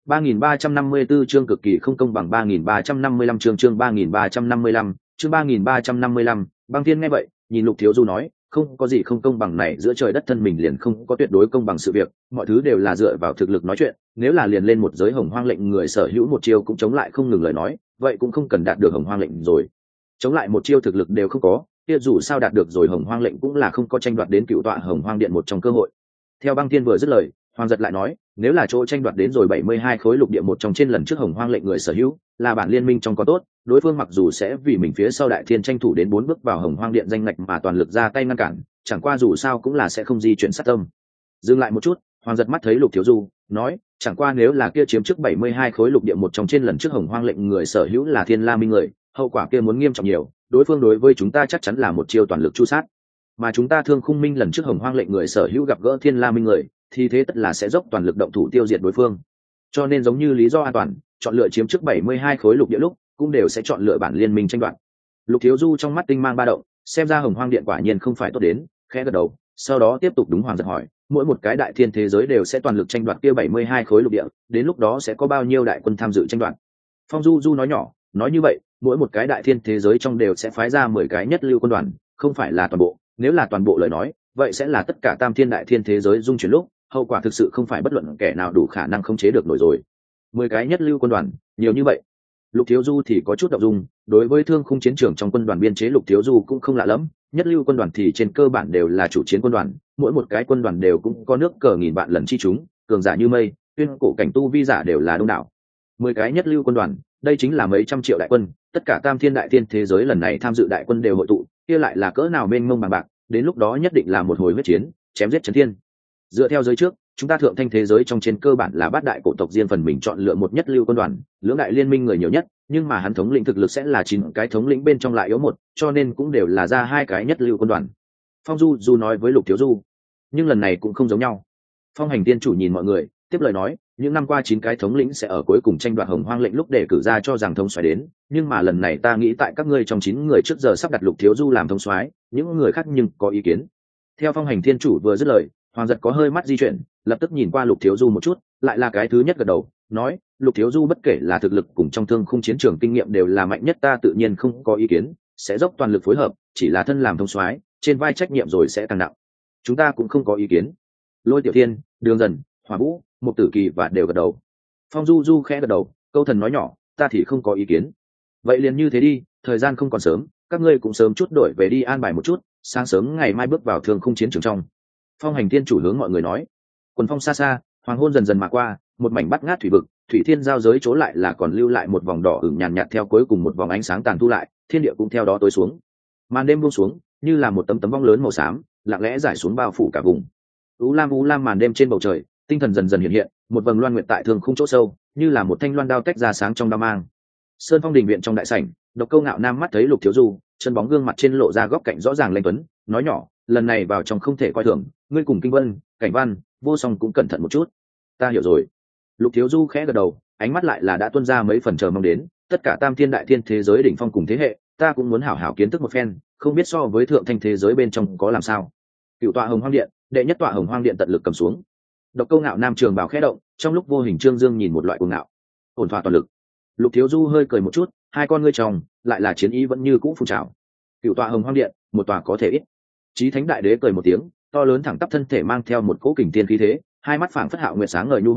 3354 chương cực kỳ không công bằng 3355 chương 3355, chương 3355, Băng Thiên nghe vậy, nhìn Lục Thiếu Du nói, không có gì không công bằng này, giữa trời đất thân mình liền không có tuyệt đối công bằng sự việc, mọi thứ đều là dựa vào thực lực nói chuyện, nếu là liền lên một giới Hồng Hoang lệnh người sở hữu một chiêu cũng chống lại không ngừng lời nói, vậy cũng không cần đạt được Hồng Hoang lệnh rồi. Chống lại một chiêu thực lực đều không có, kia dù sao đạt được rồi Hồng Hoang lệnh cũng là không có tranh đoạt đến cựu tọa Hồng Hoang Điện một trong cơ hội. Theo Băng Thiên vừa dứt lời, Hoàng Giật lại nói, nếu là chỗ tranh đoạt đến rồi 72 khối lục địa một trong trên lần trước Hồng Hoang lệnh người sở hữu, là bản liên minh trong có tốt, đối phương mặc dù sẽ vì mình phía sau Đại Thiên tranh thủ đến 4 bước vào Hồng Hoang Điện danh ngạch mà toàn lực ra tay ngăn cản, chẳng qua dù sao cũng là sẽ không di chuyển sát tâm. Dừng lại một chút, Hoàng Giật mắt thấy Lục Thiếu Du, nói, chẳng qua nếu là kia chiếm trước 72 khối lục địa một trong trên lần trước Hồng Hoang lệnh người sở hữu là Thiên La Minh người, hậu quả kia muốn nghiêm trọng nhiều, đối phương đối với chúng ta chắc chắn là một chiêu toàn lực chu sát. Mà chúng ta Thương Khung Minh lần trước Hồng Hoang lệnh người sở hữu gặp gỡ Thiên La Minh người, thì thế tất là sẽ dốc toàn lực động thủ tiêu diệt đối phương. Cho nên giống như lý do an toàn, chọn lựa chiếm trước 72 khối lục địa lúc, cũng đều sẽ chọn lựa bản liên minh tranh đoạt. Lục Thiếu Du trong mắt tinh mang ba động, xem ra Hồng Hoang Điện quả nhiên không phải tốt đến, khẽ gật đầu, sau đó tiếp tục đúng Hoàng Giật hỏi, mỗi một cái đại thiên thế giới đều sẽ toàn lực tranh đoạt kia 72 khối lục địa, đến lúc đó sẽ có bao nhiêu đại quân tham dự tranh đoạt? Phong Du Du nói nhỏ, nói như vậy, mỗi một cái đại thiên thế giới trong đều sẽ phái ra 10 cái nhất lưu quân đoàn, không phải là toàn bộ, nếu là toàn bộ lời nói, vậy sẽ là tất cả tam thiên đại thiên thế giới dung chuyển lúc, hậu quả thực sự không phải bất luận kẻ nào đủ khả năng khống chế được nổi rồi. 10 cái nhất lưu quân đoàn, nhiều như vậy. Lục Thiếu Du thì có chút động dung, đối với Thương Khung chiến trường trong quân đoàn biên chế Lục Thiếu Du cũng không lạ lắm, nhất lưu quân đoàn thì trên cơ bản đều là chủ chiến quân đoàn, mỗi một cái quân đoàn đều cũng có nước cờ nghìn vạn lần chi chúng, cường giả như mây, tuyên cổ cảnh tu vi giả đều là đông đảo. 10 cái nhất lưu quân đoàn, đây chính là mấy trăm triệu đại quân, tất cả tam thiên đại thiên thế giới lần này tham dự đại quân đều hội tụ, kia lại là cỡ nào mênh mông bằng bạc, đến lúc đó nhất định là một hồi huyết chiến, chém giết chấn thiên. Dựa theo giới trước, chúng ta thượng thanh thế giới trong trên cơ bản là bát đại cổ tộc riêng phần mình chọn lựa một nhất lưu quân đoàn, lưỡng đại liên minh người nhiều nhất, nhưng mà hắn thống lĩnh thực lực sẽ là 9 cái thống lĩnh bên trong lại yếu một, cho nên cũng đều là ra 2 cái nhất lưu quân đoàn. Phong Du Du nói với Lục Thiếu Du, nhưng lần này cũng không giống nhau. Phong Hành Tiên chủ nhìn mọi người, tiếp lời nói, những năm qua 9 cái thống lĩnh sẽ ở cuối cùng tranh đoạt Hồng Hoang lệnh lúc để cử ra cho rằng thống soái đến, nhưng mà lần này ta nghĩ tại các ngươi trong 9 người trước giờ sắp đặt Lục Thiếu Du làm thống soái, những người khác nhưng có ý kiến. Theo Phong Hành Thiên chủ vừa dứt lời, Hoàng Giật có hơi mắt di chuyển, lập tức nhìn qua Lục Thiếu Du một chút, lại là cái thứ nhất gật đầu, nói, Lục Thiếu Du bất kể là thực lực cùng trong Thương Khung chiến trường kinh nghiệm đều là mạnh nhất, ta tự nhiên không có ý kiến, sẽ dốc toàn lực phối hợp, chỉ là thân làm thống soái, trên vai trách nhiệm rồi sẽ càng nặng. Chúng ta cũng không có ý kiến. Lôi Tiểu Thiên, Đường Dần, Hỏa Vũ, Mục Tử Kỳ và đều gật đầu. Phong Du Du khẽ gật đầu, Câu Thần nói nhỏ, ta thì không có ý kiến. Vậy liền như thế đi, thời gian không còn sớm, các ngươi cũng sớm chút đổi về đi an bài một chút, sáng sớm ngày mai bước vào Thương Khung chiến trường trong. Phong Hành Thiên chủ hướng mọi người nói. Quần phong xa xa, hoàng hôn dần dần mà qua, một mảnh bắt ngát thủy vực, thủy thiên giao giới chỗ lại là còn lưu lại một vòng đỏ ửng nhàn nhạt, theo cuối cùng một vòng ánh sáng tàn thu lại, thiên địa cũng theo đó tối xuống. Màn đêm buông xuống, như là một tấm tấm vong lớn màu xám, lặng lẽ rải xuống bao phủ cả vùng. U lam màn đêm trên bầu trời, tinh thần dần dần hiện hiện, một vầng loan nguyệt tại Thương Khung chỗ sâu, như là một thanh loan đao tách ra sáng trong đao mang. Sơn Phong đình viện trong đại sảnh, Độc Câu Ngạo Nam mắt thấy Lục Thiếu Du, chân bóng gương mặt trên lộ ra góc cạnh rõ ràng lanh tuấn, nói nhỏ, lần này vào trong không thể coi thường, ngươi cùng Kinh Vân, Cảnh Văn, Vô Song cũng cẩn thận một chút. Ta hiểu rồi. Lục Thiếu Du khẽ gật đầu, ánh mắt lại là đã tuôn ra mấy phần chờ mong đến, tất cả tam thiên đại thiên thế giới đỉnh phong cùng thế hệ, ta cũng muốn hảo hảo kiến thức một phen, không biết so với thượng thanh thế giới bên trong có làm sao. Cựu tọa Hồng Hoang Điện, đệ nhất tọa Hồng Hoang Điện tận lực cầm xuống. Độc Câu Ngạo Nam trường bào khẽ động, trong lúc vô hình Trương Dương nhìn một loại cuồng ngạo. Ổn thỏa toàn lực. Lục Thiếu Du hơi cười một chút, hai con ngươi tròng, lại là chiến ý vẫn như cũ phun trào. Cựu tọa Hồng Hoang Điện, một tòa có thể ít. Chí Thánh Đại Đế cười một tiếng, to lớn thẳng tắp thân thể mang theo một cỗ kình tiên khí thế, hai mắt phảng phất hạo nguyệt sáng ngời nhu hòa,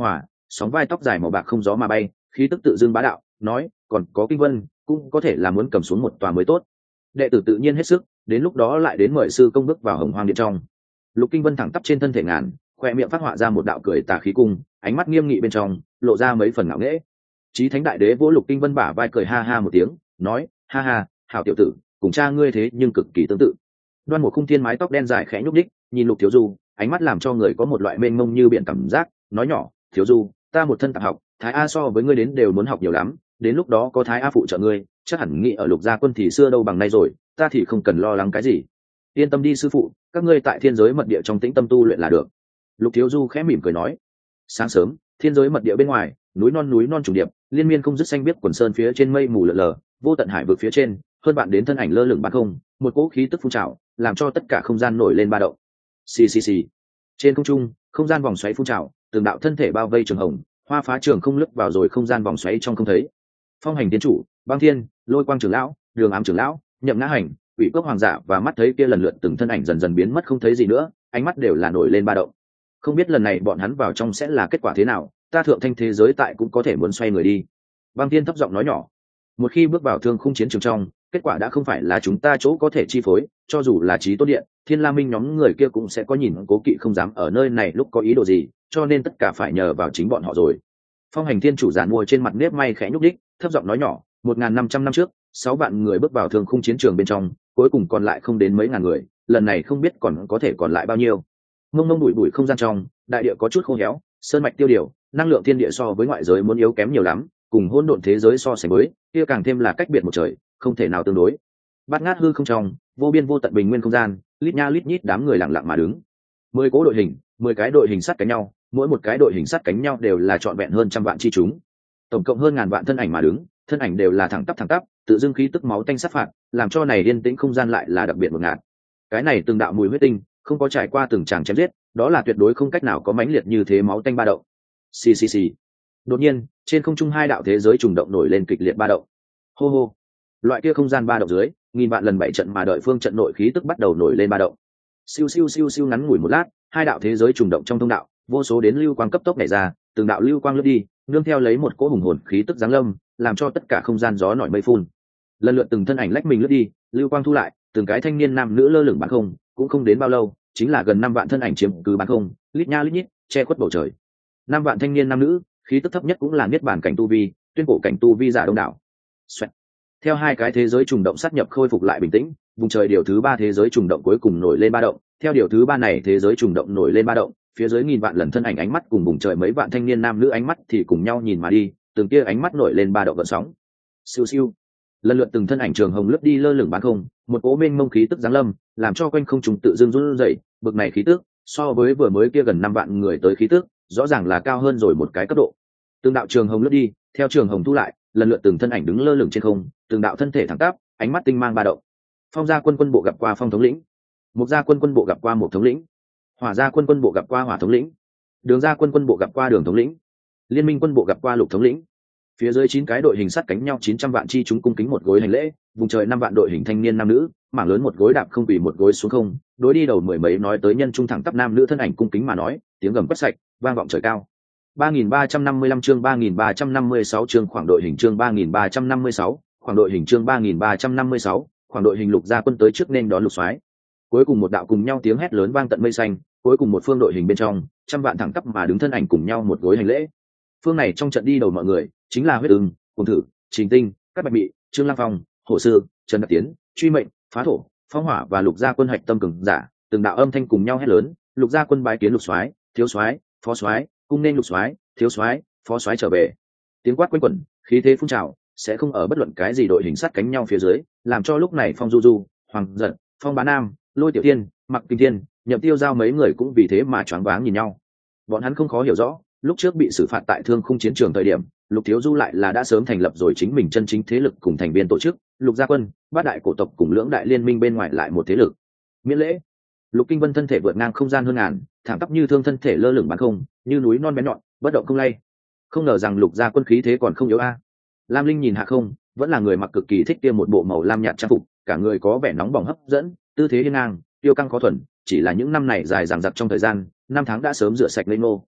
sóng vai tóc dài màu bạc không gió mà bay, khí tức tự dưng bá đạo, nói còn có Kinh Vân cũng có thể là muốn cầm xuống một tòa mới tốt. Đệ tử tự nhiên hết sức, đến lúc đó lại đến mời sư công bước vào Hồng Hoang Điện trong. Lục Kinh Vân thẳng tắp trên thân thể ngàn, khoe miệng phát họa ra một đạo cười tà khí cung, ánh mắt nghiêm nghị bên trong lộ ra mấy phần ngạo nghễ. Chí Thánh Đại Đế vỗ Lục Kinh Vân bả vai cười ha ha một tiếng, nói ha ha, hảo tiểu tử, cùng cha ngươi thế nhưng cực kỳ tương tự. Đoan một khung thiên mái tóc đen dài khẽ nhúc đích, nhìn Lục Thiếu Du, ánh mắt làm cho người có một loại mênh mông như biển cảm giác, nói nhỏ, Thiếu Du, ta một thân tạp học, Thái A so với ngươi đến đều muốn học nhiều lắm, đến lúc đó có Thái A phụ trợ ngươi, chắc hẳn nghĩ ở Lục gia quân thì xưa đâu bằng nay rồi, ta thì không cần lo lắng cái gì. Yên tâm đi sư phụ, các ngươi tại thiên giới mật địa trong tĩnh tâm tu luyện là được. Lục Thiếu Du khẽ mỉm cười nói. Sáng sớm, thiên giới mật địa bên ngoài, núi non trùng điệp, liên miên không dứt xanh biếc quần sơn phía trên mây mù lờ lờ, vô tận hải vực phía trên, hơn bạn đến thân ảnh lơ lửng bán không, một cỗ khí tức phun trào, làm cho tất cả không gian nổi lên ba động. Xì xì xì. Trên không trung, không gian vòng xoáy phun trào, từng đạo thân thể bao vây trường hồng, hoa phá trường không lướt vào rồi không gian vòng xoáy trong không thấy. Phong hành tiên chủ, băng thiên, lôi quang trưởng lão, đường ám trưởng lão, nhậm ngã hành, ủy cước hoàng giả và mắt thấy kia lần lượt từng thân ảnh dần dần biến mất không thấy gì nữa, ánh mắt đều là nổi lên ba động. Không biết lần này bọn hắn vào trong sẽ là kết quả thế nào, ta thượng thanh thế giới tại cũng có thể muốn xoay người đi. Băng thiên thấp giọng nói nhỏ. Một khi bước vào thương khung chiến trường trong, kết quả đã không phải là chúng ta chỗ có thể chi phối, cho dù là trí tốt điện, Thiên La Minh nhóm người kia cũng sẽ có nhìn cố kỵ không dám ở nơi này lúc có ý đồ gì, cho nên tất cả phải nhờ vào chính bọn họ rồi. Phong hành thiên chủ giàn mua trên mặt nếp may khẽ nhúc đích, thấp giọng nói nhỏ, 1.500 năm trước, 6 vạn người bước vào thương khung chiến trường bên trong, cuối cùng còn lại không đến mấy ngàn người, lần này không biết còn có thể còn lại bao nhiêu. Mông mông bụi bụi không gian trong, đại địa có chút khô héo, sơn mạch tiêu điều, năng lượng thiên địa so với ngoại giới muốn yếu kém nhiều lắm, cùng hỗn độn thế giới so sánh với, kia càng thêm là cách biệt một trời, không thể nào tương đối. Bát ngát hư không trong, vô biên vô tận bình nguyên không gian, lít nha lít nhít đám người lặng lặng mà đứng. 10 cố đội hình, 10 cái đội hình sát cánh nhau, mỗi một cái đội hình sát cánh nhau đều là trọn vẹn hơn trăm vạn chi chúng. Tổng cộng hơn ngàn vạn thân ảnh mà đứng, thân ảnh đều là thẳng tắp, tự dưng khí tức máu tanh sát phạt, làm cho này yên tĩnh không gian lại là đặc biệt một ngạt. Cái này từng đạo mùi huyết tinh, không có trải qua từng tràng chém giết, đó là tuyệt đối không cách nào có mãnh liệt như thế máu tanh ba động. Xì xì xì. Đột nhiên, trên không trung hai đạo thế giới trùng động nổi lên kịch liệt ba động. Hô hô. Loại kia không gian ba động dưới, nghìn vạn lần bảy trận mà đợi phương trận nội khí tức bắt đầu nổi lên ba động. Siêu siêu siêu siêu ngắn ngủi một lát, hai đạo thế giới trùng động trong thông đạo, vô số đến lưu quang cấp tốc nảy ra, từng đạo lưu quang lướt đi, nương theo lấy một cỗ hùng hồn khí tức giáng lâm, làm cho tất cả không gian gió nổi mây phun. Lần lượt từng thân ảnh lách mình lướt đi, lưu quang thu lại, từng cái thanh niên nam nữ lơ lửng bán không, cũng không đến bao lâu, chính là gần 5 vạn thân ảnh chiếm cứ bán không, lít nha lít nhít, che khuất bầu trời. 5 vạn thanh niên nam nữ, khí tức thấp nhất cũng là niết bàn cảnh tu vi, tuyên cổ cảnh tu vi giả đông đảo. Xoẹt. Theo hai cái thế giới trùng động sát nhập khôi phục lại bình tĩnh, vùng trời điều thứ 3 thế giới trùng động cuối cùng nổi lên ba động, theo điều thứ 3 này thế giới trùng động nổi lên ba động, phía dưới nghìn vạn lần thân ảnh ánh mắt cùng vùng trời mấy vạn thanh niên nam nữ ánh mắt thì cùng nhau nhìn mà đi, từng kia ánh mắt nổi lên ba động gợn sóng. Siêu siêu. Lần lượt từng thân ảnh trường hồng lướt đi lơ lửng bán không, một cỗ mênh mông khí tức giáng lâm, làm cho quanh không trùng tự dưng run rẩy, bực này khí tức, so với vừa mới kia gần 5 vạn người tới khí tức, rõ ràng là cao hơn rồi một cái cấp độ. Từng đạo trường hồng lướt đi, theo trường hồng thu lại, lần lượt từng thân ảnh đứng lơ lửng trên không, từng đạo thân thể thẳng tắp, ánh mắt tinh mang ba động. Phong gia quân quân bộ gặp qua Phong thống lĩnh, Mục gia quân quân bộ gặp qua Mục thống lĩnh, Hỏa gia quân quân bộ gặp qua Hỏa thống lĩnh, Đường gia quân quân bộ gặp qua Đường thống lĩnh, Liên minh quân bộ gặp qua Lục thống lĩnh. Phía dưới 9 cái đội hình sát cánh nhau 900 vạn chi chúng cung kính một gối hành lễ, vùng trời 5 vạn đội hình thanh niên nam nữ, mảng lớn một gối đạp không quỳ một gối xuống không, đối đi đầu mười mấy nói tới nhân trung thẳng tắp nam nữ thân ảnh cung kính mà nói, tiếng gầm quét sạch, vang vọng trời cao. 3355 chương 3356 chương khoảng đội hình chương 3356, khoảng đội hình chương 3356, khoảng đội hình Lục gia quân tới trước nên đón Lục soái. Cuối cùng một đạo cùng nhau tiếng hét lớn vang tận mây xanh, cuối cùng một phương đội hình bên trong, trăm vạn thẳng tắp mà đứng thân ảnh cùng nhau một gối hành lễ. Phương này trong trận đi đầu mọi người, chính là Huyết Ưng, Cùng Thử, Trình Tinh, Cát Bạch Mị, Trương Lăng Phong, Hổ Sư, Trần Đặc Tiến, Truy Mệnh, Phá Thổ, Phong Hỏa và Lục gia quân hạch tâm cường giả, từng đạo âm thanh cùng nhau hét lớn, Lục gia quân bái kiến Lục soái, thiếu soái, phó soái, cung nên Lục soái, thiếu soái, phó soái trở về. Tiếng quát quanh quẩn, khí thế phun trào, sẽ không ở bất luận cái gì đội hình sát cánh nhau phía dưới, làm cho lúc này Phong Du Du, Hoàng Giật, Phong Bá Nam, Lôi Tiểu Thiên, Mặc Kinh Thiên, Nhậm Tiêu Giao mấy người cũng vì thế mà choáng váng nhìn nhau. Bọn hắn không khó hiểu rõ, lúc trước bị xử phạt tại Thương Khung chiến trường thời điểm, Lục Thiếu Du lại là đã sớm thành lập rồi chính mình chân chính thế lực cùng thành viên tổ chức, Lục gia quân, bát đại cổ tộc cùng lưỡng đại liên minh bên ngoài lại một thế lực. Miễn lễ. Lục Kinh Vân thân thể vượt ngang không gian hơn ngàn, thẳng tắp như thương thân thể lơ lửng bán không, như núi non bén nhọn, bất động không lay. Không ngờ rằng Lục gia quân khí thế còn không yếu a. Lam Linh nhìn hạ không, vẫn là người mặc cực kỳ thích kia một bộ màu lam nhạt trang phục, cả người có vẻ nóng bỏng hấp dẫn, tư thế hiên ngang, tiêu căng khó thuần, chỉ là những năm này dài dằng dặc trong thời gian, 5 tháng đã sớm rửa sạch lên ngô,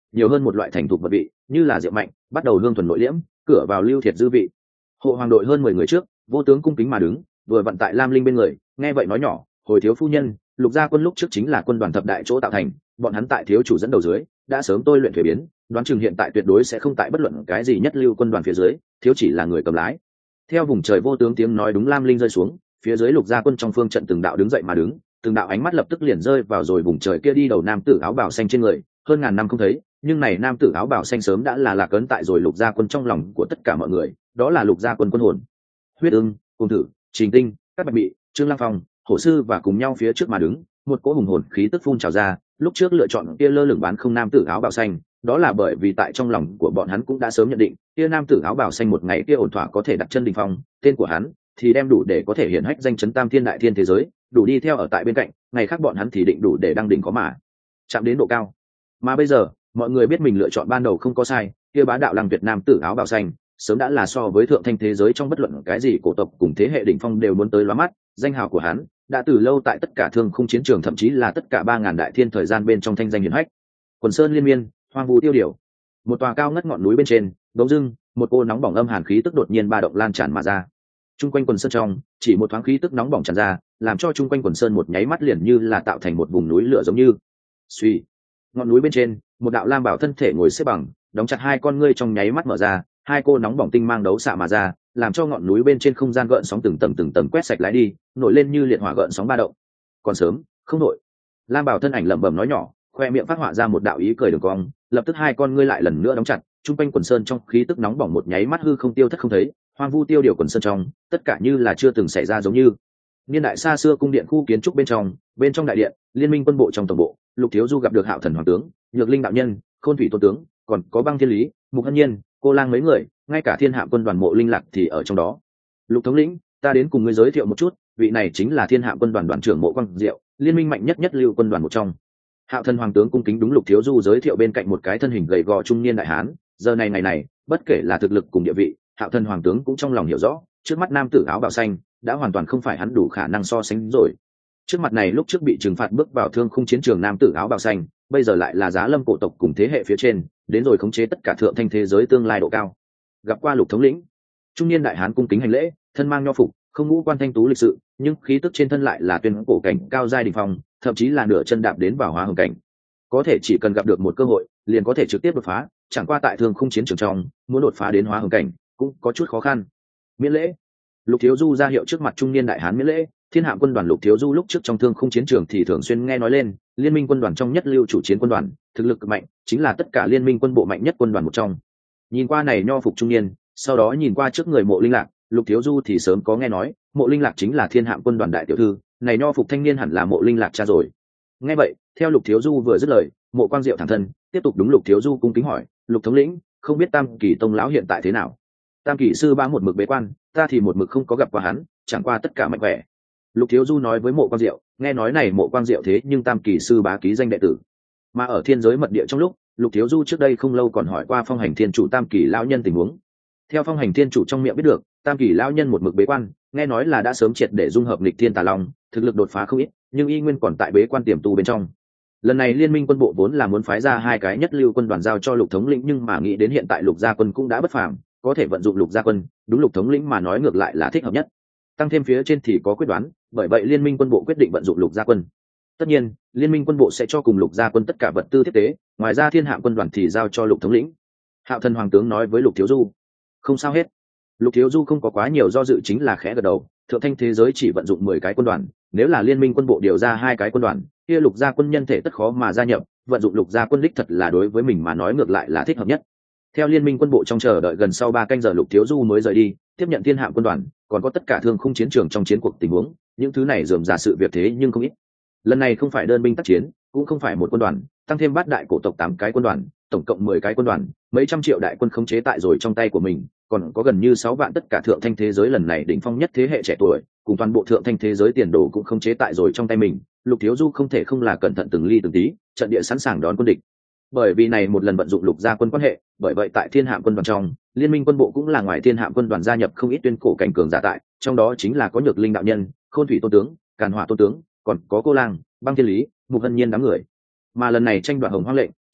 nhiều hơn một loại thành thục vật vị, như là rượu mạnh bắt đầu hương thuần nội liễm, cửa vào lưu thiệt dư vị. Hộ hoàng đội hơn 10 người trước, vô tướng cung kính mà đứng, vừa vận tại Lam Linh bên người, nghe vậy nói nhỏ, hồi thiếu phu nhân, Lục gia quân lúc trước chính là quân đoàn thập đại chỗ tạo thành, bọn hắn tại thiếu chủ dẫn đầu dưới đã sớm tôi luyện thuế biến, đoán chừng hiện tại tuyệt đối sẽ không tại bất luận cái gì nhất lưu quân đoàn phía dưới, thiếu chỉ là người cầm lái. Theo vùng trời vô tướng tiếng nói đúng Lam Linh rơi xuống, phía dưới Lục gia quân trong phương trận từng đạo đứng dậy mà đứng, từng đạo ánh mắt lập tức liền rơi vào rồi vùng trời kia đi đầu nam tử áo bào xanh trên người, hơn ngàn năm không thấy, nhưng này nam tử áo bào xanh sớm đã là lạc ấn tại rồi Lục gia quân trong lòng của tất cả mọi người, đó là Lục gia quân quân hồn. Huyết Ưng, Cung Thử, Trình Tinh, các bạch bị, Trương Lăng Phong, Hổ Sư và cùng nhau phía trước mà đứng, một cỗ hùng hồn khí tức phun trào ra. Lúc trước lựa chọn kia lơ lửng bán không nam tử áo bào xanh, đó là bởi vì tại trong lòng của bọn hắn cũng đã sớm nhận định, kia nam tử áo bào xanh một ngày kia ổn thỏa có thể đặt chân đỉnh phong, tên của hắn thì đem đủ để có thể hiển hách danh chấn tam thiên đại thiên thế giới, đủ đi theo ở tại bên cạnh, ngày khác bọn hắn thì định đủ để đăng đỉnh có mà chạm đến độ cao. Mà bây giờ, mọi người biết mình lựa chọn ban đầu không có sai, kia bá đạo Lăng Việt nam tử áo bào xanh, sớm đã là so với thượng thanh thế giới trong bất luận cái gì cổ tộc cùng thế hệ đỉnh phong đều muốn tới lóa mắt, danh hào của hắn đã từ lâu tại tất cả thương khung chiến trường, thậm chí là tất cả 3000 đại thiên thời gian bên trong thanh danh hiển hách. Quần sơn liên miên, hoang vu tiêu điều, một tòa cao ngất ngọn núi bên trên, bỗng dưng, một cô nóng bỏng âm hàn khí tức đột nhiên ba động lan tràn mà ra. Trung quanh quần sơn trong, chỉ một thoáng khí tức nóng bỏng tràn ra, làm cho trung quanh quần sơn một nháy mắt liền như là tạo thành một vùng núi lửa giống như. Suy, ngọn núi bên trên, một đạo lam bảo thân thể ngồi xếp bằng, đóng chặt hai con ngươi trong nháy mắt mở ra, hai cô nóng bỏng tinh mang đấu xạ mà ra, làm cho ngọn núi bên trên không gian gợn sóng từng tầng quét sạch lái đi, nổi lên như liệt hỏa gợn sóng ba động. Còn sớm, không nổi. Lam bảo thân ảnh lẩm bẩm nói nhỏ, khoe miệng phát họa ra một đạo ý cười đường cong, lập tức hai con ngươi lại lần nữa đóng chặt, trung quanh quần sơn trong khí tức nóng bỏng một nháy mắt hư không tiêu thất không thấy, hoang vu tiêu điều quần sơn trong, tất cả như là chưa từng xảy ra giống như. Niên đại xa xưa cung điện khu kiến trúc bên trong đại điện, liên minh quân bộ trong tổng bộ, Lục Thiếu Du gặp được Hạo Thần hoàng tướng, Nhược Linh đạo nhân, Khôn Thủy tôn tướng, còn có Băng Thiên Lý, Mục Hân Nhiên, Cô Lang mấy người, ngay cả Thiên Hạ quân đoàn Mộ Linh Lạc thì ở trong đó. Lục thống lĩnh, ta đến cùng ngươi giới thiệu một chút, vị này chính là Thiên Hạ quân đoàn đoàn trưởng Mộ Quang Diệu, liên minh mạnh nhất lưu quân đoàn một trong. Hạo Thần hoàng tướng cung kính đúng Lục Thiếu Du giới thiệu bên cạnh một cái thân hình gầy gò trung niên đại hán, giờ này ngày này, bất kể là thực lực cùng địa vị, Hạo Thần hoàng tướng cũng trong lòng hiểu rõ, trước mắt nam tử áo bào xanh đã hoàn toàn không phải hắn đủ khả năng so sánh rồi. Trước mặt này lúc trước bị trừng phạt bước vào thương khung chiến trường nam tử áo bào xanh, bây giờ lại là Giá Lâm cổ tộc cùng thế hệ phía trên, đến rồi khống chế tất cả thượng thanh thế giới tương lai độ cao. Gặp qua Lục thống lĩnh, trung niên đại hán cung kính hành lễ, thân mang nho phục, không ngũ quan thanh tú lịch sự, nhưng khí tức trên thân lại là tuyên cổ cảnh cao giai đỉnh phong, thậm chí là nửa chân đạp đến vào hóa hồng cảnh. Có thể chỉ cần gặp được một cơ hội, liền có thể trực tiếp đột phá, chẳng qua tại thương khung chiến trường trong, muốn đột phá đến hóa hồng cảnh cũng có chút khó khăn. Miễn lễ. Lục Thiếu Du ra hiệu trước mặt trung niên đại hán miễn lễ. Thiên Hạ quân đoàn Lục Thiếu Du lúc trước trong thương khung chiến trường thì thường xuyên nghe nói lên, liên minh quân đoàn trong nhất lưu chủ chiến quân đoàn, thực lực cực mạnh, chính là tất cả liên minh quân bộ mạnh nhất quân đoàn một trong. Nhìn qua này nho phục trung niên, sau đó nhìn qua trước người Mộ Linh Lạc, Lục Thiếu Du thì sớm có nghe nói, Mộ Linh Lạc chính là Thiên Hạ quân đoàn đại tiểu thư, này nho phục thanh niên hẳn là Mộ Linh Lạc cha rồi. Nghe vậy, theo Lục Thiếu Du vừa dứt lời, Mộ Quang Diệu thẳng thân, tiếp tục đúng Lục Thiếu Du cung kính hỏi, Lục thống lĩnh, không biết Tam Kỳ tông lão hiện tại thế nào? Tam Kỳ sư bá một mực bế quan, ta thì một mực không có gặp qua hắn, chẳng qua tất cả mạnh khỏe. Lục Thiếu Du nói với Mộ Quang Diệu, nghe nói này Mộ Quang Diệu thế nhưng Tam Kỳ sư bá ký danh đệ tử. Mà ở thiên giới mật địa trong lúc, Lục Thiếu Du trước đây không lâu còn hỏi qua Phong Hành Thiên chủ Tam Kỳ lão nhân tình huống. Theo Phong Hành Thiên chủ trong miệng biết được, Tam Kỳ lão nhân một mực bế quan, nghe nói là đã sớm triệt để dung hợp nghịch thiên tà long, thực lực đột phá không ít, nhưng y nguyên còn tại bế quan tiềm tu bên trong. Lần này liên minh quân bộ vốn là muốn phái ra hai cái nhất lưu quân đoàn giao cho Lục thống lĩnh, nhưng mà nghĩ đến hiện tại Lục gia quân cũng đã bất phàm, có thể vận dụng Lục gia quân, đúng Lục thống lĩnh mà nói ngược lại là thích hợp nhất. Tăng thêm phía trên thì có quyết đoán, bởi vậy liên minh quân bộ quyết định vận dụng Lục gia quân. Tất nhiên, liên minh quân bộ sẽ cho cùng Lục gia quân tất cả vật tư tiếp tế, ngoài ra Thiên Hạ quân đoàn thì giao cho Lục thống lĩnh. Hạo Thần hoàng tướng nói với Lục Thiếu Du, không sao hết. Lục Thiếu Du không có quá nhiều do dự, chính là khẽ gật đầu, thượng thanh thế giới chỉ vận dụng 10 cái quân đoàn, nếu là liên minh quân bộ điều ra 2 cái quân đoàn, kia Lục gia quân nhân thể tất khó mà gia nhập, vận dụng Lục gia quân đích thật là đối với mình mà nói ngược lại là thích hợp nhất. Theo liên minh quân bộ trong chờ đợi gần sau 3 canh giờ, Lục Thiếu Du mới rời đi, tiếp nhận Thiên Hạ quân đoàn, còn có tất cả thương khung chiến trường trong chiến cuộc tình huống, những thứ này rườm rà sự việc thế nhưng không ít. Lần này không phải đơn binh tác chiến, cũng không phải một quân đoàn, tăng thêm bát đại cổ tộc 8 cái quân đoàn, tổng cộng 10 cái quân đoàn, mấy trăm triệu đại quân khống chế tại rồi trong tay của mình, còn có gần như 6 vạn tất cả thượng thanh thế giới lần này đỉnh phong nhất thế hệ trẻ tuổi, cùng toàn bộ thượng thanh thế giới tiền đồ cũng khống chế tại rồi trong tay mình. Lục Thiếu Du không thể không là cẩn thận từng ly từng tí, trận địa sẵn sàng đón quân địch. Bởi vì này một lần vận dụng Lục gia quân quan hệ, bởi vậy tại Thiên Hạ quân đoàn trong, liên minh quân bộ cũng là ngoài Thiên Hạ quân đoàn gia nhập không ít tuyên cổ cảnh cường giả tại, trong đó chính là có Nhược Linh đạo nhân, Khôn Thủy tôn tướng, Càn Hỏa tôn tướng, còn có Cô Lang, Băng Thiên Lý, Mục Hân Nhiên đám người. Mà lần này tranh đoạt Hồng Hoang lệnh,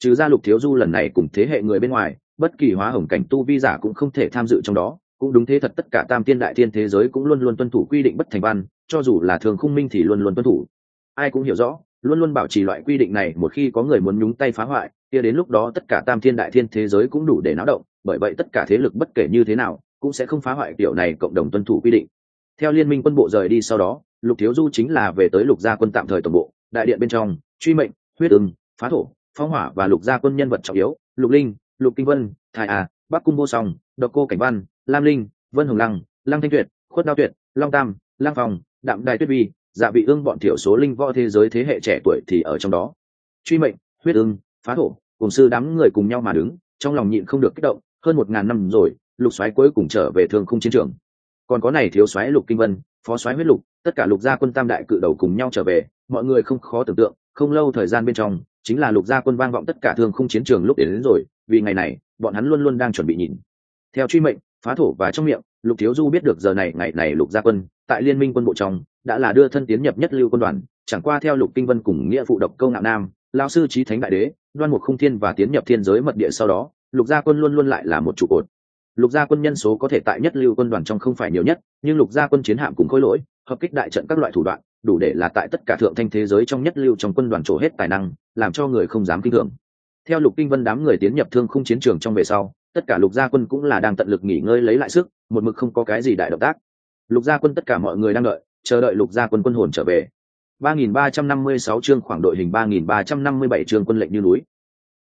trừ ra Lục Thiếu Du lần này cùng thế hệ người bên ngoài, bất kỳ hóa hồng cảnh tu vi giả cũng không thể tham dự trong đó. Cũng đúng thế thật, tất cả tam tiên đại thiên thế giới cũng luôn luôn tuân thủ quy định bất thành văn, cho dù là thường khung minh thì luôn luôn tuân thủ. Ai cũng hiểu rõ, luôn luôn bảo trì loại quy định này, một khi có người muốn nhúng tay phá hoại, kia đến lúc đó tất cả tam thiên đại thiên thế giới cũng đủ để náo động. Bởi vậy tất cả thế lực bất kể như thế nào cũng sẽ không phá hoại kiểu này cộng đồng tuân thủ quy định. Theo liên minh quân bộ rời đi sau đó, Lục Thiếu Du chính là về tới Lục gia quân tạm thời tổng bộ, đại điện bên trong, truy mệnh, huyết ưng, phá thổ, phong hỏa và Lục gia quân nhân vật trọng yếu, Lục Linh, Lục Kinh Vân, Thái Á, Bắc Cung Vô Song, Độc Cô Cảnh Văn, Lam Linh, Vân Hồng Lăng, Lăng Thanh Tuyệt, Khuất Đao Tuyệt, Long Tam, Lang Phòng, Đạm Đài Tuyết Vi, Dạ Vị Ương, bọn thiểu số linh võ thế giới thế hệ trẻ tuổi thì ở trong đó. Truy mệnh, huyết ưng, phá thổ, cùng sư đám người cùng nhau mà đứng, trong lòng nhịn không được kích động. Hơn 1000 năm rồi, Lục soái cuối cùng trở về Thương Khung chiến trường. Còn có này thiếu soái Lục Kinh Vân, phó soái huyết lục, tất cả Lục gia quân tam đại cự đầu cùng nhau trở về, mọi người không khó tưởng tượng, không lâu thời gian bên trong, chính là Lục gia quân vang vọng tất cả Thương Khung chiến trường lúc đến rồi, vì ngày này, bọn hắn luôn luôn đang chuẩn bị nhìn. Theo truy mệnh, phá thổ và trong miệng, Lục Thiếu Du biết được giờ này ngày này Lục gia quân tại liên minh quân bộ trong đã là đưa thân tiến nhập nhất lưu quân đoàn, chẳng qua theo Lục Kinh Vân cùng nghĩa phụ Độc Câu Ngạo Nam, lão sư Chí Thánh Đại Đế, Đoan Mục Không Thiên và tiến nhập thiên giới mật địa sau đó, Lục gia quân luôn luôn lại là một trụ cột. Lục gia quân nhân số có thể tại nhất lưu quân đoàn trong không phải nhiều nhất, nhưng Lục gia quân chiến hạm cùng khối lỗi, hợp kích đại trận các loại thủ đoạn, đủ để là tại tất cả thượng thanh thế giới trong nhất lưu trong quân đoàn trổ hết tài năng, làm cho người không dám kinh thường. Theo Lục Kinh Vân đám người tiến nhập Thương Khung chiến trường trong về sau, tất cả Lục gia quân cũng là đang tận lực nghỉ ngơi lấy lại sức, một mực không có cái gì đại động tác. Lục gia quân tất cả mọi người đang đợi, chờ đợi Lục gia quân quân hồn trở về. 3356 chương khoảng đội hình 3357 chương quân lệnh như núi.